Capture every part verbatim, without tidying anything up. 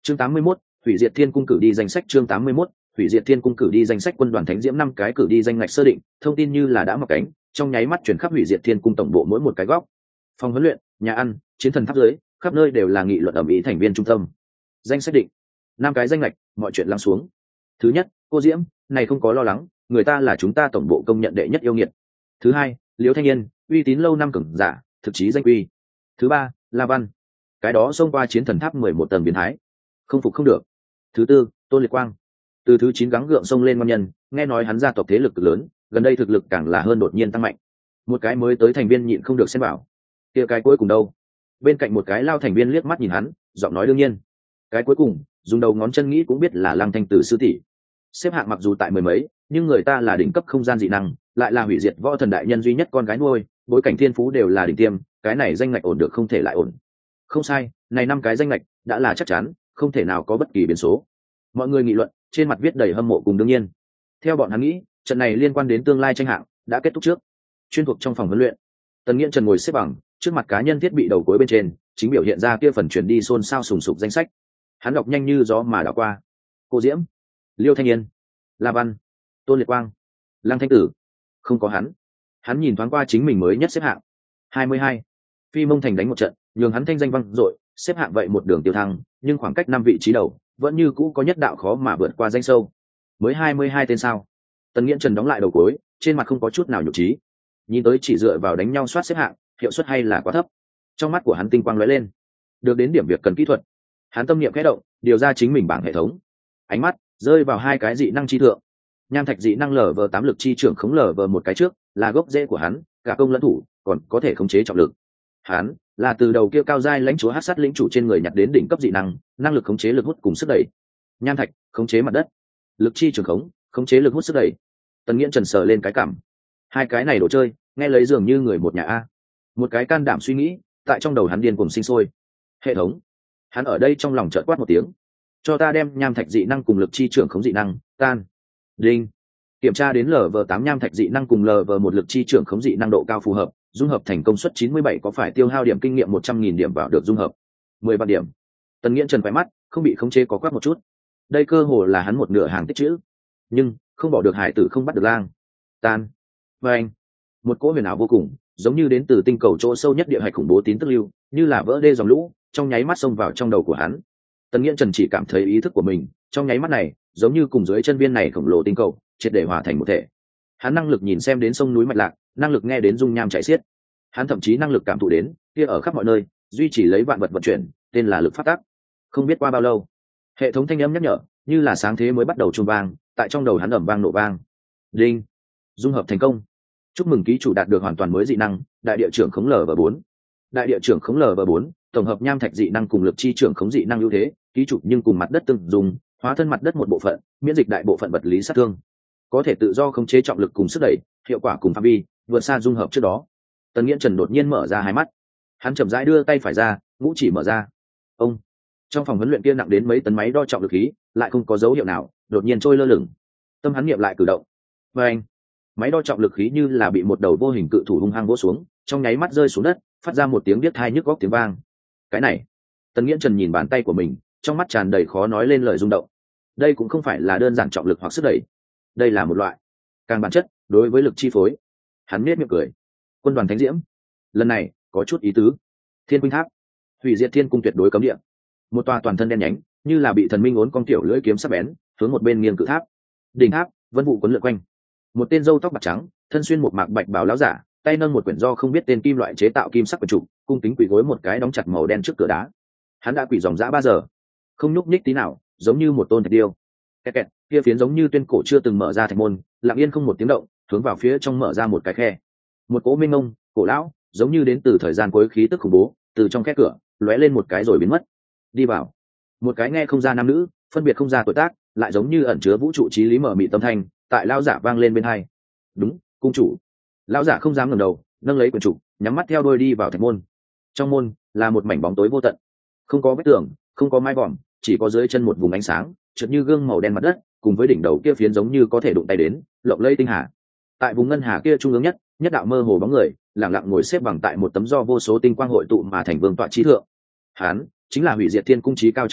chương tám mươi mốt, hủy diệt thiên cung cử đi danh sách. Chương tám mươi mốt, hủy diệt thiên cung cử đi danh sách. Quân đoàn thánh diễm năm cái cử đi danh ngạch sơ định, thông tin như là đã mọc cánh, trong nháy mắt chuyển khắp hủy diệt thiên cung tổng bộ mỗi một cái góc. Phòng huấn luyện, nhà ăn, chiến thần tháp dưới, khắp nơi đều là nghị luận ầm ĩ thành viên trung tâm. Danh sách định, năm cái danh ngạch, mọi chuyện lắng xuống. Thứ nhất, cô diễm, này không có lo lắng, người ta là chúng ta tổng bộ công nhận đệ nhất yêu nghiệt. Thứ hai, liễu thanh niên, uy tín lâu năm cường giả, thực chí danh quy. Thứ ba, la văn, cái đó xông qua chiến thần tháp mười một tầng biến thái, không phục không được. Thứ tư, tôn liệt quang, từ thứ chín gắng gượng xông lên ngon nhân, nghe nói hắn gia tộc thế lực cực lớn, gần đây thực lực càng là hơn đột nhiên tăng mạnh. Một cái mới tới thành viên nhịn không được xem bảo, kia cái cuối cùng đâu? Bên cạnh một cái lao thành viên liếc mắt nhìn hắn, giọng nói đương nhiên. Cái cuối cùng, dùng đầu ngón chân nghĩ cũng biết là Lăng Thanh Tử sư tỷ. Xếp hạng mặc dù tại mười mấy, nhưng người ta là đỉnh cấp không gian dị năng, lại là hủy diệt võ thần đại nhân duy nhất con gái nuôi, bối cảnh thiên phú đều là đỉnh tiêm, cái này danh ngạch ổn được không thể lại ổn. Không sai, này năm cái danh ngạch đã là chắc chắn, không thể nào có bất kỳ biến số. Mọi người nghị luận, trên mặt viết đầy hâm mộ cùng đương nhiên. Theo bọn hắn nghĩ, trận này liên quan đến tương lai tranh hạng, đã kết thúc trước. Chuyên thuộc trong phòng huấn luyện, Tần Nghiễn Trần ngồi xếp bằng, trước mặt cá nhân thiết bị đầu cuối bên trên, chính biểu hiện ra kia phần chuyển đi xôn xao sùng sục danh sách. Hắn đọc nhanh như gió mà đảo qua. Cô Diễm, Liêu Thanh Niên, La Văn, Tôn Liệt Quang, Lăng Thanh Tử, không có hắn. Hắn nhìn thoáng qua chính mình mới nhất xếp hạng hai mươi hai. Phi Mông Thành đánh một trận, nhường hắn thanh danh vang dội, xếp hạng vậy một đường tiêu thăng, nhưng khoảng cách năm vị trí đầu, vẫn như cũ có nhất đạo khó mà vượt qua danh sâu. Mới hai mươi hai tên sao? Tần Nghiễn Trần đóng lại đầu cuối, trên mặt không có chút nào nhục trí. Nhìn tới chỉ dựa vào đánh nhau soát xếp hạng, hiệu suất hay là quá thấp. Trong mắt của hắn tinh quang lóe lên, được đến điểm việc cần kỹ thuật. Hắn tâm niệm khẽ động, điều ra chính mình bảng hệ thống. Ánh mắt rơi vào hai cái dị năng chi thượng. Nham thạch dị năng lở vờ tám lực chi trưởng khống lở vờ một cái trước, là gốc rễ của hắn, cả công lẫn thủ, còn có thể khống chế trọng lực. Hắn là từ đầu kia cao giai lãnh chúa hắc sát lĩnh chủ trên người nhặt đến đỉnh cấp dị năng, năng lực khống chế lực hút cùng sức đẩy. Nham thạch khống chế mặt đất, lực chi trường khống khống chế lực hút sức đẩy. Tần Nghiễn Trần sờ lên cái cảm, hai cái này đồ chơi nghe lấy dường như người một nhà a. Một cái can đảm suy nghĩ tại trong đầu hắn điên cuồng sinh sôi. Hệ thống, hắn ở đây trong lòng chợt quát một tiếng, cho ta đem nham thạch dị năng cùng lực chi trưởng khống dị năng tan. Đinh, kiểm tra đến lv tám nham thạch dị năng cùng lv một lực chi trưởng khống dị năng độ cao phù hợp, dung hợp thành công suất chín mươi bảy, có phải tiêu hao điểm kinh nghiệm một trăm nghìn điểm vào được dung hợp mười vạn điểm. Tần Nghiễn Trần khỏe mắt không bị khống chế có quát một chút. Đây cơ hồ là hắn một nửa hàng tích chữ, nhưng không bỏ được hải tử không bắt được lang. Tan. Và anh, một cỗ huyền ảo vô cùng, giống như đến từ tinh cầu chỗ sâu nhất địa hạch khủng bố tín tức lưu, như là vỡ đê dòng lũ, trong nháy mắt xông vào trong đầu của hắn. Tần Nghiễn Trần chỉ cảm thấy ý thức của mình trong nháy mắt này giống như cùng dưới chân viên này khổng lồ tinh cầu triệt để hòa thành một thể. Hắn năng lực nhìn xem đến sông núi mạch lạc, năng lực nghe đến dung nham chảy xiết. Hắn thậm chí năng lực cảm thụ đến kia ở khắp mọi nơi duy trì lấy vạn vật vận chuyển, tên là lực phát tác. Không biết qua bao lâu, hệ thống thanh âm nhắc nhở như là sáng thế mới bắt đầu chuông vang, tại trong đầu hắn ầm vang nổ vang. Đinh, dung hợp thành công. Chúc mừng ký chủ đạt được hoàn toàn mới dị năng, đại địa trưởng khống lv bốn. Đại địa trưởng khống lv bốn, tổng hợp nham thạch dị năng cùng lực chi trưởng khống dị năng ưu thế, ký chủ nhưng cùng mặt đất tương dùng, hóa thân mặt đất một bộ phận, miễn dịch đại bộ phận vật lý sát thương, có thể tự do khống chế trọng lực cùng sức đẩy, hiệu quả cùng phạm vi vượt xa dung hợp trước đó. Tần Nghiễn Trần đột nhiên mở ra hai mắt, hắn chậm rãi đưa tay phải ra, ngũ chỉ mở ra. Ông, trong phòng huấn luyện kia nặng đến mấy tấn máy đo trọng lực khí lại không có dấu hiệu nào, đột nhiên trôi lơ lửng. Tâm hắn niệm lại cử động, và anh, máy đo trọng lực khí như là bị một đầu vô hình cự thủ hung hăng vỗ xuống, trong nháy mắt rơi xuống đất, phát ra một tiếng điếc tai nhức góc tiếng vang. Cái này, Tần Nghiễn Trần nhìn bàn tay của mình, trong mắt tràn đầy khó nói lên lời rung động. Đây cũng không phải là đơn giản trọng lực hoặc sức đẩy, đây là một loại càng bản chất đối với lực chi phối. Hắn nhếch miệng cười. Quân đoàn thánh diễm, lần này có chút ý tứ. Thiên Khuynh Tháp, hủy diệt thiên cung tuyệt đối cấm địa. Một tòa toàn thân đen nhánh, như là bị thần minh ốn con tiểu lưỡi kiếm sắc bén, hướng một bên nghiêng cự tháp. Đỉnh tháp, vân vụ quấn lượn quanh. Một tên râu tóc bạc trắng, thân xuyên một mạc bạch bào lão giả, tay nâng một quyển do không biết tên kim loại chế tạo kim sắc quyển trục, cung kính quỳ gối một cái đóng chặt màu đen trước cửa đá. Hắn đã quỳ dòng dã ba giờ, không nhúc nhích tí nào, giống như một tôn thạch điêu. Kẹt kẹt, kia phiến giống như tuyên cổ chưa từng mở ra thạch môn, lặng yên không một tiếng động, hướng vào phía trong mở ra một cái khe. Một cỗ mênh mông, cổ lão, giống như đến từ thời gian cuối khí tức khủng bố, từ trong khe cửa lóe lên một cái rồi biến mất. Đi vào. Một cái nghe không ra nam nữ, phân biệt không ra tuổi tác, lại giống như ẩn chứa vũ trụ trí lý mở mịt tâm thanh, tại lão giả vang lên bên hai. Đúng, cung chủ. Lão giả không dám ngẩng đầu, nâng lấy quyển trục, nhắm mắt theo đuôi đi vào thạch môn. Trong môn là một mảnh bóng tối vô tận, không có vách tường, không có mái vòm, chỉ có dưới chân một vùng ánh sáng chợt như gương màu đen mặt đất, cùng với đỉnh đầu kia phiến giống như có thể đụng tay đến lộng lây tinh hà. Tại vùng ngân hà kia trung ương nhất, nhất đạo mơ hồ bóng người lặng lặng ngồi xếp bằng tại một tấm do vô số tinh quang hội tụ mà thành vương tọa trí thượng. Hán chính là hủy diệt thiên cung trí cao chúa tể,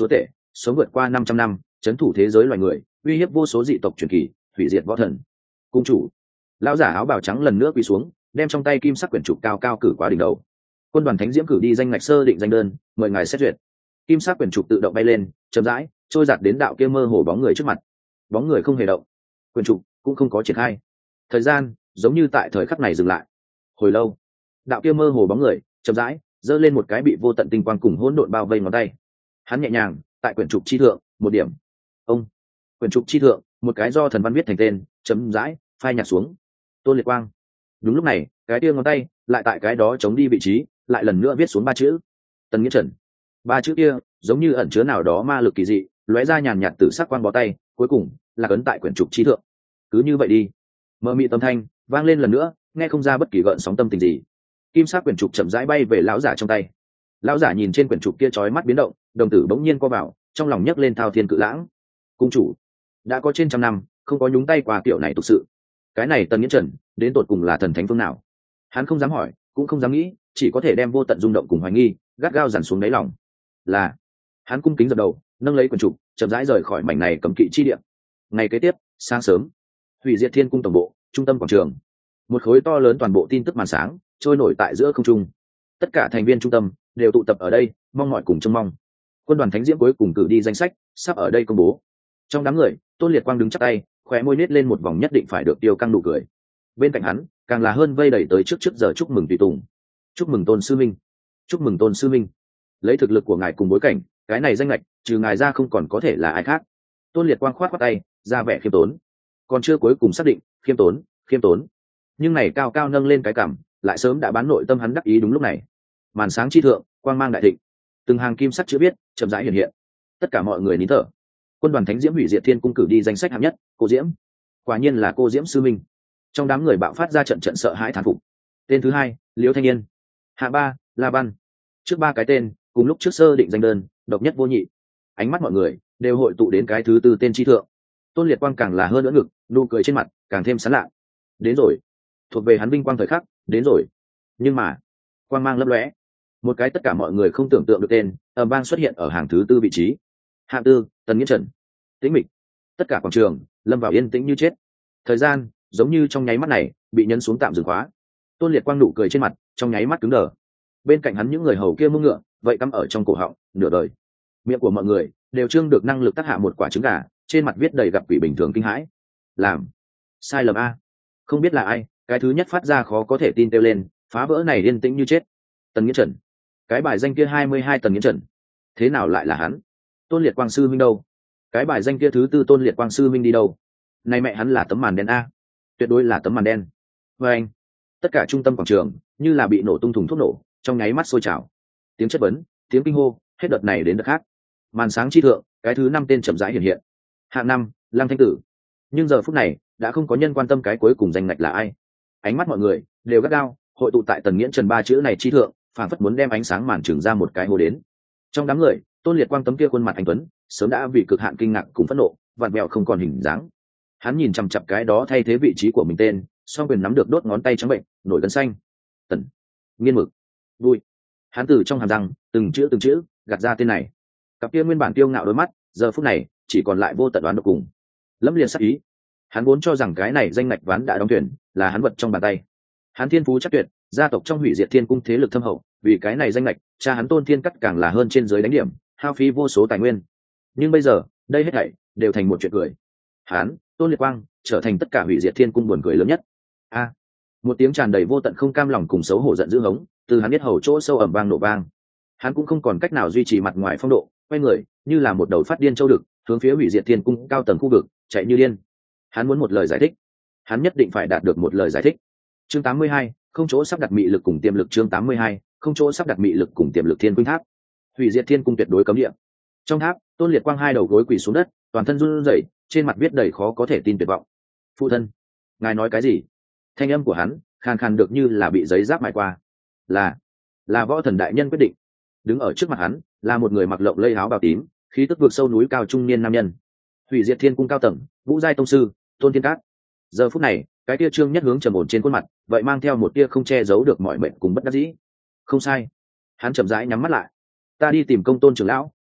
sống vượt qua năm trăm năm, trấn thủ thế giới loài người, uy hiếp vô số dị tộc truyền kỳ, hủy diệt võ thần. Cung chủ. Lão giả áo bào trắng lần nữa quỳ xuống, đem trong tay kim sắc quyển trục cao cao cử qua đỉnh đầu. Quân đoàn thánh diễm cử đi danh ngạch sơ định danh đơn, mời ngài xét duyệt. Kim sắc quyển trục tự động bay lên, chậm rãi trôi giạt đến đạo kia mơ hồ bóng người trước mặt. Bóng người không hề động, quyển trục cũng không có triển khai. Thời gian giống như tại thời khắc này dừng lại. Hồi lâu, đạo kia mơ hồ bóng người chậm rãi giơ lên một cái bị vô tận tinh quang cùng hỗn độn bao vây ngón tay. Hắn nhẹ nhàng tại quyển trục chi thượng một điểm. Ông. Quyển trục chi thượng, một cái do thần văn viết thành tên, chấm rãi phai nhạt xuống. Tôn Liệt Quang. Đúng lúc này, cái kia ngón tay lại tại cái đó chống đi vị trí, lại lần nữa viết xuống ba chữ: Tần Nghĩa Trần. Ba chữ kia giống như ẩn chứa nào đó ma lực kỳ dị, lóe ra nhàn nhạt tử sắc quang bó tay, cuối cùng là ấn tại quyển trục chi thượng. Cứ như vậy đi. Mơ mị tâm thanh vang lên lần nữa, nghe không ra bất kỳ gợn sóng tâm tình gì. Kim sắc quyển trục chậm rãi bay về lão giả trong tay. Lão giả nhìn trên quyển trục kia chói mắt biến động, đồng tử bỗng nhiên co vào, trong lòng nhấc lên thao thiên cự lãng. Cung chủ, đã có trên trăm năm không có nhúng tay qua kiểu này thực sự. Cái này Tần Nghĩa Trần đến tột cùng là thần thánh phương nào? Hắn không dám hỏi, cũng không dám nghĩ, chỉ có thể đem vô tận rung động cùng hoài nghi gắt gao dằn xuống đáy lòng. Là, hắn cung kính dập đầu, nâng lấy quyển trục, chậm rãi rời khỏi mảnh này cấm kỵ chi địa. Ngày kế tiếp, sáng sớm, Hủy Diệt Thiên Cung tổng bộ, trung tâm quảng trường, một khối to lớn toàn bộ tin tức màn sáng trôi nổi tại giữa không trung. Tất cả thành viên trung tâm đều tụ tập ở đây, mong mọi cùng trông mong. Quân đoàn thánh diễm cuối cùng cử đi danh sách, sắp ở đây công bố. Trong đám người, Tôn Liệt Quang đứng chắp tay, khóe môi nết lên một vòng nhất định phải được tiêu căng nụ cười. Bên cạnh hắn, càng là hơn vây đẩy tới trước trước giờ chúc mừng tùy tùng. Chúc mừng Tôn sư minh, chúc mừng Tôn sư minh. Lấy thực lực của ngài cùng bối cảnh, cái này danh lệch, trừ ngài ra không còn có thể là ai khác. Tôn Liệt Quang khoát khoát tay, ra vẻ khiêm tốn. Còn chưa cuối cùng xác định, khiêm tốn, khiêm tốn. Nhưng này cao cao nâng lên cái cằm, lại sớm đã bán nội tâm hắn đắc ý đúng lúc này. Màn sáng chi thượng, quang mang đại thịnh, từng hàng kim sắc chữ viết chậm rãi hiện hiện. Tất cả mọi người nín thở. Quân đoàn thánh diễm Hủy Diệt Thiên Cung cử đi danh sách hạng nhất, cô diễm. Quả nhiên là cô diễm sư minh. Trong đám người bạo phát ra trận trận sợ hãi thán phục. Tên thứ hai, Liễu Thanh Niên. Hạng ba, La Văn. Trước ba cái tên cùng lúc trước sơ định danh đơn, độc nhất vô nhị. Ánh mắt mọi người đều hội tụ đến cái thứ tư tên chi thượng. Tôn Liệt Quang càng là hơn nữa ngực, nụ cười trên mặt càng thêm sán lạ. Đến rồi, thuộc về hắn vinh quang thời khắc, đến rồi. Nhưng mà, quang mang lấp lóe, một cái tất cả mọi người không tưởng tượng được tên, ầm vang xuất hiện ở hàng thứ tư vị trí. Hạng tư, Tần Nghĩa Trần. Tĩnh mịch, tất cả quảng trường lâm vào yên tĩnh như chết. Thời gian giống như trong nháy mắt này bị nhấn xuống tạm dừng khóa. Tôn Liệt Quang nụ cười trên mặt trong nháy mắt cứng đờ. Bên cạnh hắn những người hầu kia mông ngựa vậy cắm ở trong cổ họng nửa đời. Miệng của mọi người đều trương được năng lực tác hạ một quả trứng gà, trên mặt viết đầy gặp quỷ bình thường kinh hãi. Làm sai lầm a, không biết là ai cái thứ nhất phát ra khó có thể tin kêu lên, phá vỡ này yên tĩnh như chết. Tần Nghĩa Trần, cái bài danh kia hai mươi hai Tần Nghĩa Trần, thế nào lại là hắn? Tôn Liệt Quang sư minh đâu? Cái bài danh kia thứ tư Tôn Liệt Quang sư minh đi đâu? Này mẹ hắn là tấm màn đen a, tuyệt đối là tấm màn đen. Và anh, tất cả trung tâm quảng trường như là bị nổ tung thùng thuốc nổ, trong nháy mắt sôi trào. Tiếng chất vấn, tiếng kinh hô, hết đợt này đến đợt khác. Màn sáng chi thượng, cái thứ năm tên chậm rãi hiện hiện. Hạng năm, Lăng Thanh Tử. Nhưng giờ phút này đã không có nhân quan tâm cái cuối cùng danh ngạch là ai. Ánh mắt mọi người đều gắt gao hội tụ tại Tần Nghĩa Trần ba chữ này chi thượng, phảng phất muốn đem ánh sáng màn trừng ra một cái hố đến. Trong đám người, Tôn Liệt Quang tấm kia khuôn mặt anh tuấn sớm đã vì cực hạn kinh ngạc cùng phẫn nộ vặn vẹo không còn hình dáng. Hắn nhìn chằm chằm cái đó thay thế vị trí của mình tên, song quyền nắm được đốt ngón tay trắng bệnh, nổi gân xanh. Tần Nghiên Mực. Vui. Hắn từ trong hàm răng từng chữ từng chữ gạt ra tên này. Cặp kia nguyên bản tiêu ngạo đôi mắt giờ phút này chỉ còn lại vô tận đoán độc cùng lẫm liệt sắc ý. Hắn vốn cho rằng cái này danh ngạch ván đã đóng tuyển, là hắn vật trong bàn tay. Hắn thiên phú chắc tuyệt, gia tộc trong Hủy Diệt Thiên Cung thế lực thâm hậu, vì cái này danh ngạch, cha hắn Tôn Thiên Cắt càng là hơn trên dưới đánh điểm, hao phí vô số tài nguyên. Nhưng bây giờ, đây hết thảy đều thành một chuyện cười. Hắn, Tôn Liệt Quang, trở thành tất cả Hủy Diệt Thiên Cung buồn cười lớn nhất. A! Một tiếng tràn đầy vô tận không cam lòng cùng xấu hổ giận dữ hống, từ hắn biết hầu chỗ sâu ầm vang nổ vang. Hắn cũng không còn cách nào duy trì mặt ngoài phong độ, quay người, như là một đầu phát điên châu đực, hướng phía Hủy Diệt Thiên Cung cao tầng khu vực, chạy như điên. Hắn muốn một lời giải thích, hắn nhất định phải đạt được một lời giải thích. Chương tám mươi hai, không chỗ sắp đặt mị lực cùng tiềm lực. Chương tám mươi hai, không chỗ sắp đặt mị lực cùng tiềm lực. Thiên Khuynh Tháp, Hủy Diệt Thiên Cung tuyệt đối cấm địa. Trong tháp, Tôn Liệt Quang hai đầu gối quỳ xuống đất, toàn thân run rẩy, trên mặt viết đầy khó có thể tin tuyệt vọng. Phụ thân, ngài nói cái gì? Thanh âm của hắn khàn khàn được như là bị giấy giáp mài qua. Là, là võ thần đại nhân quyết định. Đứng ở trước mặt hắn là một người mặc lộng lây áo bào tím, khí tức vượt sâu núi cao trung niên nam nhân. Hủy Diệt Thiên Cung cao tầng, Vũ giai tông sư, Tôn Thiên Cát. Giờ phút này, cái tia trương nhất hướng trầm ổn trên khuôn mặt, vậy mang theo một tia không che giấu được mọi mệnh cùng bất đắc dĩ. Không sai, hắn chậm rãi nhắm mắt lại. Ta đi tìm Công Tôn trưởng lão,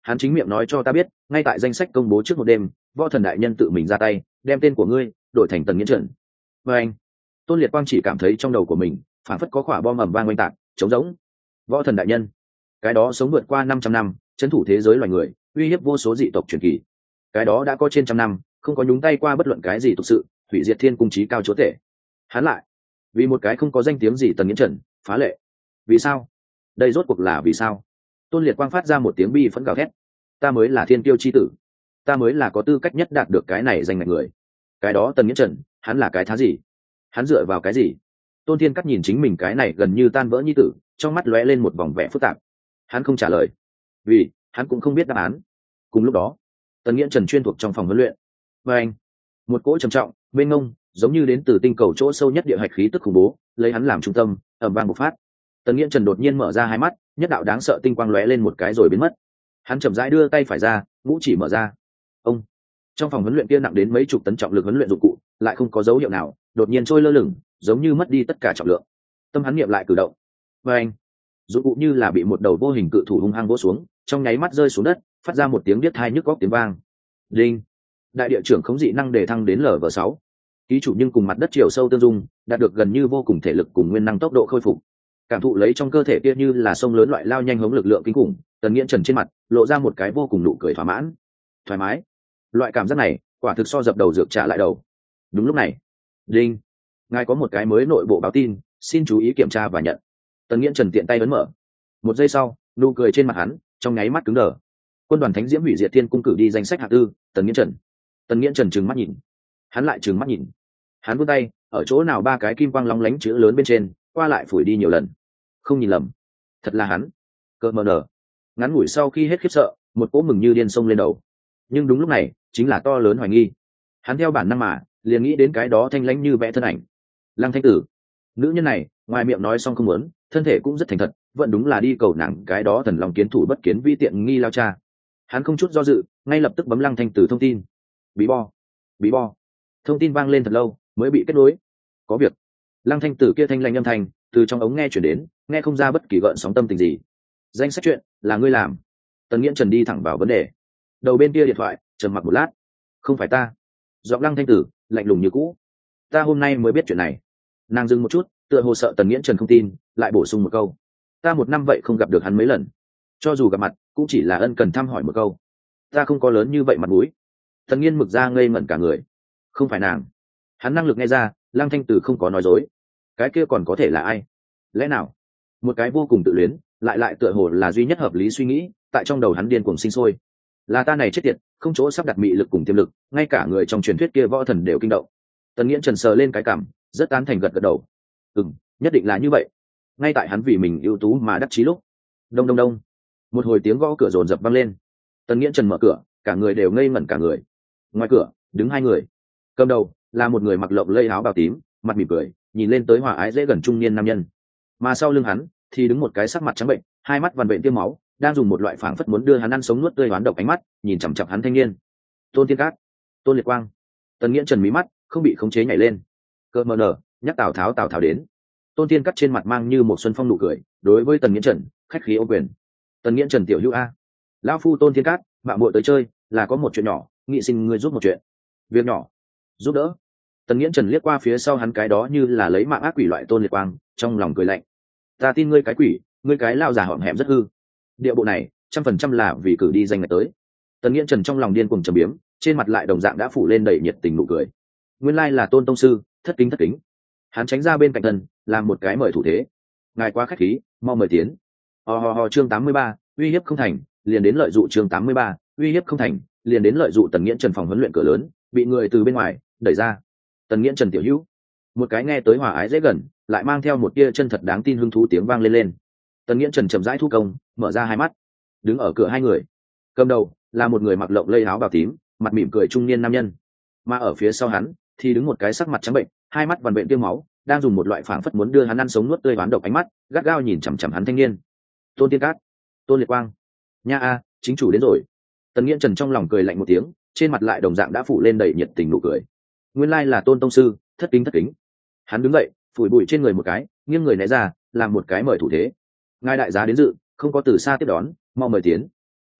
hắn chính miệng nói cho ta biết, ngay tại danh sách công bố trước một đêm, võ thần đại nhân tự mình ra tay đem tên của ngươi đổi thành Tần Nghiễn Trần. Và anh, Tôn Liệt Quang chỉ cảm thấy trong đầu của mình phản phất có quả bom ầm vang oanh tạc, trống rỗng. Võ thần đại nhân, cái đó sống vượt qua năm trăm năm, trấn thủ thế giới loài người, uy hiếp vô số dị tộc truyền kỳ, cái đó đã có trên trăm năm không có nhúng tay qua bất luận cái gì thực sự, hủy diệt thiên cung trí cao chúa tể, hắn lại vì một cái không có danh tiếng gì Tần Nghiễn Trần phá lệ. Vì sao? Đây rốt cuộc là vì sao? Tôn Liệt Quang phát ra một tiếng bi phẫn gào thét. Ta mới là thiên kiêu chi tử, ta mới là có tư cách nhất đạt được cái này danh ngạch người. Cái đó Tần Nghiễn Trần, hắn là cái thá gì? Hắn dựa vào cái gì? Tôn Thiên Cắt nhìn chính mình cái này gần như tan vỡ nhi tử, trong mắt lóe lên một vòng vẻ phức tạp. Hắn không trả lời, vì hắn cũng không biết đáp án. Cùng lúc đó, Tần Nghiễn Trần chuyên thuộc trong phòng huấn luyện. Và anh, một cỗ trầm trọng, mênh mông, giống như đến từ tinh cầu chỗ sâu nhất địa hạch khí tức khủng bố, lấy hắn làm trung tâm, ầm vang bộc phát. Tần Nghiễn Trần đột nhiên mở ra hai mắt, nhất đạo đáng sợ tinh quang lóe lên một cái rồi biến mất. Hắn chậm rãi đưa tay phải ra, ngũ chỉ mở ra. Ông, trong phòng huấn luyện kia nặng đến mấy chục tấn trọng lực huấn luyện dụng cụ, lại không có dấu hiệu nào, đột nhiên trôi lơ lửng, giống như mất đi tất cả trọng lượng. Tâm hắn niệm lại cử động. Và anh, dụng cụ như là bị một đầu vô hình cự thủ hung hăng vỗ xuống, trong nháy mắt rơi xuống đất, phát ra một tiếng điếc tai nhức óc tiếng vang. Đinh, đại địa trưởng khống dị năng đề thăng đến lv sáu, ký chủ nhưng cùng mặt đất chiều sâu tương dung, đạt được gần như vô cùng thể lực cùng nguyên năng tốc độ khôi phục. Cảm thụ lấy trong cơ thể kia như là sông lớn loại lao nhanh hống lực lượng kinh khủng, Tần Nghiễn Trần trên mặt lộ ra một cái vô cùng nụ cười thỏa mãn, thoải mái. Loại cảm giác này quả thực so dập đầu dược trả lại đầu. Đúng lúc này, đinh, ngài có một cái mới nội bộ báo tin, xin chú ý kiểm tra và nhận. Tần Nghiễn Trần tiện tay ấn mở. Một giây sau, nụ cười trên mặt hắn trong nháy mắt cứng đờ. Quân đoàn Thánh Diễm hủy diệt thiên cung cử đi danh sách hạng tư, Tần Nghiễn Trần. Tần Nghiễn Trần trừng mắt nhìn, hắn lại trừng mắt nhìn. Hắn vươn tay, ở chỗ nào ba cái kim quang lóng lánh chữ lớn bên trên, qua lại phủi đi nhiều lần. Không nhìn lầm, thật là hắn. Cơ mờ nở. Ngắn ngủi sau khi hết khiếp sợ, một cỗ mừng như điên xông lên đầu. Nhưng đúng lúc này, chính là to lớn hoài nghi. Hắn theo bản năng mà liền nghĩ đến cái đó thanh lãnh như vẽ thân ảnh, Lăng Thanh Tử. Nữ nhân này, ngoài miệng nói xong không muốn, thân thể cũng rất thành thật, vẫn đúng là đi cầu nàng cái đó thần lòng kiến thủ bất kiến vi tiện nghi lao cha. Hắn không chút do dự, ngay lập tức bấm Lăng Thanh Tử thông tin. Bí bo, bí bo. Thông tin vang lên thật lâu, mới bị kết nối. Có việc. Lăng Thanh Tử kia thanh lãnh âm thanh từ trong ống nghe chuyển đến, nghe không ra bất kỳ gợn sóng tâm tình gì. Danh sách chuyện là ngươi làm. Tần Nghiễn Trần đi thẳng vào vấn đề. Đầu bên kia điện thoại trầm mặc một lát. Không phải ta. Giọng Lăng Thanh Tử lạnh lùng như cũ. Ta hôm nay mới biết chuyện này. Nàng dừng một chút, tựa hồ sợ Tần Nghiễn Trần không tin, lại bổ sung một câu. Ta một năm vậy không gặp được hắn mấy lần, cho dù gặp mặt cũng chỉ là ân cần thăm hỏi một câu. Ta không có lớn như vậy mặt mũi. Tần Nghiên mực ra ngây ngẩn cả người. Không phải nàng. Hắn năng lực nghe ra, Lăng Thanh Tử không có nói dối. Cái kia còn có thể là ai? Lẽ nào một cái vô cùng tự luyến, lại lại tựa hồ là duy nhất hợp lý suy nghĩ, tại trong đầu hắn điên cuồng sinh sôi. Là ta này chết tiệt, không chỗ sắp đặt mị lực cùng tiềm lực, ngay cả người trong truyền thuyết kia võ thần đều kinh động. Tần Nghiễn Trần sờ lên cái cằm, rất tán thành gật gật đầu. Ừm, nhất định là như vậy. Ngay tại hắn vì mình ưu tú mà đắc chí lúc. Đông đông đông. Một hồi tiếng gõ cửa rồn rập vang lên. Tần Nghiễn Trần mở cửa, cả người đều ngây ngẩn cả người. Ngoài cửa đứng hai người. Cầm đầu là một người mặc lộng lẫy áo bào tím, mặt mỉm cười, nhìn lên tới hòa ái dễ gần trung niên nam nhân. Mà sau lưng hắn thì đứng một cái sắc mặt trắng bệnh, hai mắt vằn vện tiêm máu, đang dùng một loại phảng phất muốn đưa hắn ăn sống nuốt tươi hoán độc ánh mắt nhìn chằm chằm hắn thanh niên. Tôn Thiên Cát, Tôn Liệt Quang. Tần Nghiễn Trần mí mắt không bị khống chế nhảy lên. Cơ mờ nở, nhắc Tào Tháo Tào Tháo đến. Tôn Thiên Cát trên mặt mang như một xuân phong nụ cười, đối với Tần Nghiễn Trần khách khí ô quyền. Tần Nghiễn Trần tiểu hữu a, lão phu Tôn Thiên Cát mạo muội tới chơi, là có một chuyện nhỏ, nghị xin ngươi giúp một chuyện. Việc nhỏ? Giúp đỡ? Tần Nghiễn Trần liếc qua phía sau hắn cái đó như là lấy mạng ác quỷ loại Tôn Liệt Quang, trong lòng cười lạnh. Ta tin ngươi cái quỷ, ngươi cái lao già hõm hẹm rất hư. Địa bộ này trăm phần trăm là vì cử đi danh ngạch tới. Tần Nghiễn Trần trong lòng điên cuồng trầm biếm, trên mặt lại đồng dạng đã phủ lên đầy nhiệt tình nụ cười. Nguyên lai là Tôn tông sư, thất kính thất kính. Hắn tránh ra bên cạnh thân, làm một cái mời thủ thế. Ngài quá khách khí, mau mời tiến. Ho ho ho, chương tám mươi ba, uy hiếp không thành, liền đến lợi dụ. Chương tám mươi ba, uy hiếp không thành, liền đến lợi dụ. Tần Nghiễn Trần phòng huấn luyện cửa lớn bị người từ bên ngoài đẩy ra. Tần Nghiễn Trần tiểu hữu. Một cái nghe tới hòa ái dễ gần, lại mang theo một tia chân thật đáng tin hứng thú tiếng vang lên lên. Tần Nghiễn Trần chậm rãi thu công, mở ra hai mắt. Đứng ở cửa hai người, cầm đầu là một người mặc lộng lẫy áo bào tím, mặt mỉm cười trung niên nam nhân, mà ở phía sau hắn thì đứng một cái sắc mặt trắng bệnh, hai mắt vằn vện tiêm máu, đang dùng một loại phảng phất muốn đưa hắn ăn sống nuốt tươi hoán độc ánh mắt gắt gao nhìn chằm chằm hắn thanh niên. Tôn Thiên Cát, Tôn Liệt Quang. Nha a, chính chủ đến rồi. Tần Nghiễn Trần trong lòng cười lạnh một tiếng, trên mặt lại đồng dạng đã phủ lên đầy nhiệt tình nụ cười. Nguyên lai là Tôn tông sư, thất kính thất kính. Hắn đứng dậy, phủi bụi trên người một cái, nghiêng người né ra, làm một cái mời thủ thế. Ngài đại giá đến dự, không có từ xa tiếp đón, mau mời tiến.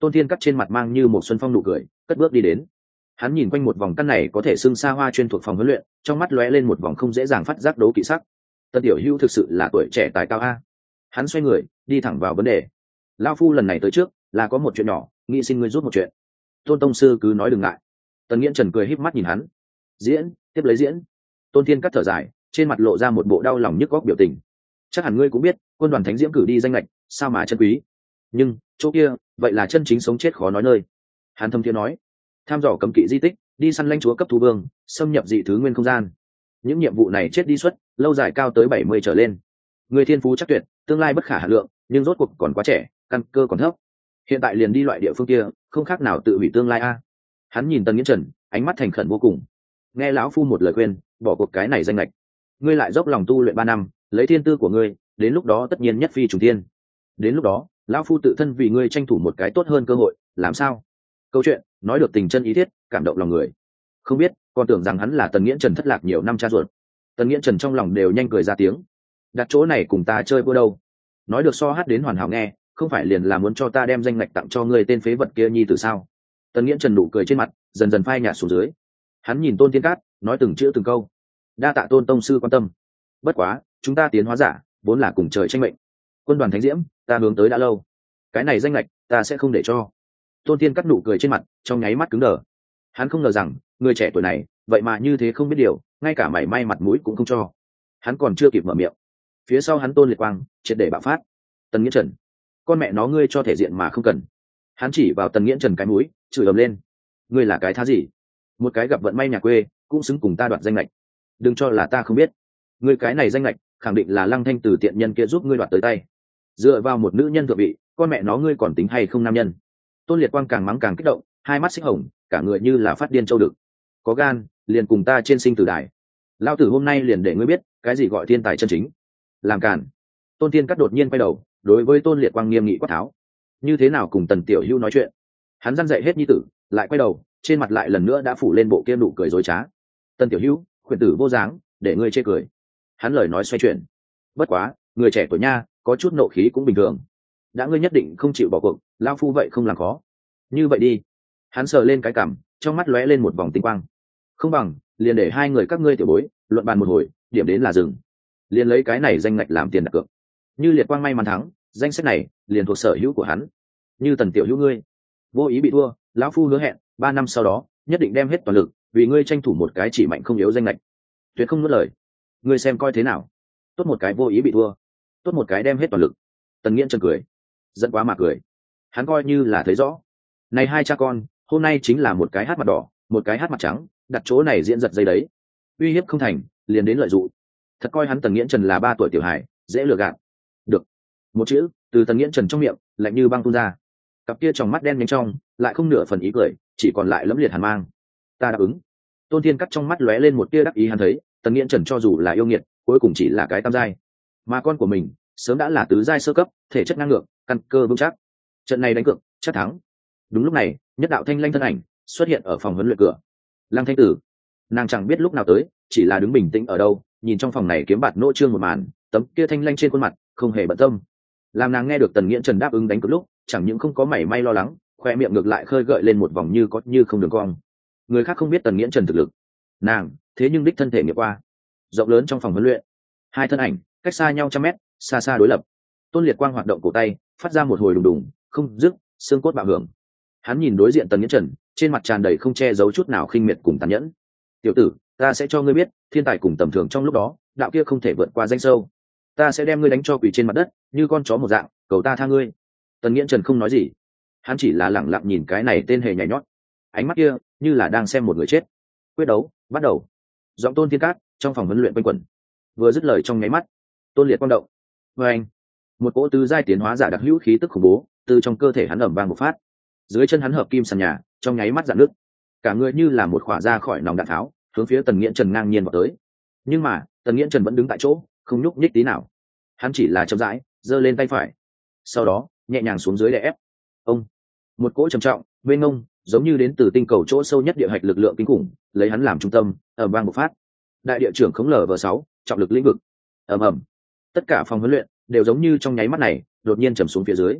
Tôn Thiên Cắt trên mặt mang như một xuân phong nụ cười, cất bước đi đến. Hắn nhìn quanh một vòng căn này có thể xưng xa hoa chuyên thuộc phòng huấn luyện, trong mắt lóe lên một vòng không dễ dàng phát giác đố kỵ sắc. Tân tiểu hữu thực sự là tuổi trẻ tài cao a. Hắn xoay người đi thẳng vào vấn đề. Lão phu lần này tới trước là có một chuyện nhỏ, nghĩ xin ngươi giúp một chuyện. Tôn tông sư cứ nói đừng ngại. Tần Nghiễn Trần cười híp mắt nhìn hắn. Diễn, tiếp lấy diễn. Tôn Thiên Cắt thở dài, trên mặt lộ ra một bộ đau lòng nhức góc biểu tình. Chắc hẳn ngươi cũng biết, quân đoàn thánh diễm cử đi danh lệch, sao mà chân quý. Nhưng chỗ kia, vậy là chân chính sống chết khó nói nơi. Hắn thâm thiế nói, tham dò cấm kỵ di tích, đi săn lãnh chúa cấp thú vương, xâm nhập dị thứ nguyên không gian. Những nhiệm vụ này chết đi suất, lâu dài cao tới bảy mươi trở lên. Người thiên phú chắc tuyệt, tương lai bất khả hạn lượng, nhưng rốt cuộc còn quá trẻ, căn cơ còn thấp. Hiện tại liền đi loại địa phương kia, không khác nào tự hủy tương lai a. Hắn nhìn Tần Nghiễn Trần, ánh mắt thành khẩn vô cùng. Nghe lão phu một lời khuyên, bỏ cuộc cái này danh lệch. Ngươi lại dốc lòng tu luyện ba năm, lấy thiên tư của ngươi, đến lúc đó tất nhiên nhất phi trùng thiên. Đến lúc đó, lão phu tự thân vì ngươi tranh thủ một cái tốt hơn cơ hội, làm sao? Câu chuyện nói được tình chân ý thiết, cảm động lòng người. Không biết, còn tưởng rằng hắn là Tần Nghiễn Trần thất lạc nhiều năm cha ruột. Tần Nghiễn Trần trong lòng đều nhanh cười ra tiếng. Đặt chỗ này cùng ta chơi vua đâu? Nói được so hát đến hoàn hảo nghe, không phải liền là muốn cho ta đem danh ngạch tặng cho ngươi tên phế vật kia nhi tử sao? Tần Nghiễn Trần nụ cười trên mặt dần dần phai nhạt xuống dưới. Hắn nhìn Tôn Thiên Cát, nói từng chữ từng câu. Đa tạ Tôn tông sư quan tâm. Bất quá, chúng ta tiến hóa giả, vốn là cùng trời tranh mệnh. Quân đoàn thánh diễm, ta hướng tới đã lâu. Cái này danh ngạch, ta sẽ không để cho. Tôn Thiên Cát nụ cười trên mặt, trong nháy mắt cứng đờ. Hắn không ngờ rằng, người trẻ tuổi này, vậy mà như thế không biết điều, ngay cả mảy may mặt mũi cũng không cho. Hắn còn chưa kịp mở miệng, phía sau hắn Tôn Liệt Quang triệt để bạo phát. Tần Nghiễn Trần, con mẹ nó ngươi cho thể diện mà không cần. Hắn chỉ vào Tần Nghiễn Trần cái mũi, chửi ầm lên. Ngươi là cái thá gì? Một cái gặp vận may nhà quê, cũng xứng cùng ta đoạt danh lệch. Đừng cho là ta không biết. Ngươi cái này danh lệch, khẳng định là Lăng Thanh từ tiện nhân kia giúp ngươi đoạt tới tay. Dựa vào một nữ nhân thượng vị, con mẹ nó ngươi còn tính hay không nam nhân? Tôn Liệt Quang càng mắng càng kích động, hai mắt xích hồng, cả người như là phát điên châu đực. Có gan, liền cùng ta trên sinh tử đài. Lão tử hôm nay liền để ngươi biết, cái gì gọi thiên tài chân chính. Làm càn. Tôn Thiên Cát đột nhiên quay đầu, đối với Tôn Liệt Quang nghiêm nghị quát tháo. Như thế nào cùng Tần Tiểu Hữu nói chuyện? Hắn răn dạy hết nhi tử, lại quay đầu, trên mặt lại lần nữa đã phủ lên bộ kia nụ cười dối trá. Tần Tiểu Hữu, khuyển tử vô dáng, để ngươi chê cười. Hắn lời nói xoay chuyển. Bất quá, người trẻ tuổi nha, có chút nộ khí cũng bình thường. Đã ngươi nhất định không chịu bỏ cuộc, lão phu vậy không làm khó. Như vậy đi. Hắn sờ lên cái cằm, trong mắt lóe lên một vòng tinh quang. Không bằng, liền để hai người các ngươi tiểu bối luận bàn một hồi, điểm đến là dừng. Liền lấy cái này danh ngạch làm tiền đặt cược. Như Liệt Quang may mắn thắng, danh sách này liền thuộc sở hữu của hắn. Như Tần Tiểu Hữu ngươi vô ý bị thua, lão phu hứa hẹn, ba năm sau đó, nhất định đem hết toàn lực, vì ngươi tranh thủ một cái chỉ mạnh không yếu danh lệch. Tuyệt không nuốt lời. Ngươi xem coi thế nào? Tốt một cái vô ý bị thua, tốt một cái đem hết toàn lực. Tần Nghiễn Trần cười, giận quá mà cười. Hắn coi như là thấy rõ, này hai cha con, hôm nay chính là một cái hát mặt đỏ, một cái hát mặt trắng, đặt chỗ này diễn giật dây đấy. Uy hiếp không thành, liền đến lợi dụng. Thật coi hắn Tần Nghiễn Trần là ba tuổi tiểu hài, dễ lừa gạt. Được. Một chữ từ Tần Nghiễn Trần trong miệng, lạnh như băng tuôn ra. Cặp kia tròng mắt đen nhánh trong, lại không nửa phần ý cười, chỉ còn lại lẫm liệt hàn mang. Ta đáp ứng. Tôn Thiên Cắt trong mắt lóe lên một tia đắc ý, hắn thấy, Tần Nghiễn Trần cho dù là yêu nghiệt, cuối cùng chỉ là cái tam giai, mà con của mình sớm đã là tứ giai sơ cấp, thể chất năng lượng, căn cơ vững chắc. Trận này đánh cược, chắc thắng. Đúng lúc này, nhất đạo thanh lanh thân ảnh xuất hiện ở phòng huấn luyện cửa. Lăng Thanh Tử, nàng chẳng biết lúc nào tới, chỉ là đứng bình tĩnh ở đâu, nhìn trong phòng này kiếm bạt nỗ trương một màn, tấm kia thanh lanh trên khuôn mặt không hề bận tâm. Làm nàng nghe được Tần Nghiễn Trần đáp ứng đánh cược lúc, chẳng những không có mảy may lo lắng, khoe miệng ngược lại khơi gợi lên một vòng như có như không đường cong. Người khác không biết Tần Nghiễn Trần thực lực, nàng thế nhưng đích thân thể nghiệm qua. Rộng lớn trong phòng huấn luyện, hai thân ảnh cách xa nhau trăm mét, xa xa đối lập. Tôn Liệt Quang hoạt động cổ tay, phát ra một hồi đùng đùng, không dứt, xương cốt bạo hưởng. Hắn nhìn đối diện Tần Nghiễn Trần, trên mặt tràn đầy không che giấu chút nào khinh miệt cùng tàn nhẫn. Tiểu tử, ta sẽ cho ngươi biết, thiên tài cùng tầm thường trong lúc đó, đạo kia không thể vượt qua danh sâu. Ta sẽ đem ngươi đánh cho quỳ trên mặt đất, như con chó một dạng, cầu ta tha ngươi. Tần Nghiễn Trần không nói gì, hắn chỉ là lẳng lặng nhìn cái này tên hề nhảy nhót, ánh mắt kia như là đang xem một người chết. Quyết đấu bắt đầu. Giọng Tôn Thiên Cát trong phòng huấn luyện quanh quẩn, vừa dứt lời trong nháy mắt, Tôn Liệt quang động. Và anh, một cỗ tứ giai tiến hóa giả đặc hữu khí tức khủng bố từ trong cơ thể hắn ầm vang một phát, dưới chân hắn hợp kim sàn nhà trong nháy mắt dạn nước, cả người như là một khỏa ra khỏi nòng đạn tháo, hướng phía Tần Nghiễn Trần ngang nhiên vào tới. Nhưng mà Tần Nghiễn Trần vẫn đứng tại chỗ, không nhúc nhích tí nào. Hắn chỉ là chậm rãi giơ lên tay phải, sau đó nhẹ nhàng xuống dưới để ép. Ông, một cỗ trầm trọng mênh mông giống như đến từ tinh cầu chỗ sâu nhất địa hạch lực lượng kinh khủng lấy hắn làm trung tâm, ầm vang một phát. Đại địa trưởng khống lở vờ sáu trọng lực lĩnh vực, ầm ầm, tất cả phòng huấn luyện đều giống như trong nháy mắt này đột nhiên trầm xuống phía dưới.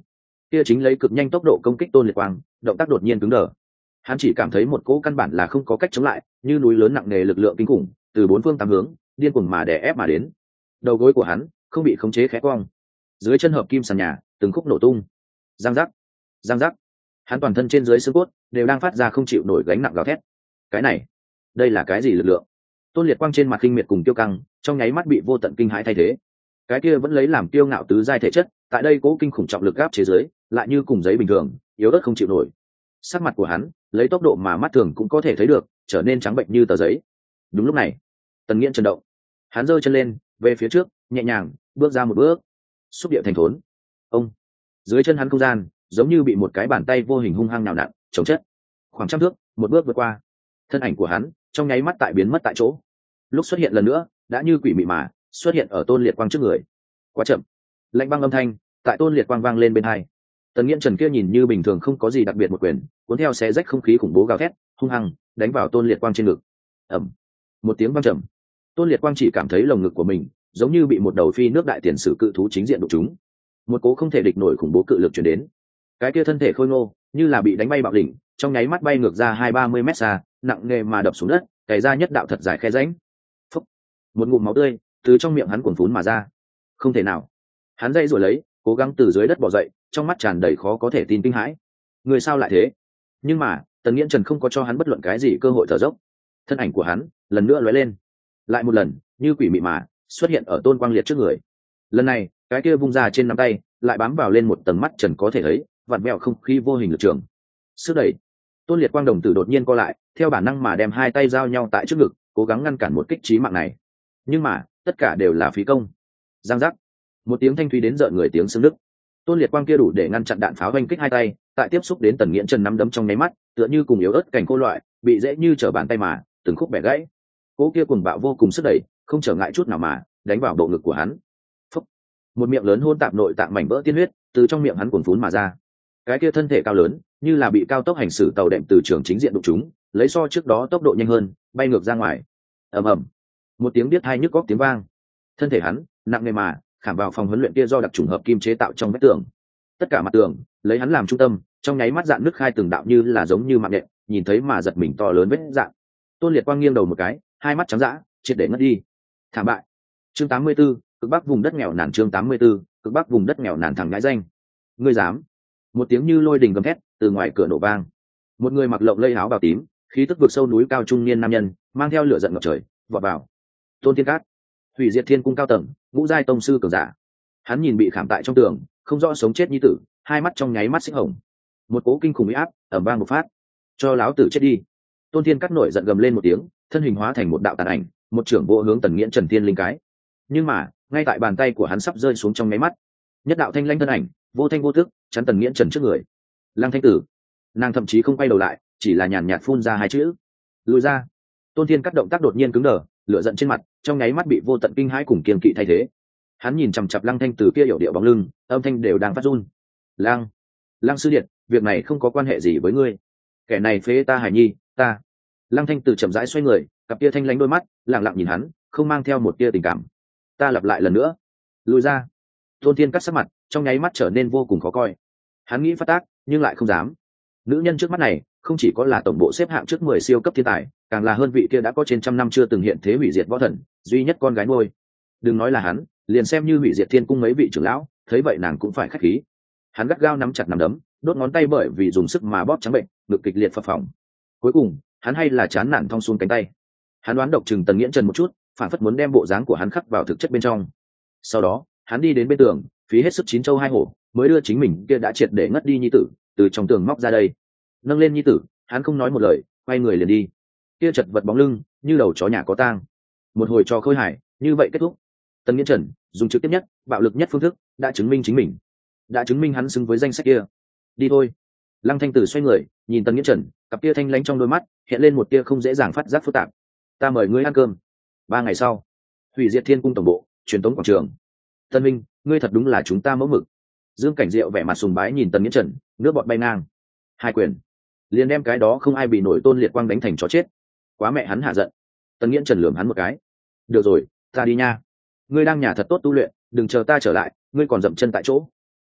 kia chính lấy cực nhanh tốc độ công kích tôn liệt quang, động tác đột nhiên cứng đờ. Hắn chỉ cảm thấy một cỗ căn bản là không có cách chống lại, như núi lớn nặng nề lực lượng kinh khủng từ bốn phương tám hướng điên cuồng mà đè ép mà đến. Đầu gối của hắn không bị khống chế khẽ cong, dưới chân hợp kim sàn nhà từng khúc nổ tung, giang giác, giang giác. Hắn toàn thân trên dưới xương cốt đều đang phát ra không chịu nổi gánh nặng gào thét. Cái này, đây là cái gì lực lượng? Tôn liệt quang trên mặt kinh miệt cùng tiêu căng trong nháy mắt bị vô tận kinh hãi thay thế. Cái kia vẫn lấy làm kiêu ngạo tứ giai thể chất, tại đây cố kinh khủng trọng lực áp chế dưới lại như cùng giấy bình thường yếu ớt không chịu nổi. Sắc mặt của hắn lấy tốc độ mà mắt thường cũng có thể thấy được trở nên trắng bệnh như tờ giấy. Đúng lúc này, Tần Nghiễn chấn động, hắn giơ chân lên về phía trước, nhẹ nhàng bước ra một bước, xúc địa thành thốn. Ông, dưới chân hắn không gian giống như bị một cái bàn tay vô hình hung hăng nào nặn chống chất, khoảng trăm thước một bước vượt qua. Thân ảnh của hắn trong nháy mắt tại biến mất tại chỗ, lúc xuất hiện lần nữa đã như quỷ mị mà xuất hiện ở Tôn Liệt Quang trước người. Quá chậm. Lạnh băng âm thanh tại Tôn Liệt Quang vang lên bên hai. Tần Nghiễn Trần kia nhìn như bình thường không có gì đặc biệt một quyền cuốn theo xé rách không khí khủng bố gào thét hung hăng đánh vào Tôn Liệt Quang trên ngực. Ầm, một tiếng vang trầm. Tôn Liệt Quang chỉ cảm thấy lồng ngực của mình giống như bị một đầu phi nước đại tiền sử cự thú chính diện đụng trúng, một cố không thể địch nổi khủng bố cự lực truyền đến. Cái kia thân thể khôi ngô như là bị đánh bay bạo đỉnh, trong nháy mắt bay ngược ra hai ba mươi mét xa, nặng nề mà đập xuống đất, cày ra nhất đạo thật dài khe rãnh. Phúc, một ngụm máu tươi từ trong miệng hắn cuồn phún mà ra. Không thể nào. Hắn dây rồi lấy, cố gắng từ dưới đất bò dậy, trong mắt tràn đầy khó có thể tin kinh hãi. Người sao lại thế? Nhưng mà Tần Nghiễn Trần không có cho hắn bất luận cái gì cơ hội thở dốc. Thân ảnh của hắn lần nữa lóe lên, lại một lần như quỷ mị mà xuất hiện ở Tôn Quang Liệt trước người. Lần này cái kia vung ra trên nắm tay lại bám vào lên một tầng mắt trần có thể thấy vặn vẹo không khí vô hình lực trường. Sức đẩy. Tôn Liệt Quang đồng tử đột nhiên co lại, theo bản năng mà đem hai tay giao nhau tại trước ngực, cố gắng ngăn cản một kích chí mạng này. Nhưng mà tất cả đều là phí công. Giang giác, một tiếng thanh thúy đến rợn người tiếng xương nứt. Tôn Liệt Quang kia đủ để ngăn chặn đạn pháo oanh kích hai tay, tại tiếp xúc đến Tần Nghiễn Trần nắm đấm trong nháy mắt, tựa như cùng yếu ớt cảnh cô loại, bị dễ như trở bàn tay mà từng khúc bẻ gãy. Cố kia cuồng bạo vô cùng sức đẩy, không trở ngại chút nào mà đánh vào bộ ngực của hắn. Phúc. Một miệng lớn hôn tạp nội tạng mảnh vỡ tiên huyết từ trong miệng hắn cuồn phún mà ra. Cái kia thân thể cao lớn như là bị cao tốc hành xử tàu đệm từ trường chính diện đụng chúng, lấy so trước đó tốc độ nhanh hơn bay ngược ra ngoài. Ầm ầm, một tiếng biết hai nhức góc tiếng vang. Thân thể hắn nặng nề mà khảm vào phòng huấn luyện kia do đặc trùng hợp kim chế tạo trong vách tường. Tất cả mặt tường lấy hắn làm trung tâm, trong nháy mắt dạn nứt khai từng đạo như là giống như mạng nhện, nhìn thấy mà giật mình to lớn vết dạn. Tôn Liệt Quang nghiêng đầu một cái, hai mắt trắng dã, triệt để ngất đi. Thảm bại. Chương tám mươi 84, cực bắc vùng đất nghèo nàn. Chương tám mươi 84, cực bắc vùng đất nghèo nàn thằng nhãi danh. Ngươi dám? Một tiếng như lôi đình gầm thét từ ngoài cửa nổ vang. Một người mặc lộng lẫy áo bào tím, khí tức vượt sâu núi cao trung niên nam nhân, mang theo lửa giận ngập trời, vọt vào. Tôn Thiên Cát, Hủy Diệt Thiên Cung cao tầng, ngũ giai tông sư cường giả. Hắn nhìn bị khảm tại trong tường, không rõ sống chết như tử, hai mắt trong nháy mắt xích hồng. Một cỗ kinh khủng uy áp ầm vang một phát. Cho láo tử chết đi. Tôn Thiên Cát nổi giận gầm lên một tiếng, thân hình hóa thành một đạo tàn ảnh, một trưởng vô hướng Tần Nghiễn Trần Thiên linh cái. Nhưng mà ngay tại bàn tay của hắn sắp rơi xuống trong nháy mắt, nhất đạo thanh lãnh thân ảnh vô thanh vô tức chắn Tần Nghiễn Trần trước người. Lăng Thanh Tử. Nàng thậm chí không quay đầu lại, chỉ là nhàn nhạt phun ra hai chữ: lùi ra. Tôn Thiên Cát động tác đột nhiên cứng đờ, lửa giận trên mặt trong nháy mắt bị vô tận kinh hãi cùng kiên kỵ thay thế. Hắn nhìn chằm chằm Lăng Thanh Tử kia hiểu điệu bóng lưng, âm thanh đều đang phát run. Lăng, Lăng sư điện, việc này không có quan hệ gì với ngươi. Kẻ này phế ta Hải Nhi, ta. Lăng Thanh Tử chậm rãi xoay người, cặp tia thanh lãnh đôi mắt lặng lặng nhìn hắn, không mang theo một tia tình cảm. Ta lặp lại lần nữa, lùi ra. Tôn Thiên Cát sắc mặt trong nháy mắt trở nên vô cùng khó coi. Hắn nghĩ phát tác nhưng lại không dám. Nữ nhân trước mắt này không chỉ có là tổng bộ xếp hạng trước mười siêu cấp thiên tài, càng là hơn vị kia đã có trên trăm năm chưa từng hiện thế hủy diệt võ thần duy nhất con gái nuôi. Đừng nói là hắn, liền xem như Hủy Diệt Thiên Cung mấy vị trưởng lão thấy vậy nàng cũng phải khách khí. Hắn gắt gao nắm chặt nắm đấm, đốt ngón tay bởi vì dùng sức mà bóp trắng bệnh, ngực kịch liệt phập phồng. Cuối cùng hắn hay là chán nản thong xuống cánh tay. Hắn đoán độc chừng Tần Nghiễn Trần một chút, phản phất muốn đem bộ dáng của hắn khắc vào thực chất bên trong. Sau đó hắn đi đến bên tường, phí hết sức chín châu hai hổ mới đưa chính mình kia đã triệt để ngất đi nhi tử từ trong tường móc ra đây. Nâng lên nhi tử, hắn không nói một lời, quay người liền đi. Kia chật vật bóng lưng như đầu chó nhà có tang. Một hồi trò khôi hài như vậy kết thúc. Tần Nghiễn Trần dùng trực tiếp nhất, bạo lực nhất phương thức đã chứng minh chính mình, đã chứng minh hắn xứng với danh sách kia. Đi thôi. Lăng Thanh Tử xoay người nhìn Tần Nghiễn Trần, cặp tia thanh lãnh trong đôi mắt hiện lên một tia không dễ dàng phát giác phức tạp. Ta mời ngươi ăn cơm. Ba ngày sau, Hủy Diệt Thiên Cung tổng bộ, truyền tống quảng trường. Tân Minh, ngươi thật đúng là chúng ta mẫu mực. Dương Cảnh Diệu vẻ mặt sùng bái nhìn Tần Nghiễn Trần, nước bọt bay ngang. Hai quyền liền đem cái đó không ai bị nổi Tôn Liệt Quang đánh thành chó chết. Quá mẹ hắn hạ giận. Tần Nghiễn Trần lườm hắn một cái. Được rồi, ta đi nha. Ngươi đang nhà thật tốt tu luyện, đừng chờ ta trở lại, ngươi còn dậm chân tại chỗ.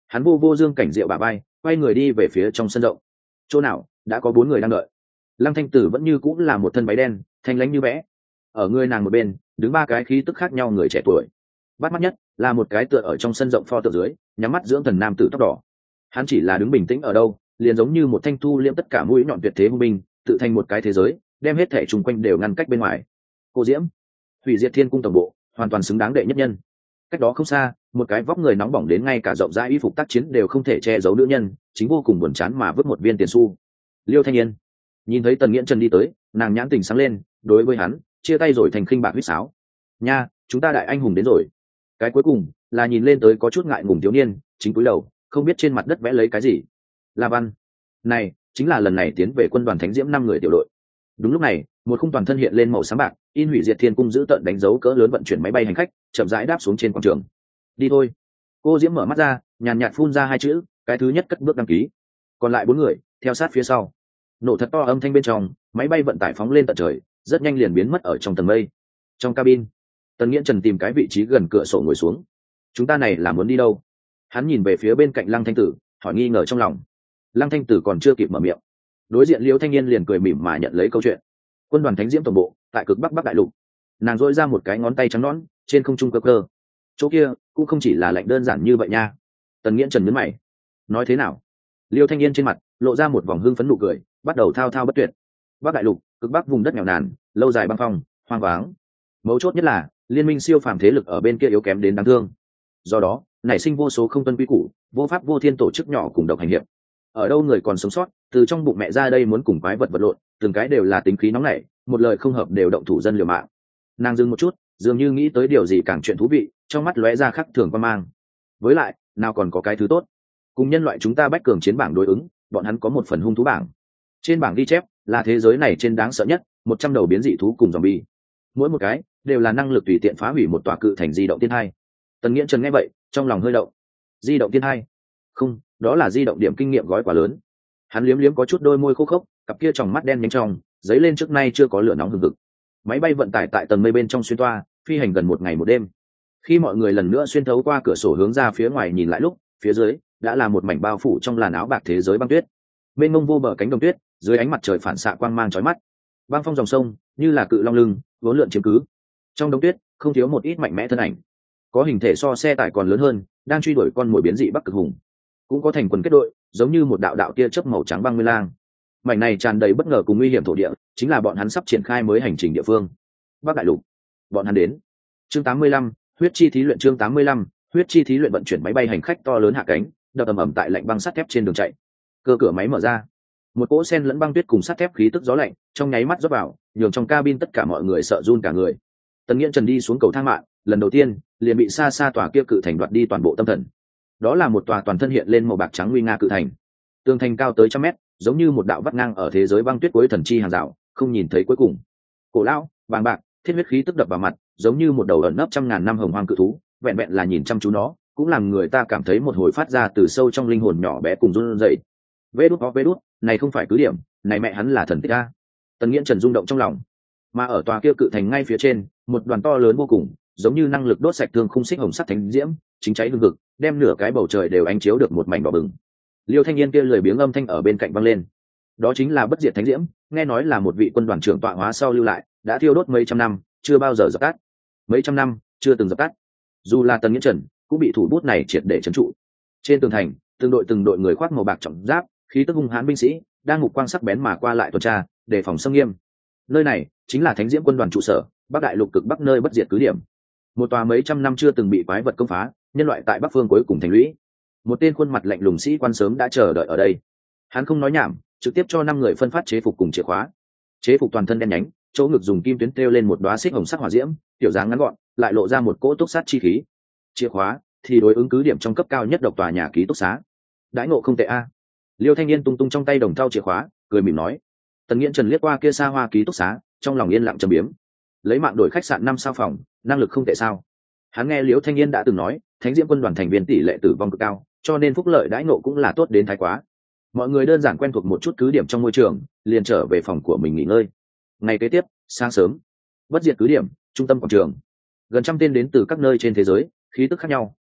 Hắn vô vô Dương Cảnh Diệu bà bay, quay người đi về phía trong sân rộng. Chỗ nào đã có bốn người đang đợi. Lăng Thanh Tử vẫn như cũng là một thân váy đen, thanh lãnh như vẽ. Ở người nàng một bên đứng ba cái khí tức khác nhau người trẻ tuổi. Bắt mắt nhất là một cái tựa ở trong sân rộng pho tượng dưới, nhắm mắt dưỡng thần nam tử tóc đỏ. Hắn chỉ là đứng bình tĩnh ở đâu, liền giống như một thanh thu liễm tất cả mũi nhọn tuyệt thế hung binh, tự thành một cái thế giới, đem hết thể chung quanh đều ngăn cách bên ngoài. Cô Diễm, Hủy Diệt Thiên Cung tổng bộ, hoàn toàn xứng đáng đệ nhất nhân. Cách đó không xa, một cái vóc người nóng bỏng đến ngay cả rộng rãi y phục tác chiến đều không thể che giấu nữ nhân, chính vô cùng buồn chán mà vứt một viên tiền xu. Liêu Thanh Yên nhìn thấy Tần Nghiễn Trần đi tới, nàng nhãn tình sáng lên, đối với hắn chia tay rồi thành khinh bạc huýt sáo. Nha, chúng ta đại anh hùng đến rồi. Cái cuối cùng là nhìn lên tới có chút ngại ngùng thiếu niên, chính cúi đầu, không biết trên mặt đất vẽ lấy cái gì. La Văn, này chính là lần này tiến về quân đoàn Thánh Diễm năm người tiểu đội. Đúng lúc này, một khung toàn thân hiện lên màu sáng bạc, in Hủy Diệt Thiên Cung giữ tận đánh dấu cỡ lớn vận chuyển máy bay hành khách, chậm rãi đáp xuống trên quảng trường. Đi thôi. Cô Diễm mở mắt ra, nhàn nhạt phun ra hai chữ, cái thứ nhất cất bước đăng ký. Còn lại bốn người theo sát phía sau. Nổ thật to âm thanh bên trong, máy bay vận tải phóng lên tận trời, rất nhanh liền biến mất ở trong tầng mây. Trong cabin, Tần Nghiễn Trần tìm cái vị trí gần cửa sổ ngồi xuống. Chúng ta này là muốn đi đâu? Hắn nhìn về phía bên cạnh Lăng Thanh Tử, hỏi nghi ngờ trong lòng. Lăng Thanh Tử còn chưa kịp mở miệng, đối diện Liễu Thanh Niên liền cười mỉm mà nhận lấy câu chuyện. Quân đoàn Thánh Diễm tổng bộ tại cực bắc bắc đại lục. Nàng dỗi ra một cái ngón tay trắng nõn, trên không trung cơ cơ. Chỗ kia cũng không chỉ là lạnh đơn giản như vậy nha. Tần Nghiễn Trần nhấn mày. Nói thế nào? Liêu Thanh Niên trên mặt lộ ra một vòng hưng phấn nụ cười, bắt đầu thao thao bất tuyệt. Bắc đại lục, cực bắc vùng đất nghèo nàn, lâu dài băng phong, hoang vắng. Mấu chốt nhất là liên minh siêu phàm thế lực ở bên kia yếu kém đến đáng thương. Do đó nảy sinh vô số không tuân quy củ, vô pháp vô thiên tổ chức nhỏ cùng độc hành hiệp. Ở đâu người còn sống sót, từ trong bụng mẹ ra đây muốn cùng quái vật vật lộn, từng cái đều là tính khí nóng nảy, một lời không hợp đều động thủ dân liều mạng. Nàng dừng một chút, dường như nghĩ tới điều gì càng chuyện thú vị, trong mắt lóe ra khắc thường quan mang. Với lại nào còn có cái thứ tốt, cùng nhân loại chúng ta bách cường chiến bảng đối ứng, bọn hắn có một phần hung thú bảng. Trên bảng ghi chép là thế giới này trên đáng sợ nhất một trăm đầu biến dị thú cùng zombie, mỗi một cái đều là năng lực tùy tiện phá hủy một tòa cự thành di động thiên hai. Tần Nghiễn Trần nghe vậy trong lòng hơi động. Di động thiên hai? Không, đó là di động điểm kinh nghiệm gói quá lớn. Hắn liếm liếm có chút đôi môi khô khốc, cặp kia tròng mắt đen nhanh trong dấy lên trước nay chưa có lửa nóng hừng hực. Máy bay vận tải tại tầng mây bên trong xuyên toa, phi hành gần một ngày một đêm. Khi mọi người lần nữa xuyên thấu qua cửa sổ hướng ra phía ngoài nhìn lại lúc, phía dưới đã là một mảnh bao phủ trong làn áo bạc thế giới băng tuyết. Mênh mông vô bờ cánh đồng tuyết, dưới ánh mặt trời phản xạ quang mang chói mắt. Băng phong dòng sông như là cự long lưng vốn lượn chiếm cứ. Trong đống tuyết không thiếu một ít mạnh mẽ thân ảnh, có hình thể so xe tải còn lớn hơn, đang truy đuổi con mồi biến dị bắc cực hùng. Cũng có thành quần kết đội, giống như một đạo đạo tia chớp màu trắng băng nguyên lang. Mảnh này tràn đầy bất ngờ cùng nguy hiểm thổ địa, chính là bọn hắn sắp triển khai mới hành trình địa phương. Bắc đại lục, bọn hắn đến. Chương tám mươi lăm, huyết chi thí luyện. Chương tám mươi lăm, huyết chi thí luyện. Vận chuyển máy bay hành khách to lớn hạ cánh, đập ầm ầm tại lạnh băng sắt thép trên đường chạy. Cơ cửa máy mở ra, một cỗ sen lẫn băng tuyết cùng sắt thép khí tức gió lạnh trong nháy mắt rót vào, nhường trong cabin tất cả mọi người sợ run cả người. Tần Nghiễn Trần đi xuống cầu thang mạng, lần đầu tiên liền bị xa xa tòa kia cự thành đoạt đi toàn bộ tâm thần. Đó là một tòa toàn thân hiện lên màu bạc trắng nguy nga cự thành, tường thành cao tới trăm mét, giống như một đạo vắt ngang ở thế giới băng tuyết cuối thần chi hàng rào, không nhìn thấy cuối cùng. Cổ lão, vàng bạc, thiết huyết khí tức đập vào mặt, giống như một đầu ẩn nấp trăm ngàn năm hồng hoang cự thú, vẹn vẹn là nhìn chăm chú nó, cũng làm người ta cảm thấy một hồi phát ra từ sâu trong linh hồn nhỏ bé cùng run rẩy. Vê đút ó vê đút, này không phải cứ điểm, này mẹ hắn là thần tích a. Tần Nghiễn Trần rung động trong lòng. Mà ở tòa kia cự thành ngay phía trên, một đoàn to lớn vô cùng, giống như năng lực đốt sạch thương khung xích hồng sắt thánh diễm, chính cháy hương hực, đem nửa cái bầu trời đều ánh chiếu được một mảnh đỏ bừng. Liêu Thanh Niên kia lười biếng âm thanh ở bên cạnh vang lên. Đó chính là bất diệt thánh diễm, nghe nói là một vị quân đoàn trưởng tọa hóa sau lưu lại, đã thiêu đốt mấy trăm năm, chưa bao giờ dập tắt. Mấy trăm năm chưa từng dập tắt. Dù là Tần Nghiễn Trần cũng bị thủ bút này triệt để trấn trụ. Trên tường thành, từng đội từng đội người khoác màu bạc trọng giáp, khí tức hung hãn binh sĩ, đang ngục quang sắc bén mà qua lại tuần tra, đề phòng xâm nghiêm. Nơi này chính là Thánh Diễm quân đoàn trụ sở, Bắc đại lục cực bắc nơi bất diệt cứ điểm. Một tòa mấy trăm năm chưa từng bị quái vật công phá, nhân loại tại bắc phương cuối cùng thành lũy. Một tên khuôn mặt lạnh lùng sĩ quan sớm đã chờ đợi ở đây. Hắn không nói nhảm, trực tiếp cho năm người phân phát chế phục cùng chìa khóa. Chế phục toàn thân đen nhánh, chỗ ngực dùng kim tuyến treo lên một đóa xích hồng sắc hỏa diễm, tiểu dáng ngắn gọn, lại lộ ra một cỗ túc sát chi khí. Chìa khóa thì đối ứng cứ điểm trong cấp cao nhất độc tòa nhà ký túc xá. Đãi ngộ không tệ a. Liêu Thanh Niên tung tung trong tay đồng thau chìa khóa, cười mỉm nói. Tần Nghiễn Trần liếc qua kia xa hoa ký túc xá, trong lòng yên lặng trầm biếm. Lấy mạng đổi khách sạn năm sao phòng, năng lực không tệ sao? Hắn nghe Liễu Thanh Niên đã từng nói, Thánh Diễm quân đoàn thành viên tỷ lệ tử vong cực cao, cho nên phúc lợi đãi ngộ cũng là tốt đến thái quá. Mọi người đơn giản quen thuộc một chút cứ điểm trong môi trường, liền trở về phòng của mình nghỉ ngơi. Ngày kế tiếp, sáng sớm, bất diệt cứ điểm, trung tâm quảng trường, gần trăm tên đến từ các nơi trên thế giới, khí tức khác nhau,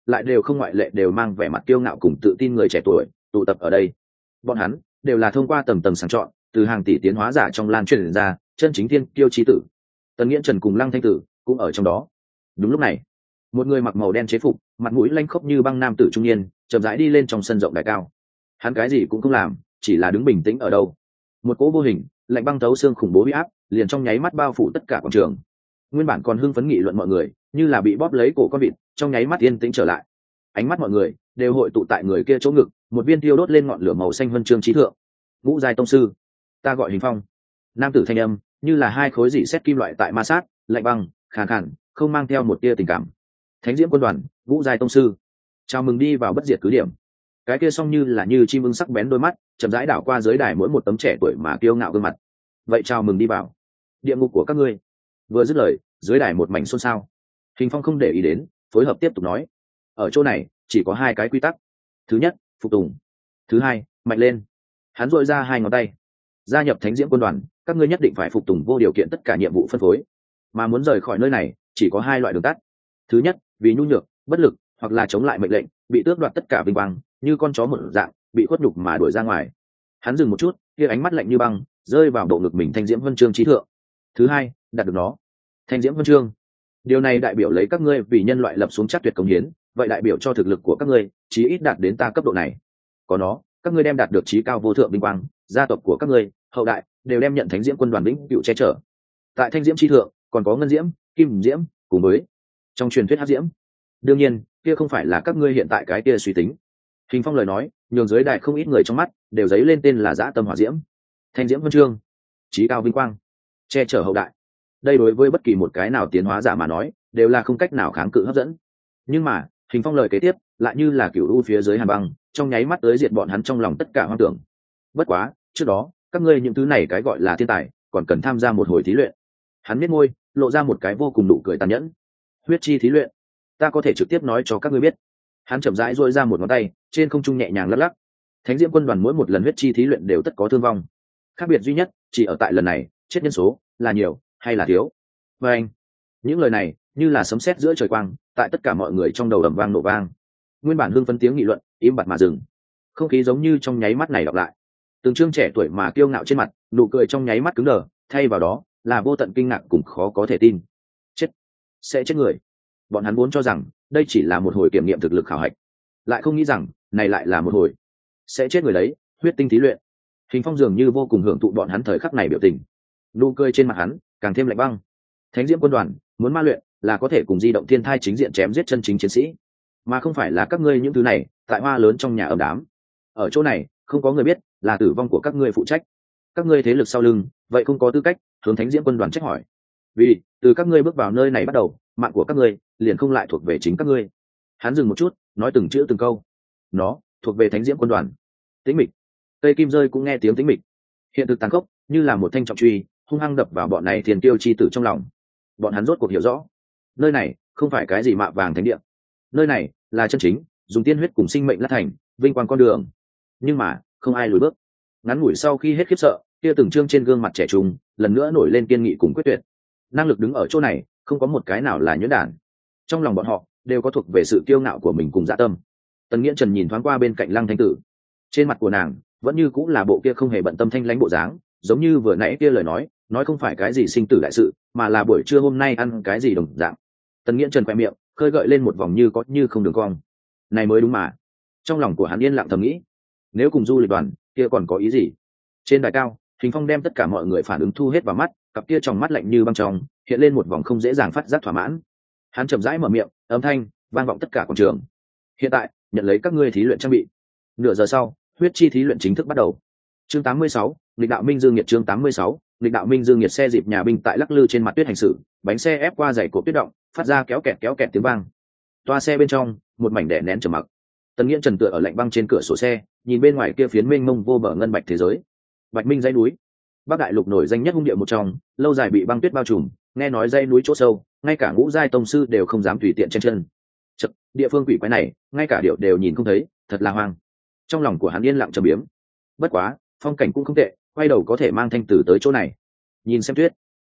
lại đều không ngoại lệ đều mang vẻ mặt kiêu ngạo cùng tự tin người trẻ tuổi tụ tập ở đây. Bọn hắn đều là thông qua tầng tầng sàng chọn, từ hàng tỷ tiến hóa giả trong lan truyền ra chân chính thiên kiêu chí tử. Tần Nghiễn Trần cùng Lăng Thanh Tử cũng ở trong đó. Đúng lúc này, một người mặc màu đen chế phục, mặt mũi lanh khốc như băng nam tử trung niên chậm rãi đi lên trong sân rộng đại cao. Hắn cái gì cũng không làm, chỉ là đứng bình tĩnh ở đâu. Một cỗ vô hình lạnh băng thấu xương khủng bố uy áp liền trong nháy mắt bao phủ tất cả quảng trường. Nguyên bản còn hưng phấn nghị luận mọi người như là bị bóp lấy cổ con vịt, trong nháy mắt yên tĩnh trở lại. Ánh mắt mọi người đều hội tụ tại người kia chỗ ngực, một viên tiêu đốt lên ngọn lửa màu xanh huân chương chí thượng. Ngũ giai tông sư, ta gọi Hình Phong. Nam tử thanh âm như là hai khối dị sét kim loại tại ma sát, lạnh băng, khàn khàn, không mang theo một tia tình cảm. Thánh Diễm quân đoàn, Ngũ giai tông sư, chào mừng đi vào bất diệt cứ điểm. Cái kia song như là như chim ưng sắc bén đôi mắt chậm rãi đảo qua dưới đài mỗi một tấm trẻ tuổi mà kiêu ngạo gương mặt. Vậy chào mừng đi vào địa ngục của các ngươi. Vừa dứt lời, dưới đài một mảnh xôn xao. Hình Phong không để ý đến, phối hợp tiếp tục nói, ở chỗ này chỉ có hai cái quy tắc. Thứ nhất, phục tùng. Thứ hai, mạnh lên. Hắn dội ra hai ngón tay. Gia nhập Thánh Diễm quân đoàn, các ngươi nhất định phải phục tùng vô điều kiện tất cả nhiệm vụ phân phối, mà muốn rời khỏi nơi này chỉ có hai loại đường tắt. Thứ nhất, vì nhu nhược, bất lực, hoặc là chống lại mệnh lệnh, bị tước đoạt tất cả vinh quang, như con chó một dạng bị khuất nhục mà đuổi ra ngoài. Hắn dừng một chút, kia ánh mắt lạnh như băng rơi vào bộ ngực mình Thanh Diễm Huân Chương chí thượng. Thứ hai, đạt được nó. Thanh Diễm Huân Chương, điều này đại biểu lấy các ngươi vì nhân loại lập xuống chắc tuyệt cống hiến, vậy đại biểu cho thực lực của các ngươi chí ít đạt đến ta cấp độ này. Có nó, các ngươi đem đạt được chí cao vô thượng vinh quang, gia tộc của các ngươi hậu đại đều đem nhận Thánh Diễm quân đoàn vĩnh cửu che chở. Tại Thanh Diễm chí thượng còn có ngân diễm, kim diễm, cùng với trong truyền thuyết hắc diễm. Đương nhiên kia không phải là các ngươi hiện tại cái kia suy tính. Hình Phong lời nói nhường dưới đại không ít người trong mắt đều dấy lên tên là dã tâm hỏa diễm. Thanh Diễm Huân Chương, chí cao vinh quang, che chở hậu đại. Đây đối với bất kỳ một cái nào tiến hóa giả mà nói đều là không cách nào kháng cự hấp dẫn. Nhưng mà Hình Phong lời kế tiếp lại như là cửu u phía dưới hàn băng, trong nháy mắt tới diệt bọn hắn trong lòng tất cả hoang tưởng. Bất quá trước đó các ngươi những thứ này cái gọi là thiên tài còn cần tham gia một hồi thí luyện. Hắn nhếch môi lộ ra một cái vô cùng nụ cười tàn nhẫn. Huyết chi thí luyện, ta có thể trực tiếp nói cho các ngươi biết. Hắn chậm rãi duỗi ra một ngón tay, trên không trung nhẹ nhàng lắc lắc. Thánh Diễm quân đoàn mỗi một lần huyết chi thí luyện đều tất có thương vong. Khác biệt duy nhất chỉ ở tại lần này, chết nhân số là nhiều hay là thiếu. Và anh, những lời này như là sấm sét giữa trời quang, tại tất cả mọi người trong đầu ầm vang nổ vang. Nguyên bản hưng phấn tiếng nghị luận im bặt mà dừng. Không khí giống như trong nháy mắt này đọc lại. Từng trương trẻ tuổi mà kiêu ngạo trên mặt, nụ cười trong nháy mắt cứng đờ, thay vào đó là vô tận kinh ngạc cùng khó có thể tin. Chết, sẽ chết người. Bọn hắn vốn cho rằng đây chỉ là một hồi kiểm nghiệm thực lực khảo hạch, lại không nghĩ rằng này lại là một hồi sẽ chết người đấy huyết tinh thí luyện. Hình Phong dường như vô cùng hưởng thụ bọn hắn thời khắc này biểu tình, nụ cười trên mặt hắn càng thêm lạnh băng. Thánh Diễm quân đoàn muốn ma luyện là có thể cùng di động thiên thai chính diện chém giết chân chính chiến sĩ, mà không phải là các ngươi những thứ này tại hoa lớn trong nhà ầm đám. Ở chỗ này không có người biết là tử vong của các ngươi phụ trách. Các ngươi thế lực sau lưng vậy không có tư cách hướng Thánh Diễm quân đoàn trách hỏi, vì từ các ngươi bước vào nơi này bắt đầu, mạng của các ngươi liền không lại thuộc về chính các ngươi. Hắn dừng một chút, nói từng chữ từng câu. Nó thuộc về Thánh Diễm quân đoàn. Tĩnh mịch. Cây kim rơi cũng nghe tiếng tĩnh mịch. Hiện thực tàn khốc như là một thanh trọng truy hung hăng đập vào bọn này thiền tiêu chi tử trong lòng. Bọn hắn rốt cuộc hiểu rõ, nơi này không phải cái gì mạ vàng thánh địa, nơi này là chân chính dùng tiên huyết cùng sinh mệnh lát thành vinh quang con đường. Nhưng mà không ai lùi bước. Ngắn ngủi sau khi hết khiếp sợ, kia từng trương trên gương mặt trẻ trung lần nữa nổi lên kiên nghị cùng quyết tuyệt. Năng lực đứng ở chỗ này không có một cái nào là nhuyễn đản. Trong lòng bọn họ đều có thuộc về sự kiêu ngạo của mình cùng dạ tâm. Tần Nghiễn Trần nhìn thoáng qua bên cạnh Lăng Thanh Tử, trên mặt của nàng vẫn như cũng là bộ kia không hề bận tâm thanh lãnh bộ dáng, giống như vừa nãy kia lời nói nói không phải cái gì sinh tử đại sự, mà là buổi trưa hôm nay ăn cái gì đồng dạng. Tần Nghiễn Trần quẹ miệng khơi gợi lên một vòng như có như không đường cong. Này mới đúng mà. Trong lòng của hắn yên lặng thầm nghĩ, nếu cùng du lịch đoàn kia còn có ý gì. Trên đài cao, Hình Phong đem tất cả mọi người phản ứng thu hết vào mắt, cặp kia trong mắt lạnh như băng trong hiện lên một vòng không dễ dàng phát giác thỏa mãn. Hắn chậm rãi mở miệng, âm thanh vang vọng tất cả quảng trường. Hiện tại nhận lấy các ngươi thí luyện trang bị. Nửa giờ sau, huyết chi thí luyện chính thức bắt đầu. Chương tám mươi sáu, Lịch đạo minh dương nhiệt. Chương tám mươi sáu, Lịch đạo minh dương nhiệt. Xe dịp nhà binh tại lắc lư trên mặt tuyết hành xử, bánh xe ép qua dày cộp tuyết động, phát ra kéo kẹt kéo kẹt tiếng vang. Toa xe bên trong, một mảnh đè nén trầm mặc. Tần Nghiễn Trần tựa ở lạnh băng trên cửa sổ xe, nhìn bên ngoài kia phiến mênh mông vô bờ ngân bạch thế giới. Bạch Minh dãy núi, Bắc Đại Lục nổi danh nhất hung địa một trong, lâu dài bị băng tuyết bao trùm, nghe nói dãy núi chỗ sâu, ngay cả ngũ giai tông sư đều không dám tùy tiện chen chân. Chậc, địa phương quỷ quái này, ngay cả điệu đều nhìn không thấy, thật là hoang. Trong lòng của hắn yên lặng trầm biếm. Bất quá, phong cảnh cũng không tệ, quay đầu có thể mang Thanh Tử tới chỗ này. Nhìn xem tuyết.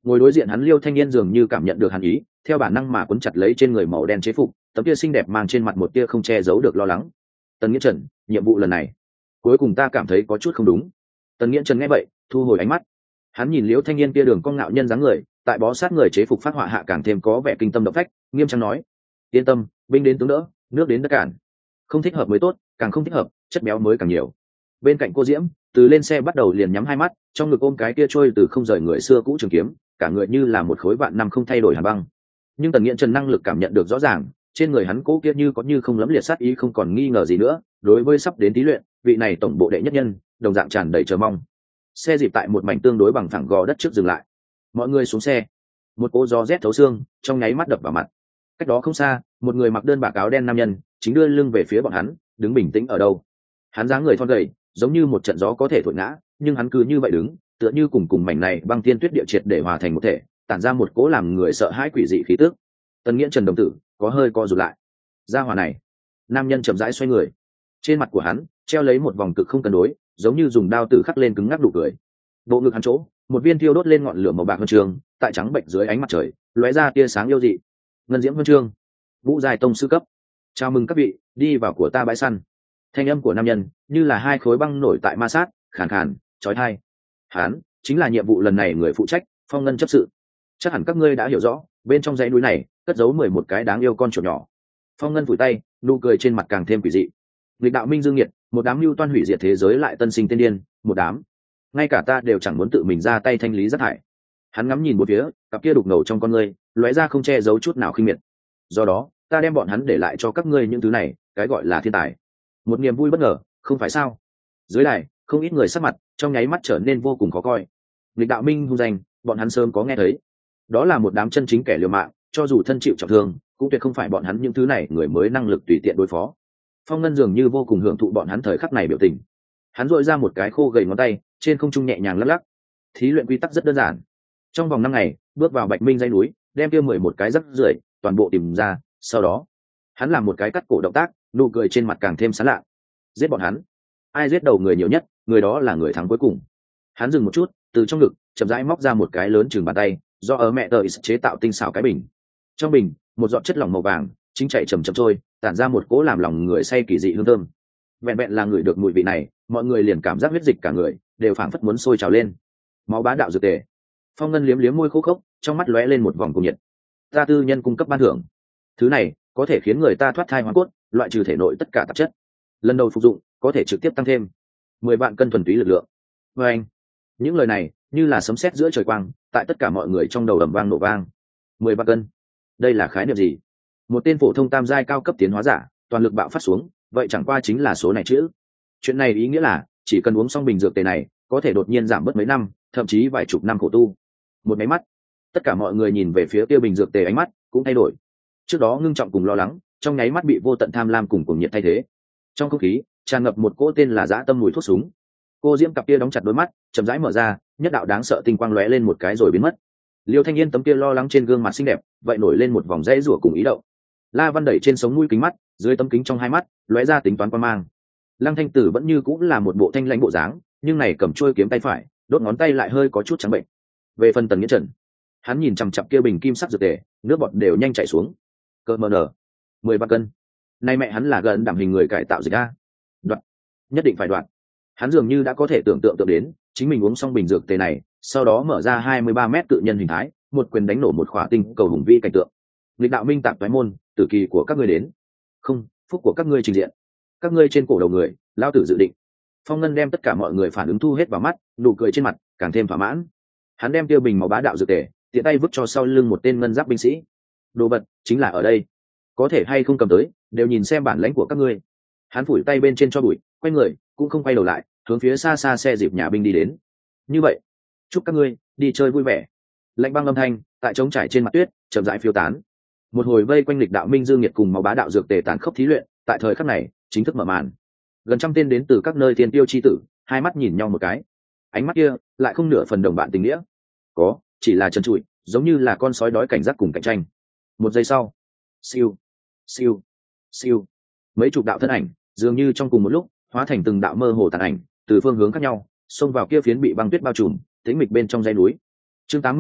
Ngồi đối diện hắn Liêu Thanh Niên dường như cảm nhận được hàn ý, theo bản năng mà quấn chặt lấy trên người màu đen chế phục, tấm kia xinh đẹp mang trên mặt một tia không che giấu được lo lắng. Tần Nghĩa Trần, nhiệm vụ lần này cuối cùng ta cảm thấy có chút không đúng. Tần Nghĩa Trần nghe vậy thu hồi ánh mắt, hắn nhìn Liêu Thanh Niên kia đường cong ngạo nhân dáng người, tại bó sát người chế phục phát họa hạ càng thêm có vẻ kinh tâm động phách, nghiêm trang nói: yên tâm, binh đến tướng đỡ, nước đến đất cản, không thích hợp mới tốt, càng không thích hợp chất béo mới càng nhiều. Bên cạnh cô Diễm từ lên xe bắt đầu liền nhắm hai mắt, trong ngực ôm cái kia trôi từ không rời người xưa cũ trường kiếm, cả người như là một khối vạn năm không thay đổi hàn băng. Nhưng Tần Nghiễn Trần năng lực cảm nhận được rõ ràng, trên người hắn cố kia như có như không lẫm liệt sát ý không còn nghi ngờ gì nữa. Đối với sắp đến thí luyện, vị này tổng bộ đệ nhất nhân đồng dạng tràn đầy chờ mong. Xe dịp tại một mảnh tương đối bằng phẳng gò đất trước dừng lại, mọi người xuống xe. Một cỗ gió rét thấu xương trong nháy mắt đập vào mặt. Cách đó không xa, một người mặc đơn bạc áo đen nam nhân chính đưa lưng về phía bọn hắn, đứng bình tĩnh ở đâu. Hắn dáng người thon gầy, giống như một trận gió có thể thổi ngã, nhưng hắn cứ như vậy đứng, tựa như cùng cùng mảnh này băng thiên tuyết địa triệt để hòa thành một thể, tản ra một cỗ làm người sợ hãi quỷ dị khí tức. Tần Nghiễn Trần đồng tử có hơi co rụt lại. Gia hỏa này, nam nhân chậm rãi xoay người, trên mặt của hắn treo lấy một vòng cực không cân đối, giống như dùng đao tử khắc lên cứng ngắc đủ cười. Bộ ngực hắn chỗ, một viên thiêu đốt lên ngọn lửa màu bạc huân chương, tại trắng bệnh dưới ánh mặt trời, lóe ra tia sáng yêu dị. Ngân diễm huân chương, Vũ Giai tông sư cấp. Chào mừng các vị đi vào của ta bãi săn. Thanh âm của nam nhân như là hai khối băng nổi tại ma sát, khàn khàn, chói tai. Hắn chính là nhiệm vụ lần này người phụ trách, Phong Ngân chấp sự. Chắc hẳn các ngươi đã hiểu rõ, bên trong dãy núi này cất giấu mười một cái đáng yêu con chuột nhỏ. Phong Ngân vùi tay, nụ cười trên mặt càng thêm quỷ dị. Lịch đạo minh dương nhiệt, một đám mưu toan hủy diệt thế giới lại tân sinh tiên điên, một đám ngay cả ta đều chẳng muốn tự mình ra tay thanh lý rác thải. Hắn ngắm nhìn một phía, cặp kia đục ngầu trong con ngươi lóe ra không che giấu chút nào khinh miệt. Do đó ta đem bọn hắn để lại cho các ngươi những thứ này, cái gọi là thiên tài. Một niềm vui bất ngờ, không phải sao? Dưới đài không ít người sắc mặt trong nháy mắt trở nên vô cùng khó coi. Lịch đạo minh hung danh, bọn hắn sớm có nghe thấy. Đó là một đám chân chính kẻ liều mạng, cho dù thân chịu trọng thương cũng tuyệt không phải bọn hắn những thứ này người mới năng lực tùy tiện đối phó. Phong Ngân dường như vô cùng hưởng thụ bọn hắn thời khắc này biểu tình. Hắn dội ra một cái khô gầy ngón tay, trên không trung nhẹ nhàng lắc lắc. Thí luyện quy tắc rất đơn giản. Trong vòng năm ngày, bước vào Bạch Minh dãy núi, đem kia mười một cái rắc rưởi toàn bộ tìm ra, sau đó, hắn làm một cái cắt cổ động tác, nụ cười trên mặt càng thêm sán lạ. Giết bọn hắn. Ai giết đầu người nhiều nhất, người đó là người thắng cuối cùng. Hắn dừng một chút, từ trong ngực chậm rãi móc ra một cái lớn chừng bàn tay, do ở mẹ tờ chế tạo tinh xảo cái bình. Trong bình, một giọt chất lỏng màu vàng chính chảy chậm chậm trôi, tản ra một cỗ làm lòng người say kỳ dị hương thơm. Vẹn vẹn là người được mùi vị này, mọi người liền cảm giác huyết dịch cả người đều phảng phất muốn sôi trào lên. Máu bá đạo dược tề. Phong Ngân liếm liếm môi khô khốc, trong mắt lóe lên một vòng cuồng nhiệt. Ta tư nhân cung cấp ban thưởng. Thứ này có thể khiến người ta thoát thai hóa cốt, loại trừ thể nội tất cả tạp chất. Lần đầu phục dụng có thể trực tiếp tăng thêm mười vạn cân thuần túy lực lượng. Và anh, những lời này như là sấm sét giữa trời quang, tại tất cả mọi người trong đầu ầm vang nổ vang. mười vạn cân, đây là khái niệm gì? Một tên phổ thông tam giai cao cấp tiến hóa giả, toàn lực bạo phát xuống, vậy chẳng qua chính là số này chữ. Chuyện này ý nghĩa là chỉ cần uống xong bình dược tề này, có thể đột nhiên giảm bớt mấy năm, thậm chí vài chục năm khổ tu. Một máy mắt, tất cả mọi người nhìn về phía tiêu bình dược tề, ánh mắt cũng thay đổi. Trước đó ngưng trọng cùng lo lắng, trong nháy mắt bị vô tận tham lam cùng cuồng nhiệt thay thế. Trong không khí tràn ngập một cỗ tên là dã tâm mùi thuốc súng. Cô Diễm cặp kia đóng chặt đôi mắt, chậm rãi mở ra, nhất đạo đáng sợ tinh quang lóe lên một cái rồi biến mất. Liêu Thanh Niên tấm kia lo lắng trên gương mặt xinh đẹp, vậy nổi lên một vòng rẽ rủa cùng ý động. La Văn đẩy trên sống mũi kính mắt, dưới tấm kính trong hai mắt lóe ra tính toán quan mang. Lăng Thanh Tử vẫn như cũng là một bộ thanh lãnh bộ dáng, nhưng này cầm chuôi kiếm tay phải, đốt ngón tay lại hơi có chút trắng bệnh. Về phần Tần Nghiễn Trần, hắn nhìn chằm chằm kia bình kim sắc dược tề, nước bọt đều nhanh chảy xuống. Cơ mờ nở, mười ba cân. Nay mẹ hắn là gần đảm hình người cải tạo dịch a. Đoạn, nhất định phải đoạn. Hắn dường như đã có thể tưởng tượng tượng đến, chính mình uống xong bình dược tề này, sau đó mở ra hai mươi ba mét cự nhân hình thái, một quyền đánh nổ một khỏa tinh cầu hùng vĩ cảnh tượng. Lịch đạo minh tạp toái môn, tử kỳ của các ngươi đến. Không, phúc của các ngươi trình diện. Các ngươi trên cổ đầu người, lao tử dự định. Phong Ngân đem tất cả mọi người phản ứng thu hết vào mắt, nụ cười trên mặt càng thêm thỏa mãn. Hắn đem tiêu bình máu bá đạo dược tề, tiện tay vứt cho sau lưng một tên ngân giáp binh sĩ. Đồ vật chính là ở đây, có thể hay không cầm tới, đều nhìn xem bản lãnh của các ngươi. Hắn phủi tay bên trên cho bụi, quay người, cũng không quay đầu lại, hướng phía xa xa xe dịp nhà binh đi đến. Như vậy, chúc các ngươi đi chơi vui vẻ. Lạnh băng âm thanh tại trống trải trên mặt tuyết chậm rãi phiêu tán. Một hồi vây quanh lịch đạo minh dương nhiệt cùng máu bá đạo dược tề tàn khốc thí luyện, tại thời khắc này chính thức mở màn. Gần trăm tên đến từ các nơi thiên tiêu chi tử, hai mắt nhìn nhau một cái, ánh mắt kia lại không nửa phần đồng bạn tình nghĩa, có chỉ là trần trụi, giống như là con sói đói cảnh giác cùng cạnh tranh. Một giây sau, siêu siêu siêu, mấy chục đạo thân ảnh dường như trong cùng một lúc hóa thành từng đạo mơ hồ tàn ảnh, từ phương hướng khác nhau xông vào kia phiến bị băng tuyết bao trùm tĩnh mịch bên trong dãy núi. Chương tám mươi bảy,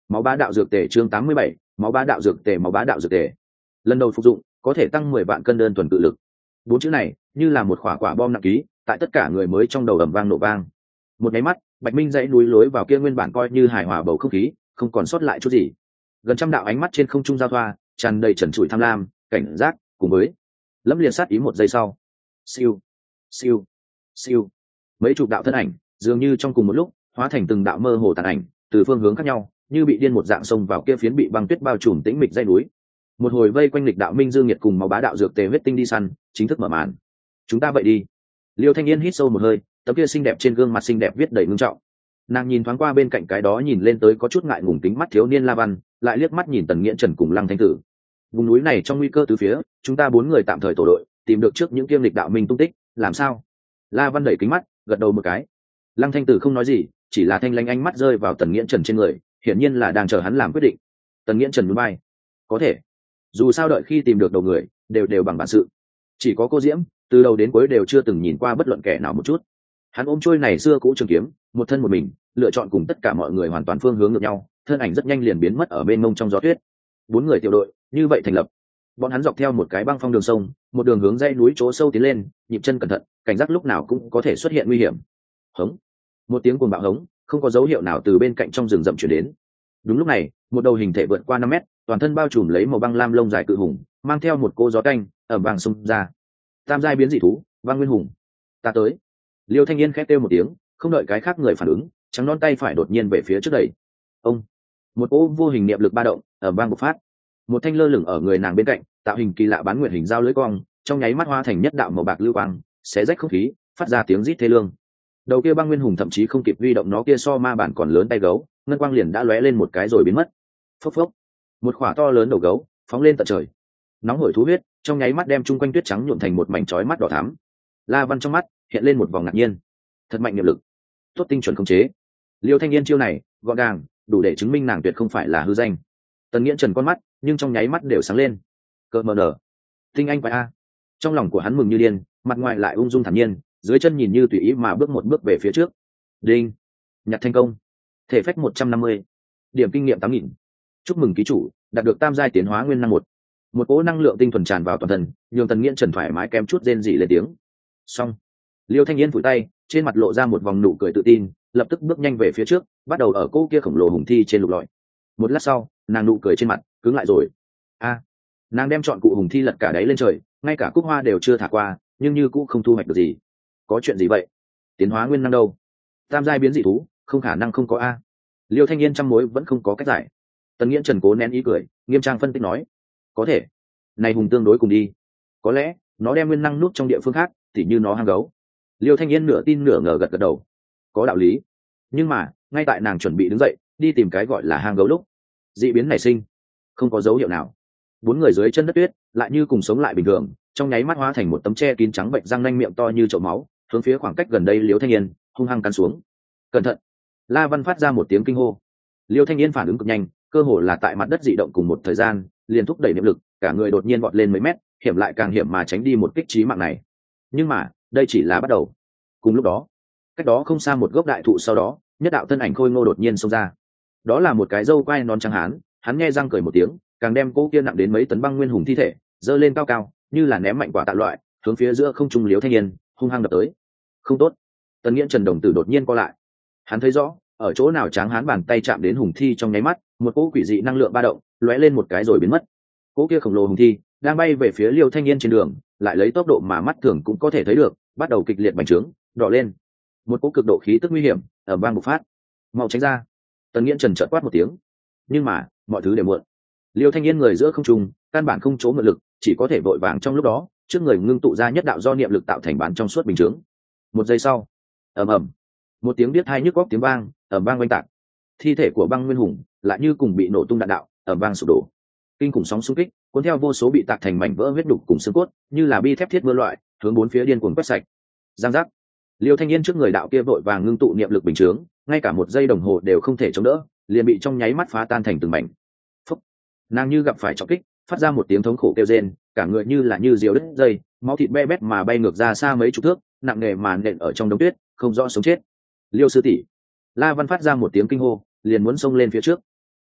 máu bá đạo dược tề chương tám mươi bảy, máu bá đạo dược tề máu bá đạo dược tề lần đầu phục dụng có thể tăng mười vạn cân đơn thuần tự lực. Bốn chữ này như là một quả quả bom nặng ký tại tất cả người mới trong đầu ầm vang nổ vang. Một nháy mắt bạch minh dãy núi lối vào kia nguyên bản coi như hài hòa bầu không khí không còn sót lại chút gì. Gần trăm đạo ánh mắt trên không trung giao thoa tràn đầy trần trụi tham lam, cảnh giác cùng với lâm liệt sát ý. Một giây sau, siêu siêu siêu, mấy chục đạo thân ảnh dường như trong cùng một lúc hóa thành từng đạo mơ hồ tàn ảnh từ phương hướng khác nhau, như bị điên một dạng xông vào kia phiến bị băng tuyết bao trùm tĩnh mịch dãy núi. Một hồi vây quanh lịch đạo minh dương nhiệt cùng máu bá đạo dược tề huyết tinh đi săn chính thức mở màn. Chúng ta vậy đi. Liêu Thanh Yên hít sâu một hơi, tấm kia xinh đẹp trên gương mặt xinh đẹp viết đầy ngưng trọng. Nàng nhìn thoáng qua bên cạnh cái đó nhìn lên tới có chút ngại ngùng tính mắt thiếu niên La Văn, lại liếc mắt nhìn Tần Nghiễn Trần cùng Lăng Thanh Tử. Vùng núi này trong nguy cơ từ phía, chúng ta bốn người tạm thời tổ đội, tìm được trước những kiêm lịch đạo minh tung tích, làm sao? La Văn đẩy kính mắt, gật đầu một cái. Lăng Thanh Tử không nói gì, chỉ là thanh lãnh ánh mắt rơi vào Tần Nghiễn Trần trên người, hiển nhiên là đang chờ hắn làm quyết định. Tần Nghiễn Trần nhún vai, có thể. Dù sao đợi khi tìm được đầu người, đều đều bằng bản sự. Chỉ có cô Diễm, từ đầu đến cuối đều chưa từng nhìn qua bất luận kẻ nào một chút. Hắn ôm trôi này xưa cũ trường kiếm, một thân một mình, lựa chọn cùng tất cả mọi người hoàn toàn phương hướng ngược nhau, thân ảnh rất nhanh liền biến mất ở bên mông trong gió tuyết. Bốn người tiểu đội như vậy thành lập. Bọn hắn dọc theo một cái băng phong đường sông, một đường hướng dãy núi chỗ sâu tiến lên, nhịp chân cẩn thận, cảnh giác lúc nào cũng có thể xuất hiện nguy hiểm. Hống! Một tiếng cuồng bạo hống, không có dấu hiệu nào từ bên cạnh trong rừng rậm truyền đến. Đúng lúc này, một đầu hình thể vượt qua năm mét, toàn thân bao trùm lấy màu băng lam lông dài cự hùng, mang theo một cô gió canh, ẩm vàng xông ra. Tam giai biến dị thú, Băng Nguyên Hùng. Ta tới. Liêu Thanh Niên khét kêu một tiếng, không đợi cái khác người phản ứng, trắng non tay phải đột nhiên về phía trước đẩy. Ông! Một cỗ vô hình niệm lực ba động, ở bang bộc phát. Một thanh lơ lửng ở người nàng bên cạnh, tạo hình kỳ lạ bán nguyệt hình dao lưỡi cong, trong nháy mắt hoa thành nhất đạo màu bạc lưu quang, xé rách không khí, phát ra tiếng rít thê lương. Đầu kia Băng Nguyên Hùng thậm chí không kịp huy động nó kia so ma bản còn lớn tay gấu, ngân quang liền đã lóe lên một cái rồi biến mất. Phốc phốc. Một khỏa to lớn đầu gấu phóng lên tận trời, nóng hổi thú huyết trong nháy mắt đem chung quanh tuyết trắng nhuộm thành một mảnh chói mắt đỏ thắm. La Văn trong mắt hiện lên một vòng ngạc nhiên, thật mạnh nghiệp lực, tốt tinh chuẩn khống chế. Liêu Thanh Niên chiêu này gọn gàng, đủ để chứng minh nàng tuyệt không phải là hư danh. Tần Nghiễn Trần con mắt nhưng trong nháy mắt đều sáng lên. Cờ mờ nở, tinh anh quái a! Trong lòng của hắn mừng như điên, mặt ngoài lại ung dung thản nhiên, dưới chân nhìn như tùy ý mà bước một bước về phía trước. Đinh, nhặt thành công, thể phách một trăm năm mươi, điểm kinh nghiệm tám nghìn. Chúc mừng ký chủ đạt được tam giai tiến hóa nguyên năng một. Một cỗ năng lượng tinh thuần tràn vào toàn thân, nhường Tần Nghiễn Trần thoải mái kém chút rên rỉ lên tiếng. Xong. Liêu Thanh Niên phủi tay, trên mặt lộ ra một vòng nụ cười tự tin, lập tức bước nhanh về phía trước, bắt đầu ở cỗ kia khổng lồ hùng thi trên lục lọi. Một lát sau, nàng nụ cười trên mặt cứng lại rồi. A, nàng đem chọn cụ hùng thi lật cả đáy lên trời, ngay cả cúc hoa đều chưa thả qua, nhưng như cũng không thu hoạch được gì. Có chuyện gì vậy? Tiến hóa nguyên năng đâu? Tam giai biến dị thú, không khả năng không có a. Liêu Thanh Niên trăm mối vẫn không có cách giải. Tần Nghiễn Trần cố nén ý cười, nghiêm trang phân tích nói, có thể này hùng tương đối cùng đi, có lẽ nó đem nguyên năng nút trong địa phương khác, tỉ như nó hang gấu. Liêu Thanh Niên nửa tin nửa ngờ gật gật đầu, có đạo lý. Nhưng mà ngay tại nàng chuẩn bị đứng dậy đi tìm cái gọi là hang gấu lúc, dị biến nảy sinh, không có dấu hiệu nào. Bốn người dưới chân đất tuyết lại như cùng sống lại bình thường, trong nháy mắt hóa thành một tấm tre kín trắng bệnh răng nanh miệng to như chậu máu, hướng phía khoảng cách gần đây Liêu Thanh Niên hung hăng cắn xuống. Cẩn thận! La Văn phát ra một tiếng kinh hô. Liêu Thanh Niên phản ứng cực nhanh, cơ hồ là tại mặt đất dị động cùng một thời gian, liền thúc đẩy niệm lực, cả người đột nhiên vọt lên mấy mét, hiểm lại càng hiểm mà tránh đi một kích chí mạng này. Nhưng mà đây chỉ là bắt đầu. Cùng lúc đó, cách đó không xa một gốc đại thụ sau đó, nhất đạo thân ảnh khôi ngô đột nhiên xông ra. Đó là một cái râu quai non trắng hán, hắn nghe răng cười một tiếng, càng đem cô kia nặng đến mấy tấn Băng Nguyên Hùng thi thể giơ lên cao cao, như là ném mạnh quả tạ loại, hướng phía giữa không trung Liêu Thanh Niên hung hăng đập tới. Không tốt! Tần Nghiễn Trần đồng tử đột nhiên co lại. Hắn thấy rõ, ở chỗ nào tráng hán bàn tay chạm đến hùng thi trong nháy mắt, một cỗ quỷ dị năng lượng ba động lóe lên một cái rồi biến mất. Cỗ kia khổng lồ hùng thi đang bay về phía Liêu Thanh Niên trên đường, lại lấy tốc độ mà mắt thường cũng có thể thấy được, bắt đầu kịch liệt bành trướng, đỏ lên. Một cỗ cực độ khí tức nguy hiểm ở bang bộc phát. Mau tránh ra! Tần Nghiễn Trần chợt quát một tiếng. Nhưng mà mọi thứ đều muộn. Liêu Thanh Niên người giữa không trung, căn bản không chỗ mượn lực, chỉ có thể vội vàng trong lúc đó, trước người ngưng tụ ra nhất đạo do niệm lực tạo thành bán trong suốt bình chướng. Một giây sau, ầm ầm, một tiếng biết hai nhức góc tiếng vang ầm vang oanh tạc, thi thể của Băng Nguyên Hùng lại như cùng bị nổ tung đạn đạo ầm vang sụp đổ. Kinh khủng sóng xung kích cuốn theo vô số bị tạc thành mảnh vỡ huyết đục cùng xương cốt, như là bi thép thiết mưa loại, hướng bốn phía điên cuồng quét sạch. Giang giác! Liêu Thanh Niên trước người đạo kia vội vàng ngưng tụ niệm lực bình chướng, ngay cả một giây đồng hồ đều không thể chống đỡ, liền bị trong nháy mắt phá tan thành từng mảnh. Phúc! Nàng như gặp phải trọng kích, phát ra một tiếng thống khổ kêu rên, cả người như là như diều đứt dây, máu thịt be bét mà bay ngược ra xa mấy chục thước, nặng nề mà nện ở trong đống tuyết, không rõ sống chết. Liêu sư tỷ! La Văn phát ra một tiếng kinh hô, liền muốn xông lên phía trước.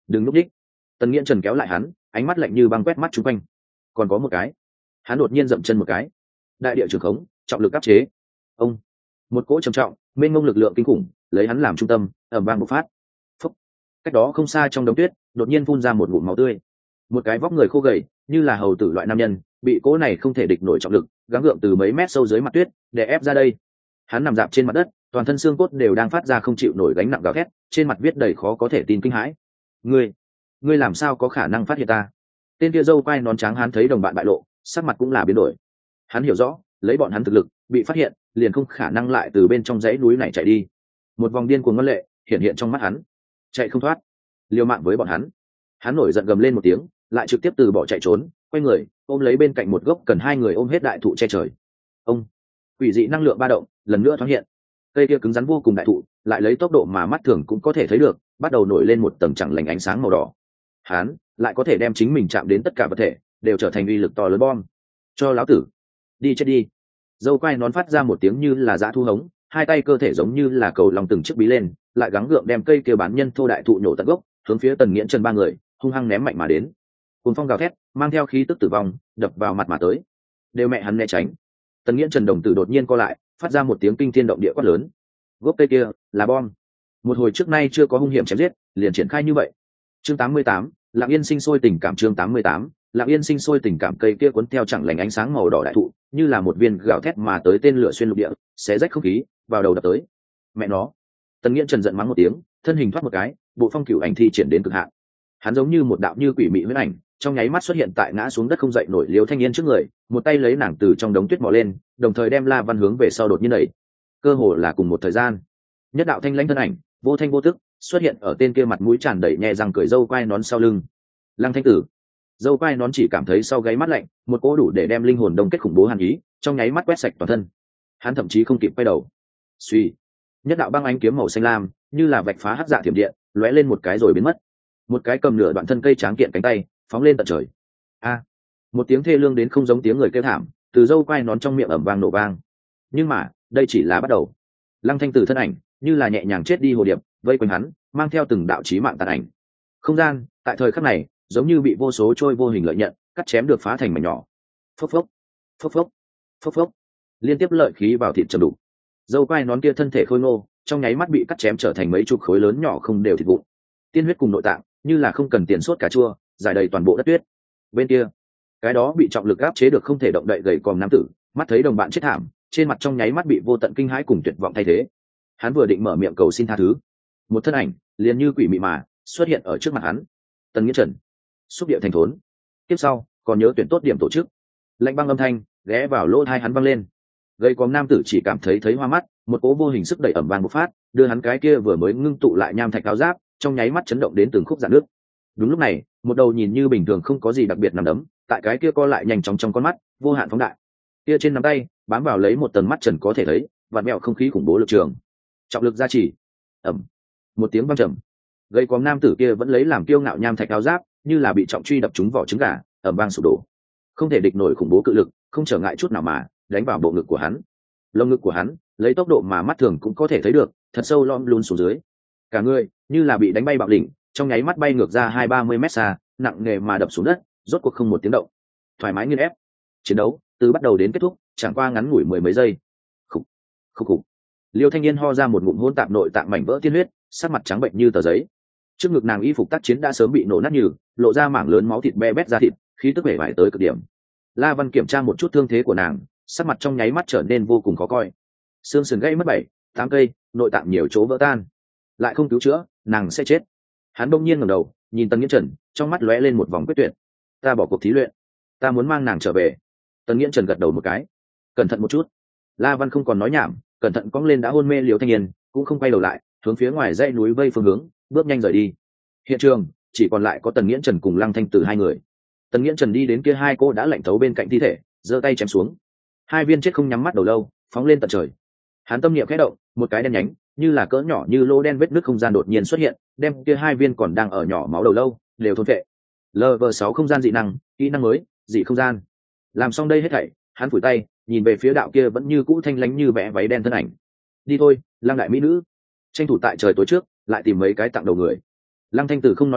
đừng núp đích. Tần Nghiễn Trần kéo lại hắn, ánh mắt lạnh như băng quét mắt chung quanh. Còn có một cái. Hắn đột nhiên dậm chân một cái. Đại địa trường khống, trọng lực áp chế. Ông. Một cỗ trầm trọng, mênh mông lực lượng kinh khủng, lấy hắn làm trung tâm, ầm vang bộc phát. Phúc. Cách đó không xa trong đống tuyết, đột nhiên phun ra một ngụm máu tươi. Một cái vóc người khô gầy, như là hầu tử loại nam nhân, bị cỗ này không thể địch nổi trọng lực, gắng gượng từ mấy mét sâu dưới mặt tuyết, để ép ra đây. Hắn nằm dạp trên mặt đất, toàn thân xương cốt đều đang phát ra không chịu nổi gánh nặng gào thét, trên mặt viết đầy khó có thể tin kinh hãi. Ngươi, ngươi làm sao có khả năng phát hiện ta? Tên kia râu quai nón trắng hắn thấy đồng bạn bại lộ, sắc mặt cũng là biến đổi. Hắn hiểu rõ, lấy bọn hắn thực lực, bị phát hiện, liền không khả năng lại từ bên trong dãy núi này chạy đi. Một vòng điên cuồng ngân lệ hiện hiện trong mắt hắn, chạy không thoát, liều mạng với bọn hắn. Hắn nổi giận gầm lên một tiếng, lại trực tiếp từ bỏ chạy trốn, quay người ôm lấy bên cạnh một gốc cần hai người ôm hết đại thụ che trời. Ông, quỷ dị năng lượng ba động lần nữa thoáng hiện, cây kia cứng rắn vô cùng đại thụ lại lấy tốc độ mà mắt thường cũng có thể thấy được, bắt đầu nổi lên một tầng chẳng lành ánh sáng màu đỏ. Hắn lại có thể đem chính mình chạm đến tất cả vật thể, đều trở thành uy lực to lớn bom. Cho lão tử đi chết đi. Dâu quai nón phát ra một tiếng như là dã thu hống, hai tay cơ thể giống như là cầu lòng từng chiếc bí lên, lại gắng gượng đem cây kia bán nhân thô đại thụ nhổ tận gốc, hướng phía Tần Nghiễn Trần ba người hung hăng ném mạnh mà đến. Cuồng phong gào thét, mang theo khí tức tử vong, đập vào mặt mà tới. Đều mẹ hắn né tránh. Tần Nghiễn Trần đồng tử đột nhiên co lại, phát ra một tiếng kinh thiên động địa quát lớn. Gốc cây kia là bom. Một hồi trước nay chưa có hung hiểm chém giết, liền triển khai như vậy. Chương tám mươi tám, Lặng Yên sinh sôi tình cảm. Chương tám mươi tám, Lặng Yên sinh sôi tình cảm. Cây kia cuốn theo chẳng lành ánh sáng màu đỏ đại thụ, như là một viên gạo thét mà tới tên lửa xuyên lục địa, xé rách không khí, vào đầu đập tới. Mẹ nó. Tần Nghiễn Trần giận mắng một tiếng, thân hình thoát một cái, bộ phong cửu ảnh thi triển đến cực hạn. Hắn giống như một đạo như quỷ mị huyễn ảnh, trong nháy mắt xuất hiện tại ngã xuống đất không dậy nổi Liêu Thanh Niên trước người, một tay lấy nàng từ trong đống tuyết mò lên, đồng thời đem La Văn hướng về sau đột nhiên đẩy. Cơ hồ là cùng một thời gian, nhất đạo thanh lãnh thân ảnh, vô thanh vô tức, xuất hiện ở tên kia mặt mũi tràn đầy nhẹ răng cười râu quai nón sau lưng. Lăng Thanh Tử. Râu quai nón chỉ cảm thấy sau gáy mắt lạnh, một cỗ đủ để đem linh hồn đông kết khủng bố hàn ý, trong nháy mắt quét sạch toàn thân. Hắn thậm chí không kịp quay đầu. Suy, nhất đạo băng ánh kiếm màu xanh lam, như là vạch phá hắc dạ thiểm điện, lóe lên một cái rồi biến mất. Một cái cầm nửa đoạn thân cây tráng kiện cánh tay, phóng lên tận trời. A, một tiếng thê lương đến không giống tiếng người kêu thảm, từ râu quai nón trong miệng ầm vang nổ vang. Nhưng mà, đây chỉ là bắt đầu. Lăng Thanh Tử thân ảnh, như là nhẹ nhàng chết đi hồ điệp, vây quanh hắn, mang theo từng đạo chí mạng tàn ảnh. Không gian, tại thời khắc này, giống như bị vô số trôi vô hình lợi nhận cắt chém được phá thành mảnh nhỏ. Phốc phốc, phốc phốc, phốc phốc, liên tiếp lợi khí vào thịt trầm đục. Dâu quai nón kia thân thể khôi ngô, trong nháy mắt bị cắt chém trở thành mấy chục khối lớn nhỏ không đều thịt vụn. Tiên huyết cùng nội tạng, như là không cần tiền sốt cà chua, giải đầy toàn bộ đất tuyết. Bên kia, cái đó bị trọng lực áp chế được không thể động đậy gầy còm nam tử, mắt thấy đồng bạn chết thảm, trên mặt trong nháy mắt bị vô tận kinh hãi cùng tuyệt vọng thay thế. Hắn vừa định mở miệng cầu xin tha thứ, một thân ảnh liền như quỷ mị mà xuất hiện ở trước mặt hắn. Tần Nghiễn Trần, xúc địa thành thốn. Tiếp sau, còn nhớ tuyển tốt điểm tổ chức. Lạnh băng âm thanh ghé vào lỗ tai hắn vang lên. Gầy còm nam tử chỉ cảm thấy thấy hoa mắt, một cỗ vô hình sức đẩy ẩm vang bộc phát, đưa hắn cái kia vừa mới ngưng tụ lại nham thạch áo giáp, trong nháy mắt chấn động đến từng khúc rạn nước. Đúng lúc này, một đầu nhìn như bình thường không có gì đặc biệt nằm đấm, tại cái kia co lại nhanh chóng trong con mắt, vô hạn phóng đại. Kia trên nắm tay, bám vào lấy một tầng mắt trần có thể thấy, vặn mèo không khí khủng bố lực trường. Trọng lực gia trì. Ầm. Một tiếng vang trầm. Gầy còm nam tử kia vẫn lấy làm kiêu ngạo nham thạch áo giáp, như là bị trọng truy đập trúng vỏ trứng gà, ầm vang sụp đổ. Không thể địch nổi khủng bố cự lực, không trở ngại chút nào mà đánh vào bộ ngực của hắn. Lồng ngực của hắn, lấy tốc độ mà mắt thường cũng có thể thấy được, thật sâu lom lún xuống dưới. Cả người như là bị đánh bay bạo đỉnh, trong nháy mắt bay ngược ra hai ba mươi mét xa, nặng nề mà đập xuống đất, rốt cuộc không một tiếng động. Thoải mái nghiền ép. Chiến đấu từ bắt đầu đến kết thúc, chẳng qua ngắn ngủi mười mấy giây. Khục, khục khục. Liêu Thanh Niên ho ra một ngụm hỗn tạp nội tạng mảnh vỡ tiên huyết, sắc mặt trắng bệnh như tờ giấy. Trước ngực nàng y phục tác chiến đã sớm bị nổ nát nhừ, lộ ra mảng lớn máu thịt be bét ra thịt, khí tức vẻ vải tới cực điểm. La Văn kiểm tra một chút thương thế của nàng, sắc mặt trong nháy mắt trở nên vô cùng khó coi. Xương sườn gãy mất bảy, tám cây, nội tạng nhiều chỗ vỡ tan. Lại không cứu chữa, nàng sẽ chết. Hắn đông nhiên ngẩng đầu, nhìn Tần Nghiễn Trần, trong mắt lóe lên một vòng quyết tuyệt. Ta bỏ cuộc thí luyện, ta muốn mang nàng trở về. Tần Nghiễn Trần gật đầu một cái. Cẩn thận một chút. La Văn không còn nói nhảm, cẩn thận cong lên đã hôn mê Liêu Thanh Niên, cũng không quay đầu lại, hướng phía ngoài dãy núi vây phương hướng, bước nhanh rời đi. Hiện trường chỉ còn lại có Tần Nghiễn Trần cùng Lăng Thanh Tử hai người. Tần Nghiễn Trần đi đến kia hai cô đã lạnh thấu bên cạnh thi thể, giơ tay chém xuống. Hai viên chết không nhắm mắt đầu lâu, phóng lên tận trời. Hắn tâm niệm khẽ động, một cái đen nhánh, như là cỡ nhỏ như lỗ đen vết nứt không gian đột nhiên xuất hiện, đem kia hai viên còn đang ở nhỏ máu đầu lâu đều thôn phệ. Lv sáu không gian dị năng, kỹ năng mới, dị không gian. Làm xong đây hết thảy, hắn phủi tay, nhìn về phía đạo kia vẫn như cũ thanh lãnh như vẽ váy đen thân ảnh. Đi thôi, Lăng đại mỹ nữ. Tranh thủ tại trời tối trước, lại tìm mấy cái tặng đầu người. Lăng Thanh Tử không nói gì,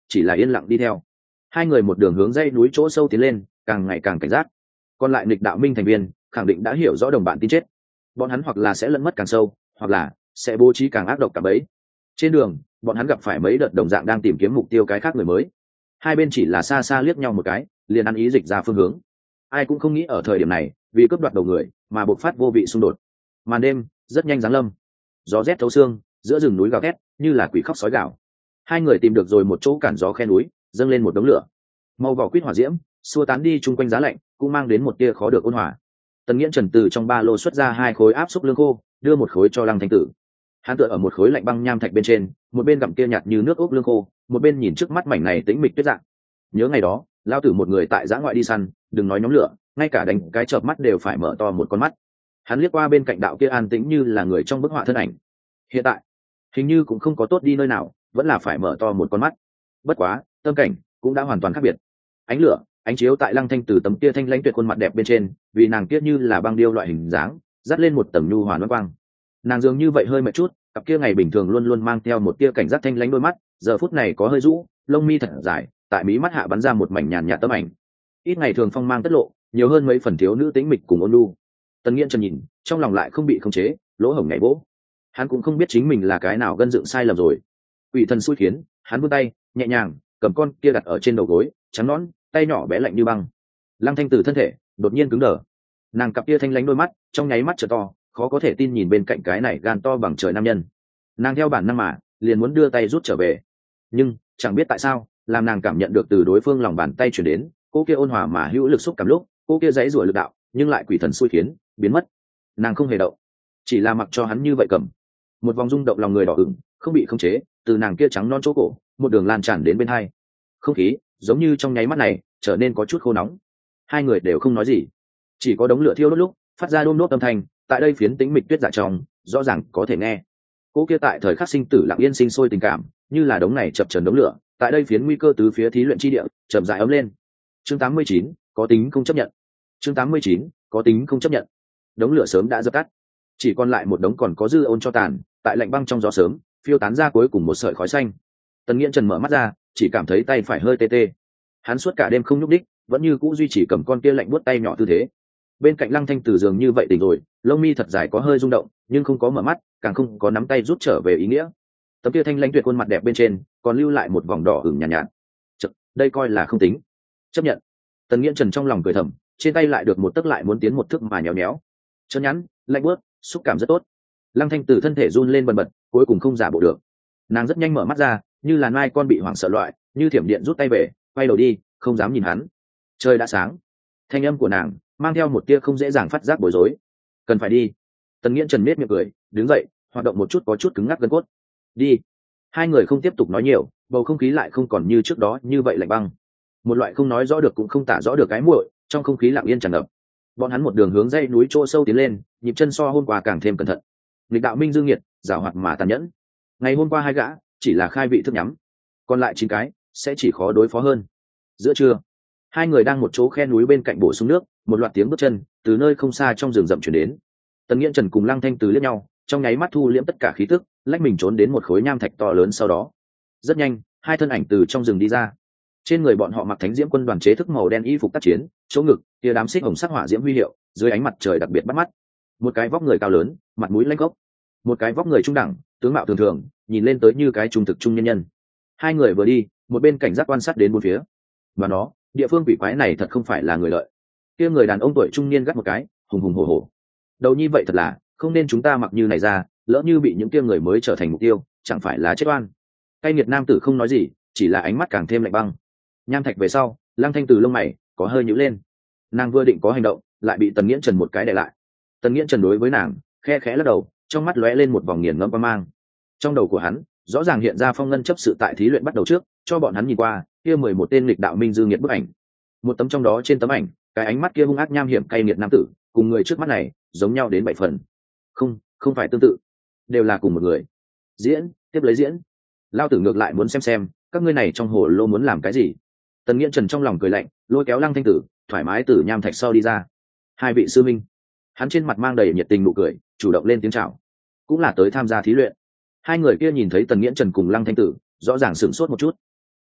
chỉ là yên lặng đi theo. Hai người một đường hướng dãy núi chỗ sâu tiến lên, càng ngày càng cảnh giác. Còn lại nghịch đạo minh thành viên khẳng định đã hiểu rõ đồng bạn tin chết, bọn hắn hoặc là sẽ lẫn mất càng sâu, hoặc là sẽ bố trí càng ác độc cả bấy. Trên đường bọn hắn gặp phải mấy đợt đồng dạng đang tìm kiếm mục tiêu cái khác người mới, hai bên chỉ là xa xa liếc nhau một cái liền ăn ý dịch ra phương hướng. Ai cũng không nghĩ ở thời điểm này vì cướp đoạt đầu người mà bộc phát vô vị xung đột. Màn đêm rất nhanh giáng lâm, gió rét thấu xương, giữa rừng núi gào thét như là quỷ khóc sói gào. Hai người tìm được rồi một chỗ cản gió khe núi, dâng lên một đống lửa, màu vỏ quýt hỏa diễm xua tán đi chung quanh giá lạnh, cũng mang đến một tia khó được ôn hòa. Tần Nghiễn Trần từ trong ba lô xuất ra hai khối áp xúc lương khô, đưa một khối cho Lăng Thanh Tử. Hắn tựa ở một khối lạnh băng nham thạch bên trên, một bên gặm kia nhạt như nước ốc lương khô, một bên nhìn trước mắt mảnh này tĩnh mịch tuyết dạng. Nhớ ngày đó lao tử một người tại giã ngoại đi săn, đừng nói nhóm lửa, ngay cả đánh cái chợp mắt đều phải mở to một con mắt. Hắn liếc qua bên cạnh đạo kia an tĩnh như là người trong bức họa thân ảnh, hiện tại hình như cũng không có tốt đi nơi nào, vẫn là phải mở to một con mắt. Bất quá tâm cảnh cũng đã hoàn toàn khác biệt. Ánh lửa ánh chiếu tại Lăng Thanh Tử tấm kia thanh lãnh tuyệt khuôn mặt đẹp bên trên, vì nàng kia như là băng điêu loại hình dáng, dắt lên một tầng nhu hòa nước quang. Nàng dường như vậy hơi mệt chút, cặp kia ngày bình thường luôn luôn mang theo một tia cảnh giác thanh lãnh đôi mắt, giờ phút này có hơi rũ, lông mi thật dài, tại mí mắt hạ bắn ra một mảnh nhàn nhạt tấm ảnh. Ít ngày thường phong mang tất lộ, nhiều hơn mấy phần thiếu nữ tĩnh mịch cùng ôn nhu. Tần Nghiễn Trần nhìn, trong lòng lại không bị khống chế, lỗ hổng nhảy vỗ. Hắn cũng không biết chính mình là cái nào gân dựng sai lầm rồi. Quỷ thần xui khiến, hắn vươn tay, nhẹ nhàng cầm con kia đặt ở trên đầu gối, trắng nõn, tay nhỏ bé lạnh như băng. Lăng Thanh Tử thân thể đột nhiên cứng đờ, nàng cặp kia thanh lãnh đôi mắt trong nháy mắt trở to, khó có thể tin nhìn bên cạnh cái này gan to bằng trời nam nhân. Nàng theo bản năng mà liền muốn đưa tay rút trở về, nhưng chẳng biết tại sao, làm nàng cảm nhận được từ đối phương lòng bàn tay chuyển đến cô kia ôn hòa mà hữu lực xúc cảm lúc, cô kia dãy rủa lực đạo nhưng lại quỷ thần xui khiến biến mất. Nàng không hề động, chỉ là mặc cho hắn như vậy cầm. Một vòng rung động lòng người đỏ ửng không bị khống chế từ nàng kia trắng non chỗ cổ một đường lan tràn đến bên hai. Không khí giống như trong nháy mắt này trở nên có chút khô nóng. Hai người đều không nói gì, chỉ có đống lửa thiêu đốt lúc phát ra đôm đốt âm thanh, tại đây phiến tĩnh mịch tuyết dạ trong rõ ràng có thể nghe. Cô kia tại thời khắc sinh tử lặng yên sinh sôi tình cảm, như là đống này chập chờn đống lửa, tại đây phiến nguy cơ tứ phía thí luyện chi địa chậm rãi ấm lên. Chương tám mươi chín, có tính không chấp nhận. Chương tám mươi chín, có tính không chấp nhận. Đống lửa sớm đã dập tắt, chỉ còn lại một đống còn có dư ôn cho tàn, tại lạnh băng trong gió sớm phiêu tán ra cuối cùng một sợi khói xanh. Tần Nghiễn Trần mở mắt ra, chỉ cảm thấy tay phải hơi tê tê. Hắn suốt cả đêm không nhúc đích, vẫn như cũ duy trì cầm con kia lạnh buốt tay nhỏ tư thế. Bên cạnh Lăng Thanh Tử dường như vậy tỉnh rồi, lông mi thật dài có hơi rung động, nhưng không có mở mắt, càng không có nắm tay rút trở về ý nghĩa. Tấm kia thanh lãnh tuyệt khuôn mặt đẹp bên trên còn lưu lại một vòng đỏ ửng nhàn nhạt, nhạt. Chật, đây coi là không tính chấp nhận. Tần Nghiễn Trần trong lòng cười thầm, trên tay lại được một tấc lại muốn tiến một thước mà nhéo nhéo, chân nhắn lạnh buốt, xúc cảm rất tốt. Lăng Thanh Tử thân thể run lên bần bật, cuối cùng không giả bộ được. Nàng rất nhanh mở mắt ra, như là nai con bị hoảng sợ loại, như thiểm điện rút tay về, quay đầu đi, không dám nhìn hắn. Trời đã sáng. Thanh âm của nàng mang theo một tia không dễ dàng phát giác bối rối. Cần phải đi. Tần Nghiễn Trần miết miệng cười, đứng dậy, hoạt động một chút có chút cứng ngắc gân cốt. Đi. Hai người không tiếp tục nói nhiều, bầu không khí lại không còn như trước đó như vậy lạnh băng. Một loại không nói rõ được cũng không tả rõ được cái muội, trong không khí lặng yên tràn ngập. Bọn hắn một đường hướng dãy núi chỗ sâu tiến lên, nhịp chân so hôm qua càng thêm cẩn thận. Nghịch đạo minh dương nhiệt, giảo hoạt mà tàn nhẫn. Ngày hôm qua hai gã chỉ là khai vị thức nhắm, còn lại chín cái sẽ chỉ khó đối phó hơn. Giữa trưa, hai người đang một chỗ khe núi bên cạnh bổ sung nước, một loạt tiếng bước chân từ nơi không xa trong rừng rậm chuyển đến. Tần Nghiễn Trần cùng Lăng Thanh Từ liếc nhau, trong nháy mắt thu liễm tất cả khí tức, lách mình trốn đến một khối nham thạch to lớn sau đó. Rất nhanh, hai thân ảnh từ trong rừng đi ra. Trên người bọn họ mặc thánh diễm quân đoàn chế thức màu đen y phục tác chiến, chỗ ngực kia đám xích hồng sắc hỏa diễm huy hiệu, dưới ánh mặt trời đặc biệt bắt mắt. Một cái vóc người cao lớn, mặt mũi lanh gốc, một cái vóc người trung đẳng, tướng mạo thường thường, nhìn lên tới như cái trung thực trung nhân nhân. Hai người vừa đi, một bên cảnh giác quan sát đến bốn phía. Và nó, địa phương quỷ quái này thật không phải là người lợi. Kia người đàn ông tuổi trung niên gắt một cái, hùng hùng hổ hổ. Đầu nhi vậy thật là, không nên chúng ta mặc như này ra, lỡ như bị những kia người mới trở thành mục tiêu, chẳng phải là chết oan. Cay nghiệt nam tử không nói gì, chỉ là ánh mắt càng thêm lạnh băng. Nham thạch về sau, Lăng Thanh Từ lông mày có hơi nhíu lên. Nàng vừa định có hành động, lại bị Tần Nghiễn Trần một cái đè lại. Tần Nghiễn Trần đối với nàng khe khẽ lắc đầu, trong mắt lóe lên một vòng nghiền ngẫm quan mang. Trong đầu của hắn rõ ràng hiện ra phong ngân chấp sự tại thí luyện bắt đầu trước cho bọn hắn nhìn qua kia mười một tên lịch đạo minh dư nghiệt bức ảnh. Một tấm trong đó, trên tấm ảnh, cái ánh mắt kia hung ác nham hiểm cay nghiệt nam tử cùng người trước mắt này giống nhau đến bảy phần. Không, không phải tương tự, đều là cùng một người. Diễn, tiếp lấy diễn. Lao tử ngược lại muốn xem xem các ngươi này trong hồ lô muốn làm cái gì. Tần Nghiễn Trần trong lòng cười lạnh, lôi kéo Lăng Thanh Tử thoải mái từ nham thạch sau đi ra. Hai vị sư minh. Hắn trên mặt mang đầy nhiệt tình nụ cười, chủ động lên tiếng chào, cũng là tới tham gia thí luyện. Hai người kia nhìn thấy Tần Nghiễn Trần cùng Lăng Thanh Tử rõ ràng sửng sốt một chút.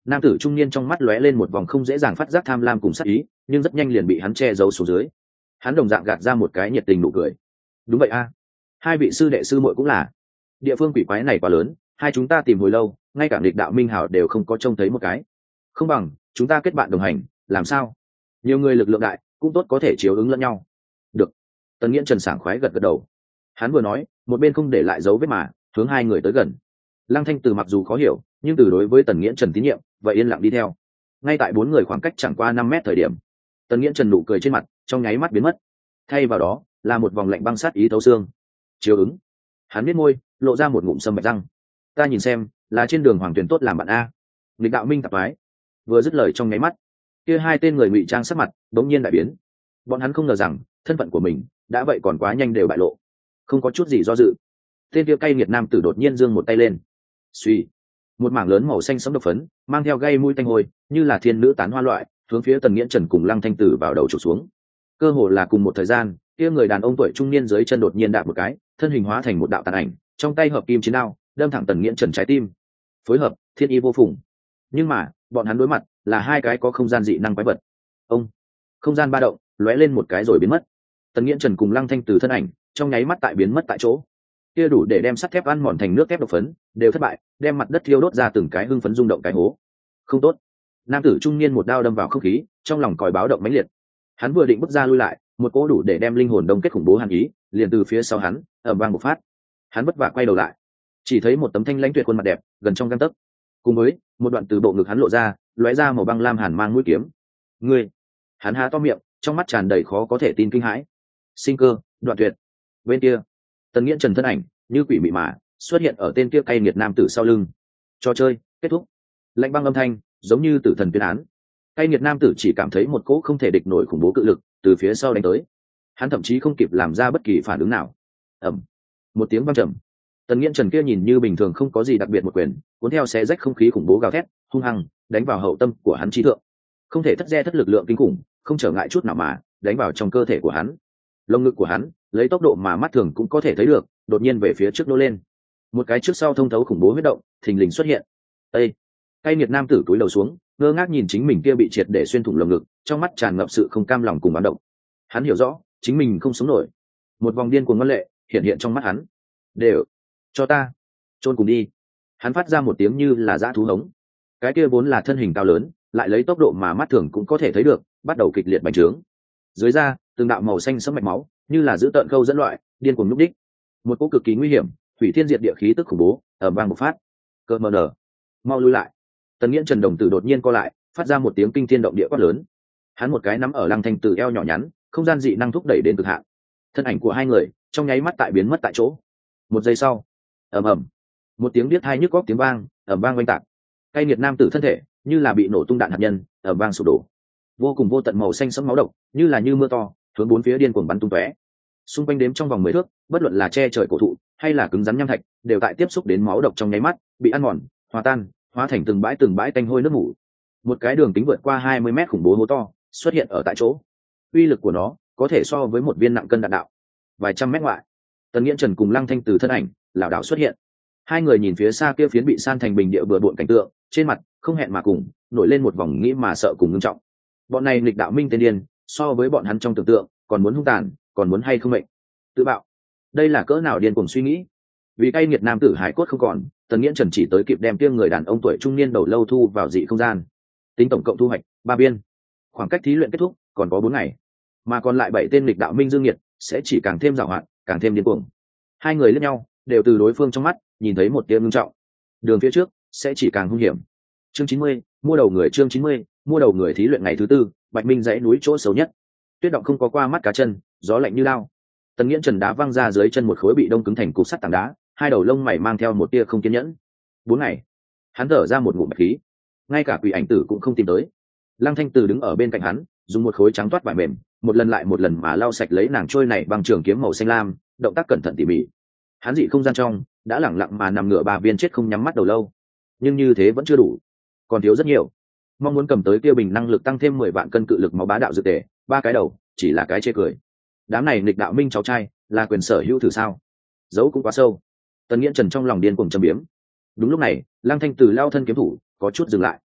nam tử trung niên trong mắt lóe lên một vòng không dễ dàng phát giác tham lam cùng sát ý, nhưng rất nhanh liền bị hắn che giấu xuống dưới. Hắn đồng dạng gạt ra một cái nhiệt tình nụ cười. Đúng vậy a, hai vị sư đệ sư muội cũng là. Địa phương quỷ quái này quá lớn, hai chúng ta tìm hồi lâu, ngay cả nghịch đạo minh hảo đều không có trông thấy một cái. Không bằng chúng ta kết bạn đồng hành, làm sao? Nhiều người lực lượng đại, cũng tốt có thể chiếu ứng lẫn nhau. Được. Tần Nghiễn Trần sảng khoái gật gật đầu. Hắn vừa nói, một bên không để lại dấu vết mà hướng hai người tới gần. Lăng Thanh Từ mặc dù khó hiểu, nhưng từ đối với Tần Nghiễn Trần tín nhiệm, vậy yên lặng đi theo. Ngay tại bốn người khoảng cách chẳng qua năm mét thời điểm, Tần Nghiễn Trần nụ cười trên mặt trong nháy mắt biến mất, thay vào đó là một vòng lạnh băng sát ý thấu xương. Chiếu ứng. Hắn biết môi, lộ ra một ngụm sâm bạch răng. Ta nhìn xem, là trên đường Hoàng Tuyền tốt làm bạn a. Nghịch đạo minh tạp ái. Vừa dứt lời trong nháy mắt, kia hai tên người ngụy trang sắc mặt đống nhiên đại biến. Bọn hắn không ngờ rằng thân phận của mình đã vậy còn quá nhanh đều bại lộ. Không có chút gì do dự, tên kia cay nghiệt nam tử đột nhiên giương một tay lên. Suy, một mảng lớn màu xanh sẫm độc phấn mang theo gây mũi tanh hôi, như là thiên nữ tán hoa loại, hướng phía Tần Nghiễn Trần cùng Lăng Thanh Tử vào đầu chụp xuống. Cơ hồ là cùng một thời gian, kia người đàn ông tuổi trung niên dưới chân đột nhiên đạp một cái, thân hình hóa thành một đạo tàn ảnh, trong tay hợp kim chiến đao đâm thẳng Tần Nghiễn Trần trái tim. Phối hợp thiên y vô phùng. Nhưng mà bọn hắn đối mặt là hai cái có không gian dị năng quái vật. Ông, không gian ba động lóe lên một cái rồi biến mất. Tần Nghiễn Trần cùng Lăng Thanh Từ thân ảnh trong nháy mắt tại biến mất tại chỗ. Kia đủ để đem sắt thép ăn mòn thành nước thép độc phấn đều thất bại, đem mặt đất thiêu đốt ra từng cái hưng phấn rung động cái hố. Không tốt. Nam tử trung niên một đao đâm vào không khí, trong lòng còi báo động mãnh liệt. Hắn vừa định bước ra lui lại, một cỗ đủ để đem linh hồn đông kết khủng bố hàn ý liền từ phía sau hắn ầm vang một phát. Hắn vất vả quay đầu lại, chỉ thấy một tấm thanh lãnh tuyệt khuôn mặt đẹp gần trong gang tấc, cùng với một đoạn từ bộ ngực hắn lộ ra lóe ra màu băng lam hàn mang mũi kiếm. Ngươi! Hắn há to miệng, trong mắt tràn đầy khó có thể tin kinh hãi. Sinh cơ đoạn tuyệt. Bên kia, Tần Nghiễn Trần thân ảnh như quỷ mị mà xuất hiện ở tên kia cay nghiệt nam tử sau lưng. Trò chơi kết thúc. Lạnh băng âm thanh giống như tử thần tuyên án. Cay nghiệt nam tử chỉ cảm thấy một cỗ không thể địch nổi khủng bố cự lực từ phía sau đánh tới. Hắn thậm chí không kịp làm ra bất kỳ phản ứng nào. Ầm, một tiếng vang trầm. Tần Nghiễn Trần kia nhìn như bình thường không có gì đặc biệt một quyền, cuốn theo xé rách không khí khủng bố gào thét, hung hăng đánh vào hậu tâm của hắn trí thượng. Không thể thất re thất lực lượng kinh khủng, không trở ngại chút nào mà đánh vào trong cơ thể của hắn. Lồng ngực của hắn lấy tốc độ mà mắt thường cũng có thể thấy được, đột nhiên về phía trước nô lên. Một cái trước sau thông thấu khủng bố huyết động thình lình xuất hiện. Ê! Cay nghiệt nam tử cúi đầu xuống, ngơ ngác nhìn chính mình kia bị triệt để xuyên thủng lồng ngực, trong mắt tràn ngập sự không cam lòng cùng oán động. Hắn hiểu rõ, chính mình không sống nổi. Một vòng điên cuồng ngân lệ hiện hiện trong mắt hắn. Đều cho ta chôn cùng đi. Hắn phát ra một tiếng như là dã thú hống. Cái kia vốn là thân hình cao lớn, lại lấy tốc độ mà mắt thường cũng có thể thấy được, bắt đầu kịch liệt bành trướng. Dưới da, từng đạo màu xanh sẫm mạch máu, như là giữ tợn câu dẫn loại, điên cuồng nhúc đích. Một cỗ cực kỳ nguy hiểm, hủy thiên diệt địa khí tức khủng bố, ở bang một phát. Cơn mờ nở, mau lui lại. Tần Nghiễn Trần đồng tử đột nhiên co lại, phát ra một tiếng kinh thiên động địa quát lớn. Hắn một cái nắm ở Lăng Thanh Từ eo nhỏ nhắn, không gian dị năng thúc đẩy đến cực hạn. Thân ảnh của hai người trong nháy mắt tại biến mất tại chỗ. Một giây sau, ầm ầm, một tiếng điếc tai nhức óc tiếng vang, ầm vang oanh tạc. Cay nghiệt nam tử thân thể như là bị nổ tung đạn hạt nhân, ầm vang sụp đổ. Vô cùng vô tận màu xanh sẫm máu độc, như là như mưa to, hướng bốn phía điên cuồng bắn tung tóe. Xung quanh đếm trong vòng mười thước, bất luận là che trời cổ thụ hay là cứng rắn nham thạch, đều tại tiếp xúc đến máu độc trong nháy mắt, bị ăn mòn, hòa tan, hóa thành từng bãi từng bãi tanh hôi nước mủ. Một cái đường kính vượt qua hai mươi mét khủng bố hố to xuất hiện ở tại chỗ. Uy lực của nó có thể so với một viên nặng cân đạn đạo. Vài trăm mét ngoại, Tần Nghiễn Trần cùng Lăng Thanh Từ thân ảnh lảo đảo xuất hiện. Hai người nhìn phía xa kia phiến bị san thành bình địa bừa bộn cảnh tượng, trên mặt không hẹn mà cùng nổi lên một vòng nghĩ mà sợ cùng ngưng trọng. Bọn này nghịch đạo minh tên điên, so với bọn hắn trong tưởng tượng còn muốn hung tàn, còn muốn hay không mệnh. Tự bạo, đây là cỡ nào điên cuồng suy nghĩ. Vì cay nghiệt nam tử hải cốt không còn, Tần Nghiễn Trần chỉ tới kịp đem kia người đàn ông tuổi trung niên đầu lâu thu vào dị không gian. Tính tổng cộng thu hoạch ba viên. Khoảng cách thí luyện kết thúc còn có bốn ngày, mà còn lại bảy tên nghịch đạo minh dương nhiệt sẽ chỉ càng thêm giàu hạn, càng thêm điên cuồng. Hai người liếc nhau, đều từ đối phương trong mắt nhìn thấy một tia ngưng trọng. Đường phía trước sẽ chỉ càng hung hiểm. Chương chín mươi, mua đầu người. Chương chín mươi, mua đầu người. Thí luyện ngày thứ tư, Bạch Minh dãy núi chỗ xấu nhất. Tuyết động không có qua mắt cá chân, gió lạnh như lao. Tần Nghiễn Trần đá văng ra dưới chân một khối bị đông cứng thành cục sắt tảng đá, hai đầu lông mày mang theo một tia không kiên nhẫn. Bốn ngày, hắn thở ra một ngụm bạch khí, ngay cả quỷ ảnh tử cũng không tìm tới. Lăng Thanh Từ đứng ở bên cạnh hắn, dùng một khối trắng toát vải mềm, một lần lại một lần mà lau sạch lấy nàng trôi này bằng trường kiếm màu xanh lam, động tác cẩn thận tỉ mỉ. Hắn dị không gian trong đã lẳng lặng mà nằm ngửa ba viên chết không nhắm mắt đầu lâu, nhưng như thế vẫn chưa đủ, còn thiếu rất nhiều. Mong muốn cầm tới kia bình năng lực tăng thêm mười vạn cân cự lực máu bá đạo dược tề, ba cái đầu chỉ là cái chê cười. Đám này nghịch đạo minh cháu trai là quyền sở hữu thử sao? Giấu cũng quá sâu. Tần Nghiễn Trần trong lòng điên cuồng châm biếm. Đúng lúc này, Lăng Thanh Từ lao thân kiếm thủ có chút dừng lại.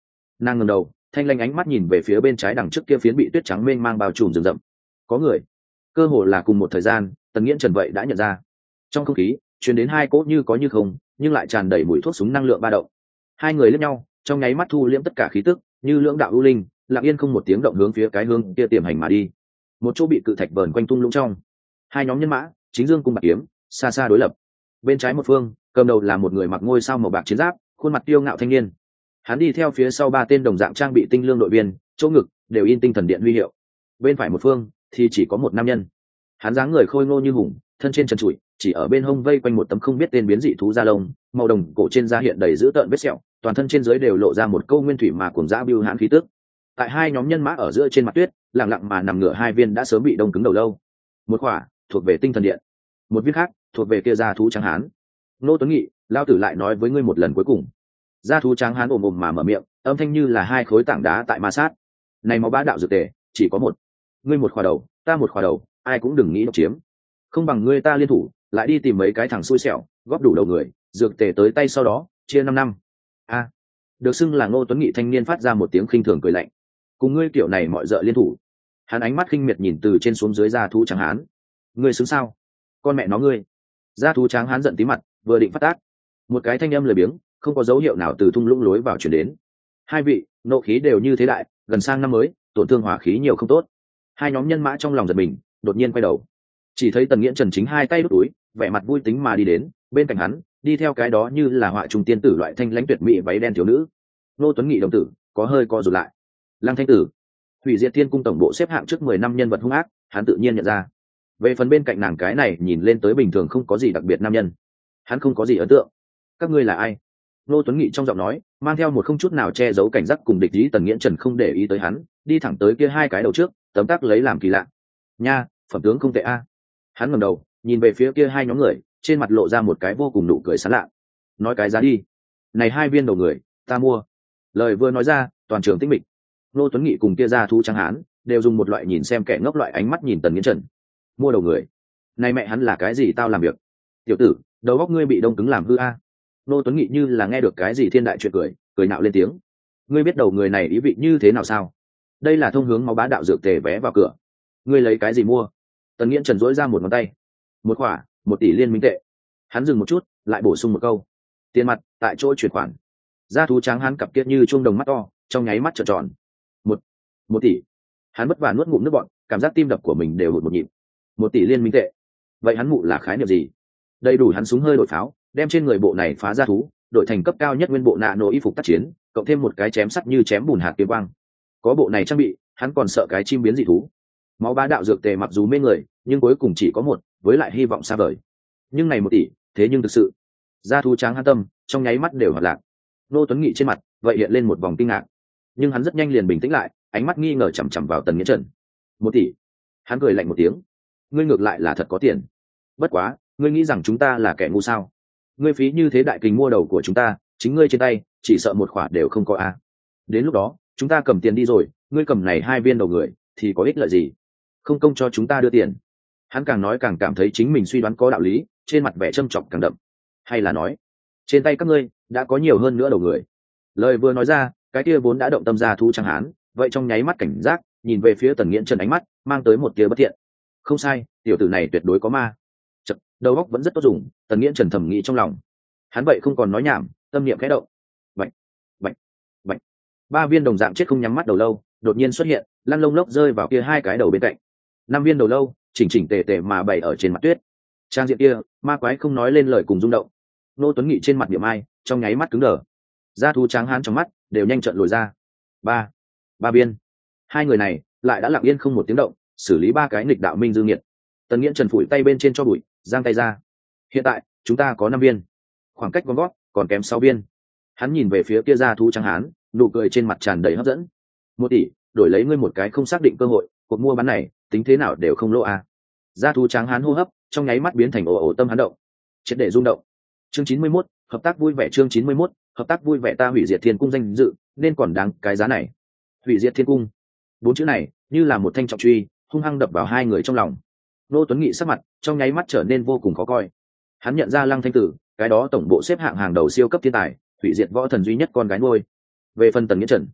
Nàng ngẩng đầu, thanh lanh ánh mắt nhìn về phía bên trái đằng trước kia phiến bị tuyết trắng mênh mang bao trùm rừng rậm. Có người. Cơ hồ là cùng một thời gian, Tần Nghiễn Trần vậy đã nhận ra. Trong không khí truyền đến hai cỗ như có như không, nhưng lại tràn đầy mùi thuốc súng năng lượng ba động. Hai người liếc nhau, trong nháy mắt thu liễm tất cả khí tức, như lưỡng đạo ưu linh, lặng yên không một tiếng động hướng phía cái hướng kia tiềm hành mà đi. Một chỗ bị cự thạch vờn quanh tung lũng trong, hai nhóm nhân mã, chính dương cung bạc kiếm, xa xa đối lập. Bên trái một phương, cầm đầu là một người mặc ngôi sao màu bạc chiến giáp, khuôn mặt tiêu ngạo thanh niên. Hắn đi theo phía sau ba tên đồng dạng trang bị tinh lương đội viên, chỗ ngực đều in tinh thần điện huy hiệu. Bên phải một phương thì chỉ có một nam nhân. Hắn dáng người khôi ngô như hùng, thân trên trần trụi, chỉ ở bên hông vây quanh một tấm không biết tên biến dị thú da lông, màu đồng cổ trên da hiện đầy dữ tợn vết sẹo, toàn thân trên dưới đều lộ ra một câu nguyên thủy mà cuồng dã bưu hãn khí tức. Tại hai nhóm nhân mã ở giữa trên mặt tuyết, lặng lặng mà nằm ngửa hai viên đã sớm bị đông cứng đầu lâu. Một quả thuộc về tinh thần điện, một viên khác thuộc về kia da thú trắng hán. Nô Tuấn Nghị, lao tử lại nói với ngươi một lần cuối cùng. Da thú trắng hán ồm ồm mà mở miệng, âm thanh như là hai khối tảng đá tại ma sát. Này máu bá đạo dược tề, chỉ có một. Ngươi một khỏa đầu, ta một khỏa đầu, ai cũng đừng nghĩ độc chiếm. Không bằng ngươi ta liên thủ, lại đi tìm mấy cái thằng xui xẻo, góp đủ đầu người, dược tề tới tay sau đó, chia năm năm. A. Được xưng là Ngô Tuấn Nghị thanh niên phát ra một tiếng khinh thường cười lạnh. Cùng ngươi kiểu này mọi dợ liên thủ. Hắn ánh mắt khinh miệt nhìn từ trên xuống dưới da thú trắng hán. Ngươi xứng sao? Con mẹ nó ngươi. Da thú trắng hán giận tí mặt, vừa định phát tác, một cái thanh âm lười biếng, không có dấu hiệu nào từ thung lũng lối vào chuyển đến. Hai vị, nộ khí đều như thế đại, gần sang năm mới, tổn thương hỏa khí nhiều không tốt. Hai nhóm nhân mã trong lòng giật mình, đột nhiên quay đầu, chỉ thấy Tần Nghiễn Trần chính hai tay đút túi, vẻ mặt vui tính mà đi đến, bên cạnh hắn đi theo cái đó như là họa trung tiên tử loại thanh lãnh tuyệt mỹ váy đen thiếu nữ. Nô Tuấn Nghị đồng tử có hơi co rụt lại. Lăng Thanh Tử, Hủy Diệt Thiên Cung tổng bộ xếp hạng trước mười năm nhân vật hung ác, hắn tự nhiên nhận ra. Về phần bên cạnh nàng cái này nhìn lên tới bình thường không có gì đặc biệt nam nhân, hắn không có gì ấn tượng. Các ngươi là ai? Nô Tuấn Nghị trong giọng nói mang theo một không chút nào che giấu cảnh giác cùng địch ý. Tần Nghiễn Trần không để ý tới hắn, đi thẳng tới kia hai cái đầu trước, tấm tắc lấy làm kỳ lạ. Nha, phẩm tướng không tệ a. Hắn ngẩng đầu nhìn về phía kia hai nhóm người, trên mặt lộ ra một cái vô cùng nụ cười sán lạ. Nói cái giá đi. Này hai viên đầu người, ta mua. Lời vừa nói ra, toàn trường tĩnh mịch. Nô Tuấn Nghị cùng kia ra thú trắng hán đều dùng một loại nhìn xem kẻ ngốc loại ánh mắt nhìn Tần Nghiễn Trần. Mua đầu người? Này mẹ hắn là cái gì tao làm việc? Tiểu tử, đầu óc ngươi bị đông cứng làm hư a. Nô Tuấn Nghị như là nghe được cái gì thiên đại chuyện cười, cười nạo lên tiếng. Ngươi biết đầu người này ý vị như thế nào sao? Đây là thông hướng máu bá đạo dược tề vé vào cửa. Ngươi lấy cái gì mua? Tần Nghiễn Trần dỗi ra một ngón tay. Một khỏa, một tỷ liên minh tệ. Hắn dừng một chút, lại bổ sung một câu. Tiền mặt, tại chỗ chuyển khoản. Da thú trắng hắn cặp kiết như chuông đồng mắt to, trong nháy mắt trợn tròn. Một, một tỷ. Hắn vất vả nuốt ngụm nước bọt, cảm giác tim đập của mình đều hụt một nhịp. Một tỷ liên minh tệ. Vậy hắn mụ là khái niệm gì? Đầy đủ hắn súng hơi đổi pháo, đem trên người bộ này phá ra thú, đổi thành cấp cao nhất nguyên bộ nạ nổ y phục tác chiến, cộng thêm một cái chém sắt như chém bùn hạt kiếm quang. Có bộ này trang bị, hắn còn sợ cái chim biến dị thú. Máu bá đạo dược tề mặc dù mê người, nhưng cuối cùng chỉ có một, với lại hy vọng xa vời. Nhưng này một tỷ, thế nhưng thực sự, da thú trắng hắn tâm, trong nháy mắt đều hoạt lạc. Nô Tuấn Nghị trên mặt vậy hiện lên một vòng kinh ngạc, nhưng hắn rất nhanh liền bình tĩnh lại, ánh mắt nghi ngờ chằm chằm vào Tần Nghiễn Trần. Một tỷ? Hắn cười lạnh một tiếng. Ngươi ngược lại là thật có tiền. Bất quá, ngươi nghĩ rằng chúng ta là kẻ ngu sao? Ngươi phí như thế đại kình mua đầu của chúng ta, chính ngươi trên tay chỉ sợ một khoản đều không có a. Đến lúc đó chúng ta cầm tiền đi rồi, ngươi cầm này hai viên đầu người thì có ích lợi gì? Không công cho chúng ta đưa tiền. Hắn càng nói càng cảm thấy chính mình suy đoán có đạo lý, trên mặt vẻ châm chọc càng đậm. Hay là nói, trên tay các ngươi đã có nhiều hơn nữa đầu người? Lời vừa nói ra, cái kia vốn đã động tâm ra thu trắng hán, vậy trong nháy mắt cảnh giác nhìn về phía Tần Nghiễn Trần, ánh mắt mang tới một tia bất thiện. Không sai, tiểu tử này tuyệt đối có ma. Chật, đầu óc vẫn rất tốt dùng. Tần Nghiễn Trần thầm nghĩ trong lòng. Hắn vậy không còn nói nhảm, tâm niệm khẽ động. Bạch, bạch, bạch. Ba viên đồng dạng chết không nhắm mắt đầu lâu đột nhiên xuất hiện, lăn lông lốc rơi vào kia hai cái đầu bên cạnh. Năm viên đầu lâu chỉnh chỉnh tề tề mà bày ở trên mặt tuyết. Trang diện kia, ma quái không nói lên lời cùng rung động. Nô Tuấn Nghị trên mặt điểm ai, trong nháy mắt cứng đờ. Da thú trắng hán trong mắt đều nhanh trợn lồi ra. Ba, ba viên. Hai người này lại đã lặng yên không một tiếng động, xử lý ba cái nghịch đạo minh dương nghiệt. Tần Nghiễn Trần phủi tay bên trên cho bụi, giang tay ra. Hiện tại chúng ta có năm viên, khoảng cách con gót còn kém sáu viên. Hắn nhìn về phía kia da thú trắng hán, nụ cười trên mặt tràn đầy hấp dẫn. Một tỷ đổi lấy ngươi một cái không xác định cơ hội, cuộc mua bán này tính thế nào đều không lỗ à. Da thú trắng hán hô hấp trong nháy mắt biến thành ồ ồ tâm hắn động, triệt để rung động. Chương chín mươi mốt, hợp tác vui vẻ. Chương chín mươi mốt, hợp tác vui vẻ. Ta hủy diệt thiên cung danh dự nên còn đáng cái giá này. Hủy diệt thiên cung, bốn chữ này như là một thanh trọng truy hung hăng đập vào hai người trong lòng. Nô Tuấn Nghị sắc mặt trong nháy mắt trở nên vô cùng khó coi. Hắn nhận ra Lăng Thanh Tử, cái đó tổng bộ xếp hạng hàng đầu siêu cấp thiên tài, hủy diệt võ thần duy nhất con gái nuôi. Về phần Tần Nghiễn Trần,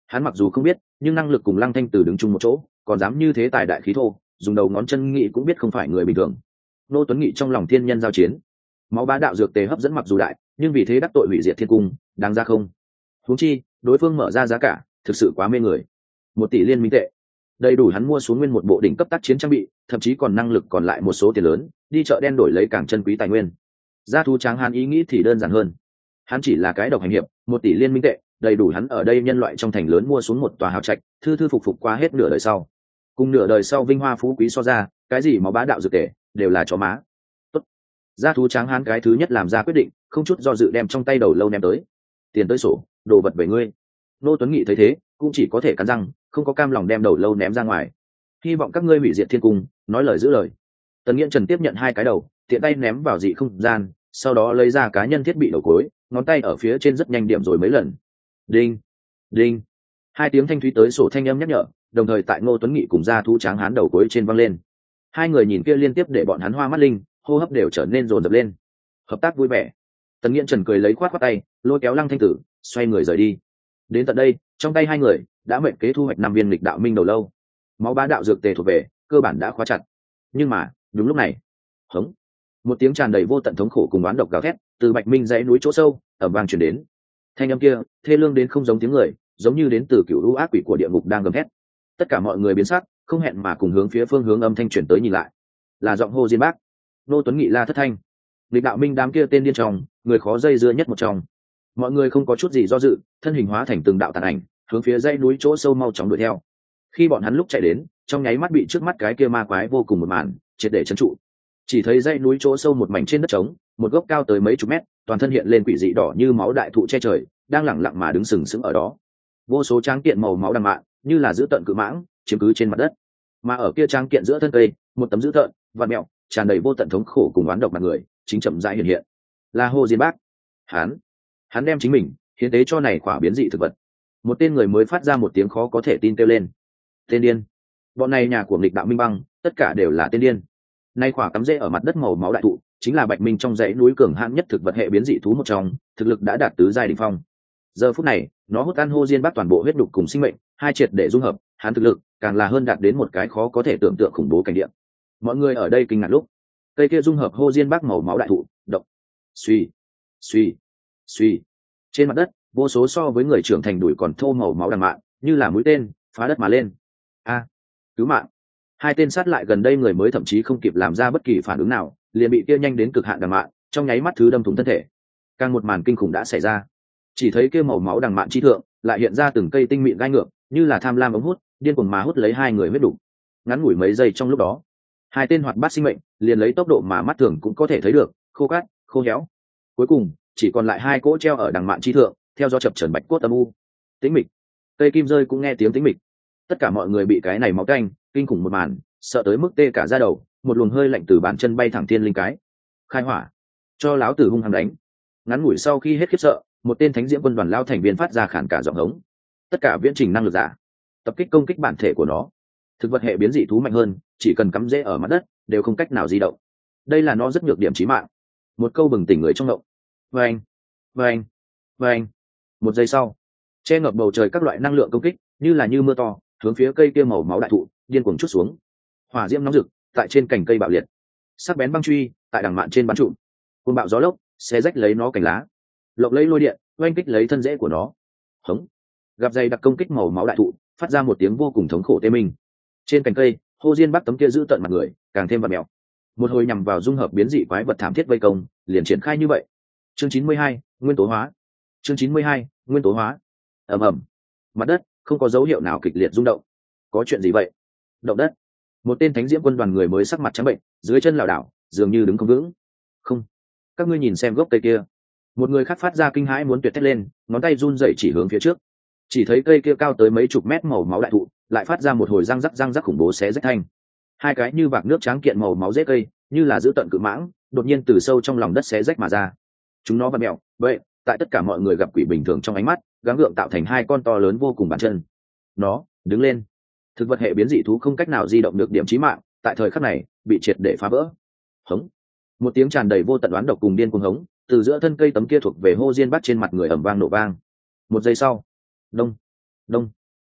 Hắn mặc dù không biết, nhưng năng lực cùng Lăng Thanh Tử đứng chung một chỗ, còn dám như thế tài đại khí thô, dùng đầu ngón chân nghị cũng biết không phải người bình thường. Nô Tuấn Nghị trong lòng thiên nhân giao chiến, máu bá đạo dược tề hấp dẫn mặc dù đại, nhưng vì thế đắc tội hủy diệt thiên cung, đáng ra không? Huống chi, đối phương mở ra giá cả, thực sự quá mê người. Một tỷ liên minh tệ, đầy đủ hắn mua xuống nguyên một bộ đỉnh cấp tác chiến trang bị, thậm chí còn năng lực còn lại một số tiền lớn, đi chợ đen đổi lấy càng chân quý tài nguyên. Gia thú tráng hắn ý nghĩ thì đơn giản hơn. Hắn chỉ là cái độc hành hiệp, một tỷ liên minh tệ, đầy đủ hắn ở đây nhân loại trong thành lớn mua xuống một tòa hào trạch, thư thư phục phục qua hết nửa đời sau. Cùng nửa đời sau vinh hoa phú quý so ra, cái gì máu bá đạo dược tề, đều là chó má. Tốt. Gia thú tráng hán cái thứ nhất làm ra quyết định, không chút do dự đem trong tay đầu lâu ném tới. Tiền tới sổ, đồ vật về ngươi. Nô Tuấn Nghị thấy thế, cũng chỉ có thể cắn răng, không có cam lòng đem đầu lâu ném ra ngoài. Hy vọng các ngươi hủy diệt thiên cung, nói lời giữ lời. Tần Nghiễn Trần tiếp nhận hai cái đầu, tiện tay ném vào dị không gian, sau đó lấy ra cá nhân thiết bị đầu cuối, ngón tay ở phía trên rất nhanh điểm rồi mấy lần. Đinh, đinh. Hai tiếng thanh thúy tới sổ thanh âm nhắc nhở, đồng thời tại Ngô Tuấn Nghị cùng gia thú tráng hán đầu cuối trên vang lên. Hai người nhìn kia liên tiếp để bọn hắn hoa mắt linh, hô hấp đều trở nên dồn dập lên. Hợp tác vui vẻ. Tần Nghiễn Trần cười lấy khoát khoát tay, lôi kéo Lăng Thanh Tử, xoay người rời đi. Đến tận đây, trong tay hai người đã mệnh kế thu hoạch năm viên lịch đạo minh đầu lâu. Máu bá đạo dược tề thuộc về, cơ bản đã khóa chặt. Nhưng mà, đúng lúc này, hống, một tiếng tràn đầy vô tận thống khổ cùng oán độc gào thét từ Bạch Minh dãy núi chỗ sâu ở vang truyền đến. Thanh âm kia, thê lương đến không giống tiếng người, giống như đến từ cựu u ác quỷ của địa ngục đang gầm thét. Tất cả mọi người biến sắc, không hẹn mà cùng hướng phía phương hướng âm thanh truyền tới nhìn lại. Là giọng hô Diên Bác. Nô Tuấn Nghị la thất thanh. Lịch đạo minh đám kia tên điên trong, người khó dây dưa nhất một trong. Mọi người không có chút gì do dự, thân hình hóa thành từng đạo tàn ảnh, hướng phía dãy núi chỗ sâu mau chóng đuổi theo. Khi bọn hắn lúc chạy đến, trong nháy mắt bị trước mắt cái kia ma quái vô cùng một màn triệt để trấn trụ. Chỉ thấy dãy núi chỗ sâu một mảnh trên đất trống, một gốc cao tới mấy chục mét, toàn thân hiện lên quỷ dị đỏ như máu đại thụ che trời, đang lẳng lặng mà đứng sừng sững ở đó. Vô số tráng kiện màu máu đằng mạn, như là giữ tận cự mãng, chiếm cứ trên mặt đất. Mà ở kia tráng kiện giữa thân cây, một tấm giữ tợn, vặn mèo, tràn đầy vô tận thống khổ cùng oán độc mặt người, chính chậm rãi hiện hiện. Là Hồ Diên Bác. Hắn, hắn đem chính mình hiến tế cho này quả biến dị thực vật. Một tên người mới phát ra một tiếng khó có thể tin kêu lên. Tên điên. Bọn này nhà của nghịch đạo minh băng, tất cả đều là tên điên. Nay quả cắm rễ ở mặt đất màu máu đại thụ, chính là Bạch Minh trong dãy núi cường hãn nhất thực vật hệ biến dị thú một trong, thực lực đã đạt tứ giai đỉnh phong. Giờ phút này, nó hút ăn Hồ Diên Bác toàn bộ huyết đục cùng sinh mệnh, hai triệt để dung hợp, hắn thực lực càng là hơn đạt đến một cái khó có thể tưởng tượng khủng bố cảnh địa. Mọi người ở đây kinh ngạc lúc, cây kia dung hợp Hồ Diên Bác màu máu đại thụ, động. Suy, suy, suy. Trên mặt đất, vô số so với người trưởng thành đuổi còn thô màu máu đằng mạn, như là mũi tên, phá đất mà lên. A, cứu mạng. Hai tên sát lại gần đây người mới thậm chí không kịp làm ra bất kỳ phản ứng nào, liền bị kia nhanh đến cực hạn đằng mạn, trong nháy mắt thứ đâm thủng thân thể. Càng một màn kinh khủng đã xảy ra. Chỉ thấy kia màu máu đằng mạn chi thượng, lại hiện ra từng cây tinh mịn gai ngược, như là tham lam ống hút, điên cuồng mà hút lấy hai người huyết đủ. Ngắn ngủi mấy giây trong lúc đó, hai tên hoạt bát sinh mệnh, liền lấy tốc độ mà mắt thường cũng có thể thấy được, khô cát, khô héo. Cuối cùng, chỉ còn lại hai cỗ treo ở đằng mạn chi thượng, theo gió chập chờn bạch cốt âm u. Tĩnh mịch. Cây kim rơi cũng nghe tiếng tĩnh mịch. Tất cả mọi người bị cái này máu canh, kinh khủng một màn, sợ tới mức tê cả da đầu, một luồng hơi lạnh từ bàn chân bay thẳng thiên linh cái. Khai hỏa, cho lão tử hung hăng đánh. Ngắn ngủi sau khi hết khiếp sợ, một tên thánh diễm quân đoàn lao thành viên phát ra khản cả giọng hống. Tất cả viễn trình năng lực giả, tập kích công kích bản thể của nó. Thực vật hệ biến dị thú mạnh hơn, chỉ cần cắm rễ ở mặt đất, đều không cách nào di động. Đây là nó rất nhược điểm chí mạng. Một câu bừng tỉnh người trong động. Vâng, vâng, vâng. Một giây sau, che ngập bầu trời các loại năng lượng công kích, như là như mưa to, hướng phía cây kia màu máu đại thụ điên cuồng chút xuống. Hỏa diễm nóng rực tại trên cành cây bạo liệt, sắc bén băng truy tại đằng mạn trên bắn trụ, cơn bạo gió lốc xé rách lấy nó cành lá, lộng lấy lôi điện oanh kích lấy thân rễ của nó. Hống, gặp dày đặc công kích màu máu đại thụ, phát ra một tiếng vô cùng thống khổ tê minh. Trên cành cây, Hồ Diên Bác tấm kia giữ tận mặt người, càng thêm vặn mèo. Một hồi nhằm vào dung hợp biến dị quái vật thảm thiết vây công, liền triển khai như vậy. Chương chín mươi hai, nguyên tố hóa. Chương chín mươi hai, nguyên tố hóa. Ầm ầm. Mặt đất không có dấu hiệu nào kịch liệt rung động. Có chuyện gì vậy? Động đất. Một tên thánh diễm quân đoàn người mới sắc mặt trắng bệnh, dưới chân lảo đảo, dường như đứng không vững. Không, các ngươi nhìn xem gốc cây kia. Một người khác phát ra kinh hãi muốn tuyệt thét lên, ngón tay run rẩy chỉ hướng phía trước. Chỉ thấy cây kia cao tới mấy chục mét màu máu đại thụ, lại phát ra một hồi răng rắc răng rắc khủng bố xé rách thanh. Hai cái như vạc nước trắng kiện màu máu rễ cây, như là giữ tận cự mãng, đột nhiên từ sâu trong lòng đất xé rách mà ra. Chúng nó vặn mèo, vậy, tại tất cả mọi người gặp quỷ bình thường trong ánh mắt, gắng gượng tạo thành hai con to lớn vô cùng bàn chân. Nó đứng lên. Thực vật hệ biến dị thú không cách nào di động được điểm chí mạng, tại thời khắc này bị triệt để phá vỡ. Hống. Một tiếng tràn đầy vô tận oán độc cùng điên cuồng hống, từ giữa thân cây tấm kia thuộc về Hồ Diên Bác trên mặt người ầm vang nổ vang. Một giây sau, đông, đông,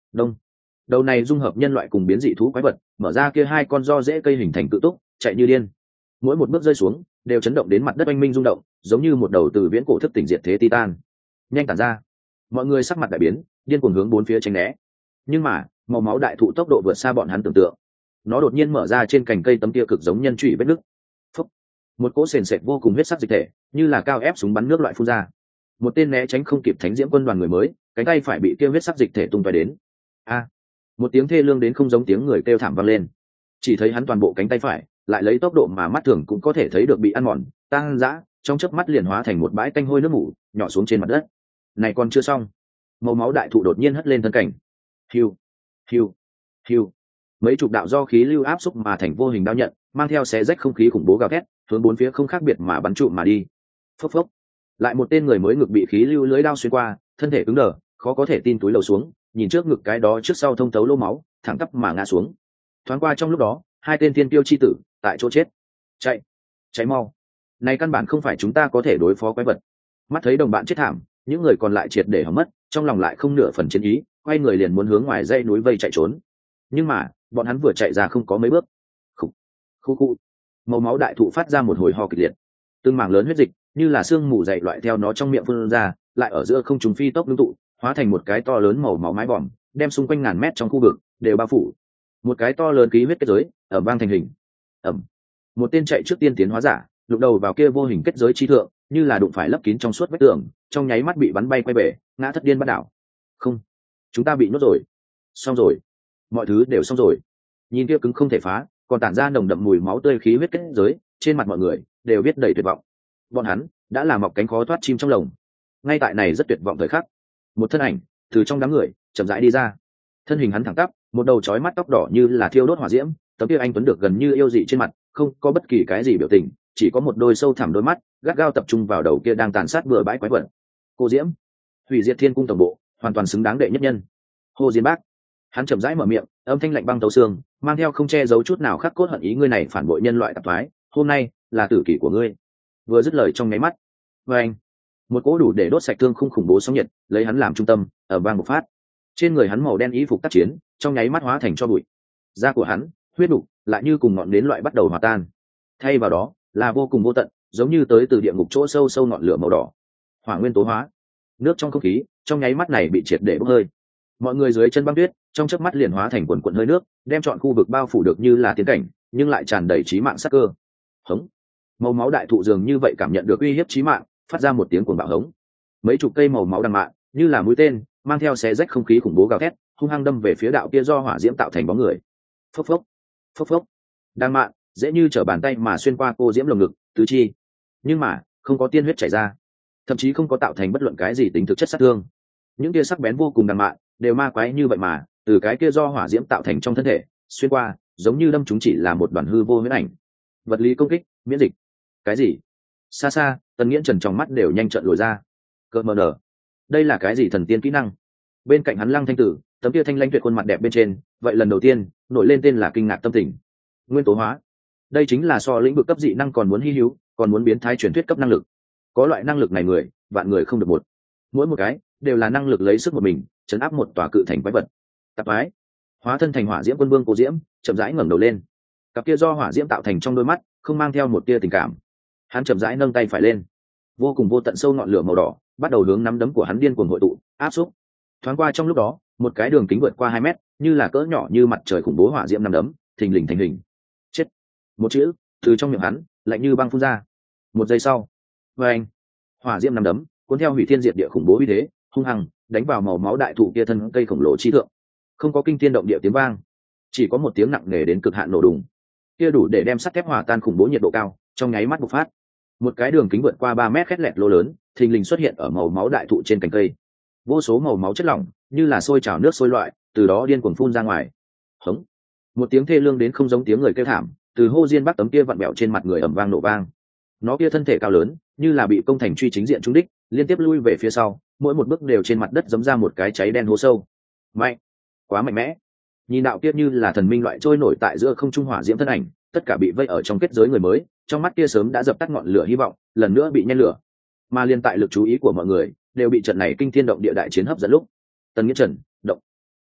Đông. Đầu này dung hợp nhân loại cùng biến dị thú quái vật, mở ra kia hai con do rễ cây hình thành tự túc, chạy như điên. Mỗi một bước rơi xuống, đều chấn động đến mặt đất oanh minh rung động, giống như một đầu từ viễn cổ thức tỉnh diệt thế titan. Nhanh tản ra. Mọi người sắc mặt đại biến, điên cuồng hướng bốn phía tránh né. Nhưng mà, màu máu đại thụ tốc độ vượt xa bọn hắn tưởng tượng. Nó đột nhiên mở ra trên cành cây tấm kia cực giống nhân trụy vết nứt. Phốc. Một cỗ sền sệt vô cùng huyết sắc dịch thể, như là cao ép súng bắn nước loại phun ra. Một tên né tránh không kịp thánh diễm quân đoàn người mới, cánh tay phải bị kia huyết sắc dịch thể tung tóe đến. A. Một tiếng thê lương đến không giống tiếng người kêu thảm vang lên. Chỉ thấy hắn toàn bộ cánh tay phải, lại lấy tốc độ mà mắt thường cũng có thể thấy được bị ăn mòn, tăng dã, trong chớp mắt liền hóa thành một bãi tanh hôi nước mủ, nhỏ xuống trên mặt đất. Này còn chưa xong, màu máu đại thụ đột nhiên hất lên thân cảnh. Hiu, hiu, hiu. Mấy chục đạo do khí lưu áp xúc mà thành vô hình đao nhận, mang theo xé rách không khí khủng bố gào thét, hướng bốn phía không khác biệt mà bắn trụ mà đi. Phốc phốc. Lại một tên người mới ngực bị khí lưu lưới đao xuyên qua, thân thể cứng đờ, khó có thể tin túi lầu xuống, nhìn trước ngực cái đó trước sau thông thấu lỗ máu, thẳng tắp mà ngã xuống. Thoáng qua trong lúc đó, hai tên tiên tiêu chi tử tại chỗ chết. Chạy, cháy mau. Này căn bản không phải chúng ta có thể đối phó quái vật. Mắt thấy đồng bạn chết thảm, những người còn lại triệt để hỏng mất, trong lòng lại không nửa phần chiến ý, quay người liền muốn hướng ngoài dãy núi vây chạy trốn. Nhưng mà, bọn hắn vừa chạy ra không có mấy bước. Khụ, khụ khụ. Màu máu đại thụ phát ra một hồi ho kịch liệt. Từng mảng lớn huyết dịch, như là xương mù dày loại theo nó trong miệng phun ra, lại ở giữa không trung phi tốc ngưng tụ, hóa thành một cái to lớn màu máu mái vòm, đem xung quanh ngàn mét trong khu vực đều bao phủ. Một cái to lớn khí huyết kết giới, ở vang thành hình. Ầm. Một tên chạy trước tiên tiến hóa giả, lục đầu vào kia vô hình kết giới chi thượng, như là đụng phải lấp kín trong suốt vách tường, trong nháy mắt bị bắn bay quay bể, ngã thất điên bắt đảo. Không, chúng ta bị nuốt rồi. Xong rồi. Mọi thứ đều xong rồi. Nhìn kia cứng không thể phá, còn tản ra nồng đậm mùi máu tươi khí huyết kết giới, trên mặt mọi người đều biết đầy tuyệt vọng. Bọn hắn đã là mọc cánh khó thoát chim trong lồng. Ngay tại này rất tuyệt vọng thời khắc, một thân ảnh từ trong đám người chậm rãi đi ra. Thân hình hắn thẳng tắp, một đầu chói mắt tóc đỏ như là thiêu đốt hỏa diễm, tấm kia anh tuấn được gần như yêu dị trên mặt, không có bất kỳ cái gì biểu tình, chỉ có một đôi sâu thẳm đôi mắt gắt gao tập trung vào đầu kia đang tàn sát bừa bãi quái vật. Cô Diễm, hủy diệt thiên cung tổng bộ, hoàn toàn xứng đáng đệ nhất nhân. Hồ Diên Bác. Hắn chậm rãi mở miệng, âm thanh lạnh băng tấu xương, mang theo không che giấu chút nào khắc cốt hận ý, ngươi này phản bội nhân loại tạp thoái, hôm nay là tử kỷ của ngươi. Vừa dứt lời trong nháy mắt, và anh, một cỗ đủ để đốt sạch thương khung khủng bố sóng nhiệt, lấy hắn làm trung tâm, ở vang một phát. Trên người hắn màu đen y phục tác chiến, trong nháy mắt hóa thành cho bụi. Da của hắn, huyết đục, lại như cùng ngọn nến loại bắt đầu hòa tan. Thay vào đó, là vô cùng vô tận, giống như tới từ địa ngục chỗ sâu sâu ngọn lửa màu đỏ. Hỏa nguyên tố hóa. Nước trong không khí, trong nháy mắt này bị triệt để bốc hơi. Mọi người dưới chân băng tuyết, trong chớp mắt liền hóa thành quần quần hơi nước, đem trọn khu vực bao phủ được như là tiến cảnh, nhưng lại tràn đầy chí mạng sát cơ. Hống. Màu máu đại thụ dường như vậy cảm nhận được uy hiếp chí mạng, phát ra một tiếng cuồng bạo hống. Mấy chục cây màu máu đằng mạn, như là mũi tên, mang theo xé rách không khí khủng bố gào thét, hung hăng đâm về phía đạo kia do hỏa diễm tạo thành bóng người. Phốc phốc, phốc phốc. Đằng mạn dễ như trở bàn tay mà xuyên qua cô diễm lồng ngực, tứ chi, nhưng mà không có tiên huyết chảy ra, thậm chí không có tạo thành bất luận cái gì tính thực chất sát thương. Những kia sắc bén vô cùng đằng mạn đều ma quái như vậy mà từ cái kia do hỏa diễm tạo thành trong thân thể xuyên qua, giống như đâm chúng chỉ là một đoàn hư vô huyễn ảnh. Vật lý công kích, miễn dịch. Cái gì? Xa xa, Tần Nghiễn Trần trong mắt đều nhanh trợn lồi ra. Cơ mờ nở, đây là cái gì thần tiên kỹ năng? Bên cạnh hắn Lăng Thanh Tử, tấm kia thanh lãnh tuyệt khuôn mặt đẹp bên trên, vậy lần đầu tiên nổi lên tên là kinh ngạc tâm tình. Nguyên tố hóa, đây chính là so lĩnh vực cấp dị năng còn muốn hi hữu, còn muốn biến thái truyền thuyết cấp năng lực. Có loại năng lực này người, vạn người không được một. Mỗi một cái đều là năng lực lấy sức một mình chấn áp một tòa cự thành quái vật. Tạp ái, hóa thân thành hỏa diễm quân vương Cô Diễm, chậm rãi ngẩng đầu lên. Cặp kia do hỏa diễm tạo thành trong đôi mắt, không mang theo một tia tình cảm. Hắn chậm rãi nâng tay phải lên, vô cùng vô tận sâu ngọn lửa màu đỏ bắt đầu hướng nắm đấm của hắn điên cuồng hội tụ, áp xúc. Thoáng qua trong lúc đó, một cái đường kính vượt qua hai mét, như là cỡ nhỏ như mặt trời khủng bố hỏa diễm nắm đấm, thình lình thành hình. Chết. Một chữ từ trong miệng hắn lạnh như băng phun ra. Một giây sau, vang, hỏa diễm nắm đấm cuốn theo hủy thiên diệt địa khủng bố uy thế, hung hăng đánh vào màu máu đại thụ kia thân cây khổng lồ chi thượng. Không có kinh thiên động địa tiếng vang, chỉ có một tiếng nặng nề đến cực hạn nổ đùng. Kia đủ để đem sắt thép hòa tan khủng bố nhiệt độ cao, trong nháy mắt bộc phát. Một cái đường kính vượt qua ba mét khét lẹt lô lớn, thình lình xuất hiện ở màu máu đại thụ trên cành cây. Vô số màu máu chất lỏng, như là sôi trào nước sôi loại, từ đó điên cuồng phun ra ngoài. Hống. Một tiếng thê lương đến không giống tiếng người kêu thảm, từ Hồ Diên Bắc tấm kia vặn bẹo trên mặt người ầm vang nổ vang. Nó kia thân thể cao lớn, như là bị công thành truy chính diện trúng đích, liên tiếp lui về phía sau, mỗi một bước đều trên mặt đất giấm ra một cái cháy đen hố sâu. Mạnh, quá mạnh mẽ. Nhìn đạo kia như là thần minh loại trôi nổi tại giữa không trung hỏa diễm thân ảnh, tất cả bị vây ở trong kết giới người mới, trong mắt kia sớm đã dập tắt ngọn lửa hy vọng, lần nữa bị nhen lửa. Mà liên tại lực chú ý của mọi người đều bị trận này kinh thiên động địa đại chiến hấp dẫn lúc, Tần Nghiễn Trần động,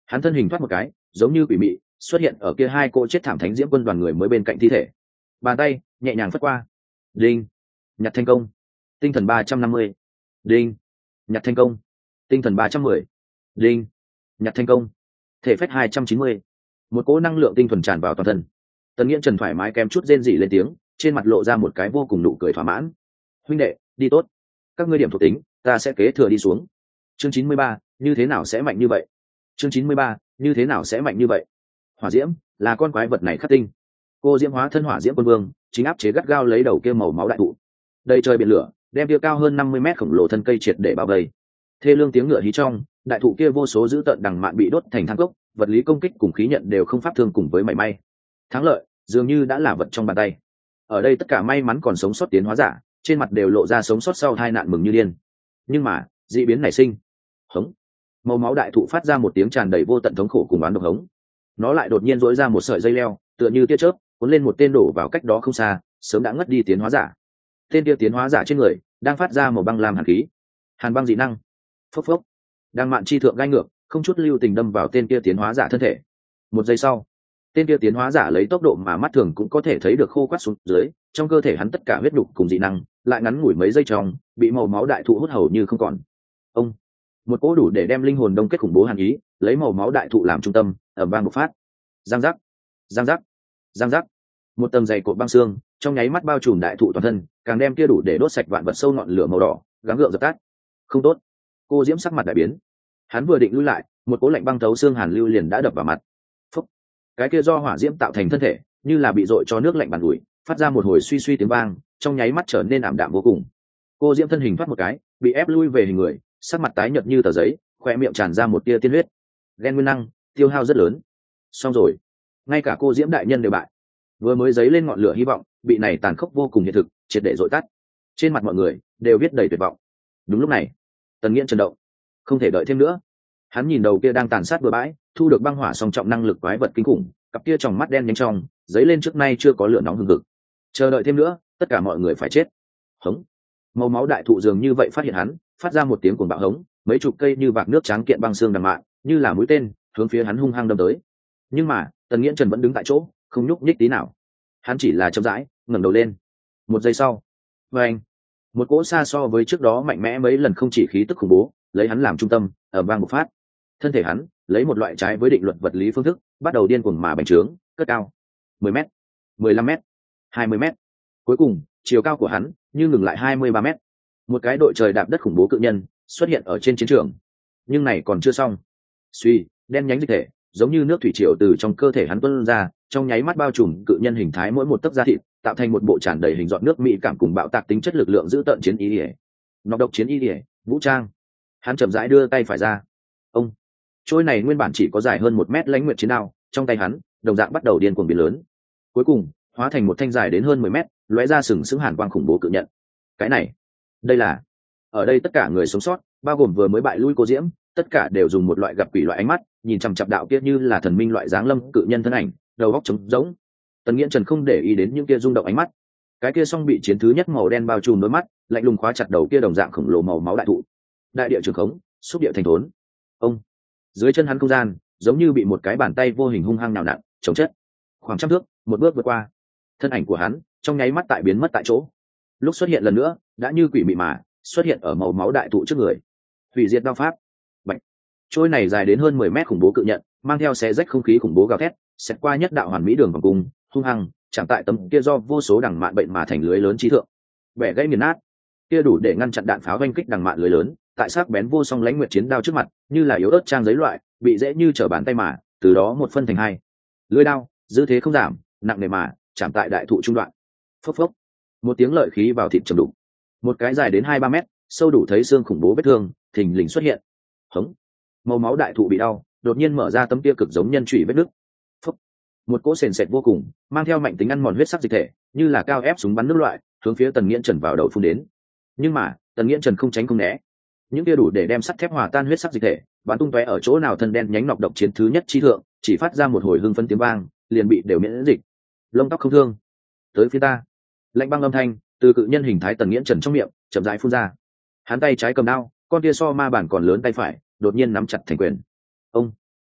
Hắn thân hình thoát một cái, giống như quỷ mị xuất hiện ở kia hai cô chết thảm thánh diễm quân đoàn người mới bên cạnh thi thể. Bàn tay nhẹ nhàng phất qua. Đinh. Nhặt thành công. Tinh thần ba trăm năm mươi. Đinh. Nhặt thành công. Tinh thần ba trăm mười. Đinh. Nhặt thành công. Thể phách hai trăm chín mươi. Một cỗ năng lượng tinh thuần tràn vào toàn thân. Tần Nghiễn Trần thoải mái kém chút rên rỉ lên tiếng, trên mặt lộ ra một cái vô cùng nụ cười thỏa mãn. Huynh đệ, đi tốt. Các ngươi điểm thuộc tính, ta sẽ kế thừa đi xuống. Chương chín mươi ba, như thế nào sẽ mạnh như vậy? Chương chín mươi ba, như thế nào sẽ mạnh như vậy? Hỏa diễm là con quái vật này khắc tinh. Cô diễm hóa thân hỏa diễm quân vương, chính áp chế gắt gao lấy đầu kia màu máu đại thụ. Đầy trời biển lửa, đem kia cao hơn năm mươi mét khổng lồ thân cây triệt để bao vây. Thê lương tiếng ngựa hí trong, đại thụ kia vô số dữ tợn đằng mạn bị đốt thành than cốc, vật lý công kích cùng khí nhận đều không pháp thương cùng với mảy may. Thắng lợi dường như đã là vật trong bàn tay. Ở đây tất cả may mắn còn sống sót tiến hóa giả, trên mặt đều lộ ra sống sót sau tai nạn mừng như điên. Nhưng mà, dị biến nảy sinh. Hống. Màu máu đại thụ phát ra một tiếng tràn đầy vô tận thống khổ cùng oán độc hống. Nó lại đột nhiên rỗi ra một sợi dây leo, tựa như tia chớp, cuốn lên một tên đổ vào cách đó không xa, sớm đã ngất đi tiến hóa giả. Tên kia tiến hóa giả trên người đang phát ra màu băng lam hàn khí. Hàn băng dị năng. Phốc phốc. Đang mạn chi thượng gai ngược, không chút lưu tình đâm vào tên kia tiến hóa giả thân thể. Một giây sau, tên kia tiến hóa giả lấy tốc độ mà mắt thường cũng có thể thấy được khô quắt xuống dưới, trong cơ thể hắn tất cả huyết đục cùng dị năng lại ngắn ngủi mấy giây trong bị màu máu đại thụ hút hầu như không còn. Ông. Một cỗ đủ để đem linh hồn đông kết khủng bố hàn ý, lấy màu máu đại thụ làm trung tâm, ầm vang bộc phát. Giang giác, giang giác, giang giác. Một tầng dày cột băng xương trong nháy mắt bao trùm đại thụ toàn thân, càng đem kia đủ để đốt sạch vạn vật sâu ngọn lửa màu đỏ gắng gượng dập tắt. Không tốt. Cô diễm sắc mặt đại biến. Hắn vừa định lui lại, một cỗ lạnh băng thấu xương hàn lưu liền đã đập vào mặt. Phúc. Cái kia do hỏa diễm tạo thành thân thể, như là bị dội cho nước lạnh bàn ủi, phát ra một hồi suy suy tiếng vang, trong nháy mắt trở nên ảm đạm vô cùng. Cô diễm thân hình thoát một cái, bị ép lui về hình người, sắc mặt tái nhợt như tờ giấy, khoe miệng tràn ra một tia tiên huyết. Gen nguyên năng tiêu hao rất lớn. Xong rồi, ngay cả cô diễm đại nhân đều bại. Vừa mới dấy lên ngọn lửa hy vọng, bị này tàn khốc vô cùng hiện thực triệt để dội tắt. Trên mặt mọi người đều viết đầy tuyệt vọng. Đúng lúc này, Tần Nghiễn chấn động, không thể đợi thêm nữa. Hắn nhìn đầu kia đang tàn sát bừa bãi, thu được băng hỏa song trọng năng lực quái vật kinh khủng, cặp kia tròng mắt đen nhanh chóng dấy lên trước nay chưa có lửa nóng hừng hực. Chờ đợi thêm nữa, tất cả mọi người phải chết. Hống. Màu máu đại thụ dường như vậy phát hiện hắn, phát ra một tiếng cuồng bạo hống, mấy chục cây như vạc nước trắng kiện băng xương đằng mạn, như là mũi tên, hướng phía hắn hung hăng đâm tới. Nhưng mà, Tần Nghiễn Trần vẫn đứng tại chỗ, không nhúc nhích tí nào. Hắn chỉ là chậm rãi ngẩng đầu lên. Một giây sau, vang, một cỗ xa so với trước đó mạnh mẽ mấy lần không chỉ khí tức khủng bố, lấy hắn làm trung tâm, ở vang bộc phát. Thân thể hắn lấy một loại trái với định luật vật lý phương thức, bắt đầu điên cuồng mà bành trướng, cất cao. mười mét, mười lăm mét, hai mươi mét. Cuối cùng, chiều cao của hắn như ngừng lại hai mươi ba mét. Một cái đội trời đạp đất khủng bố cự nhân xuất hiện ở trên chiến trường. Nhưng này còn chưa xong. Suy, đen nhánh dịch thể, giống như nước thủy triều từ trong cơ thể hắn tuôn ra, trong nháy mắt bao trùm cự nhân hình thái mỗi một tấc da thịt, tạo thành một bộ tràn đầy hình giọt nước mỹ cảm cùng bạo tạc tính chất lực lượng giữ tận chiến y liễu. Nọc độc chiến y liễu, vũ trang. Hắn chậm rãi đưa tay phải ra. Ông. Trôi này nguyên bản chỉ có dài hơn một mét lãnh nguyệt chiến đao, trong tay hắn, đồng dạng bắt đầu điên cuồng biến lớn. Cuối cùng, hóa thành một thanh dài đến hơn mười mét, lóe ra sừng sững hàn quang khủng bố cự nhận. Cái này, đây là ở đây tất cả người sống sót, bao gồm vừa mới bại lui cô diễm, tất cả đều dùng một loại gặp quỷ loại ánh mắt nhìn chằm chằm đạo kia như là thần minh loại dáng lâm cự nhân thân ảnh, đầu óc trống rỗng. Tần Nghiễn Trần không để ý đến những kia rung động ánh mắt. Cái kia song bị chiến thứ nhất màu đen bao trùm đôi mắt, lạnh lùng khóa chặt đầu kia đồng dạng khổng lồ màu máu đại thụ. Đại địa trường khống, xúc địa thành thốn. Ông. Dưới chân hắn không gian giống như bị một cái bàn tay vô hình hung hăng nào nặn, chống chất. Khoảng trăm thước, một bước vượt qua. Thân ảnh của hắn trong nháy mắt tại biến mất tại chỗ. Lúc xuất hiện lần nữa, đã như quỷ mị mà xuất hiện ở màu máu đại thụ trước người. Hủy diệt đao pháp. Bạch. Trôi này dài đến hơn mười mét khủng bố cự nhận, mang theo xé rách không khí khủng bố gào thét, xẹt qua nhất đạo hoàn mỹ đường vòng cung, hung hăng chạm tại tấm kia do vô số đằng mạn bệnh mà thành lưới lớn trí thượng. Bẻ gãy nghiền nát. Kia đủ để ngăn chặn đạn pháo vanh kích đằng mạn lưới lớn, tại sắc bén vô song lãnh nguyệt chiến đao trước mặt, như là yếu ớt trang giấy loại, bị dễ như trở bàn tay mà, từ đó một phân thành hai. Lưỡi đao, dư thế không giảm, nặng nề mà chạm tại đại thụ trung đoạn. Phốc phốc. Một tiếng lợi khí vào thịt trầm đục. Một cái dài đến hai ba mét, sâu đủ thấy xương khủng bố vết thương, thình lình xuất hiện. Hống. Màu máu đại thụ bị đau, đột nhiên mở ra tấm kia cực giống nhân chủy vết nứt. Phốc. Một cỗ sền sệt vô cùng, mang theo mạnh tính ăn mòn huyết sắc dịch thể, như là cao ép súng bắn nước loại, hướng phía Tần Nghiễn Trần vào đầu phun đến. Nhưng mà, Tần Nghiễn Trần không tránh không né. Những kia đủ để đem sắt thép hòa tan huyết sắc dịch thể, bắn tung tóe ở chỗ nào thân đen nhánh nọc độc chiến thứ nhất chi thượng, chỉ phát ra một hồi hưng phấn tiếng vang, liền bị đều miễn dịch. Lông tóc không thương. Tới phía ta. Lạnh băng âm thanh từ cự nhân hình thái Tần Nghiễn Trần trong miệng chậm rãi phun ra. Hắn tay trái cầm đao, con kia so ma bản còn lớn tay phải, đột nhiên nắm chặt thành quyền. Ông.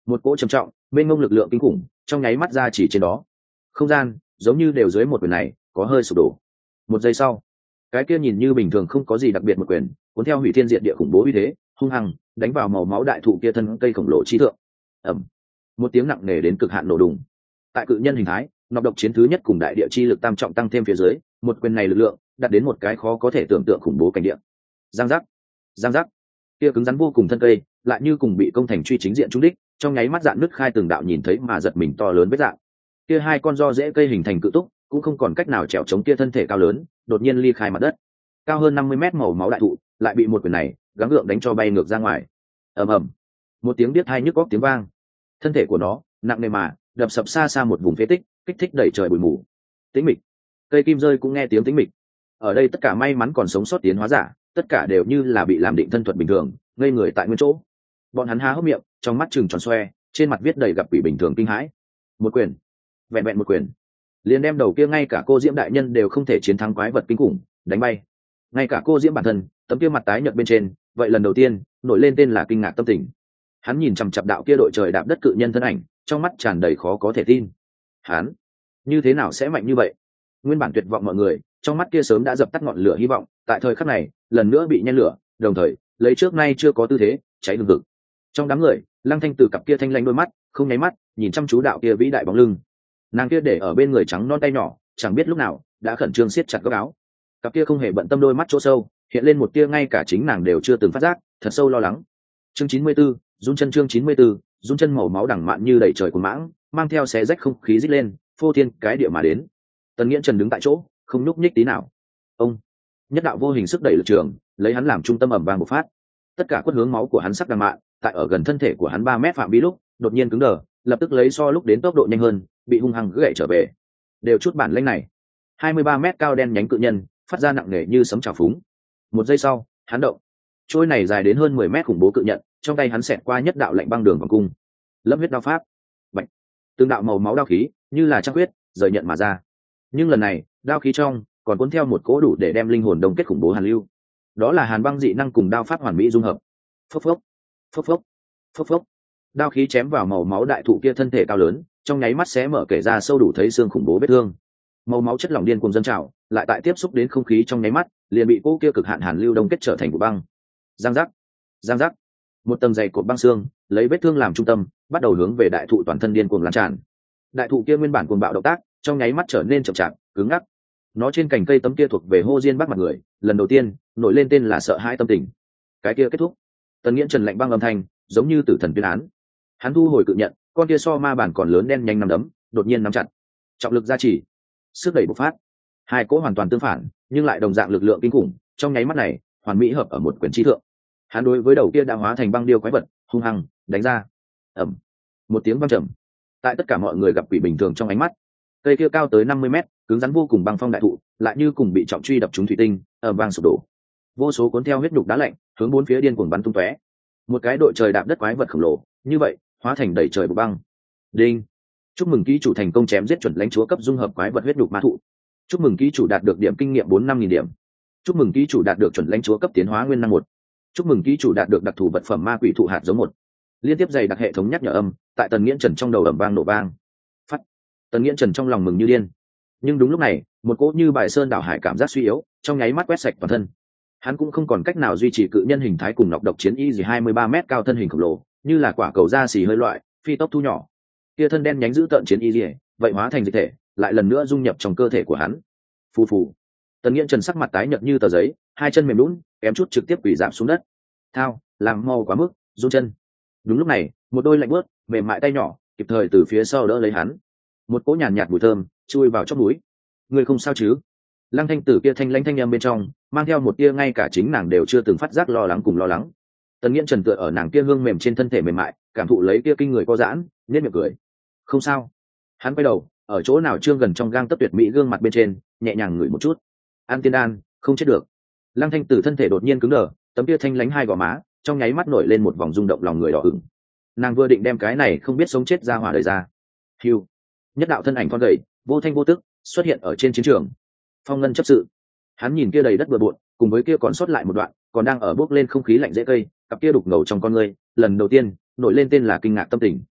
một cỗ trầm trọng mênh mông lực lượng kinh khủng trong nháy mắt ra chỉ trên đó, không gian giống như đều dưới một quyền này có hơi sụp đổ. Một giây sau, cái kia nhìn như bình thường không có gì đặc biệt một quyền cuốn theo hủy thiên diệt địa khủng bố uy thế hung hăng đánh vào màu máu đại thụ kia thân cây khổng lồ trí thượng. Ẩm, một tiếng nặng nề đến cực hạn nổ đùng. Tại cự nhân hình thái nọc độc chiến thứ nhất cùng đại địa chi lực tam trọng tăng thêm phía dưới, một quyền này lực lượng đạt đến một cái khó có thể tưởng tượng khủng bố cảnh địa. Giang giác, giang giác, kia cứng rắn vô cùng thân cây lại như cùng bị công thành truy chính diện trúng đích, trong nháy mắt dạn nứt khai từng đạo nhìn thấy mà giật mình to lớn vết dạng. Kia hai con do rễ cây hình thành cự túc cũng không còn cách nào trèo chống kia thân thể cao lớn đột nhiên ly khai mặt đất. Cao hơn năm mươi mét màu máu đại thụ lại bị một quyền này gắng gượng đánh cho bay ngược ra ngoài. Ầm ầm, một tiếng biết hai nhức góc tiếng vang, thân thể của nó nặng nề mà đập sập xa xa một vùng phế tích, kích thích đẩy trời bụi mù. Tĩnh mịch, cây kim rơi cũng nghe tiếng tĩnh mịch. Ở đây tất cả may mắn còn sống sót tiến hóa giả, tất cả đều như là bị làm định thân thuật bình thường, ngây người tại nguyên chỗ. Bọn hắn há hốc miệng, trong mắt trừng tròn xoe, trên mặt viết đầy gặp quỷ bình thường kinh hãi. Một quyền, vẹn vẹn một quyền, liền đem đầu kia ngay cả cô Diễm đại nhân đều không thể chiến thắng quái vật kinh khủng đánh bay. Ngay cả cô Diễm bản thân, tấm kia mặt tái nhợt bên trên, vậy lần đầu tiên nổi lên tên là kinh ngạc tâm tình. Hắn nhìn chằm chằm đạo kia đội trời đạp đất cự nhân thân ảnh, trong mắt tràn đầy khó có thể tin. Hắn như thế nào sẽ mạnh như vậy? Nguyên bản tuyệt vọng mọi người, trong mắt kia sớm đã dập tắt ngọn lửa hy vọng, tại thời khắc này, lần nữa bị nhen lửa, đồng thời, lấy trước nay chưa có tư thế, cháy hừng hực. Trong đám người, Lăng Thanh từ cặp kia thanh lãnh đôi mắt, không nháy mắt, nhìn chăm chú đạo kia vĩ đại bóng lưng. Nàng kia để ở bên người trắng non tay nhỏ, chẳng biết lúc nào đã khẩn trương siết chặt góc áo. Cặp kia không hề bận tâm đôi mắt chỗ sâu, hiện lên một tia ngay cả chính nàng đều chưa từng phát giác, thật sâu lo lắng. Chương chín mươi 94, run chân chương chín mươi 94, run chân màu máu đằng mạn như đầy trời cuồng mãng, mang theo xé rách không khí rít lên, phô thiên cái địa mà đến. Tần Nghiễn Trần đứng tại chỗ, không nhúc nhích tí nào. Ông, nhất đạo vô hình sức đẩy lực trường, lấy hắn làm trung tâm ầm vang một phát. Tất cả quất hướng máu của hắn sắc đằng mạn, tại ở gần thân thể của hắn ba mét phạm vi lúc, đột nhiên cứng đờ, lập tức lấy so lúc đến tốc độ nhanh hơn, bị hung hăng gãy trở về. Đều chút bản lĩnh này. hai mươi ba mét cao đen nhánh cự nhân, phát ra nặng nề như sấm chảo phúng. Một giây sau, hắn động. Trôi này dài đến hơn mười mét khủng bố cự nhận, trong tay hắn xẹt qua nhất đạo lạnh băng đường vòng cung. Lâm huyết đao pháp. Bạch. Từng đạo màu máu đao khí, như là trăng huyết, rời nhận mà ra. Nhưng lần này, đao khí trong còn cuốn theo một cỗ đủ để đem linh hồn đông kết khủng bố hàn lưu. Đó là hàn băng dị năng cùng đao pháp hoàn mỹ dung hợp. Phốc phốc, phốc phốc, phốc phốc. Đao khí chém vào màu máu đại thụ kia thân thể cao lớn, trong nháy mắt xé mở kể ra sâu đủ thấy xương khủng bố vết thương. Màu máu chất lỏng điên cuồng dâng trào, lại tại tiếp xúc đến không khí trong nháy mắt, liền bị cỗ kia cực hạn hàn lưu đông kết trở thành vụ băng. Giang giác, giang giác. Một tầng dày cột băng xương, lấy vết thương làm trung tâm, bắt đầu hướng về đại thụ toàn thân điên cuồng lan tràn. Đại thụ kia nguyên bản cuồng bạo động tác, trong nháy mắt trở nên chậm chạp, cứng ngắc. Nó trên cành cây tấm kia thuộc về hô diên bắt mặt người, lần đầu tiên nổi lên tên là sợ hãi tâm tình. Cái kia kết thúc. Tần Nghiễn Trần lạnh băng âm thanh, giống như tử thần tuyên án. Hắn thu hồi cự nhận, con kia so ma bản còn lớn đen nhanh nắm đấm, đột nhiên nắm chặt. Trọng lực gia trì, sức đẩy bộc phát. Hai cỗ hoàn toàn tương phản, nhưng lại đồng dạng lực lượng kinh khủng, trong nháy mắt này, hoàn mỹ hợp ở một quyền chi thượng. Hắn đối với đầu kia đã hóa thành băng điêu quái vật, hung hăng đánh ra. Ầm. Một tiếng vang trầm. Tại tất cả mọi người gặp quỷ bình thường trong ánh mắt, cây kia cao tới năm mươi mét, cứng rắn vô cùng băng phong đại thụ, lại như cùng bị trọng truy đập trúng thủy tinh, ầm vang sụp đổ. Vô số cuốn theo huyết nhục đá lạnh, hướng bốn phía điên cuồng bắn tung tóe. Một cái đội trời đạp đất quái vật khổng lồ, như vậy, hóa thành đầy trời bụi băng. Đinh. Chúc mừng ký chủ thành công chém giết chuẩn lãnh chúa cấp dung hợp quái vật huyết nhục ma thụ. Chúc mừng ký chủ đạt được điểm kinh nghiệm bốn năm nghìn điểm. Chúc mừng ký chủ đạt được chuẩn lãnh chúa cấp tiến hóa nguyên năng một. Chúc mừng ký chủ đạt được đặc thù vật phẩm ma quỷ thụ hạt giống một. Liên tiếp dày đặc hệ thống nhắc nhở âm, tại Tần Nghiễn Trần trong đầu ầm vang nổ vang. Phắt. Tần Nghiễn Trần trong lòng mừng như điên. Nhưng đúng lúc này, một cỗ như bài sơn đảo hải cảm giác suy yếu, trong nháy mắt quét sạch toàn thân. Hắn cũng không còn cách nào duy trì cự nhân hình thái cùng nọc độc chiến y gì hai mươi ba mét cao thân hình khổng lồ, như là quả cầu da xì hơi loại, phi tốc thu nhỏ. Kia thân đen nhánh giữ tợn chiến y gì, vậy hóa thành dịch thể, lại lần nữa dung nhập trong cơ thể của hắn. Phù phù. Tần Nghiễn Trần sắc mặt tái nhợt như tờ giấy, hai chân mềm nhũn, kém chút trực tiếp quỳ rạp xuống đất. Thao, làm mau quá mức, run chân. Đúng lúc này, một đôi lạnh buốt, mềm mại tay nhỏ, kịp thời từ phía sau đỡ lấy hắn. Một cỗ nhàn nhạt mùi thơm chui vào trong mũi. Người không sao chứ? Lăng Thanh Tử kia thanh lãnh thanh âm bên trong, mang theo một tia ngay cả chính nàng đều chưa từng phát giác lo lắng cùng lo lắng. Tần Nghiễn Trần tựa ở nàng kia hương mềm trên thân thể mềm mại, cảm thụ lấy kia kinh người co giãn, nhếch miệng cười. Không sao. Hắn quay đầu, ở chỗ nào trương gần trong gang tấc tuyệt mỹ gương mặt bên trên, nhẹ nhàng ngửi một chút. An tiên đan, không chết được. Lăng Thanh Tử thân thể đột nhiên cứng đờ, tấm kia thanh lãnh hai gò má, trong nháy mắt nổi lên một vòng rung động lòng người đỏ ửng. Nàng vừa định đem cái này không biết sống chết ra hỏa đời ra. Hưu. Nhất đạo thân ảnh con gầy, vô thanh vô tức, xuất hiện ở trên chiến trường. Phong Ngân chấp sự. Hắn nhìn kia đầy đất bừa bộn, cùng với kia còn sót lại một đoạn, còn đang ở bước lên không khí lạnh dễ cây, cặp kia đục ngầu trong con người, lần đầu tiên nổi lên tên là kinh ngạc tâm tình.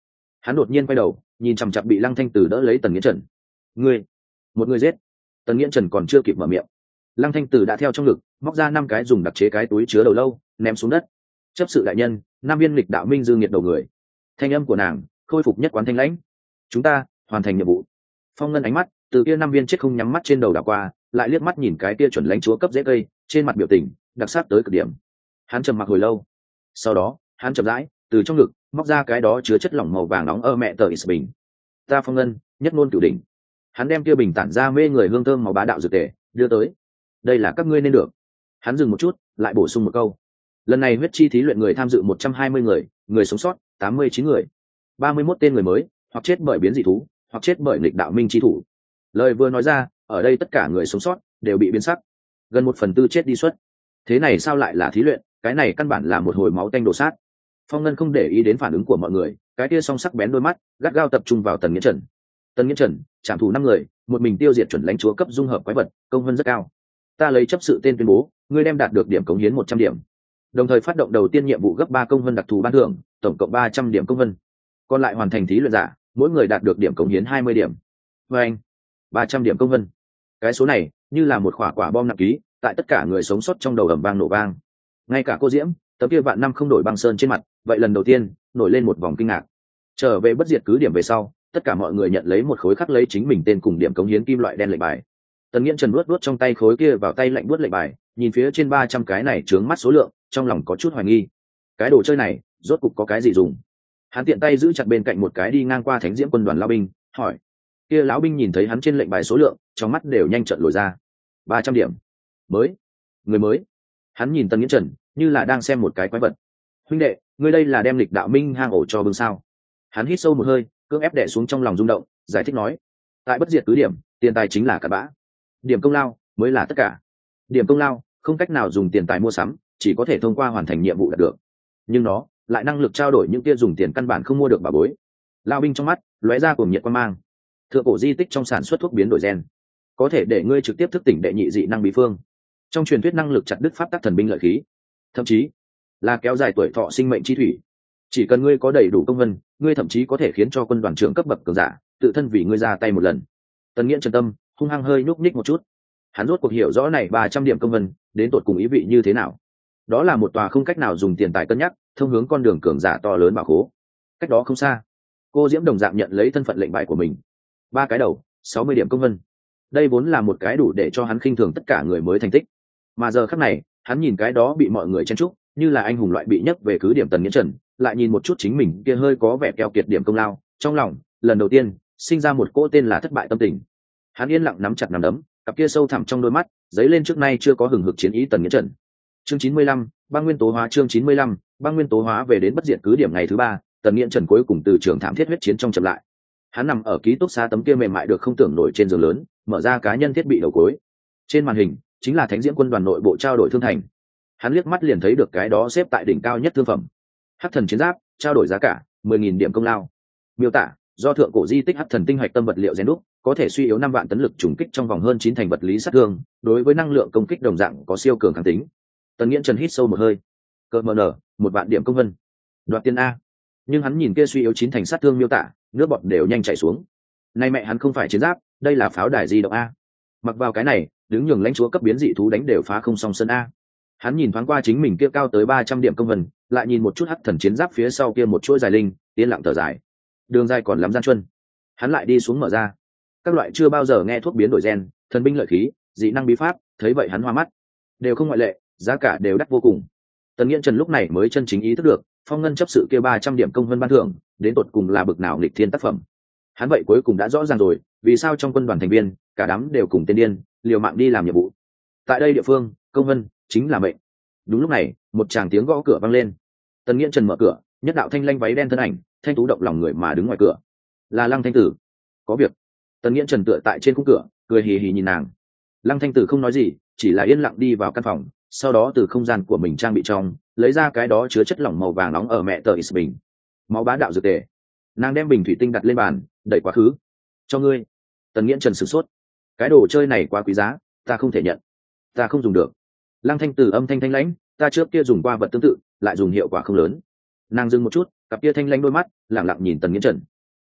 Hắn đột nhiên quay đầu nhìn chằm chặp bị Lăng Thanh Từ đỡ lấy Tần Nghiễn Trần. Ngươi, một người giết. Tần Nghiễn Trần còn chưa kịp mở miệng, Lăng Thanh Từ đã theo trong ngực móc ra năm cái dùng đặc chế cái túi chứa đầu lâu ném xuống đất. Chấp sự đại nhân, năm viên lịch đạo minh dương nhiệt đầu người. Thanh âm của nàng khôi phục nhất quán thanh lãnh. Chúng ta hoàn thành nhiệm vụ. Phong Ngân ánh mắt từ kia năm viên chết không nhắm mắt trên đầu đảo qua, lại liếc mắt nhìn cái kia chuẩn lãnh chúa cấp dễ cây, trên mặt biểu tình đặc sắc tới cực điểm. Hắn trầm mặc hồi lâu, sau đó hắn chậm rãi từ trong ngực móc ra cái đó chứa chất lỏng màu vàng nóng ơ mẹ tờ is bình. Ta Phong Ngân nhất ngôn cửu đỉnh. Hắn đem kia bình tản ra mê người hương thơm màu bá đạo dược tề đưa tới. Đây là các ngươi nên được. Hắn dừng một chút lại bổ sung một câu. Lần này huyết chi thí luyện người tham dự một trăm hai mươi người, người sống sót tám mươi chín người, ba mươi mốt tên người mới hoặc chết bởi biến dị thú hoặc chết bởi nghịch đạo minh chi thủ. Lời vừa nói ra, ở đây tất cả người sống sót đều bị biến sắc, gần một phần tư chết đi suất. Thế này sao lại là thí luyện, cái này căn bản là một hồi máu tanh đổ sát. Phong Ngân không để ý đến phản ứng của mọi người, cái kia song sắc bén đôi mắt gắt gao tập trung vào Tần Nghiễn Trần. Tần Nghiễn Trần trảm thủ năm người, một mình tiêu diệt chuẩn lãnh chúa cấp dung hợp quái vật, công vân rất cao. Ta lấy chấp sự tên tuyên bố, ngươi đem đạt được điểm cống hiến một trăm điểm, đồng thời phát động đầu tiên nhiệm vụ gấp ba công vân đặc thù ban thưởng, tổng cộng ba trăm điểm công vân. Còn lại hoàn thành thí luyện giả, mỗi người đạt được điểm cống hiến hai mươi điểm. Và anh, ba trăm điểm công vân. Cái số này như là một quả quả bom nặng ký, tại tất cả người sống sót trong đầu ầm vang nổ vang. Ngay cả cô Diễm, tấm kia vạn năm không đổi băng sơn trên mặt, vậy lần đầu tiên nổi lên một vòng kinh ngạc. Trở về bất diệt cứ điểm về sau, tất cả mọi người nhận lấy một khối khắc lấy chính mình tên cùng điểm cống hiến kim loại đen lệnh bài. Tần Nghiễn Trần nuốt nuốt trong tay khối kia vào tay lạnh buốt lệnh bài, nhìn phía trên ba trăm cái này trướng mắt số lượng, trong lòng có chút hoài nghi. Cái đồ chơi này, rốt cục có cái gì dùng? Hắn tiện tay giữ chặt bên cạnh một cái đi ngang qua Thánh Diễm quân đoàn lão binh, hỏi. Kia lão binh nhìn thấy hắn trên lệnh bài số lượng, trong mắt đều nhanh trợn lồi ra. ba trăm điểm. Mới, người mới. Hắn nhìn Tần Nghiễn Trần, như là đang xem một cái quái vật. Huynh đệ, ngươi đây là đem lịch đạo minh hang ổ cho bưng sao? Hắn hít sâu một hơi, cưỡng ép đè xuống trong lòng rung động, giải thích nói. Tại bất diệt cứ điểm, tiền tài chính là cặn bã, điểm công lao mới là tất cả. Điểm công lao không cách nào dùng tiền tài mua sắm, chỉ có thể thông qua hoàn thành nhiệm vụ đạt được, nhưng nó lại năng lực trao đổi những kia dùng tiền căn bản không mua được bà bối. Lao binh trong mắt lóe ra cùng nhiệt quan mang. Thượng cổ di tích trong sản xuất thuốc biến đổi gen, có thể để ngươi trực tiếp thức tỉnh đệ nhị dị năng bí phương. Trong truyền thuyết năng lực chặt đứt pháp tắc thần binh lợi khí, thậm chí là kéo dài tuổi thọ sinh mệnh chi thủy. Chỉ cần ngươi có đầy đủ công vân, ngươi thậm chí có thể khiến cho quân đoàn trưởng cấp bậc cường giả tự thân vì ngươi ra tay một lần. Tần Nghiễn Trần tâm hung hăng hơi nhúc nhích một chút. Hắn rốt cuộc hiểu rõ này ba trăm điểm công vân đến tột cùng ý vị như thế nào. Đó là một tòa không cách nào dùng tiền tài cân nhắc, thông hướng con đường cường giả to lớn bảo khố. Cách đó không xa, cô Diễm đồng dạng nhận lấy thân phận lệnh bài của mình. Ba cái đầu, sáu mươi điểm công vân. Đây vốn là một cái đủ để cho hắn khinh thường tất cả người mới thành tích. Mà giờ khắc này, hắn nhìn cái đó bị mọi người chen chúc, như là anh hùng loại bị nhấc về cứ điểm Tần Nghiễn Trần, lại nhìn một chút chính mình kia hơi có vẻ keo kiệt điểm công lao, trong lòng lần đầu tiên sinh ra một cỗ tên là thất bại tâm tình. Hắn yên lặng nắm chặt nắm đấm, cặp kia sâu thẳm trong đôi mắt dấy lên trước nay chưa có hừng hực chiến ý Tần Nghiễn Trần. Chương chín mươi lăm, băng nguyên tố hóa. Chương chín mươi lăm, băng nguyên tố hóa. Về đến bất diệt cứ điểm ngày thứ ba, Tần Nghiễn Trần cuối cùng từ trường thảm thiết huyết chiến trong chậm lại. Hắn nằm ở ký túc xá tấm kia mềm mại được không tưởng nổi trên giường lớn, mở ra cá nhân thiết bị đầu cuối. Trên màn hình chính là Thánh Diễm quân đoàn nội bộ trao đổi thương thành. Hắn liếc mắt liền thấy được cái đó xếp tại đỉnh cao nhất thương phẩm, Hắc Thần chiến giáp, trao đổi giá cả mười nghìn điểm công lao. Miêu tả: do thượng cổ di tích Hắc Thần tinh hạch tâm vật liệu rèn đúc, có thể suy yếu năm vạn tấn lực trùng kích trong vòng hơn chín thành vật lý sát thương, đối với năng lượng công kích đồng dạng có siêu cường kháng tính. Tần Nghiễn Trần hít sâu một hơi. Cờ mờ nở, một vạn điểm công vân. Đoạt tiền a. Nhưng hắn nhìn kia suy yếu chín thành sát thương miêu tả, nước bọt đều nhanh chảy xuống. Nay mẹ hắn không phải chiến giáp, đây là pháo đài di động a. Mặc vào cái này, đứng nhường lãnh chúa cấp biến dị thú đánh đều phá không song sân a. Hắn nhìn thoáng qua chính mình kia cao tới ba trăm điểm công vân, lại nhìn một chút Hắc Thần chiến giáp phía sau kia một chuỗi dài linh, yên lặng thở dài. Đường dài còn lắm gian truân. Hắn lại đi xuống mở ra. Các loại chưa bao giờ nghe thuốc biến đổi gen, thần binh lợi khí, dị năng bí pháp, thấy vậy hắn hoa mắt. Đều không ngoại lệ, giá cả đều đắt vô cùng. Tần Nghiễn Trần lúc này mới chân chính ý thức được, Phong Ngân chấp sự kia ba trăm điểm công vân ban thưởng, đến tột cùng là bực nào nghịch thiên tác phẩm. Hắn vậy cuối cùng đã rõ ràng rồi, vì sao trong quân đoàn thành viên, cả đám đều cùng tên điên, liều mạng đi làm nhiệm vụ. Tại đây địa phương, công vân chính là mệnh. Đúng lúc này, một tràng tiếng gõ cửa vang lên. Tần Nghiễn Trần mở cửa, nhất đạo thanh lanh váy đen thân ảnh, thanh tú động lòng người mà đứng ngoài cửa. Là Lăng Thanh Tử. Có việc. Tần Nghiễn Trần tựa tại trên khung cửa, cười hì hì nhìn nàng. Lăng Thanh Tử không nói gì, chỉ là yên lặng đi vào căn phòng, sau đó từ không gian của mình trang bị trong lấy ra cái đó chứa chất lỏng màu vàng nóng ở mẹ tờ is bình, máu bá đạo dược tề. Nàng đem bình thủy tinh đặt lên bàn, đẩy quá khứ. Cho ngươi. Tần Nghiễn Trần sửng sốt. Cái đồ chơi này quá quý giá, ta không thể nhận, ta không dùng được. Lăng Thanh Tử âm thanh thanh lãnh, ta trước kia dùng qua vật tương tự, lại dùng hiệu quả không lớn. Nàng dừng một chút, cặp kia thanh lãnh đôi mắt lẳng lặng nhìn Tần Nghiễn Trần.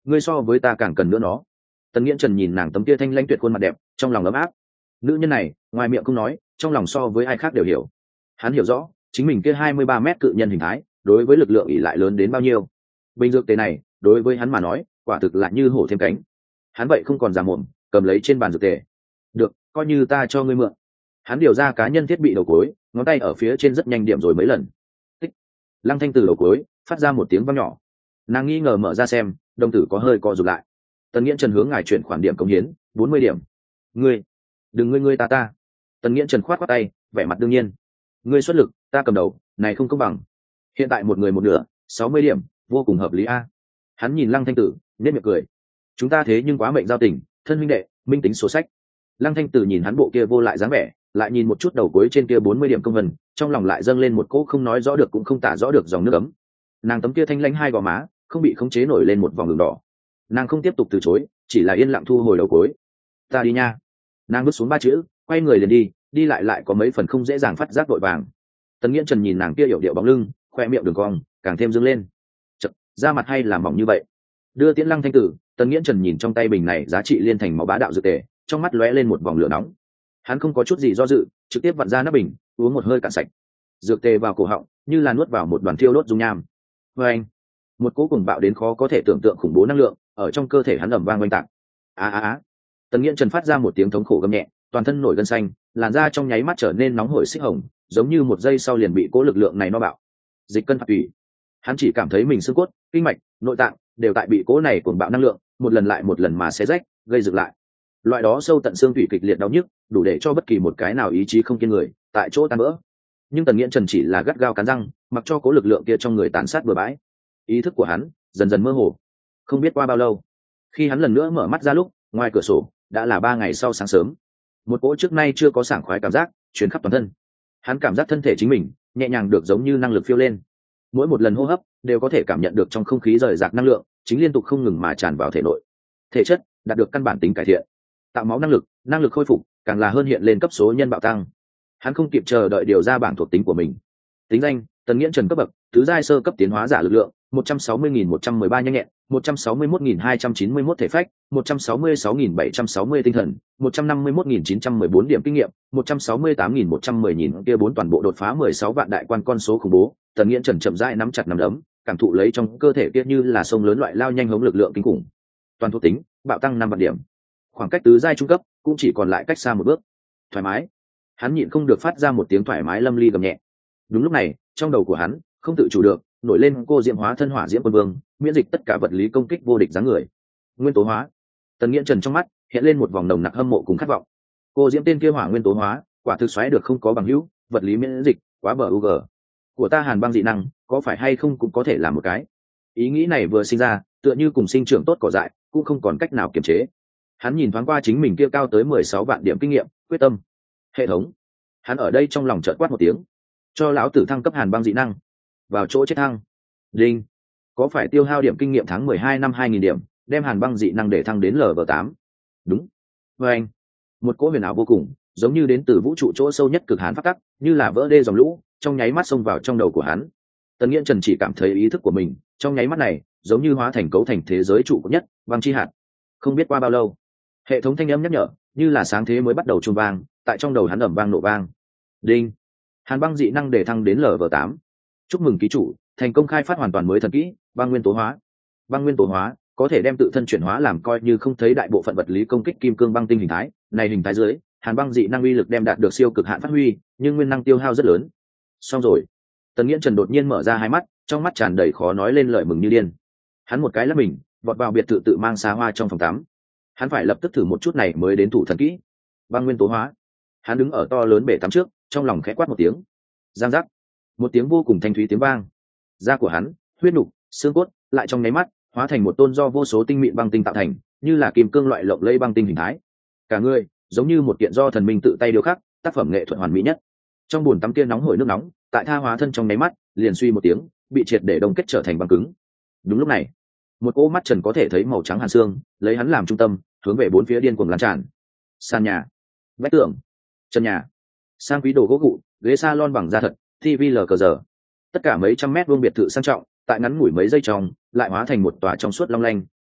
ngươi so với ta càng cần nữa nó. Tần Nghiễn Trần nhìn nàng tấm kia thanh lãnh tuyệt khuôn mặt đẹp, trong lòng ấm áp. Nữ nhân này ngoài miệng không nói, trong lòng so với ai khác đều hiểu. Hắn hiểu rõ chính mình kia hai mươi ba mét cự nhân hình thái đối với lực lượng ỷ lại lớn đến bao nhiêu. Bình dược tề này đối với hắn mà nói quả thực lại như hổ thêm cánh. Hắn vậy không còn giả mồm, cầm lấy trên bàn dược tề. Được, coi như ta cho ngươi mượn. Hắn điều ra cá nhân thiết bị đầu cối, ngón tay ở phía trên rất nhanh điểm rồi mấy lần. Tích. Lăng Thanh từ đầu cối phát ra một tiếng vang nhỏ. Nàng nghi ngờ mở ra xem, đồng tử có hơi co rụt lại. Tần Nghiễn Trần hướng ngài chuyển khoản điểm công hiến bốn mươi điểm. Ngươi, đừng ngươi ngươi ta ta. Tần Nghiễn Trần khoát khoát tay, vẻ mặt đương nhiên. Ngươi xuất lực, ta cầm đầu, này không công bằng. Hiện tại một người một nửa, sáu mươi điểm, vô cùng hợp lý a. Hắn nhìn Lăng Thanh Tử, nhếch miệng cười. Chúng ta thế nhưng quá mệnh giao tình, thân huynh đệ, minh tính sổ sách. Lăng Thanh Tử nhìn hắn bộ kia vô lại dáng vẻ, lại nhìn một chút đầu cuối trên kia bốn mươi điểm công vân, trong lòng lại dâng lên một cỗ không nói rõ được cũng không tả rõ được dòng nước ấm. Nàng tấm kia thanh lãnh hai gò má, không bị khống chế nổi lên một vòng đường đỏ. Nàng không tiếp tục từ chối, chỉ là yên lặng thu hồi đầu cuối. Ta đi nha. Nàng bước xuống ba chữ, quay người liền đi, đi lại lại có mấy phần không dễ dàng phát giác vội vàng. Tần Nghiễn Trần nhìn nàng kia yểu điệu bóng lưng, khoe miệng đường cong càng thêm dương lên. Chật, da mặt hay làm mỏng như vậy. Đưa Tiễn Lăng Thanh Tử, Tần Nghiễn Trần nhìn trong tay bình này giá trị liên thành máu bá đạo dược tề, trong mắt lóe lên một vòng lửa nóng. Hắn không có chút gì do dự, trực tiếp vặn ra nắp bình, uống một hơi cạn sạch. Dược tề vào cổ họng, như là nuốt vào một đoàn thiêu đốt dung nham. Và anh, một cỗ cuồng bạo đến khó có thể tưởng tượng khủng bố năng lượng ở trong cơ thể hắn ầm vang oanh tạc. A a a. Tần Nghiễn Trần phát ra một tiếng thống khổ gầm nhẹ, toàn thân nổi gân xanh, làn da trong nháy mắt trở nên nóng hổi xích hồng, giống như một giây sau liền bị cỗ lực lượng này no bạo. Dịch cân phạt tủy. Hắn chỉ cảm thấy mình xương cốt, kinh mạch, nội tạng đều tại bị cỗ này cuồng bạo năng lượng một lần lại một lần mà xé rách, gây dựng lại. Loại đó sâu tận xương thủy kịch liệt đau nhức, đủ để cho bất kỳ một cái nào ý chí không kiên người, tại chỗ tan vỡ. Nhưng Tần Nghiễn Trần chỉ là gắt gao cắn răng, mặc cho cỗ lực lượng kia trong người tàn sát bừa bãi. Ý thức của hắn dần dần mơ hồ. Không biết qua bao lâu, khi hắn lần nữa mở mắt ra lúc, ngoài cửa sổ đã là ba ngày sau sáng sớm. Một cỗ trước nay chưa có sảng khoái cảm giác truyền khắp toàn thân. Hắn cảm giác thân thể chính mình nhẹ nhàng được giống như năng lực phiêu lên. Mỗi một lần hô hấp đều có thể cảm nhận được trong không khí rời rạc năng lượng chính liên tục không ngừng mà tràn vào thể nội. Thể chất đạt được căn bản tính cải thiện, tạo máu năng lực, năng lực khôi phục càng là hơn hiện lên cấp số nhân bạo tăng. Hắn không kịp chờ đợi điều ra bảng thuộc tính của mình. Tính danh: Tần Nghiễn Trần cấp bậc tứ giai sơ cấp tiến hóa giả lực lượng một trăm sáu mươi nghìn một trăm mười ba nhanh nhẹn, một trăm sáu mươi mốt nghìn hai trăm chín mươi mốt thể phách, một trăm sáu mươi sáu nghìn bảy trăm sáu mươi tinh thần, một trăm năm mươi mốt nghìn chín trăm mười bốn điểm kinh nghiệm, một trăm sáu mươi tám nghìn một trăm mười nghìn kia bốn toàn bộ đột phá mười sáu vạn đại quan con số khủng bố. Tần Nghiễn Trần chậm rãi nắm chặt nắm đấm, cảm thụ lấy trong cơ thể kia như là sông lớn loại lao nhanh hống lực lượng kinh khủng. Toàn thuộc tính bạo tăng năm vạn điểm. Khoảng cách tứ giai trung cấp cũng chỉ còn lại cách xa một bước. Thoải mái. Hắn nhịn không được phát ra một tiếng thoải mái lâm ly gầm nhẹ. Đúng lúc này, trong đầu của hắn không tự chủ được nổi lên cô diễm hóa thân hỏa diễm quân vương, miễn dịch tất cả vật lý công kích vô địch dáng người. Nguyên tố hóa. Tần Nghiễn Trần trong mắt hiện lên một vòng nồng nặc hâm mộ cùng khát vọng. Cô diễm tên kia hỏa nguyên tố hóa, quả thực xoáy được không có bằng hữu, vật lý miễn dịch, quá bờ u gờ. Của ta hàn băng dị năng, có phải hay không cũng có thể làm một cái. Ý nghĩ này vừa sinh ra, tựa như cùng sinh trưởng tốt cỏ dại, cũng không còn cách nào kiềm chế. Hắn nhìn thoáng qua chính mình kia cao tới mười sáu vạn điểm kinh nghiệm, quyết tâm. Hệ thống. Hắn ở đây trong lòng chợt quát một tiếng, cho lão tử thăng cấp hàn băng dị năng. Vào chỗ chết thăng. Đinh. Có phải tiêu hao điểm kinh nghiệm tháng mười hai năm hai nghìn điểm, đem hàn băng dị năng để thăng đến lv tám. Đúng. Và anh. Một cỗ huyền ảo vô cùng, giống như đến từ vũ trụ chỗ sâu nhất cực hàn phát tắc, như là vỡ đê dòng lũ, trong nháy mắt xông vào trong đầu của hắn. Tần Nghiễn Trần chỉ cảm thấy ý thức của mình trong nháy mắt này giống như hóa thành cấu thành thế giới trụ cột nhất, băng chi hạt. Không biết qua bao lâu, hệ thống thanh âm nhắc nhở như là sáng thế mới bắt đầu chuông vang, tại trong đầu hắn ầm vang nổ vang. Đinh. Hàn băng dị năng để thăng đến lv tám. Chúc mừng ký chủ thành công khai phát hoàn toàn mới thần kỹ băng nguyên tố hóa. Băng nguyên tố hóa có thể đem tự thân chuyển hóa làm coi như không thấy đại bộ phận vật lý công kích kim cương băng tinh hình thái này. Hình thái dưới hàn băng dị năng uy lực đem đạt được siêu cực hạn phát huy, nhưng nguyên năng tiêu hao rất lớn. Xong rồi. Tần Nghiễn Trần đột nhiên mở ra hai mắt, trong mắt tràn đầy khó nói lên lời mừng như điên. Hắn một cái lắp mình vọt vào biệt thự tự mang xa hoa trong phòng tắm. Hắn phải lập tức thử một chút này mới đến thủ thần kỹ băng nguyên tố hóa. Hắn đứng ở to lớn bể tắm trước, trong lòng khẽ quát một tiếng. Giang giác. Một tiếng vô cùng thanh thúy tiếng vang. Da của hắn, huyết nục, xương cốt lại trong nháy mắt hóa thành một tôn do vô số tinh mịn băng tinh tạo thành, như là kim cương loại lộng lẫy băng tinh hình thái. Cả người giống như một kiện do thần minh tự tay điêu khắc, tác phẩm nghệ thuật hoàn mỹ nhất. Trong bồn tắm kia nóng hổi nước nóng, tại tha hóa thân trong nháy mắt liền suy một tiếng bị triệt để đông kết trở thành băng cứng. Đúng lúc này, một cỗ mắt trần có thể thấy màu trắng hàn xương lấy hắn làm trung tâm hướng về bốn phía điên cuồng lan tràn. Sàn nhà, vách tường, chân nhà, sang quý đồ gỗ gụ, ghế salon bằng da thật, tivi lờ cờ giờ, tất cả mấy trăm mét vuông biệt thự sang trọng tại ngắn ngủi mấy giây trong lại hóa thành một tòa trong suốt long lanh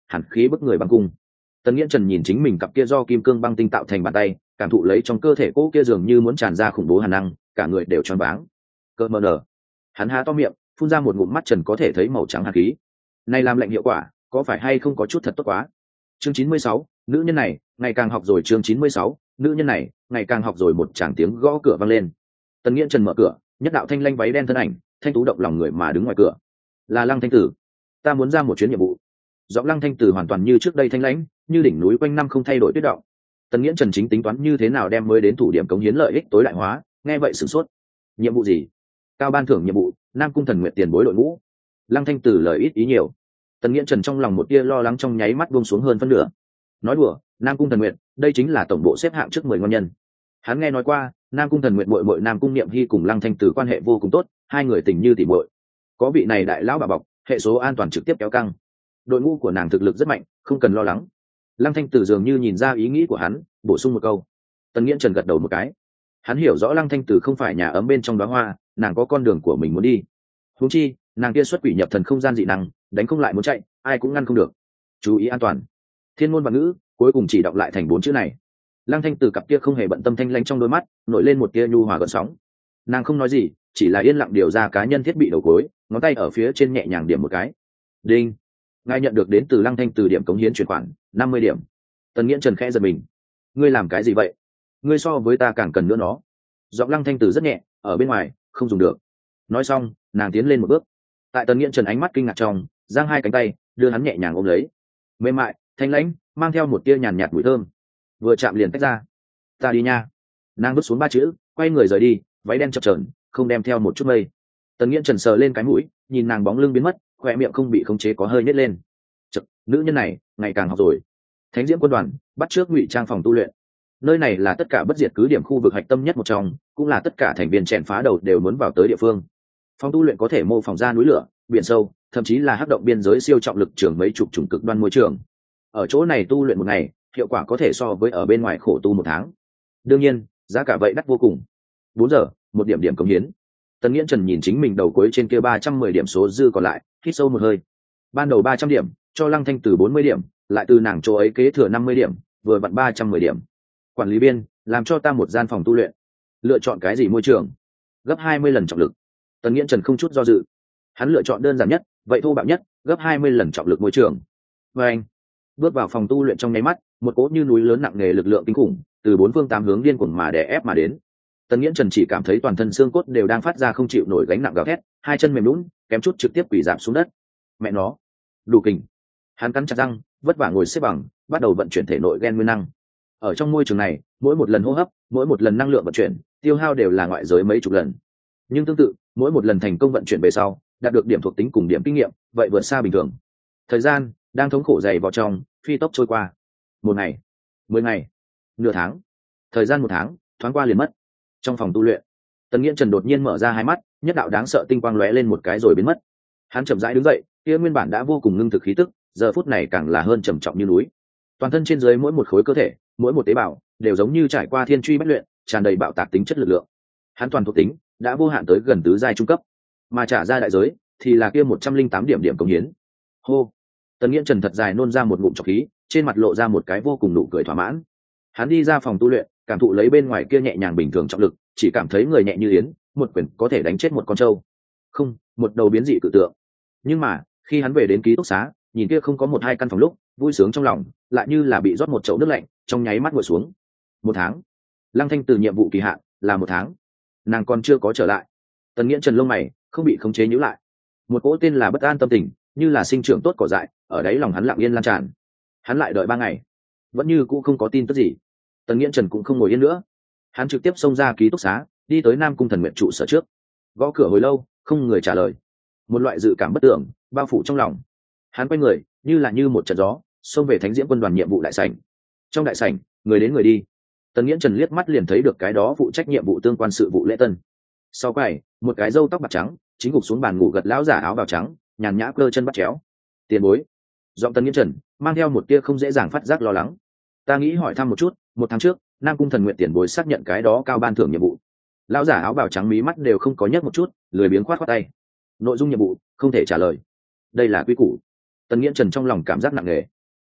hàn khí bức người băng cung. Tần Nghiễn Trần nhìn chính mình cặp kia do kim cương băng tinh tạo thành bàn tay, cảm thụ lấy trong cơ thể cỗ kia dường như muốn tràn ra khủng bố hàn năng, cả người đều choáng váng. Cơ mờ nở. Hắn há to miệng, phun ra một ngụm mắt trần có thể thấy màu trắng hàn khí. Này làm lạnh hiệu quả, có phải hay không có chút thật tốt quá. Chương chín mươi sáu, nữ nhân này, ngày càng học rồi. Chương chín mươi sáu, nữ nhân này, ngày càng học rồi. Một tràng tiếng gõ cửa vang lên. Tần Nghiễn Trần mở cửa, nhất đạo thanh lanh váy đen thân ảnh, thanh tú động lòng người mà đứng ngoài cửa. Là Lăng Thanh Tử. Ta muốn ra một chuyến nhiệm vụ. Giọng Lăng Thanh Tử hoàn toàn như trước đây thanh lãnh, như đỉnh núi quanh năm không thay đổi tuyết động. Tần Nghiễn Trần chính tính toán như thế nào đem mới đến thủ điểm cống hiến lợi ích tối đại hóa, nghe vậy sửng sốt. Nhiệm vụ gì? Cao ban thưởng nhiệm vụ, Nam Cung Thần Nguyệt tiền bối đội ngũ. Lăng Thanh Tử lời ít ý nhiều. Tần Nghiễn Trần trong lòng một tia lo lắng trong nháy mắt buông xuống hơn phân nửa. Nói đùa, Nam Cung Thần Nguyệt, đây chính là tổng bộ xếp hạng trước mười ngon nhân. Hắn nghe nói qua, Nam Cung Thần Nguyệt muội muội Nam Cung Niệm Hi cùng Lăng Thanh Tử quan hệ vô cùng tốt, hai người tình như tỉ muội. Có vị này đại lão bà bọc, hệ số an toàn trực tiếp kéo căng. Đội ngũ của nàng thực lực rất mạnh, không cần lo lắng. Lăng Thanh Tử dường như nhìn ra ý nghĩ của hắn, bổ sung một câu. Tần Nghiễn Trần gật đầu một cái. Hắn hiểu rõ Lăng Thanh Tử không phải nhà ấm bên trong đóa hoa, nàng có con đường của mình muốn đi. Huống chi, nàng kia xuất quỷ nhập thần không gian dị năng, đánh không lại muốn chạy, ai cũng ngăn không được. Chú ý an toàn. Thiên ngôn và ngữ, cuối cùng chỉ đọc lại thành bốn chữ này. Lăng Thanh Tử cặp kia không hề bận tâm thanh lãnh trong đôi mắt, nổi lên một tia nhu hòa gợn sóng. Nàng không nói gì, chỉ là yên lặng điều ra cá nhân thiết bị đầu cuối, ngón tay ở phía trên nhẹ nhàng điểm một cái. Đinh. Ngài nhận được đến từ Lăng Thanh Tử điểm cống hiến chuyển khoản, năm mươi điểm. Tần Nghiễn Trần khẽ giật mình. Ngươi làm cái gì vậy? Ngươi so với ta càng cần nữa nó. Giọng Lăng Thanh Tử rất nhẹ, ở bên ngoài, không dùng được. Nói xong, nàng tiến lên một bước. Tại Tần Nghiễn Trần ánh mắt kinh ngạc trong, giang hai cánh tay, đưa hắn nhẹ nhàng ôm lấy. Mềm mại, thanh lãnh, mang theo một tia nhàn nhạt mùi thơm. Vừa chạm liền tách ra. Ta đi nha. Nàng bước xuống ba chữ, quay người rời đi, váy đen chập chờn, không đem theo một chút mây. Tần Nghiễn Trần sờ lên cái mũi, nhìn nàng bóng lưng biến mất, khóe miệng không bị khống chế có hơi nhếch lên. Chật, nữ nhân này, ngày càng học rồi. Thánh Diễm quân đoàn, bắt trước ngụy trang phòng tu luyện. Nơi này là tất cả bất diệt cứ điểm khu vực hạch tâm nhất một trong, cũng là tất cả thành viên chèn phá đầu đều muốn vào tới địa phương. Phòng tu luyện có thể mô phỏng ra núi lửa, biển sâu, thậm chí là hắc động biên giới siêu trọng lực trường mấy chục chủng cực đoan môi trường. Ở chỗ này tu luyện một ngày, hiệu quả có thể so với ở bên ngoài khổ tu một tháng. Đương nhiên, giá cả vậy đắt vô cùng. Bốn giờ, một điểm điểm cống hiến. Tần Nghiễn Trần nhìn chính mình đầu cuối trên kia ba trăm mười điểm số dư còn lại, hít sâu một hơi. Ban đầu ba trăm điểm, cho Lăng Thanh Tử bốn mươi điểm, lại từ nàng chỗ ấy kế thừa năm mươi điểm, vừa vặn ba trăm mười điểm. Quản lý viên, làm cho ta một gian phòng tu luyện. Lựa chọn cái gì môi trường? Gấp hai mươi lần trọng lực. Tần Nghiễn Trần không chút do dự. Hắn lựa chọn đơn giản nhất, vậy thô bạo nhất, gấp hai mươi lần trọng lực môi trường. Và anh, bước vào phòng tu luyện trong nháy mắt, một cỗ như núi lớn nặng nề lực lượng kinh khủng từ bốn phương tám hướng điên cuồng mà đè ép mà đến. Tần Nghiễn Trần chỉ cảm thấy toàn thân xương cốt đều đang phát ra không chịu nổi gánh nặng gào thét, hai chân mềm nhũn, kém chút trực tiếp quỳ rạp xuống đất. Mẹ nó, đủ kình. Hắn cắn chặt răng, vất vả ngồi xếp bằng, bắt đầu vận chuyển thể nội gen nguyên năng. Ở trong môi trường này, mỗi một lần hô hấp, mỗi một lần năng lượng vận chuyển, tiêu hao đều là ngoại giới mấy chục lần. Nhưng tương tự, mỗi một lần thành công vận chuyển về sau, đạt được điểm thuộc tính cùng điểm kinh nghiệm, vậy vượt xa bình thường. Thời gian đang thống khổ dày vào trong, phi tốc trôi qua. Một ngày, mười ngày, nửa tháng, thời gian một tháng thoáng qua liền mất. Trong phòng tu luyện, Tần Nghiễn Trần đột nhiên mở ra hai mắt, nhất đạo đáng sợ tinh quang lóe lên một cái rồi biến mất. Hắn chậm rãi đứng dậy, kia nguyên bản đã vô cùng ngưng thực khí tức, giờ phút này càng là hơn trầm trọng như núi. Toàn thân trên dưới mỗi một khối cơ thể, mỗi một tế bào đều giống như trải qua thiên truy bách luyện, tràn đầy bạo tạc tính chất lực lượng. Hắn toàn thuộc tính đã vô hạn tới gần tứ giai trung cấp, mà trả ra đại giới thì là kia một trăm linh tám điểm điểm cống hiến. Hô. Tần Nghiễn Trần thật dài nôn ra một ngụm trọc khí, trên mặt lộ ra một cái vô cùng nụ cười thỏa mãn. Hắn đi ra phòng tu luyện, cảm thụ lấy bên ngoài kia nhẹ nhàng bình thường trọng lực, chỉ cảm thấy người nhẹ như yến, một quyền có thể đánh chết một con trâu. Không, một đầu biến dị cự tượng. Nhưng mà, khi hắn về đến ký túc xá, nhìn kia không có một hai căn phòng lúc, vui sướng trong lòng lại như là bị rót một chậu nước lạnh, trong nháy mắt nguội xuống. Một tháng. Lăng Thanh Từ nhiệm vụ kỳ hạn là một tháng. Nàng còn chưa có trở lại. Tần Nghiễn Trần lông mày không bị khống chế nhíu lại. Một cỗ tên là bất an tâm tình, như là sinh trưởng tốt cỏ dại, ở đáy lòng hắn lặng yên lan tràn. Hắn lại đợi ba ngày, vẫn như cũ không có tin tức gì. Tần Nghiễn Trần cũng không ngồi yên nữa, hắn trực tiếp xông ra ký túc xá, đi tới Nam Cung Thần Nguyện trụ sở trước. Gõ cửa hồi lâu, không người trả lời. Một loại dự cảm bất tưởng bao phủ trong lòng. Hắn quay người, như là như một trận gió, xông về Thánh Diễm quân đoàn nhiệm vụ đại sảnh. Trong đại sảnh, người đến người đi. Tần Nghiễn Trần liếc mắt liền thấy được cái đó phụ trách nhiệm vụ tương quan sự vụ lễ tân. Sau quầy, một cái râu tóc bạc trắng, chính gục xuống bàn ngủ gật lão giả áo bào trắng, nhàn nhã cơ chân bắt chéo. Tiền bối. Giọng Tần Nghiễn Trần mang theo một tia không dễ dàng phát giác lo lắng. Ta nghĩ hỏi thăm một chút, một tháng trước, Nam Cung Thần Nguyện tiền bối xác nhận cái đó cao ban thưởng nhiệm vụ. Lão giả áo bào trắng mí mắt đều không có nhấc một chút, lười biếng khoát khoát tay. Nội dung nhiệm vụ không thể trả lời. Đây là quy củ. Tần Nghiễn Trần trong lòng cảm giác nặng nề,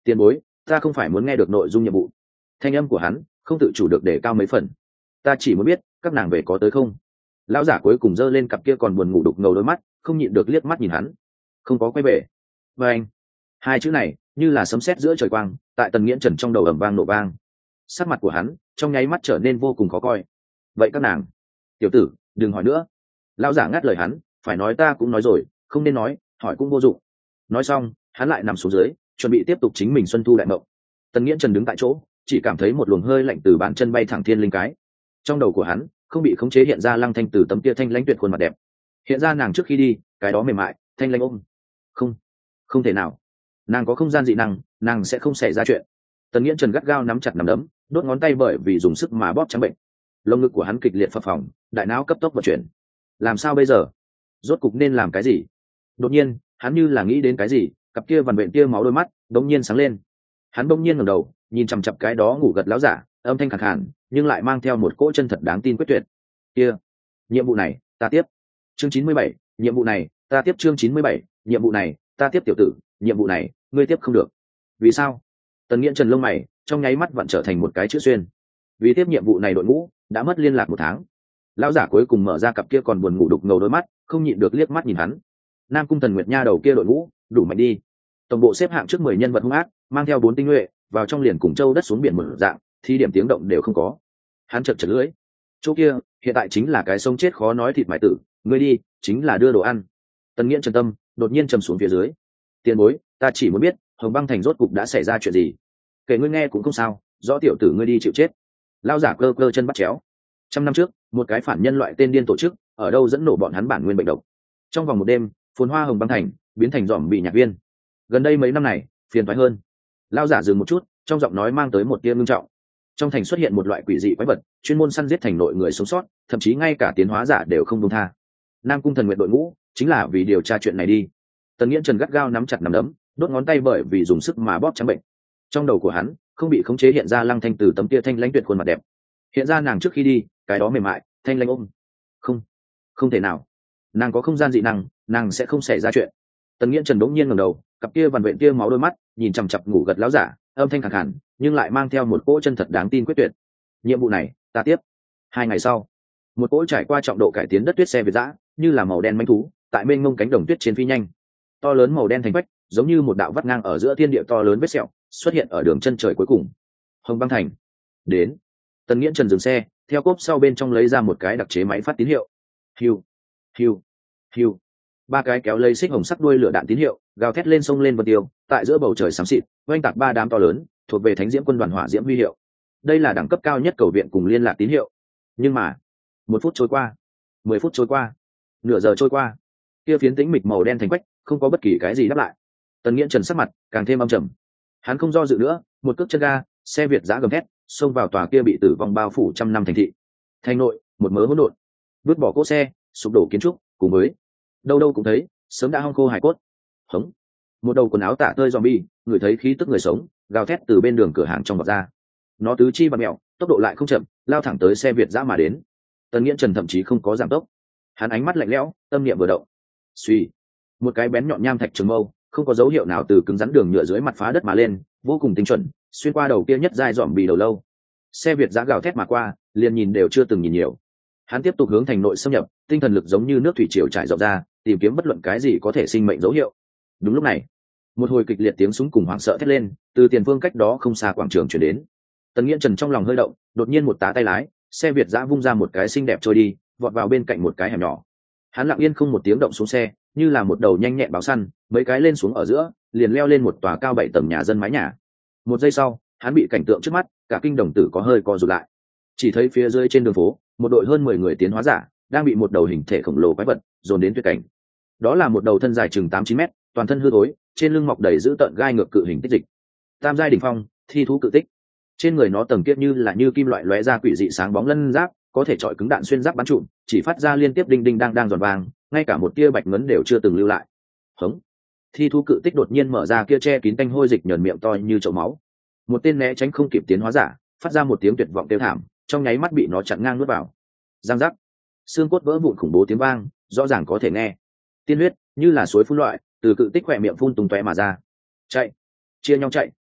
tiền bối, ta không phải muốn nghe được nội dung nhiệm vụ. Thanh âm của hắn không tự chủ được để cao mấy phần. Ta chỉ muốn biết các nàng về có tới không. Lão giả cuối cùng giơ lên cặp kia còn buồn ngủ đục ngầu đôi mắt, không nhịn được liếc mắt nhìn hắn. Không có quay về. Và anh, hai chữ này như là sấm sét giữa trời quang, tại Tần Nghiễn Trần trong đầu ầm vang nổ vang. Sắc mặt của hắn trong nháy mắt trở nên vô cùng khó coi. Vậy các nàng, tiểu tử, đừng hỏi nữa. Lão giả ngắt lời hắn, phải nói ta cũng nói rồi, không nên nói, hỏi cũng vô dụng. Nói xong, hắn lại nằm xuống dưới, chuẩn bị tiếp tục chính mình xuân thu đại mộng. Tần Nghiễn Trần đứng tại chỗ, chỉ cảm thấy một luồng hơi lạnh từ bàn chân bay thẳng thiên linh cái. Trong đầu của hắn không bị khống chế hiện ra Lăng Thanh từ tấm kia thanh lãnh tuyệt khuôn mặt đẹp, hiện ra nàng trước khi đi, cái đó mềm mại, thanh lãnh ôm. Không, không thể nào, nàng có không gian dị năng, nàng sẽ không xảy ra chuyện. Tần Nghiễn Trần gắt gao nắm chặt nắm đấm, đốt ngón tay bởi vì dùng sức mà bóp trắng bệnh. Lồng ngực của hắn kịch liệt phập phồng, đại não cấp tốc vận chuyển. Làm sao bây giờ? Rốt cục nên làm cái gì? Đột nhiên, hắn như là nghĩ đến cái gì, cặp kia vằn vện kia máu đôi mắt đống nhiên sáng lên. Hắn bỗng nhiên ngẩng đầu, nhìn chằm chằm cái đó ngủ gật láo giả, âm thanh khàn khàn, nhưng lại mang theo một cỗ chân thật đáng tin quyết tuyệt. Kia, nhiệm vụ này, ta tiếp. Chương chín mươi bảy, nhiệm vụ này, ta tiếp chương chín mươi bảy, nhiệm vụ này, ta tiếp tiểu tử, nhiệm vụ này, ngươi tiếp không được. Vì sao? Tần Nghiễn Trần lông mày trong nháy mắt vặn trở thành một cái chữ xuyên. Vì tiếp nhiệm vụ này đội ngũ đã mất liên lạc một tháng. Lão giả cuối cùng mở ra cặp kia còn buồn ngủ đục ngầu đôi mắt, không nhịn được liếc mắt nhìn hắn. Nam Cung Thần Nguyệt nha đầu kia đội ngũ đủ mạnh đi. Tổng bộ xếp hạng trước mười nhân vật hung ác, mang theo bốn tinh nhuệ, vào trong liền cùng châu đất xuống biển mở dạng, thì điểm tiếng động đều không có. Hắn chật chật lưỡi. Chỗ kia hiện tại chính là cái sống chết khó nói thịt mại tử, ngươi đi chính là đưa đồ ăn. Tần Nghiễn Trần tâm đột nhiên trầm xuống phía dưới. Tiền bối, ta chỉ muốn biết Hồng Băng Thành rốt cục đã xảy ra chuyện gì. Kể ngươi nghe cũng không sao, rõ tiểu tử ngươi đi chịu chết. Lão giả cơ cơ chân bắt chéo. Trăm năm trước, một cái phản nhân loại tên điên tổ chức ở đâu dẫn nổ bọn hắn bản nguyên bệnh độc. Trong vòng một đêm, phồn hoa Hồng Băng Thành biến thành dòm bị nhạc viên. Gần đây mấy năm này phiền toái hơn. Lão giả dừng một chút, trong giọng nói mang tới một tia ngưng trọng. Trong thành xuất hiện một loại quỷ dị quái vật, chuyên môn săn giết thành nội người sống sót, thậm chí ngay cả tiến hóa giả đều không buông tha. Nam Cung Thần Nguyệt đội ngũ chính là vì điều tra chuyện này đi. Tần Nghiễn Trần gắt gao nắm chặt nắm đấm, đốt ngón tay bởi vì dùng sức mà bóp trắng bệnh. Trong đầu của hắn không bị khống chế hiện ra Lăng Thanh từ tấm kia thanh lãnh tuyệt khuôn mặt đẹp, hiện ra nàng trước khi đi, cái đó mềm mại, thanh lãnh ôm. Không, không thể nào, nàng có không gian dị năng, nàng sẽ không xảy ra chuyện. Tần Nghiễn Trần đống nhiên ngẩng đầu, cặp kia vằn vện kia máu đôi mắt nhìn chằm chằm ngủ gật láo giả, âm thanh khàn khàn nhưng lại mang theo một cỗ chân thật đáng tin quyết tuyệt. Nhiệm vụ này ta tiếp. Hai ngày sau, một cỗ trải qua trọng độ cải tiến đất tuyết xe việt giã như là màu đen manh thú tại bên ngông cánh đồng tuyết trên phi nhanh. To lớn màu đen thành vách giống như một đạo vắt ngang ở giữa thiên địa to lớn vết sẹo xuất hiện ở đường chân trời cuối cùng. Hồng Băng Thành đến. Tần Nghiễn Trần dừng xe, theo cốp sau bên trong lấy ra một cái đặc chế máy phát tín hiệu. Hiu, hiu, hiu. Ba cái kéo lây xích hồng sắc đuôi lửa đạn tín hiệu gào thét lên sông lên vân tiêu, tại giữa bầu trời xám xịt oanh tạc ba đám to lớn thuộc về Thánh Diễm quân đoàn hỏa diễm huy hiệu. Đây là đẳng cấp cao nhất cầu viện cùng liên lạc tín hiệu. Nhưng mà một phút trôi qua, mười phút trôi qua, nửa giờ trôi qua, kia phiến tĩnh mịch màu đen thành quách không có bất kỳ cái gì đáp lại. Tần Nghiễn Trần sắc mặt càng thêm âm trầm. Hắn không do dự nữa, một cước chân ga, xe việt giã gầm thét xông vào tòa kia bị tử vong bao phủ trăm năm thành thị. Thành nội một mớ hỗn độn, vứt bỏ cỗ xe, sụp đổ kiến trúc, cùng với đâu đâu cũng thấy sớm đã hong khô hải cốt. Hống. Một đầu quần áo tả tơi zombie, người thấy khí tức người sống, gào thét từ bên đường cửa hàng trong vọt ra. Nó tứ chi bạt mèo, tốc độ lại không chậm, lao thẳng tới xe việt giã mà đến. Tần Nghiễn Trần thậm chí không có giảm tốc. Hắn ánh mắt lạnh lẽo, tâm niệm vừa động. Suy, một cái bén nhọn nham thạch trường mâu, không có dấu hiệu nào từ cứng rắn đường nhựa dưới mặt phá đất mà lên, vô cùng tinh chuẩn, xuyên qua đầu kia nhất dai dỏm bì đầu lâu. Xe việt giã gào thét mà qua, liền nhìn đều chưa từng nhìn nhiều. Hắn tiếp tục hướng thành nội xâm nhập, tinh thần lực giống như nước thủy triều trải rộng ra, tìm kiếm bất luận cái gì có thể sinh mệnh dấu hiệu. Đúng lúc này, một hồi kịch liệt tiếng súng cùng hoảng sợ thét lên từ tiền phương cách đó không xa quảng trường chuyển đến. Tần Nghiễn Trần trong lòng hơi động, đột nhiên một tá tay lái, xe việt giã vung ra một cái xinh đẹp trôi đi, vọt vào bên cạnh một cái hẻm nhỏ. Hắn lặng yên không một tiếng động xuống xe, như là một đầu nhanh nhẹn báo săn, mấy cái lên xuống ở giữa, liền leo lên một tòa cao bảy tầng nhà dân mái nhà. Một giây sau, hắn bị cảnh tượng trước mắt cả kinh đồng tử có hơi co rụt lại. Chỉ thấy phía dưới trên đường phố, một đội hơn mười người tiến hóa giả đang bị một đầu hình thể khổng lồ quái vật dồn đến tuyệt cảnh. Đó là một đầu thân dài chừng tám chín mét, toàn thân hư thối, trên lưng mọc đầy dữ tợn gai ngược cự hình tích dịch. Tam giai đỉnh phong, thi thú cự tích. Trên người nó tầng kiết như là như kim loại lóe ra quỷ dị sáng bóng lân giáp, có thể chọi cứng đạn xuyên giáp bắn trụm, chỉ phát ra liên tiếp đinh đinh đang đang giòn vàng, ngay cả một tia bạch ngấn đều chưa từng lưu lại. Hống. Thi thú cự tích đột nhiên mở ra kia che kín tanh hôi dịch nhờn miệng to như chậu máu. Một tên né tránh không kịp tiến hóa giả, phát ra một tiếng tuyệt vọng kêu thảm, trong nháy mắt bị nó chặn ngang nuốt vào. Giang giác. Xương cốt vỡ vụn khủng bố tiếng vang, rõ ràng có thể nghe. Tiên huyết như là suối phun loại từ cự tích khỏe miệng phun tung tóe mà ra. Chạy, chia nhau chạy.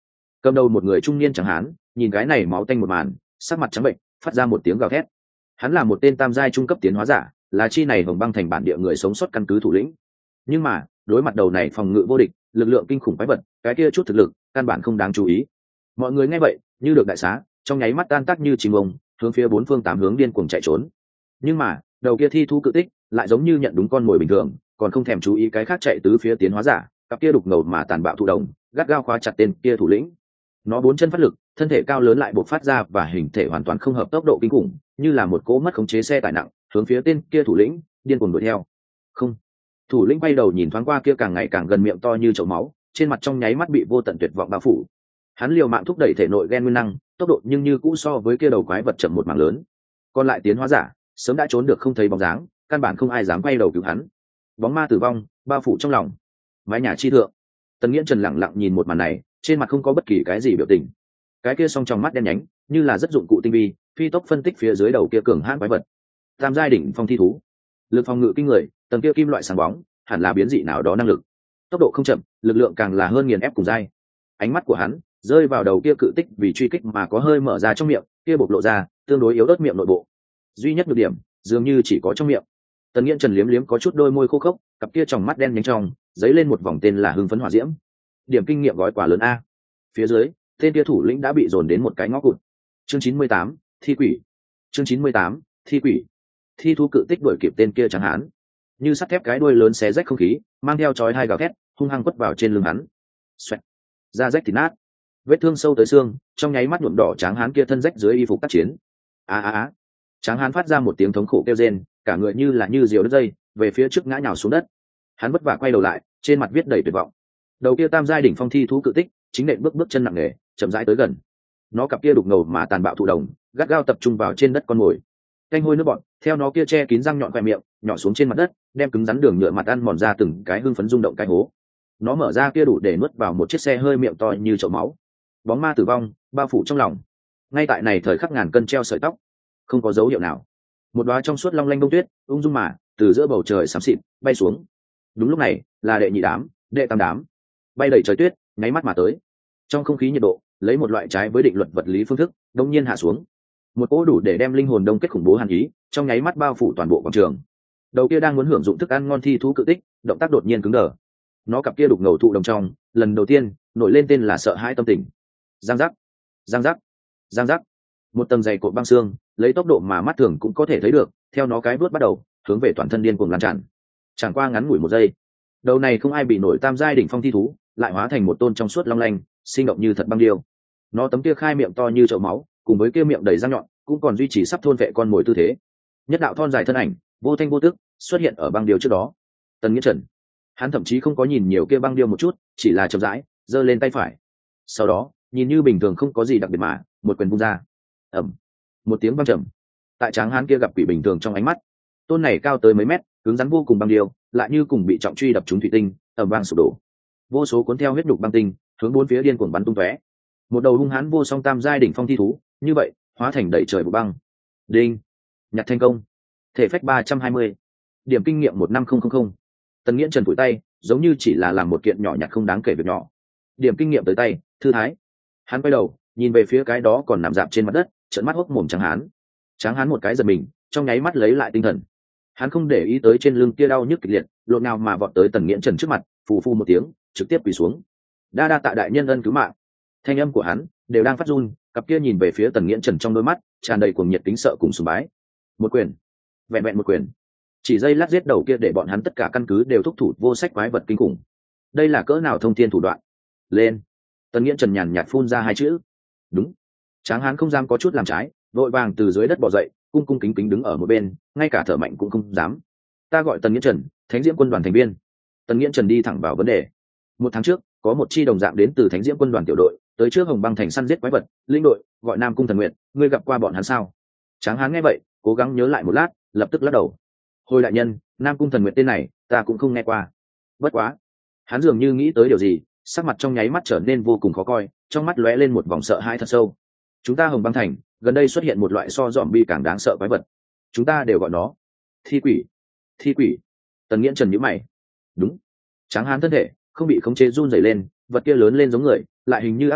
cầm đầu một người trung niên chẳng hán nhìn cái này máu tanh một màn, sắc mặt trắng bệnh, phát ra một tiếng gào thét. Hắn là một tên tam giai trung cấp tiến hóa giả, là chi này Hồng Băng thành bản địa người sống sót căn cứ thủ lĩnh. Nhưng mà đối mặt đầu này phòng ngự vô địch, lực lượng kinh khủng quái vật, cái kia chút thực lực căn bản không đáng chú ý. Mọi người nghe vậy như được đại xá, trong nháy mắt tan tác như chim ông, hướng phía bốn phương tám hướng điên cuồng chạy trốn. Nhưng mà đầu kia thi thú cự tích lại giống như nhận đúng con mồi bình thường, còn không thèm chú ý cái khác chạy tứ phía tiến hóa giả, cặp kia đục ngầu mà tàn bạo thụ đồng gắt gao khóa chặt tên kia thủ lĩnh. Nó bốn chân phát lực, thân thể cao lớn lại bộc phát ra và hình thể hoàn toàn không hợp tốc độ kinh khủng, như là một cỗ mất khống chế xe tải nặng, hướng phía tên kia thủ lĩnh điên cuồng đuổi theo. Không, thủ lĩnh bay đầu nhìn thoáng qua kia càng ngày càng gần miệng to như chậu máu, trên mặt trong nháy mắt bị vô tận tuyệt vọng bao phủ. Hắn liều mạng thúc đẩy thể nội gen nguyên năng, tốc độ nhưng như cũ so với kia đầu quái vật chậm một mảng lớn. Còn lại tiến hóa giả sớm đã trốn được không thấy bóng dáng, căn bản không ai dám quay đầu cứu hắn. Bóng ma tử vong bao phủ trong lòng. Mái nhà chi thượng, Tần Nghiễn Trần lặng lặng nhìn một màn này, trên mặt không có bất kỳ cái gì biểu tình. Cái kia song trong mắt đen nhánh, như là rất dụng cụ tinh vi, phi tốc phân tích phía dưới đầu kia cường hãn quái vật. Tam giai đỉnh phong thi thú, lực phòng ngự kinh người, tầng kia kim loại sáng bóng, hẳn là biến dị nào đó năng lực. Tốc độ không chậm, lực lượng càng là hơn nghiền ép cùng giai. Ánh mắt của hắn rơi vào đầu kia cự tích vì truy kích mà có hơi mở ra trong miệng, kia bộc lộ ra tương đối yếu ớt miệng nội bộ. Duy nhất nhược điểm dường như chỉ có trong miệng. Tần Nghiễn Trần liếm liếm có chút đôi môi khô khốc, cặp kia tròng mắt đen nhánh trong dấy lên một vòng tên là hưng phấn hỏa diễm. Điểm kinh nghiệm gói quả lớn a. Phía dưới tên kia thủ lĩnh đã bị dồn đến một cái ngõ cụt. Chương chín mươi tám, thi quỷ. Chương chín mươi tám, thi quỷ. Thi thú cự tích đuổi kịp tên kia chẳng hán, như sắt thép cái đuôi lớn xé rách không khí, mang theo chói hai gào thét, hung hăng quất vào trên lưng hắn. Xoẹt, da rách thịt nát, vết thương sâu tới xương, trong nháy mắt nhuộm đỏ tráng hán kia thân rách dưới y phục tác chiến. A a a. Tráng hán phát ra một tiếng thống khổ kêu rên, cả người như là như diều đứt dây, về phía trước ngã nhào xuống đất. Hắn vất vả quay đầu lại, trên mặt viết đầy tuyệt vọng. Đầu kia tam giai đỉnh phong thi thú cự tích chính nện bước bước chân nặng nề, chậm rãi tới gần. Nó cặp kia đục ngầu mà tàn bạo thụ đồng gắt gao tập trung vào trên đất con mồi. Canh hôi nước bọt theo nó kia che kín răng nhọn quẹ miệng nhỏ xuống trên mặt đất, đem cứng rắn đường nhựa mặt ăn mòn ra từng cái hưng phấn rung động cái hố. Nó mở ra kia đủ để nuốt vào một chiếc xe hơi miệng to như chậu máu. Bóng ma tử vong bao phủ trong lòng. Ngay tại này thời khắc ngàn cân treo sợi tóc, không có dấu hiệu nào. Một đóa trong suốt long lanh bông tuyết ung dung mà từ giữa bầu trời xám xịt bay xuống. Đúng lúc này là đệ nhị đám, đệ tam đám bay đầy trời tuyết nháy mắt mà tới. Trong không khí nhiệt độ lấy một loại trái với định luật vật lý phương thức đông nhiên hạ xuống. Một cỗ đủ để đem linh hồn đông kết khủng bố hàn ý trong nháy mắt bao phủ toàn bộ quảng trường. Đầu kia đang muốn hưởng dụng thức ăn ngon thi thú cự tích động tác đột nhiên cứng đờ. Nó cặp kia đục ngầu thụ đồng trong lần đầu tiên nổi lên tên là sợ hãi tâm tình. Giang giác, giang giác, giang giác. Một tầng dày cột băng xương lấy tốc độ mà mắt thường cũng có thể thấy được, theo nó cái vuốt bắt đầu hướng về toàn thân điên cuồng lan tràn. Chẳng qua ngắn ngủi một giây, đầu này không ai bị nổi tam giai đỉnh phong thi thú lại hóa thành một tôn trong suốt long lanh sinh động như thật băng điêu. Nó tấm kia khai miệng to như chậu máu, cùng với kia miệng đầy răng nhọn cũng còn duy trì sắp thôn vệ con mồi tư thế. Nhất đạo thon dài thân ảnh vô thanh vô tức xuất hiện ở băng điêu trước đó. Tần Nghiễn Trần, hắn thậm chí không có nhìn nhiều kia băng điêu một chút, chỉ là chậm rãi giơ lên tay phải. Sau đó nhìn như bình thường không có gì đặc biệt mà một quyền vung ra. Ầm, một tiếng vang trầm. Tại tráng hán kia gặp quỷ bình thường trong ánh mắt, tôn này cao tới mấy mét cứng rắn vô cùng băng điêu lại như cùng bị trọng truy đập trúng thủy tinh, ầm vang sụp đổ. Vô số cuốn theo huyết nhục băng tinh hướng bốn phía điên cuồng bắn tung tóe. Một đầu hung hãn vô song tam giai đỉnh phong thi thú như vậy hóa thành đầy trời vụ băng. Đinh, nhặt thành công. Thể phách ba trăm hai mươi, điểm kinh nghiệm một năm không không không. Tần Nghiễn Trần phủi tay, giống như chỉ là làm một kiện nhỏ nhặt không đáng kể việc nhỏ. Điểm kinh nghiệm tới tay, thư thái. Hắn quay đầu nhìn về phía cái đó còn nằm dạp trên mặt đất, trợn mắt hốc mồm tráng hán. Tráng hán một cái giật mình, trong nháy mắt lấy lại tinh thần. Hắn không để ý tới trên lưng kia đau nhức kịch liệt, lộn nào mà vọt tới Tần Nghiễn Trần trước mặt, phù phù một tiếng trực tiếp quỳ xuống. Đa đa tạ đại nhân ân cứu mạng. Thanh âm của hắn đều đang phát run, cặp kia nhìn về phía Tần Nghiễn Trần trong đôi mắt tràn đầy cuồng nhiệt kính sợ cùng sùng bái. Một quyền, vẹn vẹn một quyền, chỉ giây lát giết đầu kia để bọn hắn tất cả căn cứ đều thúc thủ vô sách quái vật kinh khủng. Đây là cỡ nào thông thiên thủ đoạn. Lên. Tần Nghiễn Trần nhàn nhạt phun ra hai chữ. Đúng. Tráng hán không dám có chút làm trái, vội vàng từ dưới đất bò dậy, cung cung kính kính đứng ở một bên, ngay cả thở mạnh cũng không dám. Ta gọi Tần Nghiễn Trần, Thánh Diễm quân đoàn thành viên. Tần Nghiễn Trần đi thẳng vào vấn đề. Một tháng trước có một chi đồng dạng đến từ Thánh Diễm quân đoàn tiểu đội tới trước Hồng Băng thành săn giết quái vật, linh đội gọi Nam Cung Thần Nguyện, ngươi gặp qua bọn hắn sao? Tráng hán nghe vậy cố gắng nhớ lại một lát, lập tức lắc đầu. Hồi đại nhân, Nam Cung Thần Nguyện tên này ta cũng không nghe qua. Bất quá, hắn dường như nghĩ tới điều gì, sắc mặt trong nháy mắt trở nên vô cùng khó coi, trong mắt lóe lên một vòng sợ hãi thật sâu. Chúng ta Hồng Băng thành gần đây xuất hiện một loại so zombie càng đáng sợ quái vật, chúng ta đều gọi nó thi quỷ. Thi quỷ. Tần Nghiễn Trần nhíu mày. Đúng. Tráng hán thân thể không bị khống chế run rẩy lên, vật kia lớn lên giống người, lại hình như ác quỷ,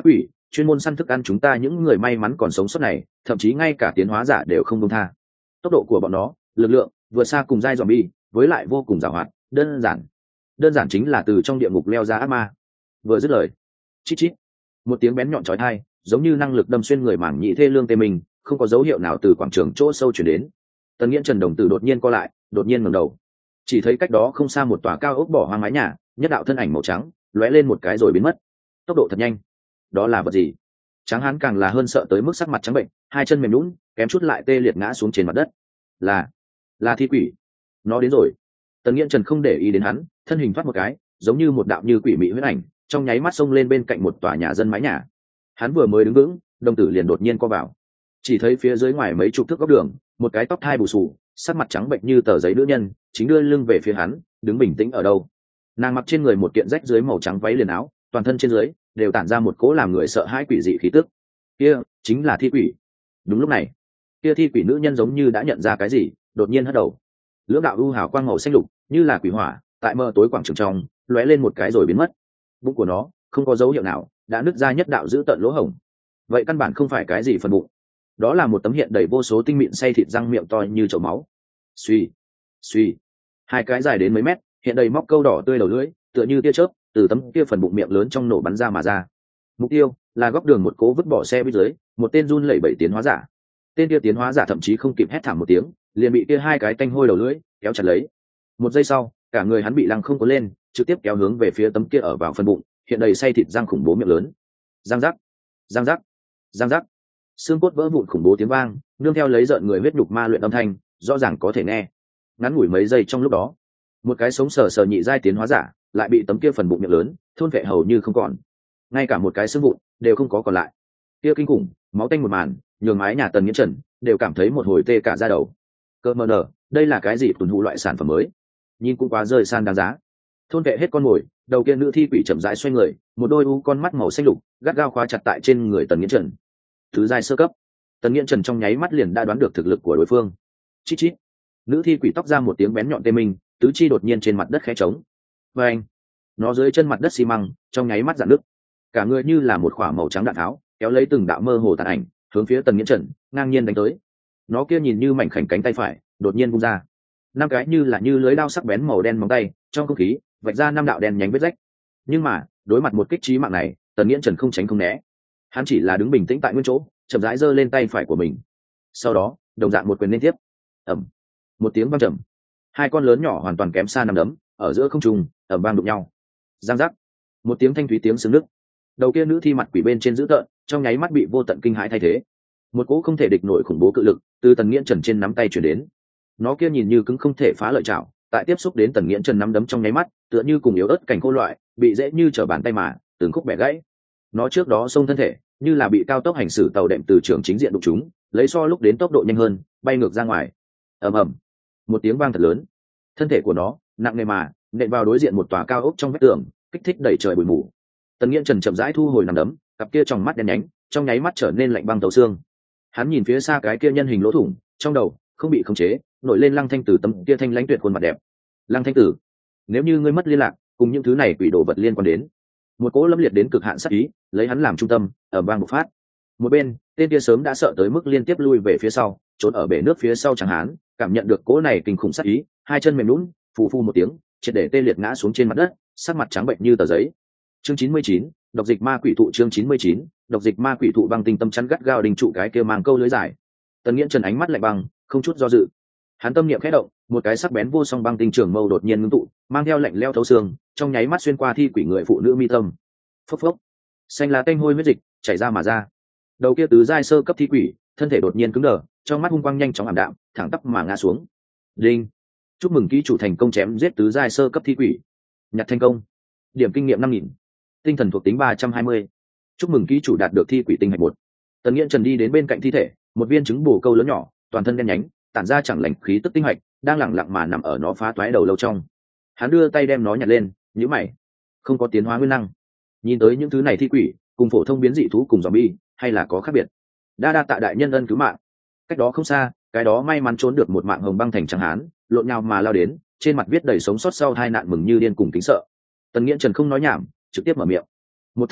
chuyên môn săn thức ăn chúng ta những người may mắn còn sống sót này, thậm chí ngay cả tiến hóa giả đều không công tha. Tốc độ của bọn nó, lực lượng vượt xa cùng giai zombie, với lại vô cùng giàu hoạt, đơn giản đơn giản chính là từ trong địa ngục leo ra ác ma. Vừa dứt lời, chít chít, một tiếng bén nhọn chói tai, giống như năng lực đâm xuyên người mảng nhị thê lương tê mình, không có dấu hiệu nào từ quảng trường chỗ sâu chuyển đến. Tần Nghiễn Trần đồng tử đột nhiên co lại, đột nhiên ngẩng đầu, chỉ thấy cách đó không xa một tòa cao ốc bỏ hoang mái nhà, nhất đạo thân ảnh màu trắng lóe lên một cái rồi biến mất, tốc độ thật nhanh. Đó là vật gì? Tráng hán càng là hơn sợ tới mức sắc mặt trắng bệnh, hai chân mềm nhũn, kém chút lại tê liệt ngã xuống trên mặt đất. Là, là thi quỷ, nó đến rồi. Tần Nghiễn Trần không để ý đến hắn, thân hình thoát một cái, giống như một đạo như quỷ mị huyễn ảnh, trong nháy mắt xông lên bên cạnh một tòa nhà dân mái nhà. Hắn vừa mới đứng vững, đồng tử liền đột nhiên co vào, chỉ thấy phía dưới ngoài mấy chục thước góc đường, một cái tóc thai bù xù, sắc mặt trắng bệnh như tờ giấy nữ nhân chính đưa lưng về phía hắn, đứng bình tĩnh ở đâu. Nàng mặc trên người một kiện rách dưới màu trắng váy liền áo, toàn thân trên dưới đều tản ra một cỗ làm người sợ hãi quỷ dị khí tức. Kia chính là thi quỷ. Đúng lúc này, kia thi quỷ nữ nhân giống như đã nhận ra cái gì, đột nhiên hất đầu. Lưỡng đạo u hào quang màu xanh lục như là quỷ hỏa, tại mờ tối quảng trường trong lóe lên một cái rồi biến mất. Bụng của nó không có dấu hiệu nào đã nứt ra nhất đạo dữ tợn lỗ hổng. Vậy căn bản không phải cái gì phần bụng, đó là một tấm hiện đầy vô số tinh mịn xay thịt răng miệng to như chậu máu. Suy, suy, hai cái dài đến mấy mét, hiện đầy móc câu đỏ tươi đầu lưỡi, tựa như tia chớp từ tấm kia phần bụng miệng lớn trong nổ bắn ra mà ra. Mục tiêu là góc đường một cố vứt bỏ xe bên dưới, một tên run lẩy bẩy tiến hóa giả. Tên kia tiến hóa giả thậm chí không kịp hét thảm một tiếng, liền bị kia hai cái tanh hôi đầu lưỡi kéo chặt lấy. Một giây sau, cả người hắn bị lăng không cuốn lên, trực tiếp kéo hướng về phía tấm kia ở vào phần bụng, hiện đầy xay thịt răng khủng bố miệng lớn. Răng rắc, răng rắc, răng rắc, xương cốt vỡ vụn khủng bố tiếng vang, nương theo lấy rợn người huyết nhục ma luyện âm thanh, rõ ràng có thể nghe. Ngắn ngủi mấy giây trong lúc đó, một cái sống sờ sờ nhị giai tiến hóa giả lại bị tấm kia phần bụng miệng lớn thôn vệ hầu như không còn, ngay cả một cái xương vụn đều không có còn lại. Kia kinh khủng máu tanh một màn, nhường mái nhà Tần Nghiễn Trần đều cảm thấy một hồi tê cả da đầu. Cơ mờ nở, đây là cái gì tuần hụ loại sản phẩm mới? Nhìn cũng quá rơi san đáng giá. Thôn vệ hết con mồi, đầu kia nữ thi quỷ chậm rãi xoay người, một đôi u con mắt màu xanh lục gắt gao khóa chặt tại trên người Tần Nghiễn Trần. Thứ giai sơ cấp. Tần Nghiễn Trần trong nháy mắt liền đã đoán được thực lực của đối phương. Chít chít. Nữ thi quỷ tóc ra một tiếng bén nhọn tê minh, tứ chi đột nhiên trên mặt đất khẽ trống. Và anh, nó dưới chân mặt đất xi măng trong nháy mắt dạn nứt, cả người như là một quả màu trắng đạn tháo, kéo lấy từng đạo mơ hồ tàn ảnh, hướng phía Tần Nghiễn Trần ngang nhiên đánh tới. Nó kia nhìn như mảnh khảnh cánh tay phải, đột nhiên vung ra, năm cái như là như lưới đao sắc bén màu đen móng tay, trong không khí vạch ra năm đạo đen nhánh vết rách. Nhưng mà, đối mặt một kích chí mạng này, Tần Nghiễn Trần không tránh không né, hắn chỉ là đứng bình tĩnh tại nguyên chỗ, chậm rãi giơ lên tay phải của mình. Sau đó, đồng dạng một quyền liên tiếp. Ầm. Một tiếng vang trầm. Hai con lớn nhỏ hoàn toàn kém xa năm đấm, ở giữa không trung, ầm vang đụng nhau. Giang giác. Một tiếng thanh thúy tiếng xương nứt. Đầu kia nữ thi mặt quỷ bên trên dữ tợn, trong nháy mắt bị vô tận kinh hãi thay thế. Một cỗ không thể địch nổi khủng bố cự lực từ Tần Nghiễn Trần trên nắm tay truyền đến. Nó kia nhìn như cứng không thể phá lợi chảo, tại tiếp xúc đến Tần Nghiễn Trần nắm đấm trong nháy mắt, tựa như cùng yếu ớt cảnh khô loại, bị dễ như trở bàn tay mà, từng khúc bẻ gãy. Nó trước đó xông thân thể, như là bị cao tốc hành xử tàu đệm từ trường chính diện đụng chúng, lấy so lúc đến tốc độ nhanh hơn, bay ngược ra ngoài. Ầm ầm. Một tiếng vang thật lớn. Thân thể của nó nặng nề mà nện vào đối diện một tòa cao ốc trong vách tường, kích thích đẩy trời bụi mù. Tần Nghiễn Trần chậm rãi thu hồi nằm đấm, cặp kia trong mắt đen nhánh, trong nháy mắt trở nên lạnh băng thấu xương. Hắn nhìn phía xa cái kia nhân hình lỗ thủng, trong đầu không bị khống chế nổi lên Lăng Thanh Tử tấm kia thanh lãnh tuyệt khuôn mặt đẹp. Lăng Thanh Tử, nếu như ngươi mất liên lạc cùng những thứ này quỷ đồ vật liên quan đến, một cỗ lâm liệt đến cực hạn sát ý lấy hắn làm trung tâm ở bang bộc phát. Một bên, tên kia sớm đã sợ tới mức liên tiếp lui về phía sau, trốn ở bể nước phía sau chẳng hán, cảm nhận được cỗ này kinh khủng sát ý, hai chân mềm nhũn, phù phu một tiếng, triệt để tê liệt ngã xuống trên mặt đất, sắc mặt trắng bệnh như tờ giấy. Chương chín mươi chín, độc dịch ma quỷ thụ. Chương chín mươi chín, độc dịch ma quỷ thụ. Băng tinh tâm chắn gắt gao đình trụ cái kia mang câu lưới dài. Tần Nghiễn Trần ánh mắt lạnh băng, không chút do dự. Hắn tâm niệm khẽ động, một cái sắc bén vô song băng tinh trường mâu đột nhiên ngưng tụ, mang theo lạnh lẽo thấu xương, trong nháy mắt xuyên qua thi quỷ người phụ nữ mi tâm. Phốc phốc, xanh lá tanh hôi huyết dịch chảy ra mà ra. Đầu kia tứ giai sơ cấp thi quỷ, thân thể đột nhiên cứng đờ, trong mắt hung quang nhanh chóng ảm đạm, thẳng tắp mà ngã xuống. Đinh, chúc mừng ký chủ thành công chém giết tứ giai sơ cấp thi quỷ, nhặt thành công, điểm kinh nghiệm năm nghìn, tinh thần thuộc tính ba trăm hai mươi. Chúc mừng ký chủ đạt được thi quỷ tinh hạch một. Tần Nghiễn Trần đi đến bên cạnh thi thể, một viên trứng bồ câu lớn nhỏ, toàn thân đen nhánh, tản ra chẳng lành khí tức tinh hạch, đang lẳng lặng mà nằm ở nó phá toái đầu lâu trong. Hắn đưa tay đem nó nhặt lên, nhíu mày, không có tiến hóa nguyên năng. Nhìn tới những thứ này thi quỷ, cùng phổ thông biến dị thú cùng zombie, hay là có khác biệt. Đa đa tạ đại nhân ân cứu mạng. Cách đó không xa, cái đó may mắn trốn được một mạng hồng băng thành trắng hán, lộn nhào mà lao đến, trên mặt viết đầy sống sót sau hai nạn mừng như điên cùng kính sợ. Tần Nghiễn Trần không nói nhảm, trực tiếp mở miệng. Một tháng trước,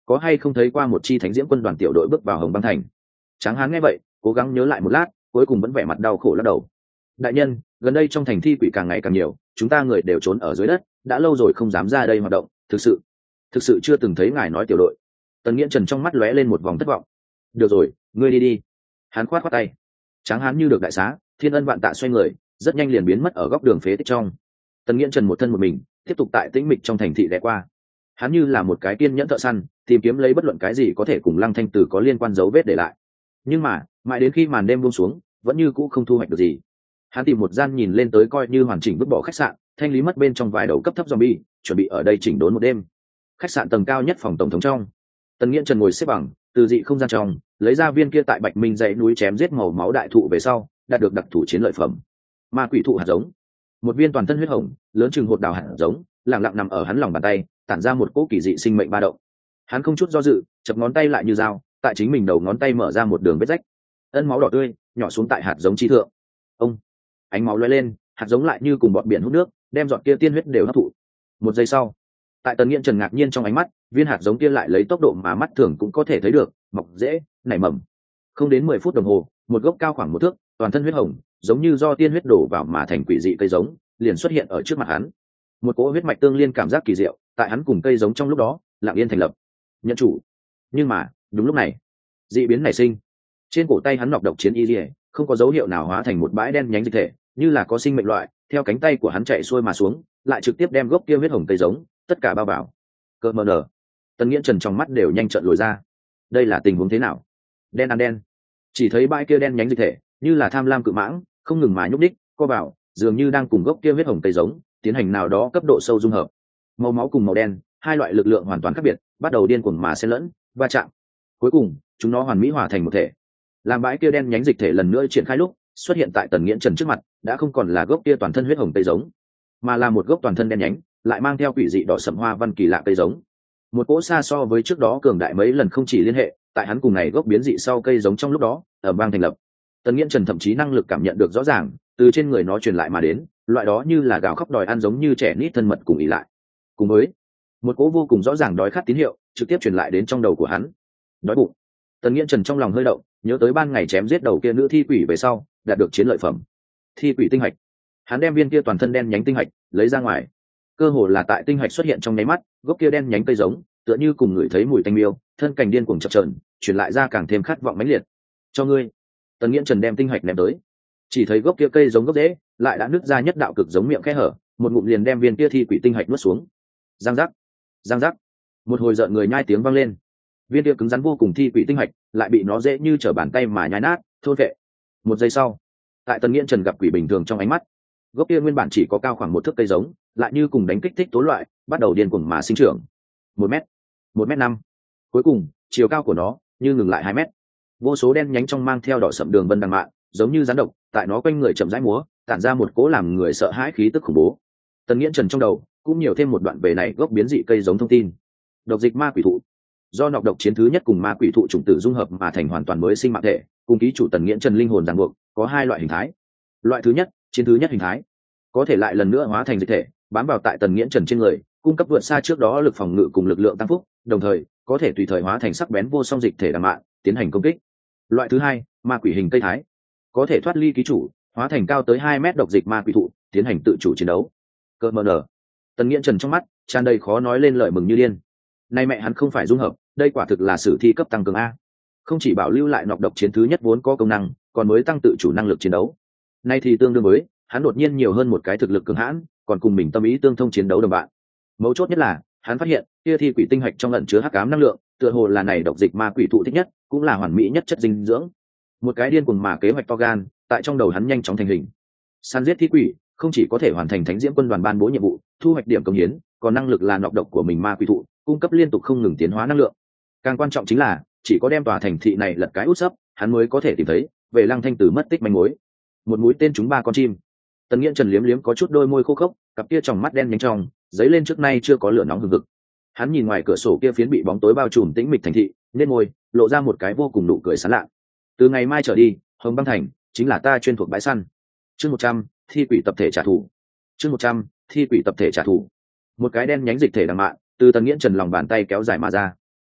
có hay không thấy qua một chi thánh diễm quân đoàn tiểu đội bước vào Hồng Băng thành? Tráng hán nghe vậy cố gắng nhớ lại một lát, cuối cùng vẫn vẻ mặt đau khổ lắc đầu. Đại nhân, gần đây trong thành thi quỷ càng ngày càng nhiều, chúng ta người đều trốn ở dưới đất, đã lâu rồi không dám ra đây hoạt động, thực sự thực sự chưa từng thấy ngài nói tiểu đội. Tần Nghiễn Trần trong mắt lóe lên một vòng thất vọng. Được rồi, ngươi đi đi. Hắn khoát khoát tay. Tráng hán như được đại xá, thiên ân vạn tạ xoay người, rất nhanh liền biến mất ở góc đường phế tích trong. Tần Nghiễn Trần một thân một mình tiếp tục tại tĩnh mịch trong thành thị ghé qua. Hắn như là một cái kiên nhẫn thợ săn, tìm kiếm lấy bất luận cái gì có thể cùng Lăng Thanh Tử có liên quan dấu vết để lại. Nhưng mà mãi đến khi màn đêm buông xuống, vẫn như cũ không thu hoạch được gì. Hắn tìm một gian nhìn lên tới coi như hoàn chỉnh vứt bỏ khách sạn, thanh lý mất bên trong vài đầu cấp thấp zombie, chuẩn bị ở đây chỉnh đốn một đêm. Khách sạn tầng cao nhất phòng tổng thống trong, Tần Nghiễn Trần ngồi xếp bằng, từ dị không gian trong lấy ra viên kia tại Bạch Minh dãy núi chém giết màu máu đại thụ về sau, đạt được đặc thủ chiến lợi phẩm. Ma quỷ thụ hạt giống, một viên toàn thân huyết hồng, lớn chừng hột đào hạt giống, lặng lặng nằm ở hắn lòng bàn tay, tản ra một cỗ kỳ dị sinh mệnh ba động. Hắn không chút do dự, chập ngón tay lại như dao, tại chính mình đầu ngón tay mở ra một đường vết rách. Ân máu đỏ tươi nhỏ xuống tại hạt giống chi thượng. Ông, ánh máu lóe lên, hạt giống lại như cùng bọt biển hút nước, đem giọt kia tiên huyết đều hấp thụ. Một giây sau, tại Tần Nghiễn Trần ngạc nhiên trong ánh mắt, viên hạt giống kia lại lấy tốc độ mà mắt thường cũng có thể thấy được, mọc dễ, nảy mầm. Không đến mười phút đồng hồ, một gốc cao khoảng một thước, toàn thân huyết hồng, giống như do tiên huyết đổ vào mà thành quỷ dị cây giống, liền xuất hiện ở trước mặt hắn. Một cỗ huyết mạch tương liên cảm giác kỳ diệu, tại hắn cùng cây giống trong lúc đó, lặng yên thành lập. Nhận chủ. Nhưng mà, đúng lúc này, dị biến nảy sinh. Trên cổ tay hắn nọc độc chiến y liễu, không có dấu hiệu nào hóa thành một bãi đen nhánh dịch thể, như là có sinh mệnh loại, theo cánh tay của hắn chạy xuôi mà xuống, lại trực tiếp đem gốc kia huyết hồng cây giống, tất cả bao vào. Cơ mờ nở. Tần Nghiễn Trần trong mắt đều nhanh trợn lồi ra. Đây là tình huống thế nào? Đen ăn đen. Chỉ thấy bãi kia đen nhánh dịch thể, như là tham lam cự mãng, không ngừng mà nhúc đích, co vào, dường như đang cùng gốc kia huyết hồng cây giống, tiến hành nào đó cấp độ sâu dung hợp. Màu máu cùng màu đen, hai loại lực lượng hoàn toàn khác biệt, bắt đầu điên cuồng mà xen lẫn, va chạm. Cuối cùng, chúng nó hoàn mỹ hòa thành một thể. Làm bãi kia đen nhánh dịch thể lần nữa triển khai lúc, xuất hiện tại Tần Nghiễn Trần trước mặt, đã không còn là gốc kia toàn thân huyết hồng cây giống, mà là một gốc toàn thân đen nhánh, lại mang theo quỷ dị đỏ sẫm hoa văn kỳ lạ cây giống. Một cỗ xa so với trước đó cường đại mấy lần không chỉ liên hệ, tại hắn cùng này gốc biến dị sau cây giống trong lúc đó, ở bang thành lập. Tần Nghiễn Trần thậm chí năng lực cảm nhận được rõ ràng, từ trên người nó truyền lại mà đến, loại đó như là gào khóc đòi ăn giống như trẻ nít thân mật cùng ỷ lại. Cùng với một cỗ vô cùng rõ ràng đói khát tín hiệu, trực tiếp truyền lại đến trong đầu của hắn. Đói bụng. Tần Nghiễn Trần trong lòng hơi động, nhớ tới ban ngày chém giết đầu kia nữ thi quỷ về sau, đạt được chiến lợi phẩm. Thi quỷ tinh hạch. Hắn đem viên kia toàn thân đen nhánh tinh hạch lấy ra ngoài. Cơ hồ là tại tinh hạch xuất hiện trong nháy mắt, gốc kia đen nhánh cây giống, tựa như cùng người thấy mùi tanh miêu, thân cành điên cuồng chập chờn, truyền lại ra càng thêm khát vọng mãnh liệt. Cho ngươi. Tần Nghiễn Trần đem tinh hạch ném tới. Chỉ thấy gốc kia cây giống gốc rễ, lại đã nứt ra nhất đạo cực giống miệng khe hở, một ngụm liền đem viên kia thi quỷ tinh hạch nuốt xuống. Giang giác, giang giác. Một hồi rợn người nhai tiếng vang lên. Viên kia cứng rắn vô cùng thi quỷ tinh hạch, lại bị nó dễ như trở bàn tay mà nhai nát, thôn vệ. Một giây sau, tại Tần Nghiễn Trần gặp quỷ bình thường trong ánh mắt, gốc kia nguyên bản chỉ có cao khoảng một thước cây giống, lại như cùng đánh kích thích tố loại, bắt đầu điên cuồng mà sinh trưởng. Một mét, một mét năm. Cuối cùng, chiều cao của nó như ngừng lại hai mét. Vô số đen nhánh trong mang theo đỏ sậm đường vân đằng mạn, giống như rắn độc, tại nó quanh người chậm rãi múa, tản ra một cỗ làm người sợ hãi khí tức khủng bố. Tần Nghiễn Trần trong đầu cũng nhiều thêm một đoạn về này gốc biến dị cây giống thông tin. Độc dịch ma quỷ thụ, do nọc độc chiến thứ nhất cùng ma quỷ thụ chủng tử dung hợp mà thành hoàn toàn mới sinh mạng thể, cùng ký chủ Tần Nghiễn Trần linh hồn ràng buộc, có hai loại hình thái. Loại thứ nhất, chiến thứ nhất hình thái, có thể lại lần nữa hóa thành dịch thể, bám vào tại Tần Nghiễn Trần trên người, cung cấp vượt xa trước đó lực phòng ngự cùng lực lượng tăng phúc, đồng thời có thể tùy thời hóa thành sắc bén vô song dịch thể đằng mạn, tiến hành công kích. Loại thứ hai, ma quỷ hình cây thái, có thể thoát ly ký chủ, hóa thành cao tới hai mét độc dịch ma quỷ thụ, tiến hành tự chủ chiến đấu. Cơ mờ nở. Tần Nghiễn Trần trong mắt tràn đầy khó nói lên lời mừng như điên. Nay mẹ hắn không phải dung hợp, đây quả thực là sử thi cấp tăng cường a. Không chỉ bảo lưu lại nọc độc chiến thứ nhất vốn có công năng, còn mới tăng tự chủ năng lực chiến đấu. Nay thì tương đương với hắn đột nhiên nhiều hơn một cái thực lực cường hãn, còn cùng mình tâm ý tương thông chiến đấu đồng bạn. Mấu chốt nhất là hắn phát hiện kia thi quỷ tinh hạch trong ẩn chứa hắc ám năng lượng, tựa hồ là này độc dịch ma quỷ thụ thích nhất, cũng là hoàn mỹ nhất chất dinh dưỡng. Một cái điên cuồng mà kế hoạch to gan, tại trong đầu hắn nhanh chóng thành hình. Săn giết thi quỷ, không chỉ có thể hoàn thành thánh diễm quân đoàn ban bố nhiệm vụ, thu hoạch điểm công hiến, còn năng lực là nọc độc của mình ma quỷ thụ, cung cấp liên tục không ngừng tiến hóa năng lượng. Càng quan trọng chính là, chỉ có đem tòa thành thị này lật cái út sấp, hắn mới có thể tìm thấy về Lăng Thanh Tử mất tích manh mối. Một mũi tên trúng ba con chim. Tần Nghiễn Trần liếm liếm có chút đôi môi khô khốc, cặp kia tròng mắt đen nhánh trong dấy lên trước nay chưa có lửa nóng hừng hực. Hắn nhìn ngoài cửa sổ kia phiến bị bóng tối bao trùm tĩnh mịch thành thị, nên môi lộ ra một cái vô cùng nụ cười sán lạ. Từ ngày mai trở đi, Hồng Băng Thành chính là ta chuyên thuộc bãi săn. Chương một trăm, thi quỷ tập thể trả thù. Chương một trăm, thi quỷ tập thể trả thù. Một cái đen nhánh dịch thể đằng mạn, từ Tần Nghiễn Trần lòng bàn tay kéo dài mà ra.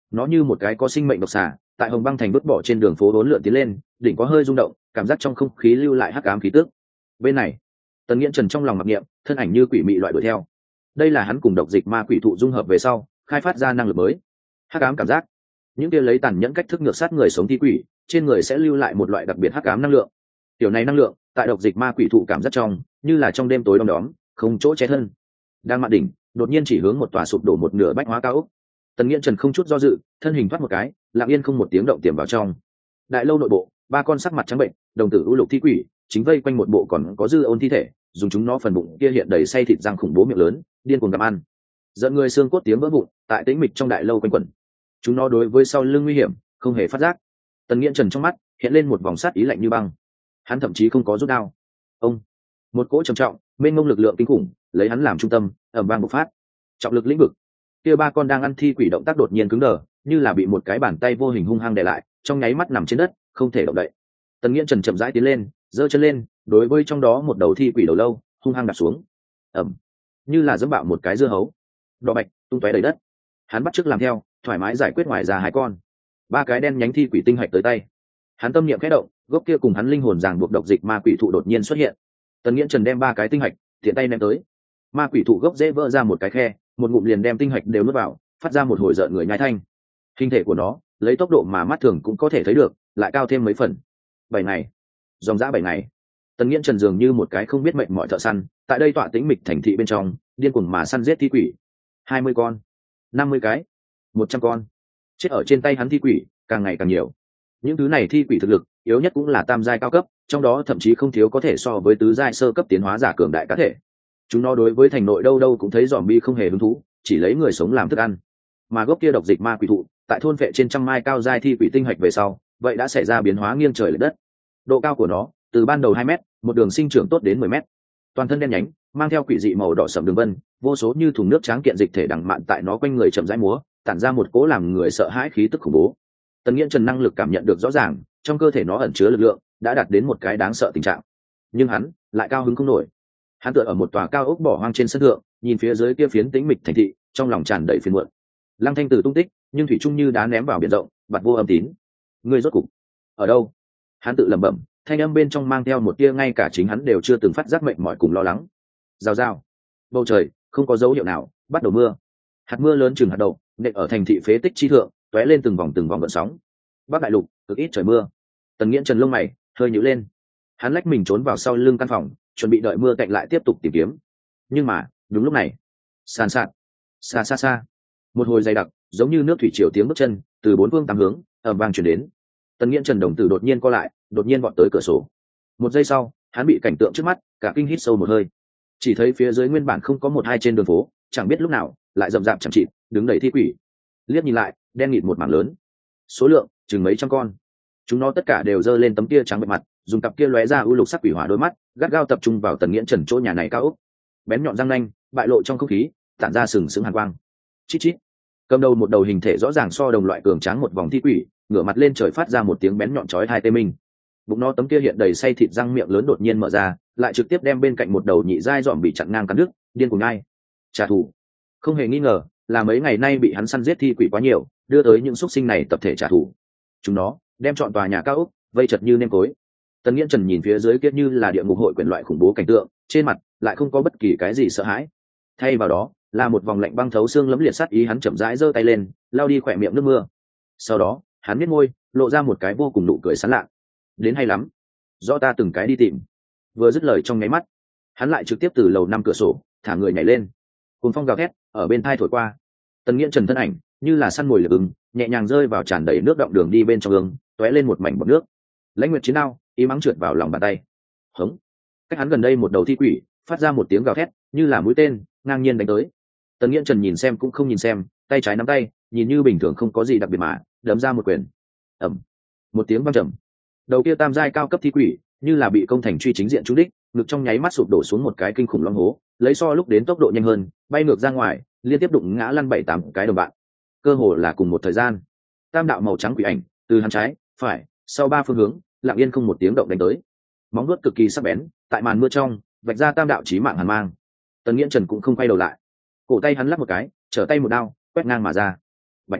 nó như một cái có sinh mệnh độc xà tại hồng băng thành vứt bỏ trên đường phố đốn lượn tiến lên, đỉnh có hơi rung động, cảm giác trong không khí lưu lại hắc ám khí tức. Bên này Tần Nghiễn Trần trong lòng mặc niệm, thân ảnh như quỷ mị loại đuổi theo. Đây là hắn cùng độc dịch ma quỷ thụ dung hợp về sau khai phát ra năng lực mới, hắc ám cảm giác. Những kia lấy tàn nhẫn cách thức ngược sát người sống thi quỷ, trên người sẽ lưu lại một loại đặc biệt hắc ám năng lượng. Tiểu này năng lượng tại độc dịch ma quỷ thụ cảm giác trong, như là trong đêm tối đom đóm, không chỗ che thân. Đang mạn đỉnh, đột nhiên chỉ hướng một tòa sụp đổ một nửa bách hóa cao ốc. Tần Nghiễn Trần không chút do dự, thân hình thoát một cái, lặng yên không một tiếng động tiềm vào trong. Đại lâu nội bộ, ba con sắc mặt trắng bệnh, đồng tử u lục thi quỷ, chính vây quanh một bộ còn có dư ôn thi thể, dùng chúng nó phần bụng kia hiện đầy say thịt răng khủng bố miệng lớn, điên cuồng gặm ăn. Dẫn người xương cốt tiếng vỡ vụn, tại tĩnh mịch trong đại lâu quanh quẩn. Chúng nó đối với sau lưng nguy hiểm, không hề phát giác. Tần Nghiễn Trần trong mắt hiện lên một vòng sát ý lạnh như băng. Hắn thậm chí không có rút đao. Ông, một cỗ trầm trọng, mênh mông lực lượng kinh khủng, lấy hắn làm trung tâm, ầm vang bộc phát. Trọng lực lĩnh vực. Kia ba con đang ăn thi quỷ động tác đột nhiên cứng đờ, như là bị một cái bàn tay vô hình hung hăng đè lại, trong nháy mắt nằm trên đất, không thể động đậy. Tần Nghiễn Trần chậm rãi tiến lên, giơ chân lên, đối với trong đó một đầu thi quỷ đầu lâu, hung hăng đạp xuống. Ầm, như là giẫm bạo một cái dưa hấu, đỏ bạch tung tóe đầy đất. Hắn bắt chước làm theo, thoải mái giải quyết ngoài ra hai con. Ba cái đen nhánh thi quỷ tinh hạch tới tay. Hắn tâm niệm khẽ động, gốc kia cùng hắn linh hồn ràng buộc độc dịch ma quỷ thụ đột nhiên xuất hiện. Tần Nghiễn Trần đem ba cái tinh hạch tiện tay ném tới. Ma quỷ thụ gốc dễ vỡ ra một cái khe, một ngụm liền đem tinh hạch đều nuốt vào, phát ra một hồi rợn người nhai thanh. Hình thể của nó lấy tốc độ mà mắt thường cũng có thể thấy được, lại cao thêm mấy phần. Bảy ngày, dòng dã bảy ngày. Tần Nghiễn Trần dường như một cái không biết mệnh mọi thợ săn, tại đây tọa tĩnh mịch thành thị bên trong, điên cuồng mà săn giết thi quỷ. Hai mươi con, năm mươi cái, một trăm con. Chết ở trên tay hắn thi quỷ càng ngày càng nhiều. Những thứ này thi quỷ thực lực yếu nhất cũng là tam giai cao cấp, trong đó thậm chí không thiếu có thể so với tứ giai sơ cấp tiến hóa giả cường đại cá thể. Chúng nó đối với thành nội đâu đâu cũng thấy zombie không hề hứng thú, chỉ lấy người sống làm thức ăn. Mà gốc kia độc dịch ma quỷ thụ, tại thôn vệ trên trăm mai cao giai thi quỷ tinh hạch về sau, vậy đã xảy ra biến hóa nghiêng trời lệch đất. Độ cao của nó từ ban đầu hai mét, một đường sinh trưởng tốt đến mười mét. Toàn thân đen nhánh, mang theo quỷ dị màu đỏ sẫm đường vân, vô số như thùng nước tráng kiện dịch thể đằng mạn tại nó quanh người chậm rãi múa, tản ra một cỗ làm người sợ hãi khí tức khủng bố. Tần Nghiễn Trần năng lực cảm nhận được rõ ràng, trong cơ thể nó ẩn chứa lực lượng đã đạt đến một cái đáng sợ tình trạng. Nhưng hắn lại cao hứng không nổi. Hắn tựa ở một tòa cao ốc bỏ hoang trên sân thượng, nhìn phía dưới kia phiến tĩnh mịch thành thị, trong lòng tràn đầy phiền muộn. Lăng Thanh Tử tung tích, nhưng thủy chung như đá ném vào biển rộng, bạt vô âm tín. Ngươi rốt cục ở đâu? Hắn tự lẩm bẩm, thanh âm bên trong mang theo một tia ngay cả chính hắn đều chưa từng phát giác mệnh mỏi cùng lo lắng. Rào rào, bầu trời không có dấu hiệu nào, bắt đầu mưa. Hạt mưa lớn chừng hạt đậu, nện ở thành thị phế tích chi thượng, tóe lên từng vòng từng vòng gợn sóng. Bắc đại lục cực ít trời mưa. Tần Nghiễn Trần lông mày hơi nhíu lên. Hắn lách mình trốn vào sau lưng căn phòng, chuẩn bị đợi mưa cạnh lại tiếp tục tìm kiếm. Nhưng mà đúng lúc này, sàn sạt, xa xa xa, một hồi dày đặc giống như nước thủy triều tiếng bước chân từ bốn phương tám hướng ầm vang truyền đến. Tần Nghiễn Trần đồng tử đột nhiên co lại, đột nhiên vọt tới cửa sổ. Một giây sau, hắn bị cảnh tượng trước mắt cả kinh hít sâu một hơi. Chỉ thấy phía dưới nguyên bản không có một hai trên đường phố, chẳng biết lúc nào lại rậm rạp chẳng chịt đứng đầy thi quỷ. Liếc nhìn lại, đen nghịt một mảng lớn, số lượng chừng mấy trăm con. Chúng nó tất cả đều giơ lên tấm kia trắng bệch mặt, dùng cặp kia lóe ra u lục sắc quỷ hỏa đôi mắt gắt gao tập trung vào Tần Nghiễn Trần chỗ nhà này cao ốc. Bén nhọn răng nanh bại lộ trong không khí, tản ra sừng sững hàn quang. Chít chít. Cầm đầu một đầu hình thể rõ ràng so đồng loại cường tráng một vòng thi quỷ, ngửa mặt lên trời phát ra một tiếng bén nhọn chói tai tê minh. Bụng nó tấm kia hiện đầy say thịt răng miệng lớn đột nhiên mở ra, lại trực tiếp đem bên cạnh một đầu nhị giai dọm bị chặn ngang cắn đứt, điên cuồng ngay. Trả thù. Không hề nghi ngờ, là mấy ngày nay bị hắn săn giết thi quỷ quá nhiều, đưa tới những xúc sinh này tập thể trả thù. Chúng nó đem trọn tòa nhà cao ốc vây chật như nêm cối. Tần Nghiễn Trần nhìn phía dưới kia như là địa ngục hội quyền loại khủng bố cảnh tượng, trên mặt lại không có bất kỳ cái gì sợ hãi. Thay vào đó là một vòng lạnh băng thấu xương lẫm liệt sát ý. Hắn chậm rãi giơ tay lên, lau đi khỏe miệng nước mưa. Sau đó hắn nhếch môi, lộ ra một cái vô cùng nụ cười sán lạ. Đến hay lắm, do ta từng cái đi tìm. Vừa dứt lời trong nháy mắt, hắn lại trực tiếp từ lầu năm cửa sổ thả người nhảy lên. Cùng phong gào thét ở bên thai thổi qua. Tần Nghiễn Trần thân ảnh như là săn mồi lửa ứng, nhẹ nhàng rơi vào tràn đầy nước động đường đi bên trong ương, tóe lên một mảnh bọt nước. Lãnh Nguyệt chiến đao y mắng trượt vào lòng bàn tay. Hống. Cách hắn gần đây một đầu thi quỷ phát ra một tiếng gào thét, như là mũi tên ngang nhiên đánh tới. Tần Nghiễn Trần nhìn xem cũng không nhìn xem, tay trái nắm tay, nhìn như bình thường không có gì đặc biệt mà đấm ra một quyền. Ầm. Một tiếng vang trầm. Đầu kia tam giai cao cấp thi quỷ như là bị công thành truy chính diện trúng đích, ngực trong nháy mắt sụp đổ xuống một cái kinh khủng long hố, lấy so lúc đến tốc độ nhanh hơn, bay ngược ra ngoài, liên tiếp đụng ngã lăn bảy tám cái đồng bạn. Cơ hồ là cùng một thời gian, tam đạo màu trắng quỷ ảnh từ hắn trái, phải, sau ba phương hướng, lặng yên không một tiếng động đánh tới. Móng vuốt cực kỳ sắc bén, tại màn mưa trong, vạch ra tam đạo chí mạng hàn mang. Tần Nghiễn Trần cũng không quay đầu lại, cổ tay hắn lắc một cái, trở tay một đao, quét ngang mà ra. Bạch.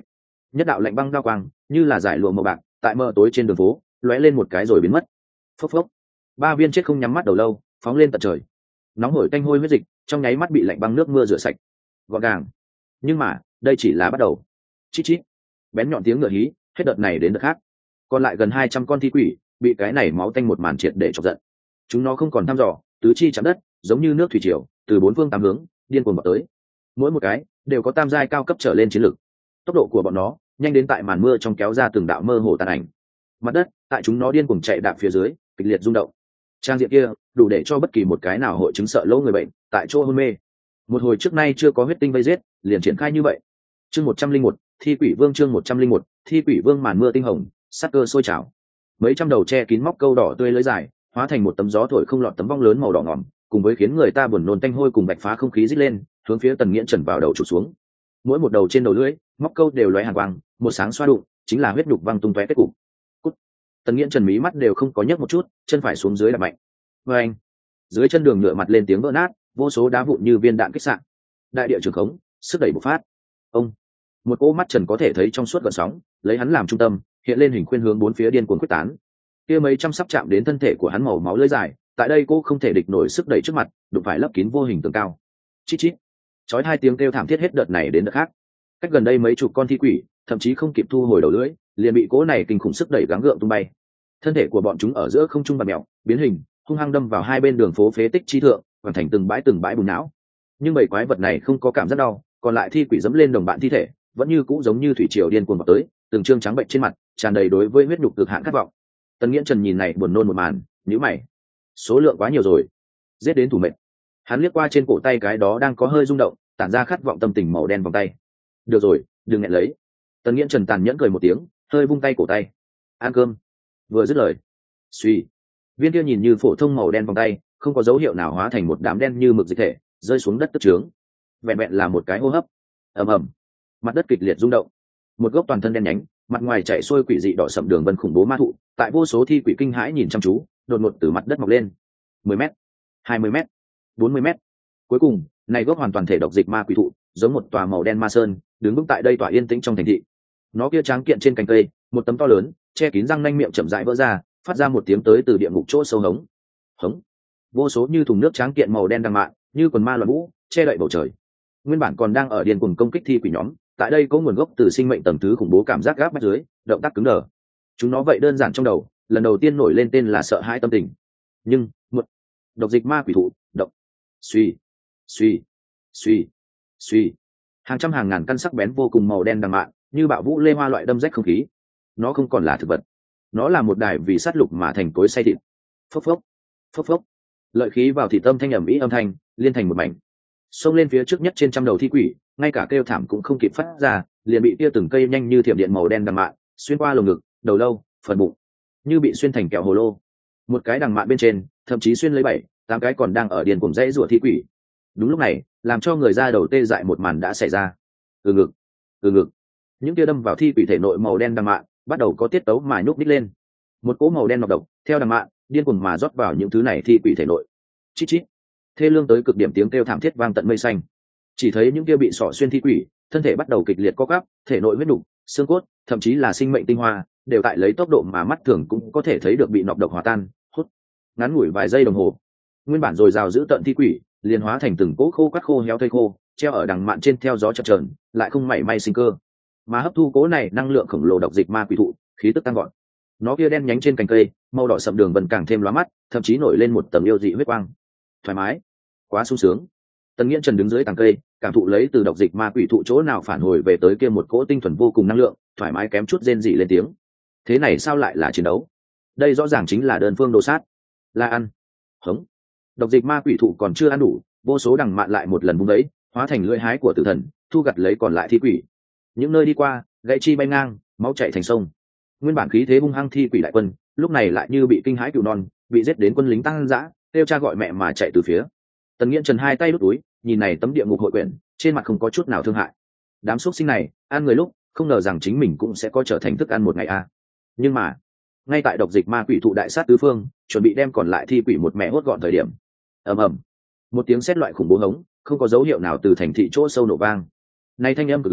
nhất đạo lạnh băng đao quang như là giải lụa màu bạc tại mờ tối trên đường phố lóe lên một cái rồi biến mất. Phốc phốc, ba viên chết không nhắm mắt đầu lâu phóng lên tận trời, nóng hổi tanh hôi huyết dịch trong nháy mắt bị lạnh băng nước mưa rửa sạch gọn gàng. Nhưng mà đây chỉ là bắt đầu. Chít chít, bén nhọn tiếng ngựa hí hết đợt này đến đợt khác, còn lại gần hai trăm con thi quỷ bị cái này máu tanh một màn triệt để chọc giận. Chúng nó không còn thăm dò, tứ chi chạm đất giống như nước thủy triều từ bốn phương tám hướng điên cuồng vào tới, mỗi một cái đều có tam giai cao cấp trở lên chiến lực. Tốc độ của bọn nó nhanh đến tại màn mưa trong kéo ra từng đạo mơ hồ tàn ảnh. Mặt đất tại chúng nó điên cuồng chạy đạp phía dưới kịch liệt rung động. Trang diện kia đủ để cho bất kỳ một cái nào hội chứng sợ lỗ người bệnh tại chỗ hôn mê. Một hồi trước nay chưa có huyết tinh vây giết liền triển khai như vậy. Chương một trăm linh một, thi quỷ vương. Chương một trăm linh một, thi quỷ vương. Màn mưa tinh hồng, sắc cơ sôi trào, mấy trăm đầu che kín móc câu đỏ tươi lưới dài hóa thành một tấm gió thổi không lọt tấm vong lớn màu đỏ ngỏm, cùng với khiến người ta buồn nôn tanh hôi cùng bạch phá không khí rít lên, hướng phía Tần Nghiễn Trần vào đầu trụ xuống. Mỗi một đầu trên đầu lưỡi móc câu đều lóe hàn quang, một sáng xoa đụng chính là huyết nhục văng tung tóe kết cục. Cút. Tần Nghiễn Trần mí mắt đều không có nhấc một chút, chân phải xuống dưới đạp mạnh. Và anh, dưới chân đường nhựa mặt lên tiếng vỡ nát, vô số đá vụn như viên đạn kích sạn. Đại địa trường khống, sức đẩy bộc phát. Ông, một cỗ mắt trần có thể thấy trong suốt gợn sóng, lấy hắn làm trung tâm, hiện lên hình khuyên hướng bốn phía điên cuồng quyết tán. Kia mấy trăm sắp chạm đến thân thể của hắn màu máu lưỡi dài, tại đây cô không thể địch nổi sức đẩy trước mặt, đụng phải lấp kín vô hình tường cao. Chít chít, chói hai tiếng kêu thảm thiết hết đợt này đến đợt khác. Cách gần đây mấy chục con thi quỷ, thậm chí không kịp thu hồi đầu lưỡi, liền bị cỗ này kinh khủng sức đẩy gắng gượng tung bay. Thân thể của bọn chúng ở giữa không trung bạt mèo, biến hình, hung hăng đâm vào hai bên đường phố phế tích chi thượng, hoàn thành từng bãi từng bãi bùn não. Nhưng bảy quái vật này không có cảm giác đau, còn lại thi quỷ dẫm lên đồng bạn thi thể, vẫn như cũ giống như thủy triều điên cuồng vào tới, từng trương trắng bệnh trên mặt, tràn đầy đối với huyết nhục cực hạn khát vọng. Tần Nghiễn Trần nhìn này buồn nôn một màn, nhíu mày. Số lượng quá nhiều rồi, giết đến thủ mệnh. Hắn liếc qua trên cổ tay cái đó đang có hơi rung động, tản ra khát vọng tâm tình màu đen vòng tay. Được rồi, đừng nghẹn lấy. Tần Nghiễn Trần tàn nhẫn cười một tiếng, hơi vung tay cổ tay. Ăn cơm. Vừa dứt lời, suy, viên kia nhìn như phổ thông màu đen vòng tay, không có dấu hiệu nào hóa thành một đám đen như mực dịch thể, rơi xuống đất tức trướng. Vẹn vẹn là một cái hô hấp. Ầm ầm, mặt đất kịch liệt rung động. Một gốc toàn thân đen nhánh, mặt ngoài chảy xuôi quỷ dị đỏ sậm đường vân khủng bố ma thụ, tại vô số thi quỷ kinh hãi nhìn chăm chú, đột ngột từ mặt đất mọc lên. mười mét, hai mươi mét, bốn mươi mét. Cuối cùng, này gốc hoàn toàn thể độc dịch ma quỷ thụ, giống một tòa màu đen ma sơn, đứng vững tại đây tòa yên tĩnh trong thành thị. Nó kia tráng kiện trên cành cây, một tấm to lớn, che kín răng nanh miệng chậm rãi vỡ ra, phát ra một tiếng tới từ địa ngục chỗ sâu hống. Hống. Vô số như thùng nước tráng kiện màu đen đang mạn, như quần ma loạn vũ, che đậy bầu trời. Nguyên bản còn đang ở điên cuồng công kích thi quỷ nhóm, tại đây có nguồn gốc từ sinh mệnh tầng thứ khủng bố cảm giác gáp bách dưới, động tác cứng đờ. Chúng nó vậy đơn giản trong đầu, lần đầu tiên nổi lên tên là sợ hãi tâm tình. Nhưng, một độc dịch ma quỷ thụ, động. Suy, suy, suy, suy. Hàng trăm hàng ngàn căn sắc bén vô cùng màu đen đằng mạn, như bạo vũ lê hoa loại đâm rách không khí. Nó không còn là thực vật, nó là một đài vì sát lục mà thành cối xay thịt. Phốc phốc, phốc phốc. Lợi khí vào thị tâm thanh ầm ĩ âm thanh, liên thành một mảnh. Xông lên phía trước nhất trên trăm đầu thi quỷ, ngay cả kêu thảm cũng không kịp phát ra, liền bị tia từng cây nhanh như thiểm điện màu đen đằng mạn xuyên qua lồng ngực, đầu lâu, phần bụng, như bị xuyên thành kẹo hồ lô. Một cái đằng mạn bên trên, thậm chí xuyên lấy bảy, tám cái còn đang ở điền cùng dãy rủa thi quỷ. Đúng lúc này, làm cho người ra đầu tê dại một màn đã xảy ra. Từ ngực, từ ngực, những tia đâm vào thi quỷ thể nội màu đen đằng mạn bắt đầu có tiết tấu mà nhúc nhích lên. Một cỗ màu đen nọc độc theo đằng mạn điên cuồng mà rót vào những thứ này thi quỷ thể nội. Chít chít, thê lương tới cực điểm tiếng kêu thảm thiết vang tận mây xanh. Chỉ thấy những kia bị xỏ xuyên thi quỷ, thân thể bắt đầu kịch liệt co quắp, thể nội huyết nục, xương cốt, thậm chí là sinh mệnh tinh hoa, đều tại lấy tốc độ mà mắt thường cũng có thể thấy được bị nọc độc hòa tan, hút. Ngắn ngủi vài giây đồng hồ, nguyên bản rồi rào giữ tận thi quỷ, liền hóa thành từng cỗ khô quắt khô héo thây khô, treo ở đằng mạn trên theo gió chập chờn, lại không mảy may sinh cơ. Mà hấp thu cỗ này năng lượng khổng lồ độc dịch ma quỷ thụ, khí tức tăng vọt. Nó kia đen nhánh trên cành cây, màu đỏ sậm đường vân càng thêm lóa mắt, thậm chí nổi lên một tầng yêu dị huyết quang. Thoải mái, quá sung sướng. Tần Nghiễn Trần đứng dưới tàng cây, cảm thụ lấy từ độc dịch ma quỷ thụ chỗ nào phản hồi về tới kia một cỗ tinh thuần vô cùng năng lượng, thoải mái kém chút rên rỉ lên tiếng. Thế này sao lại là chiến đấu? Đây rõ ràng chính là đơn phương đồ sát. Là ăn. Hống. Độc dịch ma quỷ thụ còn chưa ăn đủ, vô số đằng mạn lại một lần vung đấy, hóa thành lưỡi hái của tử thần, thu gặt lấy còn lại thi quỷ. Những nơi đi qua, gãy chi bay ngang, máu chảy thành sông. Nguyên bản khí thế hung hăng thi quỷ đại quân, lúc này lại như bị kinh hãi cừu non, bị giết đến quân lính tăng dã, kêu cha gọi mẹ mà chạy từ phía. Tần Nghiễn Trần hai tay đút túi, nhìn này tấm địa ngục hội quyển, trên mặt không có chút nào thương hại. Đám xuất sinh này, ăn người lúc, không ngờ rằng chính mình cũng sẽ có trở thành thức ăn một ngày a. À. Nhưng mà, ngay tại độc dịch ma quỷ thụ đại sát tứ phương, chuẩn bị đem còn lại thi quỷ một mẹ hốt gọn thời điểm. Ầm ầm, một tiếng sét loại khủng bố hống, không có dấu hiệu nào từ thành thị chỗ sâu nổ vang. Này thanh âm cực lớn,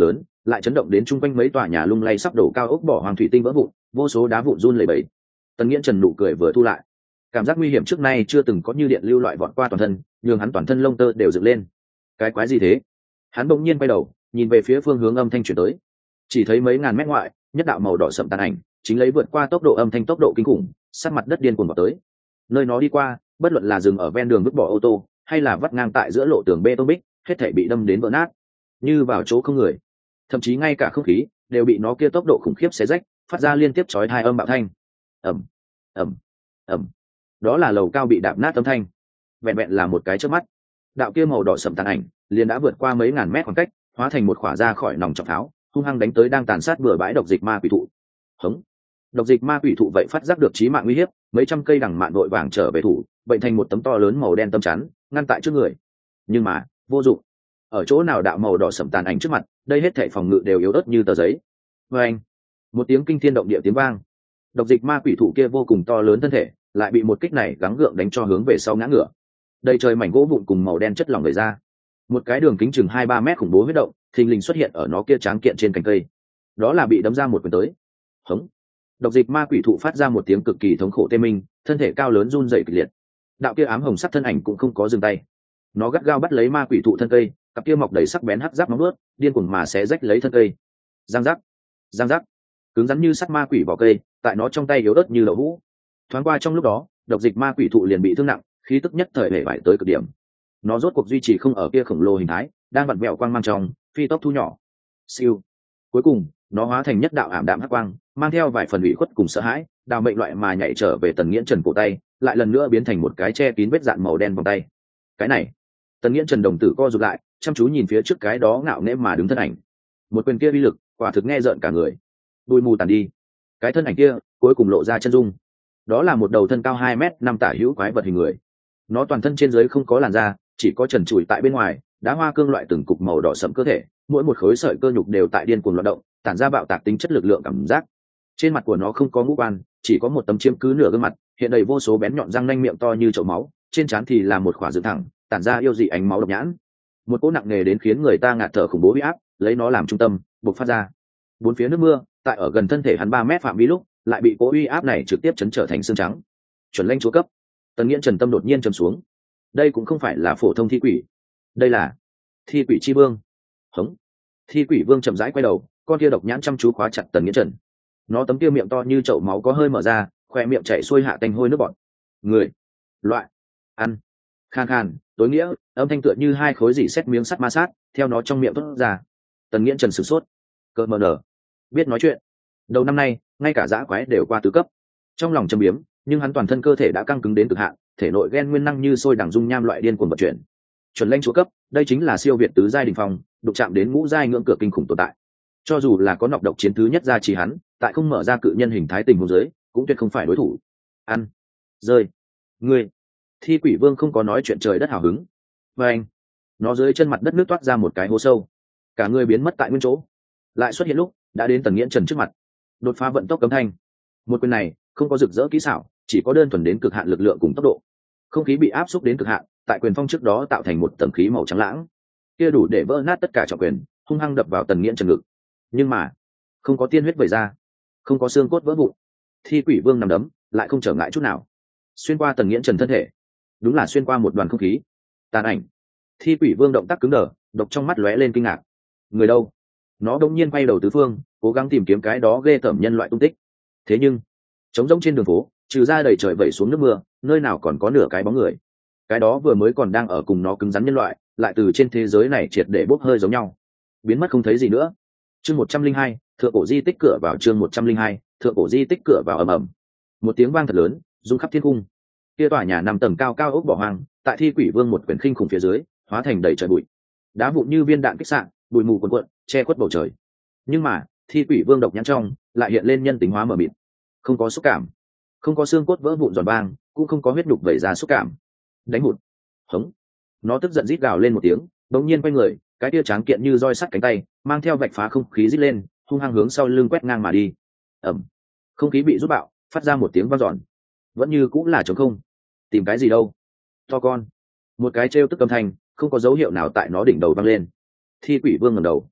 lại chấn động đến chung quanh mấy tòa nhà lung lay sắp đổ cao ốc bỏ hoàng thủy tinh vỡ vụn, vô số đá vụn run lẩy bẩy. Tần Nghiễn Trần nụ cười vừa thu lại, cảm giác nguy hiểm trước nay chưa từng có như điện lưu loại vọt qua toàn thân, nhường hắn toàn thân lông tơ đều dựng lên. Cái quái gì thế? Hắn bỗng nhiên quay đầu, nhìn về phía phương hướng âm thanh truyền tới, chỉ thấy mấy ngàn mét ngoại, nhất đạo màu đỏ sậm tàn ảnh chính lấy vượt qua tốc độ âm thanh tốc độ kinh khủng, sát mặt đất điên cuồng vào tới. Nơi nó đi qua, bất luận là dừng ở ven đường vứt bỏ ô tô, hay là vắt ngang tại giữa lộ tường bê tông bích, hết thảy bị đâm đến vỡ nát, như vào chỗ không người. Thậm chí ngay cả không khí đều bị nó kia tốc độ khủng khiếp xé rách, phát ra liên tiếp chói tai âm bạo thanh. Ầm, ầm, ầm. Đó là lầu cao bị đạp nát âm thanh. Vẹn vẹn là một cái chớp mắt, đạo kia màu đỏ sậm tàn ảnh liền đã vượt qua mấy ngàn mét khoảng cách, hóa thành một quả ra khỏi nòng trọng pháo, hung hăng đánh tới đang tàn sát bừa bãi độc dịch ma quỷ thụ. Hống. Độc dịch ma quỷ thụ vậy phát giác được chí mạng nguy hiểm, mấy trăm cây đằng mạn đội vàng trở về thủ, bệnh thành một tấm to lớn màu đen tâm chắn, ngăn tại trước người. Nhưng mà, vô dụng. Ở chỗ nào đạo màu đỏ sậm tàn ảnh trước mặt, đây hết thảy phòng ngự đều yếu ớt như tờ giấy. Oeng. Một tiếng kinh thiên động địa tiếng vang. Độc dịch ma quỷ thụ kia vô cùng to lớn thân thể, lại bị một kích này gắng gượng đánh cho hướng về sau ngã ngửa. Đầy trời mảnh gỗ vụn cùng màu đen chất lỏng vẩy ra. Một cái đường kính chừng hai ba mét khủng bố huyết động, thình lình xuất hiện ở nó kia tráng kiện trên cành cây. Đó là bị đấm ra một quyền tới. Hống. Độc dịch ma quỷ thụ phát ra một tiếng cực kỳ thống khổ tê minh, thân thể cao lớn run rẩy kịch liệt. Đạo kia ám hồng sắc thân ảnh cũng không có dừng tay, nó gắt gao bắt lấy ma quỷ thụ thân cây, cặp kia mọc đầy sắc bén hắc giáp nóng nuốt, điên cuồng mà xé rách lấy thân cây. Giang giác, giang giác, cứng rắn như sắt ma quỷ vỏ cây, tại nó trong tay yếu ớt như đậu hũ. Thoáng qua trong lúc đó, độc dịch ma quỷ thụ liền bị thương nặng, khí tức nhất thời hể vải tới cực điểm. Nó rốt cuộc duy trì không ở kia khổng lồ hình thái, đang vặn vẹo quang mang trong, phi tốc thu nhỏ. Siêu. Cuối cùng, nó hóa thành nhất đạo ảm đạm hắc quang, mang theo vài phần ủy khuất cùng sợ hãi, đào mệnh loại mà nhảy trở về Tần Nghiễn Trần cổ tay, lại lần nữa biến thành một cái che kín vết dạn màu đen vòng tay. Cái này, Tần Nghiễn Trần đồng tử co rụt lại, chăm chú nhìn phía trước cái đó ngạo nghễ mà đứng thân ảnh. Một quyền kia uy lực, quả thực nghe rợn cả người. Bụi mù tàn đi, cái thân ảnh kia cuối cùng lộ ra chân dung. Đó là một đầu thân cao hai mét năm tả hữu quái vật hình người. Nó toàn thân trên dưới không có làn da, chỉ có trần trụi tại bên ngoài, đá hoa cương loại từng cục màu đỏ sẫm cơ thể, mỗi một khối sợi cơ nhục đều tại điên cuồng loạn động, tản ra bạo tạc tính chất lực lượng cảm giác. Trên mặt của nó không có ngũ quan, chỉ có một tấm chiếm cứ nửa gương mặt, hiện đầy vô số bén nhọn răng nanh miệng to như chậu máu, trên trán thì là một khỏa dựng thẳng, tản ra yêu dị ánh máu độc nhãn. Một cỗ nặng nề đến khiến người ta ngạt thở khủng bố uy áp, lấy nó làm trung tâm, bộc phát ra. Bốn phía nước mưa, tại ở gần thân thể hắn ba mét phạm vi lúc, lại bị cỗ uy áp này trực tiếp chấn trở thành xương trắng. Chuẩn lãnh chúa cấp. Tần Nghiễn Trần tâm đột nhiên trầm xuống. Đây cũng không phải là phổ thông thi quỷ, đây là thi quỷ chi vương. Hống. Thi quỷ vương chậm rãi quay đầu, con kia độc nhãn chăm chú khóa chặt Tần Nghiễn Trần. Nó tấm kia miệng to như chậu máu có hơi mở ra, khoe miệng chảy xuôi hạ tanh hôi nước bọt. Người, loại, ăn, khan khan, tối nghĩa, âm thanh tựa như hai khối dỉ xét miếng sắt ma sát, theo nó trong miệng thốt ra. Tần Nghiễn Trần sửng sốt, cợt mờ nở, biết nói chuyện. Đầu năm nay, ngay cả dã quái đều qua tứ cấp. Trong lòng châm biếm, nhưng hắn toàn thân cơ thể đã căng cứng đến cực hạn, thể nội gen nguyên năng như sôi đằng dung nham loại điên cuồng vận chuyển. Chuẩn lãnh chúa cấp, đây chính là siêu việt tứ giai đỉnh phong, đụng chạm đến ngũ giai ngưỡng cửa kinh khủng tồn tại. Cho dù là có nọc độc chiến thứ nhất gia trì hắn, tại không mở ra cự nhân hình thái tình huống dưới, cũng tuyệt không phải đối thủ. Ăn, rơi, ngươi. Thi quỷ vương không có nói chuyện trời đất hào hứng. Và anh, nó dưới chân mặt đất nước toát ra một cái hố sâu, cả người biến mất tại nguyên chỗ. Lại xuất hiện lúc đã đến Tần Nghiễn Trần trước mặt, đột phá vận tốc cấm thanh. Một quyền này không có rực rỡ kỹ xảo, chỉ có đơn thuần đến cực hạn lực lượng cùng tốc độ. Không khí bị áp xúc đến cực hạn, tại quyền phong trước đó tạo thành một tầng khí màu trắng lãng, kia đủ để vỡ nát tất cả trọng quyền, hung hăng đập vào Tần Nghiễn Trần ngực. Nhưng mà không có tiên huyết vẩy ra, không có xương cốt vỡ vụn. Thi quỷ vương nằm đấm lại không trở ngại chút nào, xuyên qua Tần Nghiễn Trần thân thể, đúng là xuyên qua một đoàn không khí. Tàn ảnh. Thi quỷ vương động tác cứng đờ, độc trong mắt lóe lên kinh ngạc. Người đâu? Nó đột nhiên quay đầu tứ phương, cố gắng tìm kiếm cái đó ghê tởm nhân loại tung tích. Thế nhưng trống rỗng trên đường phố, trừ ra đầy trời vẩy xuống nước mưa, nơi nào còn có nửa cái bóng người. Cái đó vừa mới còn đang ở cùng nó cứng rắn nhân loại, lại từ trên thế giới này triệt để bốc hơi giống nhau, biến mất không thấy gì nữa. Chương một trăm linh hai, thượng cổ di tích cửa vào. Chương một trăm linh hai, thượng cổ di tích cửa vào. Ầm ầm. Một tiếng vang thật lớn, rung khắp thiên cung. Kia tòa nhà năm tầng cao cao ốc bỏ hoang, tại thi quỷ vương một quyền khinh khủng phía dưới, hóa thành đầy trời bụi. Đá vụn như viên đạn kích xạ, bụi mù cuồn cuộn, che khuất bầu trời. Nhưng mà, thi quỷ vương độc nhãn trong, lại hiện lên nhân tính hóa mờ mịt. Không có xúc cảm, không có xương cốt vỡ vụn giòn vang, cũng không có huyết đục vẩy ra xúc cảm. Đánh hụt. Hống. Nó tức giận rít gào lên một tiếng, bỗng nhiên quay người, cái tia tráng kiện như roi sắt cánh tay, mang theo vạch phá không khí rít lên, hung hăng hướng sau lưng quét ngang mà đi. Ầm. Không khí bị rút bạo, phát ra một tiếng vang dọn. Vẫn như cũng là trống không. Tìm cái gì đâu? To con. Một cái trêu tức âm thanh, không có dấu hiệu nào tại nó đỉnh đầu vang lên. Thi quỷ vương ngẩng đầu.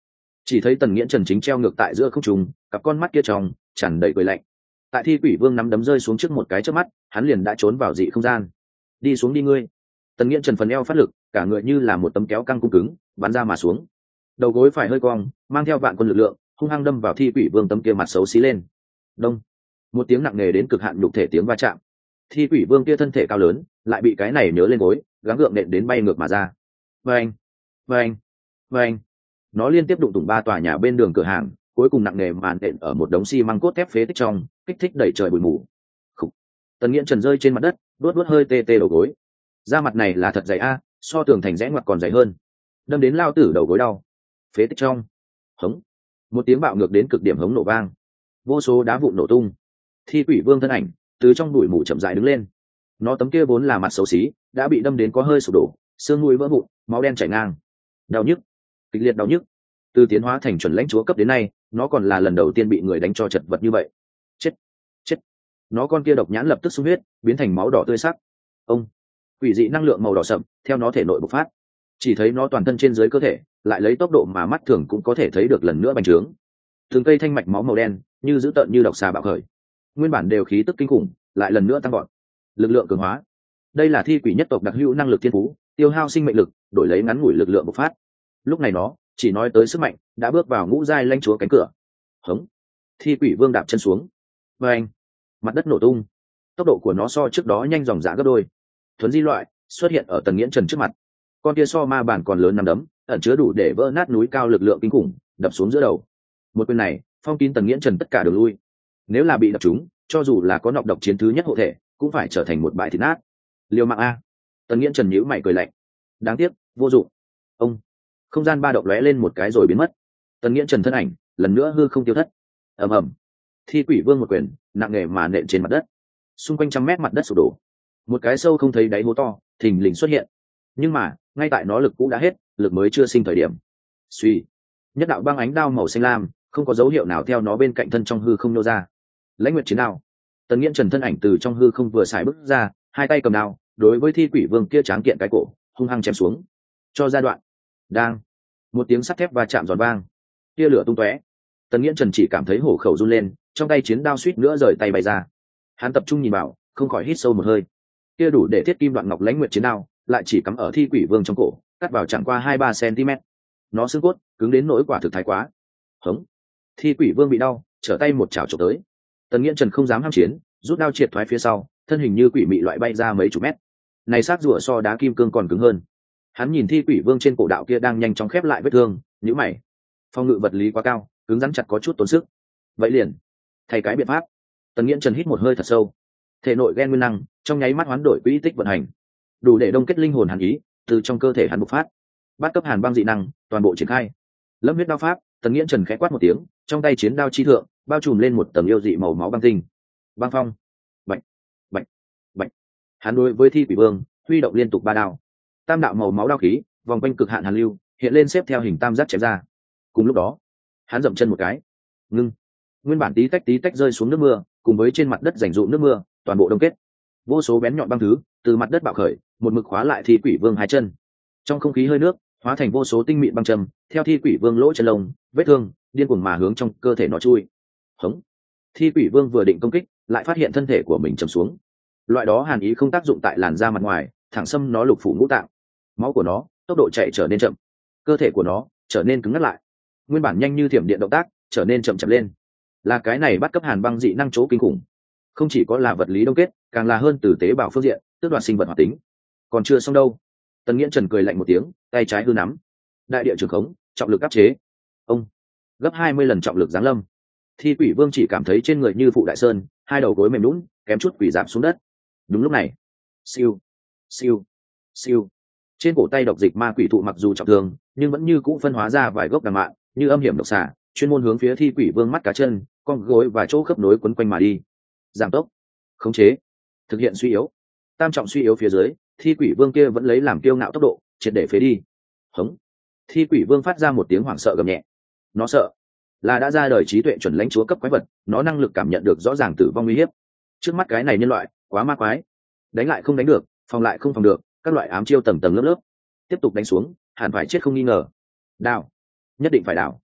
Chỉ thấy Tần Nghiễn Trần chính treo ngược tại giữa không trung, cặp con mắt kia trong tràn đầy cười lạnh. Tại Thi Quỷ Vương nắm đấm rơi xuống trước một cái chớp mắt, hắn liền đã trốn vào dị không gian. Đi xuống đi ngươi. Tần Nghiễn Trần phần eo phát lực, cả người như là một tấm kéo căng cung cứng, bắn ra mà xuống. Đầu gối phải hơi cong, mang theo vạn quân lực lượng, hung hăng đâm vào Thi Quỷ Vương tấm kia mặt xấu xí lên. Đông. Một tiếng nặng nề đến cực hạn nhục thể tiếng va chạm. Thi Quỷ Vương kia thân thể cao lớn, lại bị cái này nhớ lên gối, gắng gượng nện đến bay ngược mà ra. Vâng, vâng, vâng. Nó liên tiếp đụng thủng ba tòa nhà bên đường cửa hàng, cuối cùng nặng nề màn nện ở một đống xi măng cốt thép phế tích trong, kích thích đẩy trời bụi mù. Khủ. Tần Nghiễn Trần rơi trên mặt đất, đuốt đuốt hơi tê tê đầu gối. Da mặt này là thật dày a, so tường thành rẽ ngoặt còn dày hơn. Đâm đến lao tử đầu gối đau. Phế tích trong. Hống. Một tiếng bạo ngược đến cực điểm hống nổ vang. Vô số đá vụn nổ tung. Thi Quỷ Vương thân ảnh từ trong bụi mù chậm rãi đứng lên. Nó tấm kia vốn là mặt xấu xí, đã bị đâm đến có hơi sụp đổ, xương mũi vỡ vụn, máu đen chảy ngang. Đau nhức, kịch liệt đau nhức. Từ tiến hóa thành chuẩn lãnh chúa cấp đến nay, nó còn là lần đầu tiên bị người đánh cho chật vật như vậy. Chết, chết. Nó con kia độc nhãn lập tức sung huyết, biến thành máu đỏ tươi sắc. Ông, quỷ dị năng lượng màu đỏ sậm theo nó thể nội bộc phát. Chỉ thấy nó toàn thân trên dưới cơ thể, lại lấy tốc độ mà mắt thường cũng có thể thấy được lần nữa bành trướng. Từng cây thanh mạch máu màu đen, như dữ tợn như độc xà bạo khởi. Nguyên bản đều khí tức kinh khủng, lại lần nữa tăng vọt. Lực lượng cường hóa. Đây là thi quỷ nhất tộc đặc hữu năng lực thiên phú, tiêu hao sinh mệnh lực, đổi lấy ngắn ngủi lực lượng bộc phát. Lúc này nó chỉ nói tới sức mạnh, đã bước vào ngũ giai lãnh chúa cánh cửa. Hống. Thi Quỷ Vương đạp chân xuống. Và anh, mặt đất nổ tung. Tốc độ của nó so trước đó nhanh dòng dã gấp đôi. Thuấn di loại xuất hiện ở Tần Nghiễn Trần trước mặt. Con kia so ma bản còn lớn nằm đấm, ẩn chứa đủ để vỡ nát núi cao lực lượng kinh khủng, đập xuống giữa đầu. Một quyền này, phong kín Tần Nghiễn Trần tất cả đường lui. Nếu là bị đập trúng, cho dù là có nọc độc chiến thứ nhất hộ thể, cũng phải trở thành một bãi thịt nát. Liều mạng a. Tần Nghiễn Trần nhíu mày cười lạnh. Đáng tiếc, vô dụng. Ông. Không gian ba động lóe lên một cái rồi biến mất. Tần Nghiễn Trần thân ảnh lần nữa hư không tiêu thất. Ầm ầm. Thi Quỷ Vương một quyền nặng nề mà nện trên mặt đất. Xung quanh trăm mét mặt đất sụp đổ. Một cái sâu không thấy đáy hố to thình lình xuất hiện. Nhưng mà ngay tại nó lực cũ đã hết, lực mới chưa sinh thời điểm. Suy. Nhất đạo băng ánh đao màu xanh lam không có dấu hiệu nào theo nó bên cạnh thân trong hư không nô ra. Lãnh Nguyệt chiến đao. Tần Nghiễn Trần thân ảnh từ trong hư không vừa xài bước ra, hai tay cầm đao, đối với Thi Quỷ Vương kia tráng kiện cái cổ hung hăng chém xuống. Cho giai đoạn. Đang. Một tiếng sắt thép va chạm giòn vang, tia lửa tung tóe. Tần Nghiễn Trần chỉ cảm thấy hổ khẩu run lên, trong tay chiến đao suýt nữa rời tay bay ra. Hắn tập trung nhìn vào, không khỏi hít sâu một hơi. Tia đủ để thiết kim đoạn ngọc Lãnh Nguyệt chiến đao lại chỉ cắm ở Thi Quỷ Vương trong cổ, cắt vào chẳng qua hai ba cm. Nó xương cốt cứng đến nỗi quả thực thái quá. Hống. Thi Quỷ Vương bị đau, trở tay một chảo chụp tới. Tần Nghiễn Trần không dám ham chiến, rút đao triệt thoái phía sau, thân hình như quỷ mị loại bay ra mấy chục mét. Này xác rùa so đá kim cương còn cứng hơn. Hắn nhìn Thi Quỷ Vương trên cổ đạo kia đang nhanh chóng khép lại vết thương, nhíu mày. Phòng ngự vật lý quá cao, cứng rắn chặt có chút tốn sức. Vậy liền, thay cái biện pháp. Tần Nghiễn Trần hít một hơi thật sâu. Thể nội gen nguyên năng trong nháy mắt hoán đổi quỹ tích vận hành, đủ để đông kết linh hồn hàn ý từ trong cơ thể hắn bộc phát. Bát cấp hàn băng dị năng toàn bộ triển khai. Lâm huyết đao pháp, Tần Nghiễn Trần khẽ quát một tiếng, trong tay chiến đao chi thượng bao trùm lên một tầng yêu dị màu máu băng tinh. Băng phong. Bạch, bạch, bạch. Hắn đối với Thi Quỷ Vương huy động liên tục ba đao. Tam đạo màu máu đao khí vòng quanh cực hạn hàn lưu hiện lên xếp theo hình tam giác chém ra. Cùng lúc đó hắn dậm chân một cái, ngưng. Nguyên bản tí tách tí tách rơi xuống nước mưa cùng với trên mặt đất rành rụm nước mưa toàn bộ đông kết. Vô số bén nhọn băng thứ từ mặt đất bạo khởi, một mực khóa lại Thi Quỷ Vương hai chân. Trong không khí hơi nước hóa thành vô số tinh mịn băng châm theo Thi Quỷ Vương lỗ chân lông vết thương điên cuồng mà hướng trong cơ thể nó chui. Hống. Thi Quỷ Vương vừa định công kích lại phát hiện thân thể của mình trầm xuống. Loại đó hàn ý không tác dụng tại làn da mặt ngoài, thẳng xâm nó lục phủ ngũ tạng. Máu của nó tốc độ chạy trở nên chậm, cơ thể của nó trở nên cứng ngắt lại, nguyên bản nhanh như thiểm điện động tác trở nên chậm chậm lên. Là cái này bắt cấp hàn băng dị năng chỗ kinh khủng, không chỉ có là vật lý đông kết, càng là hơn từ tế bào phương diện tước đoạt sinh vật hoạt tính. Còn chưa xong đâu. Tần Nghiễn Trần cười lạnh một tiếng, tay trái hư nắm, đại địa trường khống, trọng lực áp chế. Ông. Gấp hai mươi lần trọng lực giáng lâm. Thi Quỷ Vương chỉ cảm thấy trên người như phụ đại sơn, hai đầu gối mềm nhũn, kém chút quỷ giảm xuống đất. Đúng lúc này, siêu, siêu, siêu. Trên cổ tay độc dịch ma quỷ thụ mặc dù trọng thương, nhưng vẫn như cũ phân hóa ra vài gốc đằng mạn, như âm hiểm độc xà, chuyên môn hướng phía Thi Quỷ Vương mắt cá chân, con gối và chỗ khớp nối quấn quanh mà đi. Giảm tốc, khống chế, thực hiện suy yếu. Tam trọng suy yếu phía dưới, Thi Quỷ Vương kia vẫn lấy làm kiêu ngạo tốc độ, triệt để phế đi. Hống. Thi Quỷ Vương phát ra một tiếng hoảng sợ gầm nhẹ. Nó sợ là đã ra đời trí tuệ chuẩn lãnh chúa cấp quái vật, nó năng lực cảm nhận được rõ ràng tử vong nguy hiểm. Trước mắt cái này nhân loại quá ma quái, đánh lại không đánh được, phòng lại không phòng được, các loại ám chiêu tầng tầng lớp lớp, tiếp tục đánh xuống hẳn phải chết không nghi ngờ. Đào, nhất định phải đào.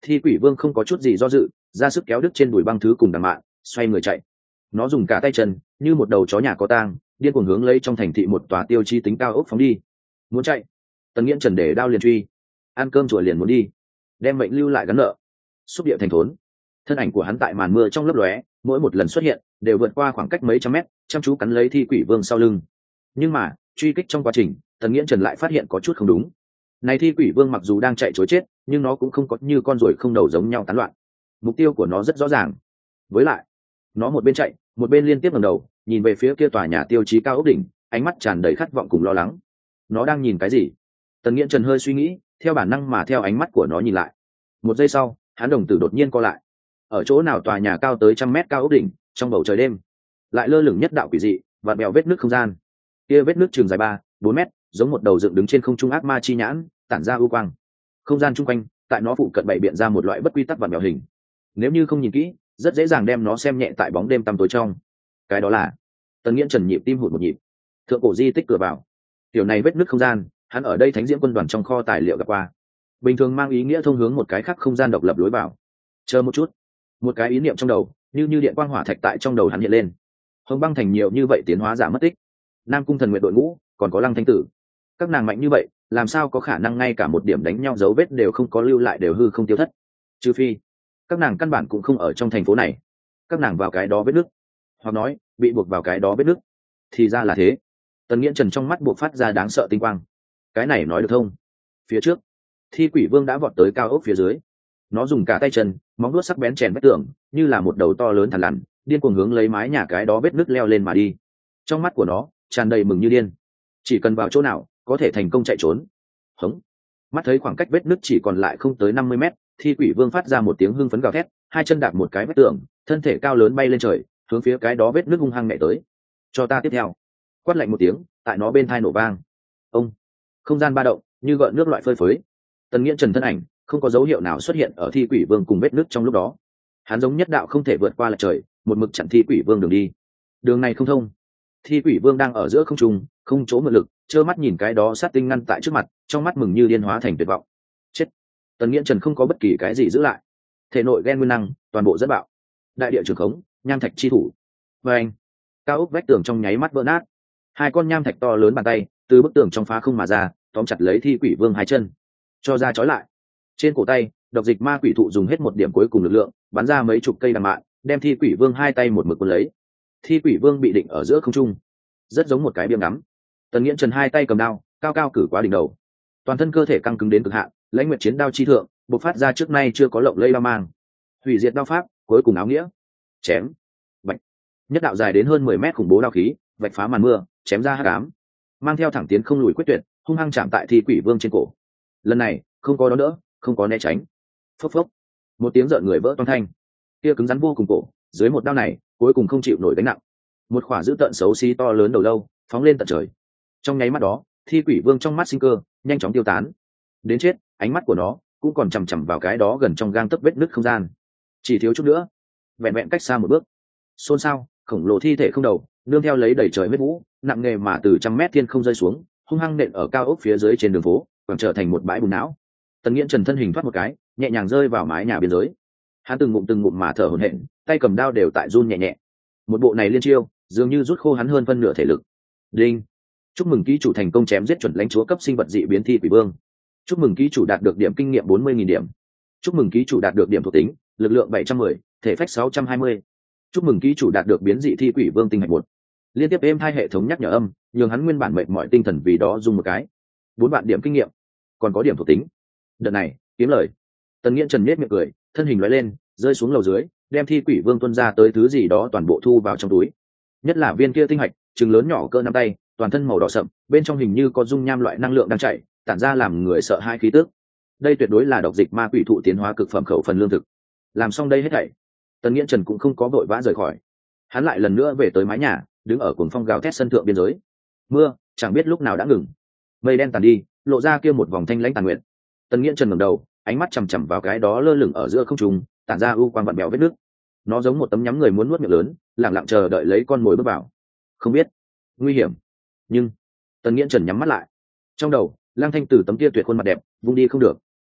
Thi quỷ vương không có chút gì do dự, ra sức kéo đứt trên đùi băng thứ cùng đằng mạn, xoay người chạy. Nó dùng cả tay chân như một đầu chó nhà có tang, điên cuồng hướng lấy trong thành thị một tòa tiêu chí tính cao ốc phóng đi. Muốn chạy, Tần Nghiễn Trần để đao liền truy. Ăn cơm chùa liền muốn đi, đem mệnh lưu lại gắn nợ. Xúc địa thành thốn, thân ảnh của hắn tại màn mưa trong lấp lóe, mỗi một lần xuất hiện đều vượt qua khoảng cách mấy trăm mét, chăm chú cắn lấy Thi quỷ vương sau lưng. Nhưng mà truy kích trong quá trình, Tần Nghiễn Trần lại phát hiện có chút không đúng. Này Thi quỷ vương mặc dù đang chạy trối chết, nhưng nó cũng không có như con ruồi không đầu giống nhau tán loạn. Mục tiêu của nó rất rõ ràng. Với lại, nó một bên chạy, một bên liên tiếp ngẩng đầu, nhìn về phía kia tòa nhà tiêu chí cao ốc đỉnh, ánh mắt tràn đầy khát vọng cùng lo lắng. Nó đang nhìn cái gì? Tần Nghiễn Trần hơi suy nghĩ, theo bản năng mà theo ánh mắt của nó nhìn lại. Một giây sau, hắn đồng tử đột nhiên co lại. Ở chỗ nào tòa nhà cao tới trăm mét cao ốc đỉnh, trong bầu trời đêm, lại lơ lửng nhất đạo quỷ dị và bèo vết nước không gian. Kia vết nước trường dài ba, bốn mét, giống một đầu dựng đứng trên không trung ác ma chi nhãn, tản ra ưu quang. Không gian chung quanh, tại nó phụ cận bày biện ra một loại bất quy tắc và bèo hình. Nếu như không nhìn kỹ, rất dễ dàng đem nó xem nhẹ tại bóng đêm tăm tối trong. Cái đó là Tần Nghiễn Trần nhịp tim hụt một nhịp. Thượng cổ di tích cửa vào, tiểu này vết nứt không gian, hắn ở đây Thánh Diễm quân đoàn trong kho tài liệu gặp qua. Bình thường mang ý nghĩa thông hướng một cái khác không gian độc lập lối vào. Chờ một chút, một cái ý niệm trong đầu, như như điện quang hỏa thạch tại trong đầu hắn hiện lên. Hồng Băng thành nhiều như vậy tiến hóa giả mất tích, Nam Cung Thần Nguyệt đội ngũ, còn có Lăng Thanh Tử, các nàng mạnh như vậy, làm sao có khả năng ngay cả một điểm đánh nhau dấu vết đều không có lưu lại, đều hư không tiêu thất? Trừ phi các nàng căn bản cũng không ở trong thành phố này, các nàng vào cái đó vết nước, hoặc nói bị buộc vào cái đó vết nước. Thì ra là thế. Tần Nghiễn Trần trong mắt buộc phát ra đáng sợ tinh quang. Cái này nói được thông. Phía trước, Thi quỷ vương đã vọt tới cao ốc phía dưới. Nó dùng cả tay chân, móng vuốt sắc bén chèn vách tường, như là một đầu to lớn thằn lằn, điên cuồng hướng lấy mái nhà cái đó vết nước leo lên mà đi. Trong mắt của nó tràn đầy mừng như điên. Chỉ cần vào chỗ nào, có thể thành công chạy trốn. Hống. Mắt thấy khoảng cách vết nước chỉ còn lại không tới năm mươi mét, Thi quỷ vương phát ra một tiếng hưng phấn gào thét, hai chân đạp một cái vách tường, thân thể cao lớn bay lên trời, hướng phía cái đó vết nước hung hăng nhảy tới. Cho ta tiếp theo. Quát lạnh một tiếng, tại nó bên thai nổ vang. Ông. Không gian ba động, như gợn nước loại phơi phới. Tần Nghiễn Trần thân ảnh không có dấu hiệu nào xuất hiện ở Thi quỷ vương cùng vết nước trong lúc đó. Hắn giống nhất đạo không thể vượt qua lệch trời, một mực chặn Thi quỷ vương đường đi. Đường này không thông. Thi quỷ vương đang ở giữa không trung, không chỗ mượn lực, trơ mắt nhìn cái đó sát tinh ngăn tại trước mặt, trong mắt mừng như điên hóa thành tuyệt vọng. Chết. Tần Nghiễn Trần không có bất kỳ cái gì giữ lại, thể nội gen nguyên năng toàn bộ dẫn bạo. Đại địa trường khống, nham thạch chi thủ. Và anh, cao ốc vách tường trong nháy mắt vỡ nát. Hai con nham thạch to lớn bàn tay từ bức tường trong phá không mà ra, tóm chặt lấy Thi quỷ vương hai chân, cho ra trói lại. Trên cổ tay, độc dịch ma quỷ thụ dùng hết một điểm cuối cùng lực lượng, bắn ra mấy chục cây đằng mạn, đem Thi quỷ vương hai tay một mực cuốn lấy. Thi quỷ vương bị định ở giữa không trung, rất giống một cái biếng ngắm. Tần Nghiễn Trần hai tay cầm đao, cao cao cử quá đỉnh đầu, toàn thân cơ thể căng cứng đến cực hạn, lãnh nguyệt chiến đao chi thượng, bộc phát ra trước nay chưa có lộng lẫy đao mang. Hủy diệt đao pháp, cuối cùng áo nghĩa. Chém. Bạch. Nhất đạo dài đến hơn mười mét khủng bố đao khí, vạch phá màn mưa, chém ra hắc ám, mang theo thẳng tiến không lùi quyết tuyệt, hung hăng chạm tại Thi quỷ vương trên cổ. Lần này, không có đón đỡ, không có né tránh. Phốc phốc. Một tiếng rợn người vỡ toang thanh. Kia cứng rắn vô cùng cổ, dưới một đao này, cuối cùng không chịu nổi gánh nặng. Một khỏa dữ tợn xấu xí to lớn đầu lâu, phóng lên tận trời. Trong nháy mắt đó, Thi quỷ vương trong mắt sinh cơ nhanh chóng tiêu tán. Đến chết, ánh mắt của nó cũng còn chằm chằm vào cái đó gần trong gang tấc vết nứt không gian. Chỉ thiếu chút nữa, vẹn vẹn cách xa một bước. Xôn xao, khổng lồ thi thể không đầu, nương theo lấy đầy trời huyết vũ, nặng nề mà từ trăm mét thiên không rơi xuống, hung hăng nện ở cao ốc phía dưới trên đường phố, còn trở thành một bãi bùn não. Tần Nghiễn Trần thân hình thoát một cái, nhẹ nhàng rơi vào mái nhà biên giới. Hắn từng ngụm từng ngụm mà thở hổn hển, tay cầm đao đều tại run nhẹ nhẹ. Một bộ này liên chiêu, dường như rút khô hắn hơn phân nửa thể lực. Đinh. Chúc mừng ký chủ thành công chém giết chuẩn lãnh chúa cấp sinh vật dị biến Thi quỷ vương. Chúc mừng ký chủ đạt được điểm kinh nghiệm bốn mươi nghìn điểm. Chúc mừng ký chủ đạt được điểm thuộc tính, lực lượng bảy trăm mười, thể phách sáu trăm hai mươi. Chúc mừng ký chủ đạt được biến dị Thi quỷ vương tinh hạch một. Liên tiếp êm hai hệ thống nhắc nhở âm, nhường hắn nguyên bản mệt mỏi tinh thần vì đó dùng một cái. Bốn vạn điểm kinh nghiệm, còn có điểm thuộc tính. Đợt này, kiếm lời. Tần Nghiễn Trần nhếch miệng cười, thân hình lóe lên, rơi xuống lầu dưới, đem Thi quỷ vương tuôn ra tới thứ gì đó toàn bộ thu vào trong túi. Nhất là viên kia tinh hạch, trừng lớn nhỏ cỡ nắm tay, toàn thân màu đỏ sậm, bên trong hình như có dung nham loại năng lượng đang chảy, tản ra làm người sợ hai khí tức. Đây tuyệt đối là độc dịch ma quỷ thụ tiến hóa cực phẩm khẩu phần lương thực. Làm xong đây hết thảy, Tần Nghiễn Trần cũng không có vội vã rời khỏi. Hắn lại lần nữa về tới mái nhà, đứng ở cuồng phong gào thét sân thượng biên giới. Mưa chẳng biết lúc nào đã ngừng, mây đen tàn đi, lộ ra kia một vòng thanh lãnh tàn nguyện. Tần Nghiễn Trần ngẩng đầu, ánh mắt chằm chằm vào cái đó lơ lửng ở giữa không trung, tản ra u quang vặn bèo vết nước. Nó giống một tấm nhắm người muốn nuốt miệng lớn, lặng lặng chờ đợi lấy con mồi bước vào. Không biết, nguy hiểm, nhưng Tần Nghiễn Trần nhắm mắt lại. Trong đầu, Lăng Thanh Tử tấm kia tuyệt khuôn mặt đẹp, vung đi không được.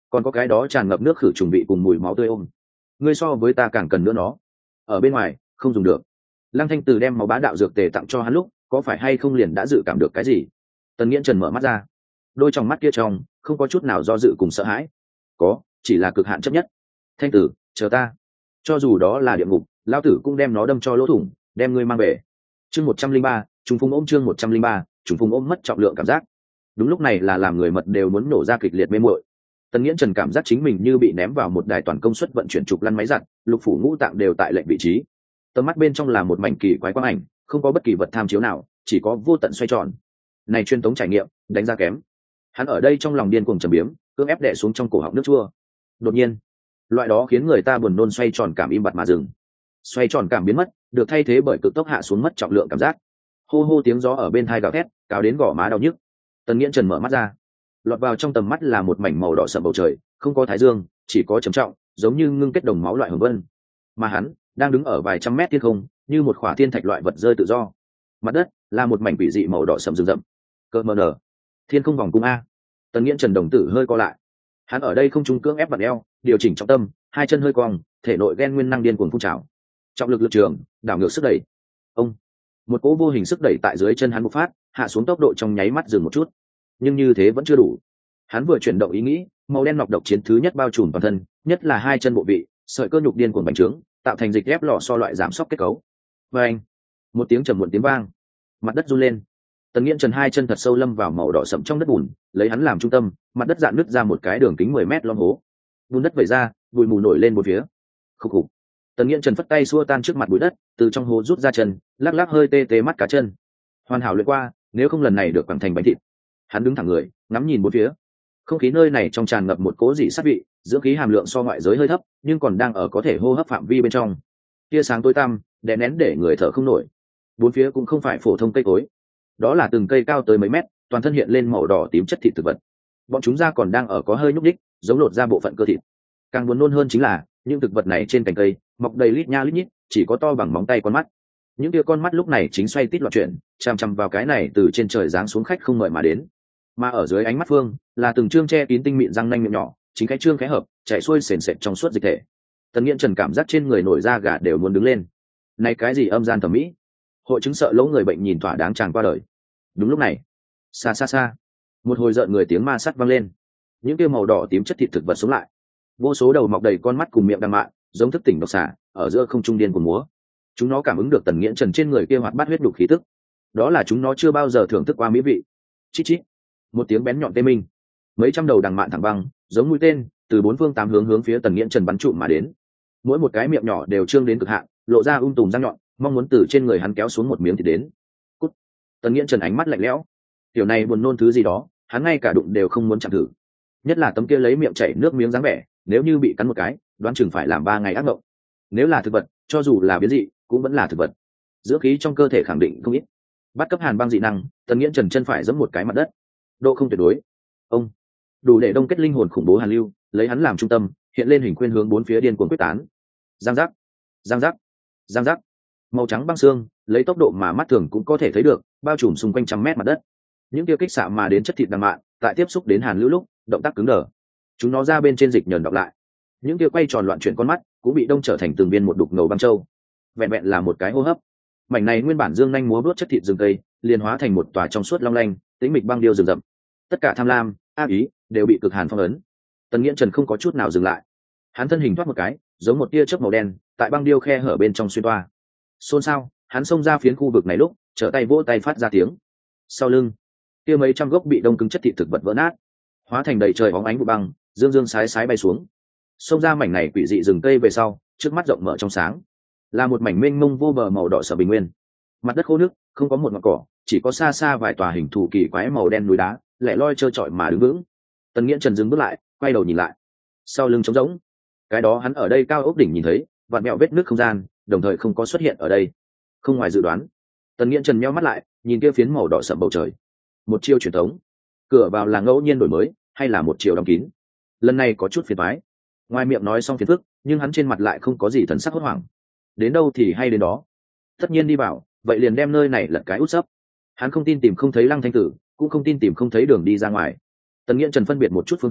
còn có cái đó tràn ngập nước khử trùng vị cùng mùi máu tươi ôm. Ngươi so với ta càng cần nữa nó, ở bên ngoài không dùng được. Lăng Thanh Từ đem máu bá đạo dược tề tặng cho hắn lúc, có phải hay không liền đã dự cảm được cái gì? Tần Nghiễn Trần mở mắt ra, đôi trong mắt kia trong không có chút nào do dự cùng sợ hãi, có chỉ là cực hạn chấp nhất. Thanh Tử, chờ ta, cho dù đó là địa ngục, lão tử cũng đem nó đâm cho lỗ thủng, đem ngươi mang về. Chương một trăm linh ba, trùng phùng ôm chương một trăm linh ba, trùng phùng ôm mất trọng lượng cảm giác. Đúng lúc này là làm người mật đều muốn nổ ra kịch liệt mê muội. Tần Nghiễn Trần cảm giác chính mình như bị ném vào một đài toàn công suất vận chuyển trục lăn máy giặt, lục phủ ngũ tạng đều tại lệnh vị trí. Tầm mắt bên trong là một mảnh kỳ quái quang ảnh, không có bất kỳ vật tham chiếu nào, chỉ có vô tận xoay tròn. Này truyền tống trải nghiệm, đánh giá kém. Hắn ở đây trong lòng điên cuồng trầm biếm, cưỡng ép đè xuống trong cổ họng nước chua. Đột nhiên, loại đó khiến người ta buồn nôn xoay tròn cảm im bặt mà dừng. Xoay tròn cảm biến mất, được thay thế bởi cực tốc hạ xuống mất trọng lượng cảm giác. Hô hô tiếng gió ở bên tai gào thét, cáo đến gò má đau nhức. Tần Nghiễn Trần mở mắt ra, lọt vào trong tầm mắt là một mảnh màu đỏ sậm bầu trời, không có thái dương, chỉ có trầm trọng, giống như ngưng kết đồng máu loại hồng vân. Mà hắn đang đứng ở vài trăm mét thiên không, như một khỏa thiên thạch loại vật rơi tự do. Mặt đất là một mảnh quỷ dị màu đỏ sậm rừng rậm. Cơ mờ nở, thiên không vòng cung a. Tần Nghiễn Trần đồng tử hơi co lại. Hắn ở đây không trung cưỡng ép vặn eo, điều chỉnh trọng tâm, hai chân hơi cong, thể nội gen nguyên năng điên cuồng phun trào. Trọng lực lực trường, đảo ngược sức đẩy. Ông, một cỗ vô hình sức đẩy tại dưới chân hắn bộc phát, hạ xuống tốc độ trong nháy mắt dừng một chút. Nhưng như thế vẫn chưa đủ. Hắn vừa chuyển động ý nghĩ, màu đen nọc độc chiến thứ nhất bao trùm toàn thân, nhất là hai chân bộ vị, sợi cơ nhục điên cuồng bành trướng, tạo thành dịch ghép lò xo loại giảm sóc kết cấu. Và anh, một tiếng trầm muộn tiếng vang, mặt đất run lên. Tần Nghiễn Trần hai chân thật sâu lâm vào màu đỏ sậm trong đất bùn, lấy hắn làm trung tâm, mặt đất dạn nứt ra một cái đường kính mười mét lõm hố. Bùn đất vẩy ra, bụi mù nổi lên một phía. Khục khục. Tần Nghiễn Trần phất tay xua tan trước mặt bụi đất, từ trong hố rút ra chân, lắc lắc hơi tê tê mắt cá chân. Hoàn hảo luyện qua, nếu không lần này được quẳng thành bánh thịt. Hắn đứng thẳng người, ngắm nhìn bốn phía. Không khí nơi này trong tràn ngập một cỗ dị sát vị, dưỡng khí hàm lượng so ngoại giới hơi thấp, nhưng còn đang ở có thể hô hấp phạm vi bên trong. Tia sáng tối tăm, đè nén để người thở không nổi. Bốn phía cũng không phải phổ thông cây cối, đó là từng cây cao tới mấy mét, toàn thân hiện lên màu đỏ tím chất thịt thực vật. Bọn chúng ra còn đang ở có hơi nhúc nhích, giống lột ra bộ phận cơ thịt. Càng buồn nôn hơn chính là những thực vật này trên cành cây mọc đầy lít nha lít nhít, chỉ có to bằng móng tay con mắt. Những tia con mắt lúc này chính xoay tít loạn chuyển, chằm chằm vào cái này từ trên trời giáng xuống khách không mời mà đến. Mà ở dưới ánh mắt phương là từng trương che kín tinh mịn răng nanh miệng nhỏ, chính cái trương khẽ hợp chạy xuôi sền sệt trong suốt dịch thể. Tần Nghiễn Trần cảm giác trên người nổi da gà đều muốn đứng lên. Này cái gì âm gian thẩm mỹ? Hội chứng sợ lỗ người bệnh nhìn thỏa đáng chàng qua đời. Đúng lúc này, xa xa xa, một hồi rợn người tiếng ma sắt vang lên. Những kia màu đỏ tím chất thịt thực vật sống lại, vô số đầu mọc đầy con mắt cùng miệng đằng mạn, giống thức tỉnh độc xà, ở giữa không trung điên cuồng múa. Chúng nó cảm ứng được Tần Nghiễn Trần trên người kia hoạt bát huyết đục khí tức. Đó là chúng nó chưa bao giờ thưởng thức qua mỹ vị. Chít chít, một tiếng bén nhọn tê minh, mấy trăm đầu đằng mạn thẳng băng, giống mũi tên, từ bốn phương tám hướng hướng phía Tần Nghiễn Trần bắn trụm mà đến. Mỗi một cái miệng nhỏ đều trương đến cực hạn, lộ ra um tùm răng nhọn, mong muốn từ trên người hắn kéo xuống một miếng thịt đến. Cút. Tần Nghiễn Trần ánh mắt lạnh lẽo. Tiểu này buồn nôn thứ gì đó, hắn ngay cả đụng đều không muốn chạm thử. Nhất là tấm kia lấy miệng chảy nước miếng dáng vẻ, nếu như bị cắn một cái, đoán chừng phải làm ba ngày ác mộng. Nếu là thực vật, cho dù là biến dị, cũng vẫn là thực vật. Dưỡng khí trong cơ thể khẳng định không ít. Bắt cấp hàn băng dị năng, Tần Nghiễn Trần chân phải giẫm một cái mặt đất. Độ không tuyệt đối. Ông, đủ để đông kết linh hồn khủng bố hàn lưu, lấy hắn làm trung tâm, hiện lên hình khuyên hướng bốn phía điên cuồng quyết tán. Giang giác, giang giác, giang giác. Màu trắng băng xương, lấy tốc độ mà mắt thường cũng có thể thấy được, bao trùm xung quanh trăm mét mặt đất. Những tiêu kích xạ mà đến chất thịt đằng mạn, tại tiếp xúc đến hàn lưu lúc, động tác cứng đờ. Chúng nó ra bên trên dịch nhờn đọc lại. Những tiêu quay tròn loạn chuyển con mắt, cũng bị đông trở thành từng viên một đục ngầu băng châu. Vẹn vẹn là một cái hô hấp, mảnh này nguyên bản dương nhanh múa vuốt chất thịt rừng cây, liền hóa thành một tòa trong suốt long lanh, tĩnh mịch băng điêu rừng rậm. Tất cả tham lam, ác ý đều bị cực hàn phong ấn. Tần Nghiễn Trần không có chút nào dừng lại. Hắn thân hình thoát một cái, giống một tia chớp màu đen, tại băng điêu khe hở bên trong xuyên toa. Xôn xao, hắn xông ra phiến khu vực này lúc, trở tay vỗ tay phát ra tiếng. Sau lưng, kia mấy trăm gốc bị đông cứng chất thịt thực vật vỡ nát, hóa thành đầy trời bóng ánh vụ băng, dương dương sái sái bay xuống. Xông ra mảnh này quỷ dị rừng cây về sau, trước mắt rộng mở trong sáng, là một mảnh mênh mông vô bờ màu đỏ sở bình nguyên. Mặt đất khô nước, không có một ngọn cỏ, chỉ có xa xa vài tòa hình thù kỳ quái màu đen núi đá, lẻ loi trơ trọi mà đứng vững. Tần Nghiễn Trần dừng bước lại, quay đầu nhìn lại. Sau lưng trống rỗng, cái đó hắn ở đây cao ốc đỉnh nhìn thấy, vặn mẹo vết nước không gian, đồng thời không có xuất hiện ở đây. Không ngoài dự đoán. Tần Nghiễn Trần nheo mắt lại, nhìn kia phiến màu đỏ sậm bầu trời. Một chiêu truyền thống, cửa vào là ngẫu nhiên đổi mới, hay là một chiều đóng kín. Lần này có chút phiền toái. Ngoài miệng nói xong phiền phức, nhưng hắn trên mặt lại không có gì thần sắc hốt hoảng. Đến đâu thì hay đến đó. Tất nhiên đi vào, vậy liền đem nơi này lật cái út sấp. Hắn không tin tìm không thấy Lăng Thanh Tử, cũng không tin tìm không thấy đường đi ra ngoài. Tần Nghiễn Trần phân biệt một chút phương hướng,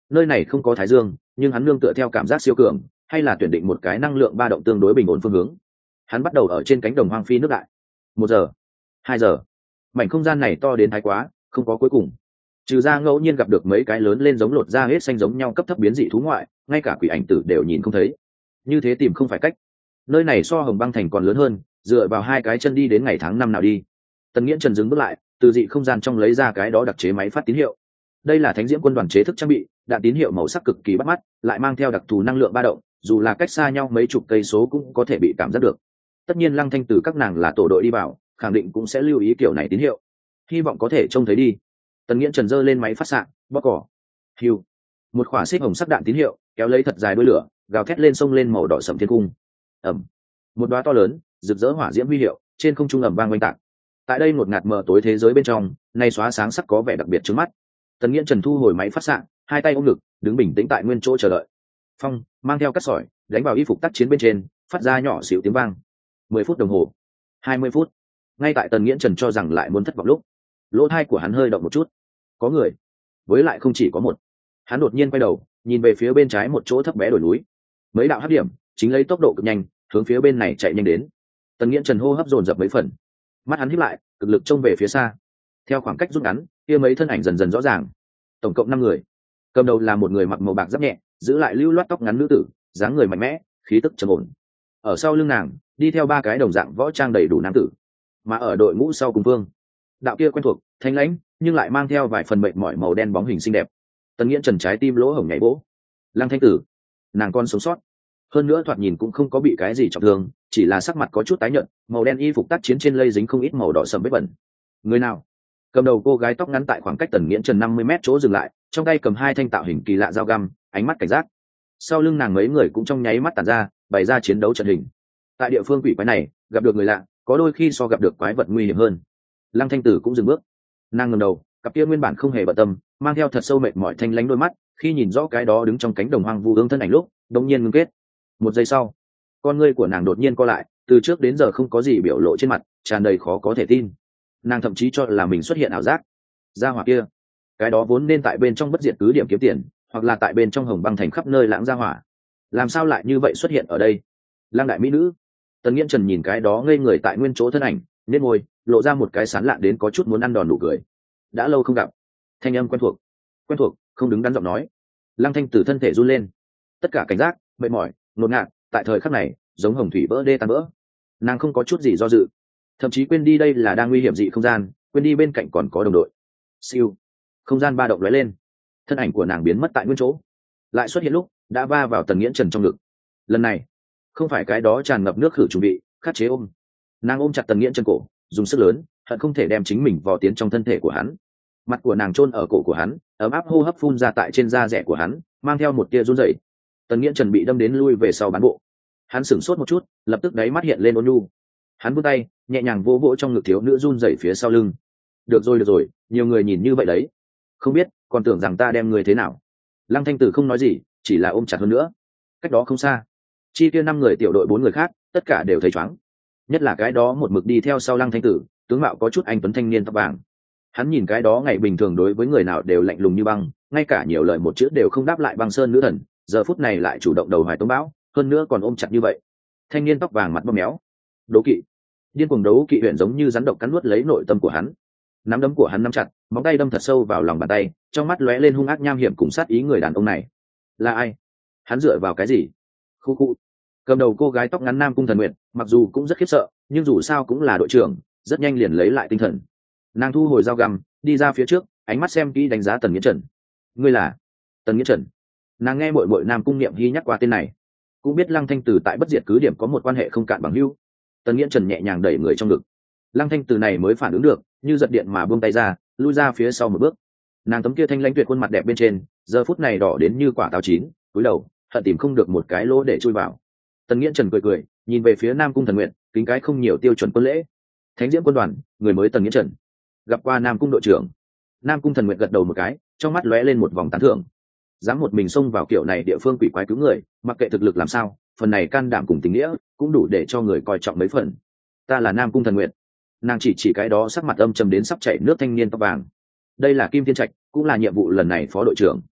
nơi này không có thái dương, nhưng hắn nương tựa theo cảm giác siêu cường, hay là tuyển định một cái năng lượng ba động tương đối bình ổn phương hướng. Hắn bắt đầu ở trên cánh đồng hoang phi nước đại. Một giờ, hai giờ, mảnh không gian này to đến thái quá, không có cuối cùng. Trừ ra ngẫu nhiên gặp được mấy cái lớn lên giống lột da hết xanh giống nhau cấp thấp biến dị thú ngoại, ngay cả quỷ ảnh tử đều nhìn không thấy. Như thế tìm không phải cách. Nơi này so Hồng Băng Thành còn lớn hơn, dựa vào hai cái chân đi đến ngày tháng năm nào đi. Tần Nghiễn Trần dừng bước lại, từ dị không gian trong lấy ra cái đó đặc chế máy phát tín hiệu. Đây là Thánh Diễm Quân đoàn chế thức trang bị, đạn tín hiệu màu sắc cực kỳ bắt mắt, lại mang theo đặc thù năng lượng ba động, dù là cách xa nhau mấy chục cây số cũng có thể bị cảm giác được. Tất nhiên Lăng Thanh từ các nàng là tổ đội đi vào, khẳng định cũng sẽ lưu ý kiểu này tín hiệu, hy vọng có thể trông thấy đi. Tần Nghiễn Trần giơ lên máy phát xạ, bóp cò. Hiu. Một quả xích hồng sắc đạn tín hiệu, kéo lấy thật dài đuôi lửa, gào thét lên sông lên màu đỏ sẫm thiên cung. Ầm. Một đóa to lớn, rực rỡ hỏa diễm huy hiệu, trên không trung ầm vang oanh tạc. Tại đây một ngạt mờ tối thế giới bên trong, nay xóa sáng sắc có vẻ đặc biệt trước mắt. Tần Nghiễn Trần thu hồi máy phát xạ, hai tay ôm ngực, đứng bình tĩnh tại nguyên chỗ chờ đợi. Phong mang theo cắt sỏi, đánh vào y phục tác chiến bên trên, phát ra nhỏ xíu tiếng vang. Mười phút đồng hồ, hai mươi phút. Ngay tại Tần Nghiễn Trần cho rằng lại muốn thất vọng lúc, lỗ tai của hắn hơi động một chút. Có người, với lại không chỉ có một. Hắn đột nhiên quay đầu, nhìn về phía bên trái một chỗ thấp bé đồi núi. Mấy đạo hắc điểm, chính lấy tốc độ cực nhanh, hướng phía bên này chạy nhanh đến. Tần Nghiễn Trần hô hấp dồn dập mấy phần, mắt hắn híp lại, cực lực trông về phía xa. Theo khoảng cách rút ngắn, kia mấy thân ảnh dần dần rõ ràng. Tổng cộng năm người. Cầm đầu là một người mặc màu bạc giáp nhẹ, giữ lại lưu loát tóc ngắn nữ tử, dáng người mạnh mẽ, khí tức trầm ổn. Ở sau lưng nàng, đi theo ba cái đồng dạng võ trang đầy đủ nam tử. Mà ở đội ngũ sau cùng phương, đạo kia quen thuộc, thanh lãnh, nhưng lại mang theo vài phần mệt mỏi màu đen bóng hình xinh đẹp. Tần Nghiễn Trần trái tim lỗ hổng nhảy vỗ. Lăng Thanh Tử, nàng con sống sót, hơn nữa thoạt nhìn cũng không có bị cái gì trọng thương, chỉ là sắc mặt có chút tái nhợt, màu đen y phục tác chiến trên lây dính không ít màu đỏ sẫm vết bẩn. Người nào? Cầm đầu cô gái tóc ngắn tại khoảng cách Tần Nghiễn Trần năm mươi mét chỗ dừng lại, trong tay cầm hai thanh tạo hình kỳ lạ dao găm, ánh mắt cảnh giác. Sau lưng nàng mấy người cũng trong nháy mắt tản ra, bày ra chiến đấu trận hình. Tại địa phương quỷ quái này, gặp được người lạ, có đôi khi so gặp được quái vật nguy hiểm hơn. Lăng Thanh Tử cũng dừng bước, nàng ngẩng đầu, cặp kia nguyên bản không hề bận tâm, mang theo thật sâu mệt mỏi thanh lãnh đôi mắt, khi nhìn rõ cái đó đứng trong cánh đồng hoang vu ương thân ảnh lúc, đột nhiên ngưng kết. Một giây sau, con ngươi của nàng đột nhiên co lại, từ trước đến giờ không có gì biểu lộ trên mặt, tràn đầy khó có thể tin. Nàng thậm chí cho là mình xuất hiện ảo giác. Gia hỏa kia, cái đó vốn nên tại bên trong bất diệt cứ điểm kiếm tiền, hoặc là tại bên trong Hồng Băng Thành khắp nơi lãng gia hỏa, làm sao lại như vậy xuất hiện ở đây? Lang đại mỹ nữ. Tần Nghiễn Trần nhìn cái đó ngây người tại nguyên chỗ thân ảnh, nhếch môi, lộ ra một cái sán lạ đến có chút muốn ăn đòn nụ cười. Đã lâu không gặp. Thanh âm quen thuộc, quen thuộc, không đứng đắn giọng nói. Lăng Thanh Tử thân thể run lên, tất cả cảnh giác, mệt mỏi, ngột ngạt, tại thời khắc này, giống hồng thủy vỡ đê tan vỡ. Nàng không có chút gì do dự, thậm chí quên đi đây là đang nguy hiểm dị không gian, quên đi bên cạnh còn có đồng đội. Siêu, không gian ba động lóe lên, thân ảnh của nàng biến mất tại nguyên chỗ, lại xuất hiện lúc đã va vào Tần Nghiễn Trần trong ngực. Lần này không phải cái đó tràn ngập nước khử trùng bị khắc chế ôm, nàng ôm chặt Tần Nghiễn Trần cổ, dùng sức lớn, hận không thể đem chính mình vò tiến trong thân thể của hắn. Mặt của nàng chôn ở cổ của hắn, ấm áp hô hấp phun ra tại trên da rẻ của hắn, mang theo một tia run rẩy. Tần Nghiễn Trần bị đâm đến lui về sau bán bộ, hắn sửng sốt một chút, lập tức đáy mắt hiện lên ôn nhu. Hắn vươn tay nhẹ nhàng vỗ vỗ trong ngực thiếu nữ run rẩy phía sau lưng. Được rồi được rồi, nhiều người nhìn như vậy đấy, không biết còn tưởng rằng ta đem người thế nào. Lăng Thanh Tử không nói gì, chỉ là ôm chặt hơn nữa. Cách đó không xa, chi kia năm người tiểu đội bốn người khác tất cả đều thấy chóng, nhất là cái đó một mực đi theo sau Lăng Thanh Tử, tướng mạo có chút anh tuấn thanh niên tóc vàng. Hắn nhìn cái đó ngày bình thường đối với người nào đều lạnh lùng như băng, ngay cả nhiều lời một chữ đều không đáp lại băng sơn nữ thần, giờ phút này lại chủ động đầu hoài tống bão, hơn nữa còn ôm chặt như vậy. Thanh niên tóc vàng mặt bơm méo, đố kỵ, điên cuồng đấu kỵ huyện giống như rắn độc cắn nuốt lấy nội tâm của hắn. Nắm đấm của hắn nắm chặt, móng tay đâm thật sâu vào lòng bàn tay, trong mắt lóe lên hung ác nham hiểm cùng sát ý. Người đàn ông này là ai? Hắn dựa vào cái gì? Khu khu. Cầm đầu cô gái tóc ngắn Nam Cung Thần Nguyệt, mặc dù cũng rất khiếp sợ, nhưng dù sao cũng là đội trưởng, rất nhanh liền lấy lại tinh thần. Nàng thu hồi dao găm, đi ra phía trước, ánh mắt xem kỹ đánh giá Tần Nghiễn Trần. Ngươi là Tần Nghiễn Trần? Nàng nghe muội muội Nam Cung Niệm Hi nhắc qua tên này, cũng biết Lăng Thanh Từ tại bất diệt cứ điểm có một quan hệ không cạn bằng hữu. Tần Nghiễn Trần nhẹ nhàng đẩy người trong ngực. Lăng Thanh Từ này mới phản ứng được, như giật điện mà buông tay ra, lui ra phía sau một bước. Nàng tấm kia thanh lãnh tuyệt khuôn mặt đẹp bên trên, giờ phút này đỏ đến như quả táo chín, cúi đầu, hận tìm không được một cái lỗ để chui vào. Tần Nghiễn Trần cười cười, nhìn về phía Nam Cung Thần Nguyện, kính cái không nhiều tiêu chuẩn quân lễ. Thánh Diễm quân đoàn, người mới Tần Nghiễn Trần. Gặp qua Nam Cung đội trưởng. Nam Cung Thần Nguyện gật đầu một cái, trong mắt lóe lên một vòng tán thưởng. Dám một mình xông vào kiểu này địa phương quỷ quái cứu người, mặc kệ thực lực làm sao, phần này can đảm cùng tình nghĩa, cũng đủ để cho người coi trọng mấy phần. Ta là Nam Cung Thần Nguyện. Nàng chỉ chỉ cái đó sắc mặt âm trầm đến sắp chảy nước thanh niên tóc vàng. Đây là Kim Thiên Trạch, cũng là nhiệm vụ lần này phó đội trưởng.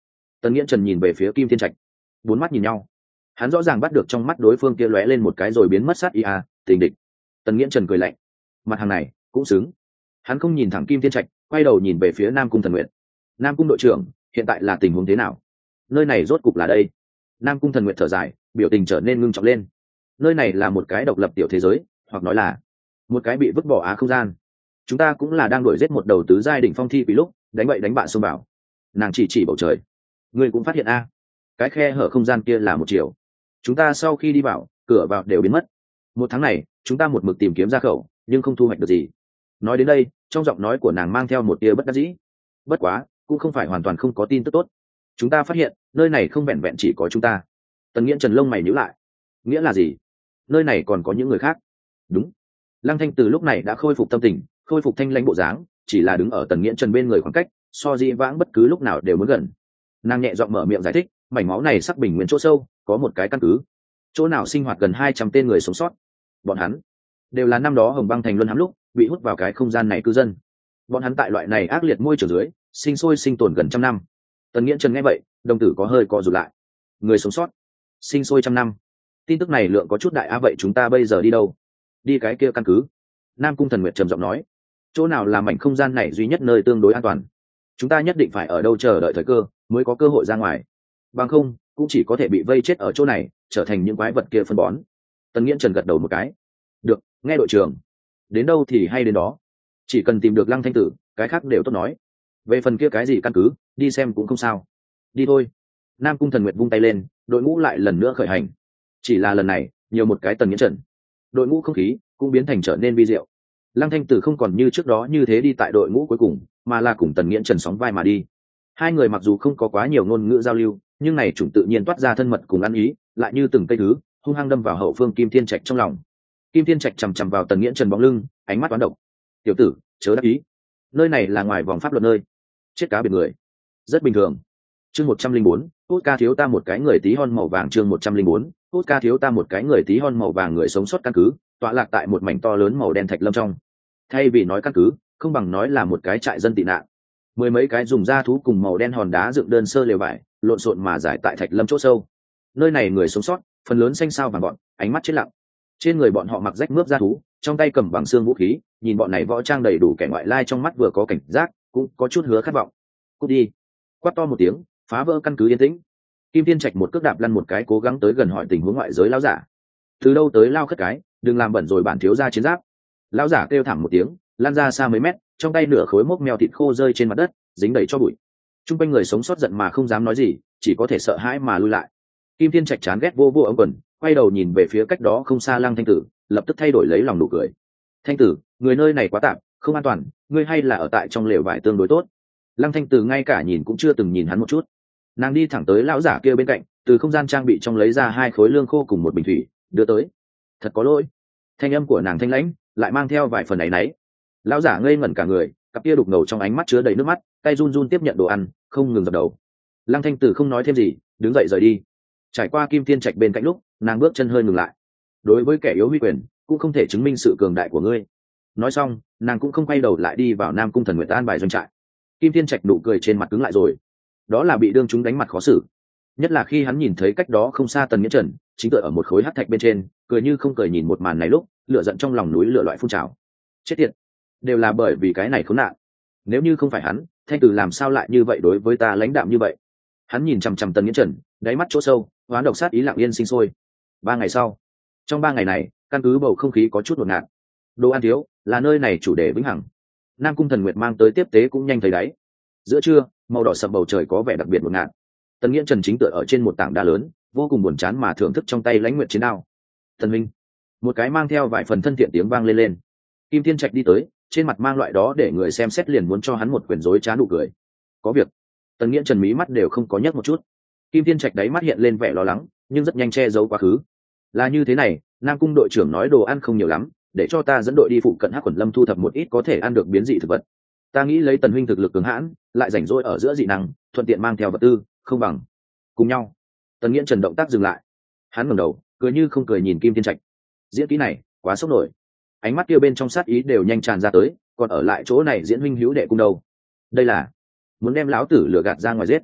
Tần Nghiễn Trần nhìn về phía Kim Thiên Trạch, bốn mắt nhìn nhau. Hắn rõ ràng bắt được trong mắt đối phương kia lóe lên một cái rồi biến mất sát ý a, tình địch. Tần Nghiễn Trần cười lạnh, mặt hàng này cũng xứng. Hắn không nhìn thẳng Kim Thiên Trạch, quay đầu nhìn về phía Nam Cung Thần Nguyệt. Nam Cung đội trưởng, hiện tại là tình huống thế nào? Nơi này rốt cục là đây. Nam Cung Thần Nguyệt thở dài, biểu tình trở nên ngưng trọng lên. Nơi này là một cái độc lập tiểu thế giới, hoặc nói là một cái bị vứt bỏ á không gian. Chúng ta cũng là đang đuổi giết một đầu tứ giai đỉnh phong thi quỷ lúc đánh bậy đánh bạn xông vào. Nàng chỉ chỉ bầu trời. Ngươi cũng phát hiện a, cái khe hở không gian kia là một chiều. Chúng ta sau khi đi vào, cửa vào đều biến mất. Một tháng này, chúng ta một mực tìm kiếm ra khẩu, nhưng không thu hoạch được gì. Nói đến đây, trong giọng nói của nàng mang theo một tia bất đắc dĩ. Bất quá, cũng không phải hoàn toàn không có tin tức tốt. Chúng ta phát hiện, nơi này không vẹn vẹn chỉ có chúng ta. Tần Nghiễn Trần lông mày nhíu lại. Nghĩa là gì? Nơi này còn có những người khác. Đúng. Lăng Thanh từ lúc này đã khôi phục tâm tình, khôi phục thanh lãnh bộ dáng, chỉ là đứng ở Tần Nghiễn Trần bên người khoảng cách, so dĩ vãng bất cứ lúc nào đều muốn gần. Nàng nhẹ giọng mở miệng giải thích, mảnh máu này sắc bình nguyên chỗ sâu, có một cái căn cứ. Chỗ nào sinh hoạt gần hai trăm tên người sống sót. Bọn hắn đều là năm đó Hồng Băng Thành luân hãm lúc bị hút vào cái không gian này cư dân. Bọn hắn tại loại này ác liệt môi trường dưới, sinh sôi sinh tồn gần trăm năm. Tần Nghiễn Trần nghe vậy, đồng tử có hơi co rụt lại. Người sống sót, sinh sôi trăm năm. Tin tức này lượng có chút đại a, vậy chúng ta bây giờ đi đâu? Đi cái kia căn cứ. Nam Cung Thần Nguyệt trầm giọng nói, chỗ nào là mảnh không gian này duy nhất nơi tương đối an toàn. Chúng ta nhất định phải ở đâu chờ đợi thời cơ mới có cơ hội ra ngoài, bằng không cũng chỉ có thể bị vây chết ở chỗ này, trở thành những quái vật kia phân bón. Tần Nghiễn Trần gật đầu một cái, được, nghe đội trưởng, đến đâu thì hay đến đó, chỉ cần tìm được Lăng Thanh Tử, cái khác đều tốt nói. Về phần kia cái gì căn cứ, đi xem cũng không sao. Đi thôi. Nam Cung Thần Nguyệt vung tay lên, đội ngũ lại lần nữa khởi hành. Chỉ là lần này nhiều một cái Tần Nghiễn Trần, đội ngũ không khí cũng biến thành trở nên vi diệu. Lăng Thanh Tử không còn như trước đó như thế đi tại đội ngũ cuối cùng, mà là cùng Tần Nghiễn Trần sóng vai mà đi. Hai người mặc dù không có quá nhiều ngôn ngữ giao lưu, nhưng này chủng tự nhiên toát ra thân mật cùng ăn ý, lại như từng cây thứ hung hăng đâm vào hậu phương Kim Thiên Trạch trong lòng. Kim Thiên Trạch chằm chằm vào Tần Nghiễn Trần bóng lưng, ánh mắt toán độc. Tiểu tử, chớ đắc ý. Nơi này là ngoài vòng pháp luật nơi. Chết cá biệt người. Rất bình thường. Chương một trăm linh bốn, tốt ca thiếu ta một cái người tí hon màu vàng. Chương một trăm linh bốn, tốt ca thiếu ta một cái người tí hon màu vàng. Người sống sót căn cứ tọa lạc tại một mảnh to lớn màu đen thạch lâm trong. Thay vì nói căn cứ, không bằng nói là một cái trại dân tị nạn. Mười mấy cái dùng da thú cùng màu đen hòn đá dựng đơn sơ lều vải, lộn xộn mà giải tại thạch lâm chỗ sâu. Nơi này người sống sót phần lớn xanh xao vàng bọn, ánh mắt chết lặng. Trên người bọn họ mặc rách mướp da thú, trong tay cầm bằng xương vũ khí, nhìn bọn này võ trang đầy đủ kẻ ngoại lai, trong mắt vừa có cảnh giác, cũng có chút hứa khát vọng. Cút đi. Quát to một tiếng, phá vỡ căn cứ yên tĩnh. Kim Thiên Trạch một cước đạp lăn một cái, cố gắng tới gần hỏi tình huống ngoại giới lão giả. Từ đâu tới lao khất cái, đừng làm bẩn rồi bản thiếu gia chiến giáp. Lão giả kêu thảm một tiếng, lăn ra xa mấy mét, trong tay nửa khối mốc mèo thịt khô rơi trên mặt đất, dính đầy cho bụi. Trung quanh người sống sót giận mà không dám nói gì, chỉ có thể sợ hãi mà lui lại. Kim Thiên Trạch chán ghét vô vô ống quần, quay đầu nhìn về phía cách đó không xa Lăng Thanh Tử, lập tức thay đổi lấy lòng nụ cười. Thanh Tử, người nơi này quá tạm, không an toàn, ngươi hay là ở tại trong lều vải tương đối tốt. Lăng Thanh Tử ngay cả nhìn cũng chưa từng nhìn hắn một chút. Nàng đi thẳng tới lão giả kia bên cạnh, từ không gian trang bị trong lấy ra hai khối lương khô cùng một bình thủy, đưa tới. Thật có lỗi. Thanh âm của nàng thanh lãnh, lại mang theo vài phần áy náy. Lão giả ngây ngẩn cả người, cặp kia đục ngầu trong ánh mắt chứa đầy nước mắt, tay run run tiếp nhận đồ ăn, không ngừng dập đầu. Lăng Thanh Tử không nói thêm gì, đứng dậy rời đi. Trải qua Kim Thiên Trạch bên cạnh lúc, nàng bước chân hơi ngừng lại. Đối với kẻ yếu huy quyền, cũng không thể chứng minh sự cường đại của ngươi. Nói xong, nàng cũng không quay đầu lại đi vào Nam Cung Thần Nguyệt an bài doanh trại. Kim Thiên Trạch nụ cười trên mặt cứng lại rồi. Đó là bị đương chúng đánh mặt khó xử. Nhất là khi hắn nhìn thấy cách đó không xa Tần Nghiễn Trần, chính tựa ở một khối hắc thạch bên trên, cười như không cười nhìn một màn này lúc, lửa giận trong lòng núi lửa loại phun trào. Chết tiệt, đều là bởi vì cái này khốn nạn. Nếu như không phải hắn, Thanh Tử làm sao lại như vậy đối với ta lãnh đạm như vậy? Hắn nhìn chằm chằm Tần Nghiễn Trần, đáy mắt chỗ sâu, hoán độc sát ý lặng yên sinh sôi. Ba ngày sau, trong ba ngày này, căn cứ bầu không khí có chút ngột ngạt. Đồ ăn thiếu, là nơi này chủ đề vĩnh hằng. Nam Cung Thần Nguyệt mang tới tiếp tế cũng nhanh thấy đáy. Giữa trưa, màu đỏ sậm bầu trời có vẻ đặc biệt ngột ngạt. Tần Nghiễn Trần chính tựa ở trên một tảng đá lớn, vô cùng buồn chán mà thưởng thức trong tay lãnh nguyệt chiến đao. Thần Minh, một cái mang theo vài phần thân thiện tiếng vang lên lên. Kim Thiên Trạch đi tới, trên mặt mang loại đó để người xem xét liền muốn cho hắn một quyền rối trá nụ cười. Có việc. Tần Nghiễn Trần mí mắt đều không có nhấc một chút. Kim Thiên Trạch đáy mắt hiện lên vẻ lo lắng, nhưng rất nhanh che giấu quá khứ. Là như thế này, Nam Cung đội trưởng nói đồ ăn không nhiều lắm, để cho ta dẫn đội đi phụ cận Hắc Quẩn Lâm thu thập một ít có thể ăn được biến dị thực vật. Ta nghĩ lấy Tần huynh thực lực cường hãn, lại rảnh rỗi ở giữa dị năng, thuận tiện mang theo vật tư, không bằng cùng nhau. Tần Nghiễn Trần động tác dừng lại, hắn ngẩng đầu, cười như không cười nhìn Kim Thiên Trạch. Diễn kỹ này, quá sốc nổi. Ánh mắt kia bên trong sát ý đều nhanh tràn ra tới, còn ở lại chỗ này diễn huynh hữu đệ cung đâu? Đây là muốn đem lão tử lừa gạt ra ngoài giết.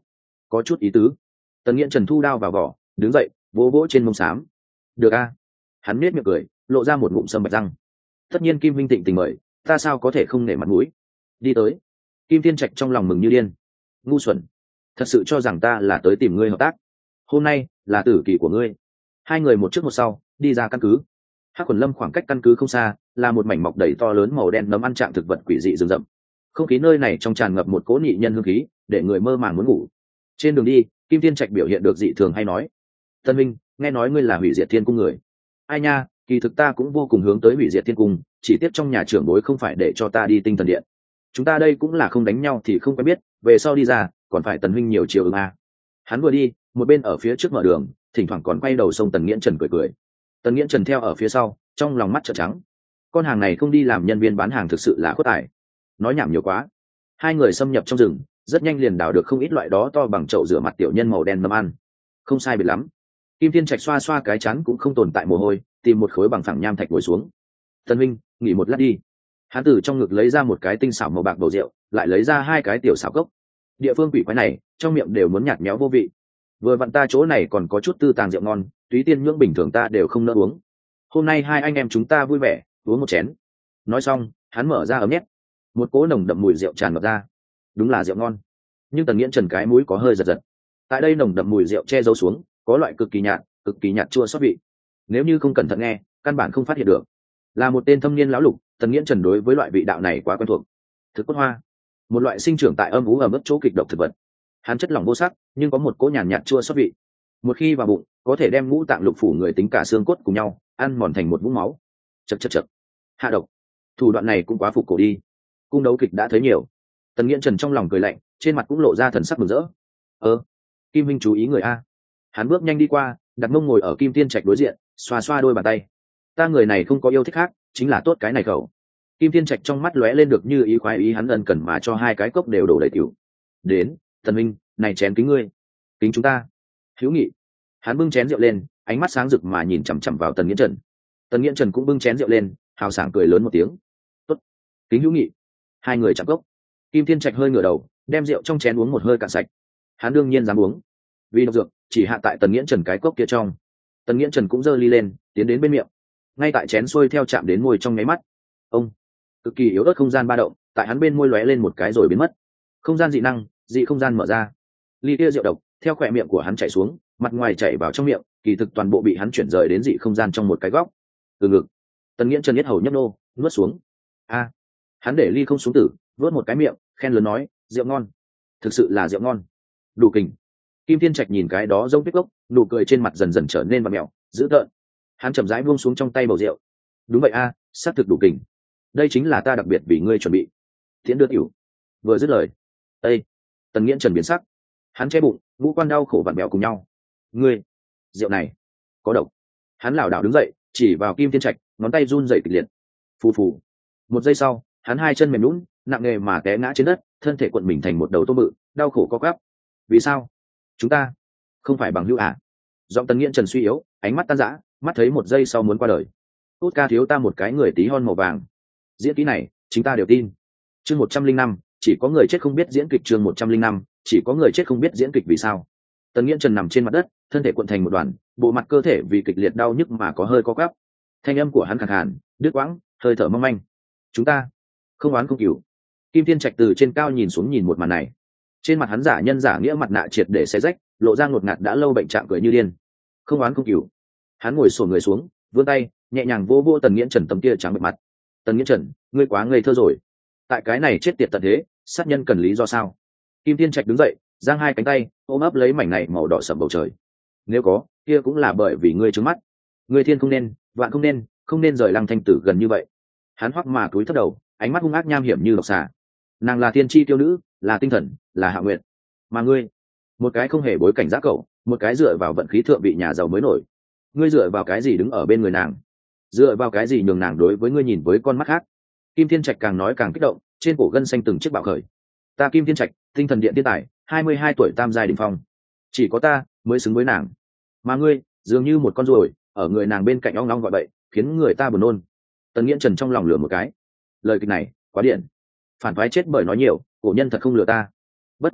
có chút ý tứ. Tần Nghiễn Trần thu đao vào vỏ, đứng dậy vỗ vỗ trên mông xám. Được a. Hắn nết miệng cười, lộ ra một ngụm sâm bạch răng. Tất nhiên Kim Vinh Tịnh tình mời, ta sao có thể không nể mặt mũi. Đi tới. Kim Thiên Trạch trong lòng mừng như điên. Ngu xuẩn, thật sự cho rằng ta là tới tìm ngươi hợp tác. Hôm nay là tử kỳ của ngươi. Hai người một trước một sau đi ra căn cứ. Hắc Quần Lâm khoảng cách căn cứ không xa, là một mảnh mọc đầy to lớn màu đen nấm ăn trạng thực vật quỷ dị rừng rậm. Không khí nơi này trong tràn ngập một cỗ nhị nhân hương khí, để người mơ màng muốn ngủ. Trên đường đi, Kim Thiên Trạch biểu hiện được dị thường hay nói: Tân Minh, nghe nói ngươi là hủy diệt thiên cung người. Ai nha, kỳ thực ta cũng vô cùng hướng tới hủy diệt thiên cung, chỉ tiếc trong nhà trưởng bối không phải để cho ta đi tinh thần điện. Chúng ta đây cũng là không đánh nhau thì không quen biết, về sau đi ra còn phải Tần huynh nhiều chiều ứng a. Hắn vừa đi, một bên ở phía trước mở đường, thỉnh thoảng còn quay đầu xông Tần Nghiễn Trần cười cười. Tần Nghiễn Trần theo ở phía sau, trong lòng mắt trợn trắng. Con hàng này không đi làm nhân viên bán hàng thực sự là khuất tài. Nói nhảm nhiều quá. Hai người xâm nhập trong rừng, rất nhanh liền đào được không ít loại đó to bằng chậu rửa mặt tiểu nhân màu đen nấm ăn. Không sai biệt lắm. Kim Thiên Trạch xoa xoa cái chắn cũng không tồn tại mồ hôi, tìm một khối bằng phẳng nham thạch ngồi xuống. Tần huynh, nghỉ một lát đi. Hắn từ trong ngực lấy ra một cái tinh xảo màu bạc bầu rượu, lại lấy ra hai cái tiểu xảo cốc. Địa phương quỷ quái này, trong miệng đều muốn nhạt méo vô vị. Vừa vặn ta chỗ này còn có chút tư tàng rượu ngon, túy tiên nhưỡng bình thường ta đều không nỡ uống. Hôm nay hai anh em chúng ta vui vẻ, uống một chén. Nói xong, hắn mở ra ấm nhét. Một cỗ nồng đậm mùi rượu tràn ngập ra. Đúng là rượu ngon. Nhưng Tần Nghiễn Trần cái mũi có hơi giật giật. Tại đây nồng đậm mùi rượu che giấu xuống, có loại cực kỳ nhạt, cực kỳ nhạt chua xót vị. Nếu như không cẩn thận nghe, căn bản không phát hiện được. Là một tên thâm niên lão lục, Tần Nghiễn Trần đối với loại vị đạo này quá quen thuộc. Thực cốt hoa, một loại sinh trưởng tại âm ú ở mức chỗ kịch độc thực vật. Hắn chất lỏng vô sắc, nhưng có một cỗ nhàn nhạt chua xót vị. Một khi vào bụng, có thể đem ngũ tạng lục phủ người tính cả xương cốt cùng nhau ăn mòn thành một vũng máu. Chậc chậc chậc. Hạ độc. Thủ đoạn này cũng quá phục cổ đi. Cung đấu kịch đã thấy nhiều. Tần Nghiễn Trần trong lòng cười lạnh, trên mặt cũng lộ ra thần sắc mừng rỡ. Ơ, Kim Minh chú ý người a. Hắn bước nhanh đi qua, đặt mông ngồi ở Kim Thiên Trạch đối diện, xoa xoa đôi bàn tay. Ta người này không có yêu thích khác, chính là tốt cái này khẩu. Kim Thiên Trạch trong mắt lóe lên được như ý khoái ý, hắn ân cần mà cho hai cái cốc đều đổ đầy tiểu. Đến, Tần Minh, này chén kính ngươi, kính chúng ta. Hữu nghị. Hắn bưng chén rượu lên, ánh mắt sáng rực mà nhìn chằm chằm vào Tần Nghiễn Trần. Tần Nghiễn Trần cũng bưng chén rượu lên, hào sảng cười lớn một tiếng. Tốt, kính hữu nghị. Hai người chạm cốc. Kim Thiên Trạch hơi ngửa đầu, đem rượu trong chén uống một hơi cạn sạch. Hắn đương nhiên dám uống, vì độc dược chỉ hạ tại Tần Nghiễn Trần cái cốc kia trong. Tần Nghiễn Trần cũng giơ ly lên, tiến đến bên miệng. Ngay tại chén xuôi theo chạm đến môi trong nháy mắt, ông cực kỳ yếu ớt không gian ba động tại hắn bên môi lóe lên một cái rồi biến mất. Không gian dị năng, dị không gian mở ra. Ly kia rượu độc theo khỏe miệng của hắn chảy xuống, mặt ngoài chảy vào trong miệng, kỳ thực toàn bộ bị hắn chuyển rời đến dị không gian trong một cái góc. Từ ngực, Tần Nghiễn Trần nhất hầu nhấp nô, nuốt xuống. A, hắn để ly không xuống tử, vớt một cái miệng, khen lớn nói, rượu ngon, thực sự là rượu ngon, đủ kình. Kim Thiên Trạch nhìn cái đó giống tuyết gốc, nụ cười trên mặt dần dần trở nên vặn mèo, dữ tợn. Hắn chậm rãi buông xuống trong tay bầu rượu. Đúng vậy a, à, xác thực đủ kình. Đây chính là ta đặc biệt vì ngươi chuẩn bị. Thiện đưa tiểu. Vừa dứt lời, Ê! Tần Nghiễn Trần biến sắc. Hắn che bụng, ngũ quan đau khổ vặn bèo cùng nhau. Ngươi, rượu này có độc. Hắn lảo đảo đứng dậy, chỉ vào Kim Thiên Trạch, ngón tay run rẩy kịch liệt. Phù phù. Một giây sau, hắn hai chân mềm nhũn, nặng nề mà té ngã trên đất, thân thể cuộn mình thành một đầu tôm bự, đau khổ co quắp. Vì sao? Chúng ta không phải bằng hữu à? Giọng Tần Nghiễn Trần suy yếu, ánh mắt tan rã, mắt thấy một giây sau muốn qua đời. Tốt ca thiếu ta một cái người tí hon màu vàng. Diễn kỹ này, chính ta đều tin. Chương một trăm linh năm, chỉ có người chết không biết diễn kịch. Chương một trăm linh năm, chỉ có người chết không biết diễn kịch. Vì sao? Tần Nghiễn Trần nằm trên mặt đất, thân thể cuộn thành một đoàn, bộ mặt cơ thể vì kịch liệt đau nhức mà có hơi co quắp. Thanh âm của hắn khàn khàn, đứt quãng, hơi thở mong manh. Chúng ta không oán không cừu. Kim Thiên Trạch từ trên cao nhìn xuống nhìn một màn này. Trên mặt hắn giả nhân giả nghĩa mặt nạ triệt để xé rách, lộ ra ngột ngạt đã lâu bệnh trạng cười như điên. Không oán không cừu. Hắn ngồi xổm người xuống, vươn tay nhẹ nhàng vô vô Tần Nghiễn Trần tấm kia trắng bệch mặt. Tần Nghiễn Trần, ngươi quá ngây thơ rồi. Tại cái này chết tiệt tận thế, sát nhân cần lý do sao? Kim Thiên Trạch đứng dậy, giang hai cánh tay ôm ấp lấy mảnh này màu đỏ sẫm bầu trời. Nếu có, kia cũng là bởi vì ngươi trướng mắt. Ngươi thiên không nên, vạn không nên, không nên rời Lăng Thanh Tử gần như vậy. Hắn hoắc mà cúi thấp đầu, ánh mắt hung ác nham hiểm như độc xà. Nàng là thiên chi tiêu nữ, là tinh thần, là hạ nguyện. Mà ngươi, một cái không hề bối cảnh giá cậu, một cái dựa vào vận khí thượng vị nhà giàu mới nổi. Ngươi dựa vào cái gì đứng ở bên người nàng? Dựa vào cái gì nhường nàng đối với ngươi nhìn với con mắt khác? Kim Thiên Trạch càng nói càng kích động, trên cổ gân xanh từng chiếc bạo khởi. Ta Kim Thiên Trạch, tinh thần điện thiên tài, hai mươi hai tuổi tam giai đỉnh phong, chỉ có ta mới xứng với nàng. Mà ngươi, dường như một con ruồi, ở người nàng bên cạnh ong ong gọi bậy, khiến người ta buồn nôn. Tần Nghiễn Trần trong lòng lửa một cái. Lời kịch này, quá điện. Phản phái chết bởi nói nhiều, cổ nhân thật không lừa ta. Bất quá,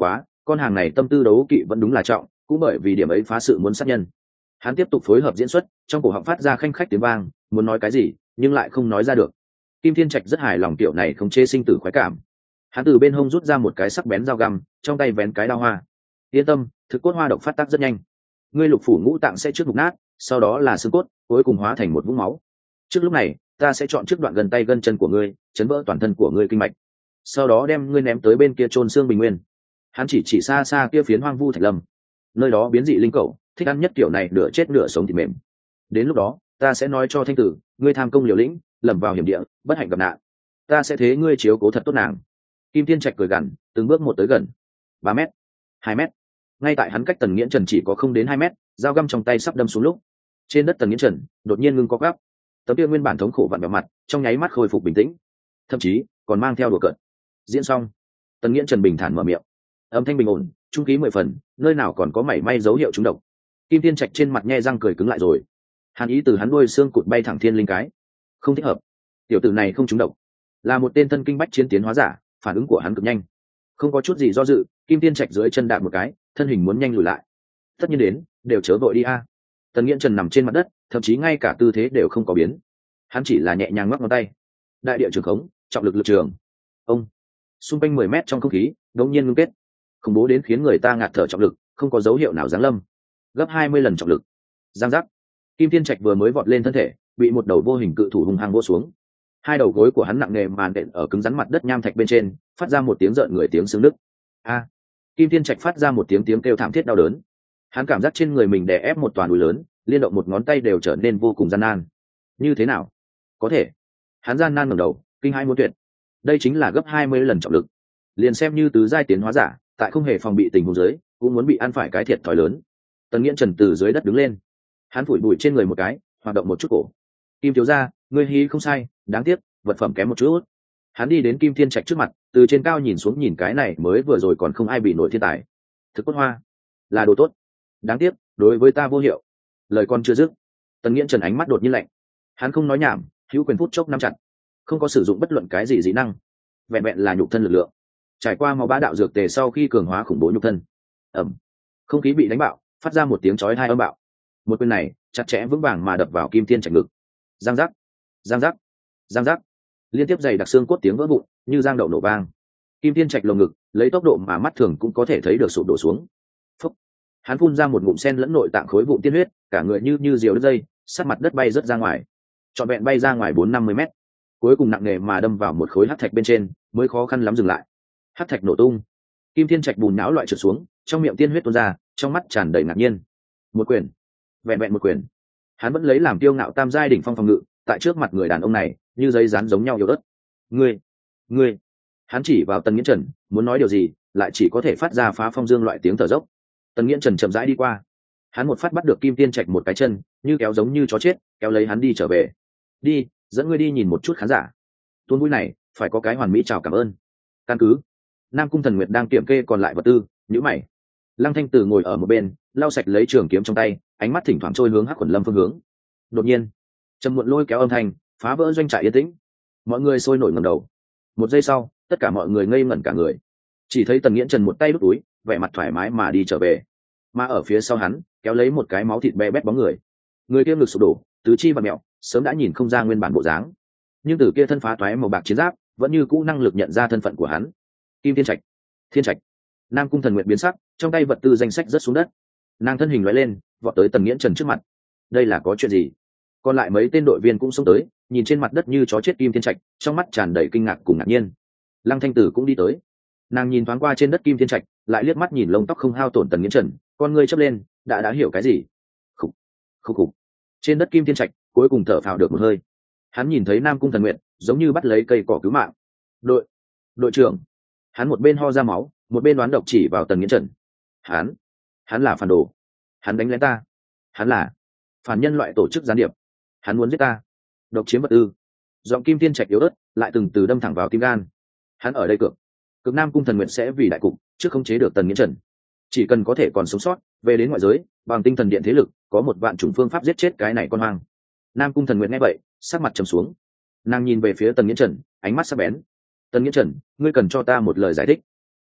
con hàng này tâm tư đấu kỵ vẫn đúng là trọng, cũng bởi vì điểm ấy phá sự muốn sát nhân. Hắn tiếp tục phối hợp diễn xuất, trong cổ họng phát ra khanh khách tiếng vang, muốn nói cái gì nhưng lại không nói ra được. Kim Thiên Trạch rất hài lòng kiểu này không chế sinh tử khoái cảm. Hắn từ bên hông rút ra một cái sắc bén dao găm, trong tay vén cái đao hoa. Yên tâm, thực cốt hoa độc phát tác rất nhanh, ngươi lục phủ ngũ tạng sẽ trước mục nát, sau đó là xương cốt, cuối cùng hóa thành một vũng máu. Trước lúc này ta sẽ chọn trước đoạn gần tay gân chân của ngươi, chấn vỡ toàn thân của ngươi kinh mạch, sau đó đem ngươi ném tới bên kia chôn xương bình nguyên. Hắn chỉ chỉ xa xa kia phiến hoang vu thạch lâm, nơi đó biến dị linh cẩu thích ăn nhất kiểu này nửa chết nửa sống thịt mềm. Đến lúc đó ta sẽ nói cho thanh tử, ngươi tham công liều lĩnh, lầm vào hiểm địa, bất hạnh gặp nạn, ta sẽ thế ngươi chiếu cố thật tốt nàng. Kim Thiên Trạch cười gằn, từng bước một tới gần. Ba mét, hai mét. Ngay tại hắn cách Tần Nghiễn Trần chỉ có không đến hai mét, dao găm trong tay sắp đâm xuống lúc, trên đất Tần Nghiễn Trần đột nhiên ngưng co gắp, tấm kia nguyên bản thống khổ vặn vẹo mặt trong nháy mắt khôi phục bình tĩnh, thậm chí còn mang theo đùa cợt. Diễn xong, Tần Nghiễn Trần bình thản mở miệng, âm thanh bình ổn, trung khí mười phần, nơi nào còn có mảy may dấu hiệu trúng độc. Kim Thiên Trạch trên mặt nhe răng cười cứng lại rồi. Hàn ý từ hắn đuôi xương cụt bay thẳng thiên linh cái. Không thích hợp, tiểu tử này không trúng độc, là một tên thân kinh bách chiến tiến hóa giả. Phản ứng của hắn cực nhanh, không có chút gì do dự, Kim Thiên Trạch dưới chân đạp một cái, thân hình muốn nhanh lùi lại. Tất nhiên đến, đều chớ vội đi a. Tần Nghiễn Trần nằm trên mặt đất, thậm chí ngay cả tư thế đều không có biến. Hắn chỉ là nhẹ nhàng ngoắc ngón tay. Đại địa trường khống, trọng lực lực trường. Ông, xung quanh mười mét trong không khí đột nhiên ngưng kết, khủng bố đến khiến người ta ngạt thở trọng lực, không có dấu hiệu nào giáng lâm. Gấp hai mươi lần trọng lực. Giang giác. Kim Thiên Trạch vừa mới vọt lên thân thể, bị một đầu vô hình cự thủ hung hăng vỗ xuống. Hai đầu gối của hắn nặng nề màn đệm ở cứng rắn mặt đất nham thạch bên trên, phát ra một tiếng rợn người tiếng xương nứt. A! Kim Thiên Trạch phát ra một tiếng tiếng kêu thảm thiết đau đớn. Hắn cảm giác trên người mình đè ép một toàn núi lớn, liên động một ngón tay đều trở nên vô cùng gian nan. Như thế nào? Có thể. Hắn gian nan ngẩng đầu, kinh hãi muốn tuyệt. Đây chính là gấp hai mươi lần trọng lực. Liền xem như tứ giai tiến hóa giả, tại không hề phòng bị tình huống dưới, cũng muốn bị ăn phải cái thiệt thòi lớn. Tần Nghiễn Trần từ dưới đất đứng lên. Hắn phủi bụi trên người một cái, hoạt động một chút cổ. Kim thiếu gia, ngươi hí không sai, đáng tiếc, vật phẩm kém một chút. Hắn đi đến Kim Thiên Trạch trước mặt, từ trên cao nhìn xuống nhìn cái này mới vừa rồi còn không ai bị nổi thiên tài. Thực cốt hoa là đồ tốt, đáng tiếc đối với ta vô hiệu. Lời con chưa dứt, Tần Nghiễn Trần ánh mắt đột nhiên lạnh. Hắn không nói nhảm, hữu quyền phút chốc nắm chặt, không có sử dụng bất luận cái gì dị năng, vẹn vẹn là nhục thân lực lượng. Trải qua máu bá đạo dược tề sau khi cường hóa khủng bố nhục thân, ẩm, không khí bị đánh bạo, phát ra một tiếng chói tai âm bạo. Một quyền này chặt chẽ vững vàng mà đập vào Kim Thiên Trạch ngực. Giang giác, giang giác, giang giác, liên tiếp dày đặc xương cốt tiếng vỡ vụn như giang đậu nổ vang. Kim Thiên Trạch lồng ngực lấy tốc độ mà mắt thường cũng có thể thấy được sụp đổ xuống. Phúc. Hắn phun ra một ngụm sen lẫn nội tạng khối vụn tiên huyết, cả người như như diều đứt dây, sát mặt đất bay rớt ra ngoài, trọn vẹn bay ra ngoài bốn năm mươi mét, cuối cùng nặng nề mà đâm vào một khối hắc thạch bên trên, mới khó khăn lắm dừng lại. Hắc thạch nổ tung, Kim Thiên Trạch bùn não loại trượt xuống, trong miệng tiên huyết tuôn ra, trong mắt tràn đầy ngạc nhiên. Một quyền, vẹn vẹn một quyền, hắn vẫn lấy làm tiêu ngạo tam giai đỉnh phong phòng ngự, tại trước mặt người đàn ông này như giấy dán giống nhau yếu ớt. Ngươi, ngươi! Hắn chỉ vào Tần Nghiễn Trần, muốn nói điều gì, lại chỉ có thể phát ra phá phong dương loại tiếng thở dốc. Tần Nghiễn Trần chậm rãi đi qua, hắn một phát bắt được Kim Thiên Trạch một cái chân, như kéo giống như chó chết, kéo lấy hắn đi trở về. Đi, dẫn ngươi đi nhìn một chút khán giả. Tuôn mũi này phải có cái hoàn mỹ chào cảm ơn. Căn cứ Nam Cung Thần Nguyệt đang kiểm kê còn lại vật tư, nhíu mày. Lăng Thanh Tử ngồi ở một bên, lau sạch lấy trường kiếm trong tay, ánh mắt thỉnh thoảng trôi hướng Hắc Quần Lâm phương hướng. Đột nhiên, trầm muộn lôi kéo âm thanh phá vỡ doanh trại yên tĩnh. Mọi người sôi nổi ngẩng đầu. Một giây sau, tất cả mọi người ngây ngẩn cả người. Chỉ thấy Tần Nghiễn Trần một tay đút túi, vẻ mặt thoải mái mà đi trở về. Mà ở phía sau hắn, kéo lấy một cái máu thịt be bét bóng người. Người kia ngực sụp đổ, tứ chi vặn mèo, sớm đã nhìn không ra nguyên bản bộ dáng. Nhưng từ kia thân phá toái màu bạc chiến giáp, vẫn như cũ năng lực nhận ra thân phận của hắn. Kim Thiên Trạch. Thiên Trạch. Nam Cung Thần Nguyệt biến sắc, trong tay vật tư danh sách rớt xuống đất. Nàng thân hình lóe lên, vọt tới Tần Nghiễn Trần trước mặt. Đây là có chuyện gì? Còn lại mấy tên đội viên cũng xông tới, nhìn trên mặt đất như chó chết Kim Thiên Trạch, trong mắt tràn đầy kinh ngạc cùng ngạc nhiên. Lăng Thanh Tử cũng đi tới. Nàng nhìn thoáng qua trên đất Kim Thiên Trạch, lại liếc mắt nhìn lông tóc không hao tổn Tần Nghiễn Trần, con ngươi chớp lên, đã đã hiểu cái gì. Khục, khục khục. Trên đất Kim Thiên Trạch cuối cùng thở phào được một hơi. Hắn nhìn thấy Nam Cung Thần Nguyệt, giống như bắt lấy cây cỏ cứu mạng. Đội, đội trưởng. Hắn một bên ho ra máu, một bên đoán độc chỉ vào Tần Nghiễn Trần. Hắn, hắn là phản đồ. Hắn đánh lén ta. Hắn là phản nhân loại tổ chức gián điệp. Hắn muốn giết ta, độc chiếm vật tư. Giọng Kim Thiên Trạch yếu ớt, lại từng từ đâm thẳng vào tim gan. Hắn ở đây cược, cực Nam Cung Thần Nguyệt sẽ vì đại cục, trước không chế được Tần Nghiễn Trần. Chỉ cần có thể còn sống sót, về đến ngoại giới, bằng tinh thần điện thế lực, có một vạn chủng phương pháp giết chết cái này con hoang. Nam Cung Thần Nguyệt nghe vậy, sắc mặt trầm xuống. Nàng nhìn về phía Tần Nghiễn Trần, ánh mắt sắc bén. Tần Nghiễn Trần, ngươi cần cho ta một lời giải thích.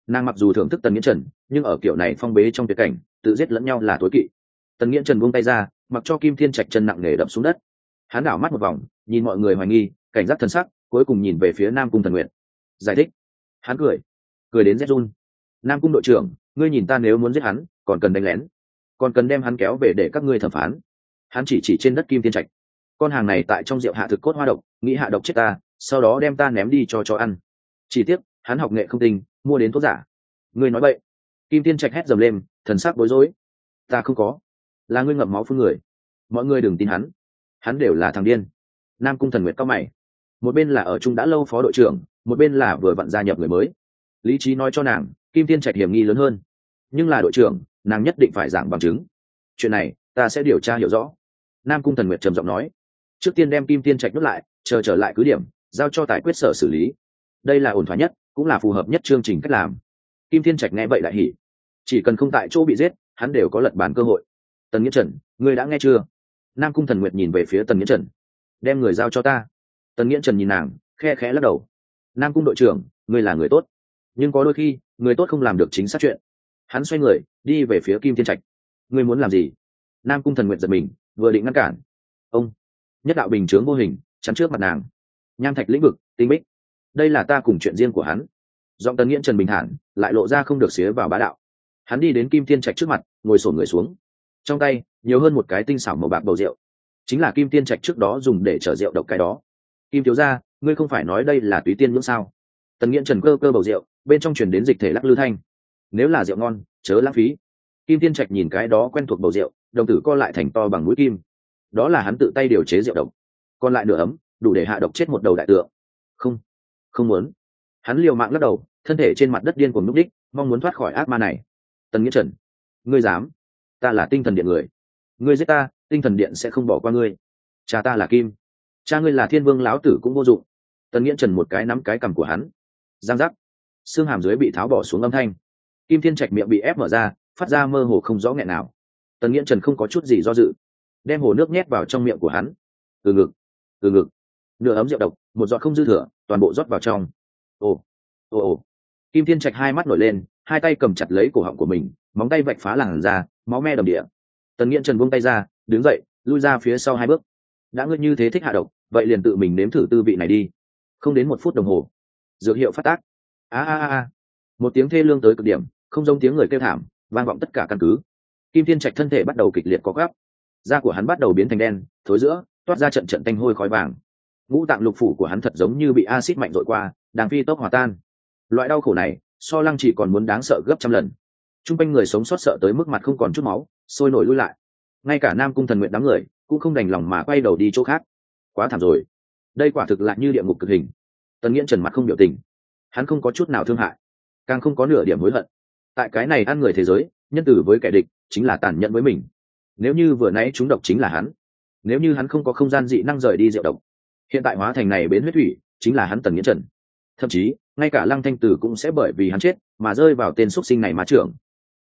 Nàng mặc dù thưởng thức Tần Nghiễn Trần, nhưng ở kiểu này phong bế trong tuyệt cảnh, tự giết lẫn nhau là tối kỵ. Tần Nghiễn Trần buông tay ra, mặc cho Kim Thiên Trạch chân nặng nề đập xuống đất. Hắn đảo mắt một vòng, nhìn mọi người hoài nghi, cảnh giác thần sắc, cuối cùng nhìn về phía Nam Cung Thần Nguyệt. Giải thích. Hắn cười, cười đến rét run. Nam Cung đội trưởng, ngươi nhìn ta nếu muốn giết hắn, còn cần đánh lén, còn cần đem hắn kéo về để các ngươi thẩm phán. Hắn chỉ chỉ trên đất Kim Thiên Trạch. Con hàng này tại trong rượu hạ thực cốt hoa độc, nghĩ hạ độc chết ta, sau đó đem ta ném đi cho chó ăn. Chỉ tiếc, hắn học nghệ không tinh, mua đến thuốc giả. Ngươi nói bậy. Kim Thiên Trạch hét dầm lên, thần sắc bối rối. Ta không có, là ngươi ngậm máu phun người. Mọi người đừng tin hắn, hắn đều là thằng điên. Nam Cung Thần Nguyệt cao mày. Một bên là ở chung đã lâu phó đội trưởng, một bên là vừa vặn gia nhập người mới. Lý trí nói cho nàng, Kim Thiên Trạch hiểm nghi lớn hơn, nhưng là đội trưởng, nàng nhất định phải giảng bằng chứng. Chuyện này ta sẽ điều tra hiểu rõ. Nam Cung Thần Nguyệt trầm giọng nói. Trước tiên đem Kim Thiên Trạch nuốt lại, chờ trở lại cứ điểm, giao cho tài quyết sở xử lý. Đây là ổn thỏa nhất, cũng là phù hợp nhất chương trình cách làm. Kim Thiên Trạch nghe vậy đại hỉ, chỉ cần không tại chỗ bị giết, hắn đều có lật bàn cơ hội. Tần Nghiễn Trần, ngươi đã nghe chưa? Nam Cung Thần Nguyệt nhìn về phía Tần Nghiễn Trần. Đem người giao cho ta. Tần Nghiễn Trần nhìn nàng, khe khẽ lắc đầu. Nam Cung đội trưởng, ngươi là người tốt, nhưng có đôi khi người tốt không làm được chính xác chuyện. Hắn xoay người đi về phía Kim Thiên Trạch. Ngươi muốn làm gì? Nam Cung Thần Nguyệt giật mình, vừa định ngăn cản. Ông nhất đạo bình chướng vô hình chắn trước mặt nàng. Nham thạch lĩnh vực, tinh bích, đây là ta cùng chuyện riêng của hắn. Giọng Tần Nghiễn Trần bình thản, lại lộ ra không được xía vào bá đạo. Hắn đi đến Kim Thiên Trạch trước mặt, ngồi xổm người xuống. Trong tay nhiều hơn một cái tinh xảo màu bạc bầu rượu, chính là Kim Thiên Trạch trước đó dùng để chở rượu độc cái đó. Kim thiếu gia, ngươi không phải nói đây là túy tiên nhưỡng sao? Tần Nghiễn Trần cơ cơ bầu rượu, bên trong truyền đến dịch thể lắc lư thanh. Nếu là rượu ngon, chớ lãng phí. Kim Thiên Trạch nhìn cái đó quen thuộc bầu rượu, đồng tử co lại thành to bằng mũi kim. Đó là hắn tự tay điều chế rượu độc, còn lại nửa ấm, đủ để hạ độc chết một đầu đại tượng. Không, không muốn. Hắn liều mạng lắc đầu, thân thể trên mặt đất điên cuồng núp đích, mong muốn thoát khỏi ác ma này. Tần Nghiễn Trần, ngươi dám? Ta là Tinh Thần Điện người, ngươi giết ta, Tinh Thần Điện sẽ không bỏ qua ngươi. Cha ta là Kim, cha ngươi là Thiên Vương, lão tử cũng vô dụng. Tần Nghiễn Trần một cái nắm cái cằm của hắn. Giang giác, xương hàm dưới bị tháo bỏ xuống âm thanh. Kim Thiên Trạch miệng bị ép mở ra, phát ra mơ hồ không rõ nghẹn nào. Tần Nghiễn Trần không có chút gì do dự, đem hồ nước nhét vào trong miệng của hắn. Từ ngực, từ ngực, nửa ấm rượu độc, một giọt không dư thừa, toàn bộ rót vào trong. Ồ, ồ ồ. Kim Thiên Trạch hai mắt nổi lên, hai tay cầm chặt lấy cổ họng của mình, móng tay vạch phá làn da, máu me đầm địa. Tần Nghiễn Trần buông tay ra, đứng dậy, lui ra phía sau hai bước. Đã ngươi như thế thích hạ độc, vậy liền tự mình nếm thử tư vị này đi. Không đến một phút đồng hồ, dược hiệu phát tác. A a a, một tiếng thê lương tới cực điểm, không giống tiếng người kêu thảm, vang vọng tất cả căn cứ. Kim Thiên Trạch thân thể bắt đầu kịch liệt co quắp, da của hắn bắt đầu biến thành đen, thối rữa, toát ra trận trận tanh hôi khói vàng. Ngũ tạng lục phủ của hắn thật giống như bị axit mạnh dội qua, đang phi tốc hòa tan. Loại đau khổ này, so Lăng Chỉ còn muốn đáng sợ gấp trăm lần. Trung quanh người sống sót sợ tới mức mặt không còn chút máu, sôi nổi lui lại. Ngay cả Nam Cung Thần Nguyệt đám người cũng không đành lòng mà quay đầu đi chỗ khác. Quá thảm rồi, đây quả thực lại như địa ngục cực hình. Tần Nghiễn Trần mặt không biểu tình, hắn không có chút nào thương hại, càng không có nửa điểm hối hận. Tại cái này ăn người thế giới, nhân tử với kẻ địch chính là tàn nhẫn với mình. Nếu như vừa nãy chúng độc chính là hắn, nếu như hắn không có không gian dị năng rời đi rượu độc, hiện tại hóa thành này bến huyết thủy chính là hắn Tần Nghiễn Trần. Thậm chí ngay cả Lăng Thanh Tử cũng sẽ bởi vì hắn chết mà rơi vào tên xuất sinh này mà trưởng.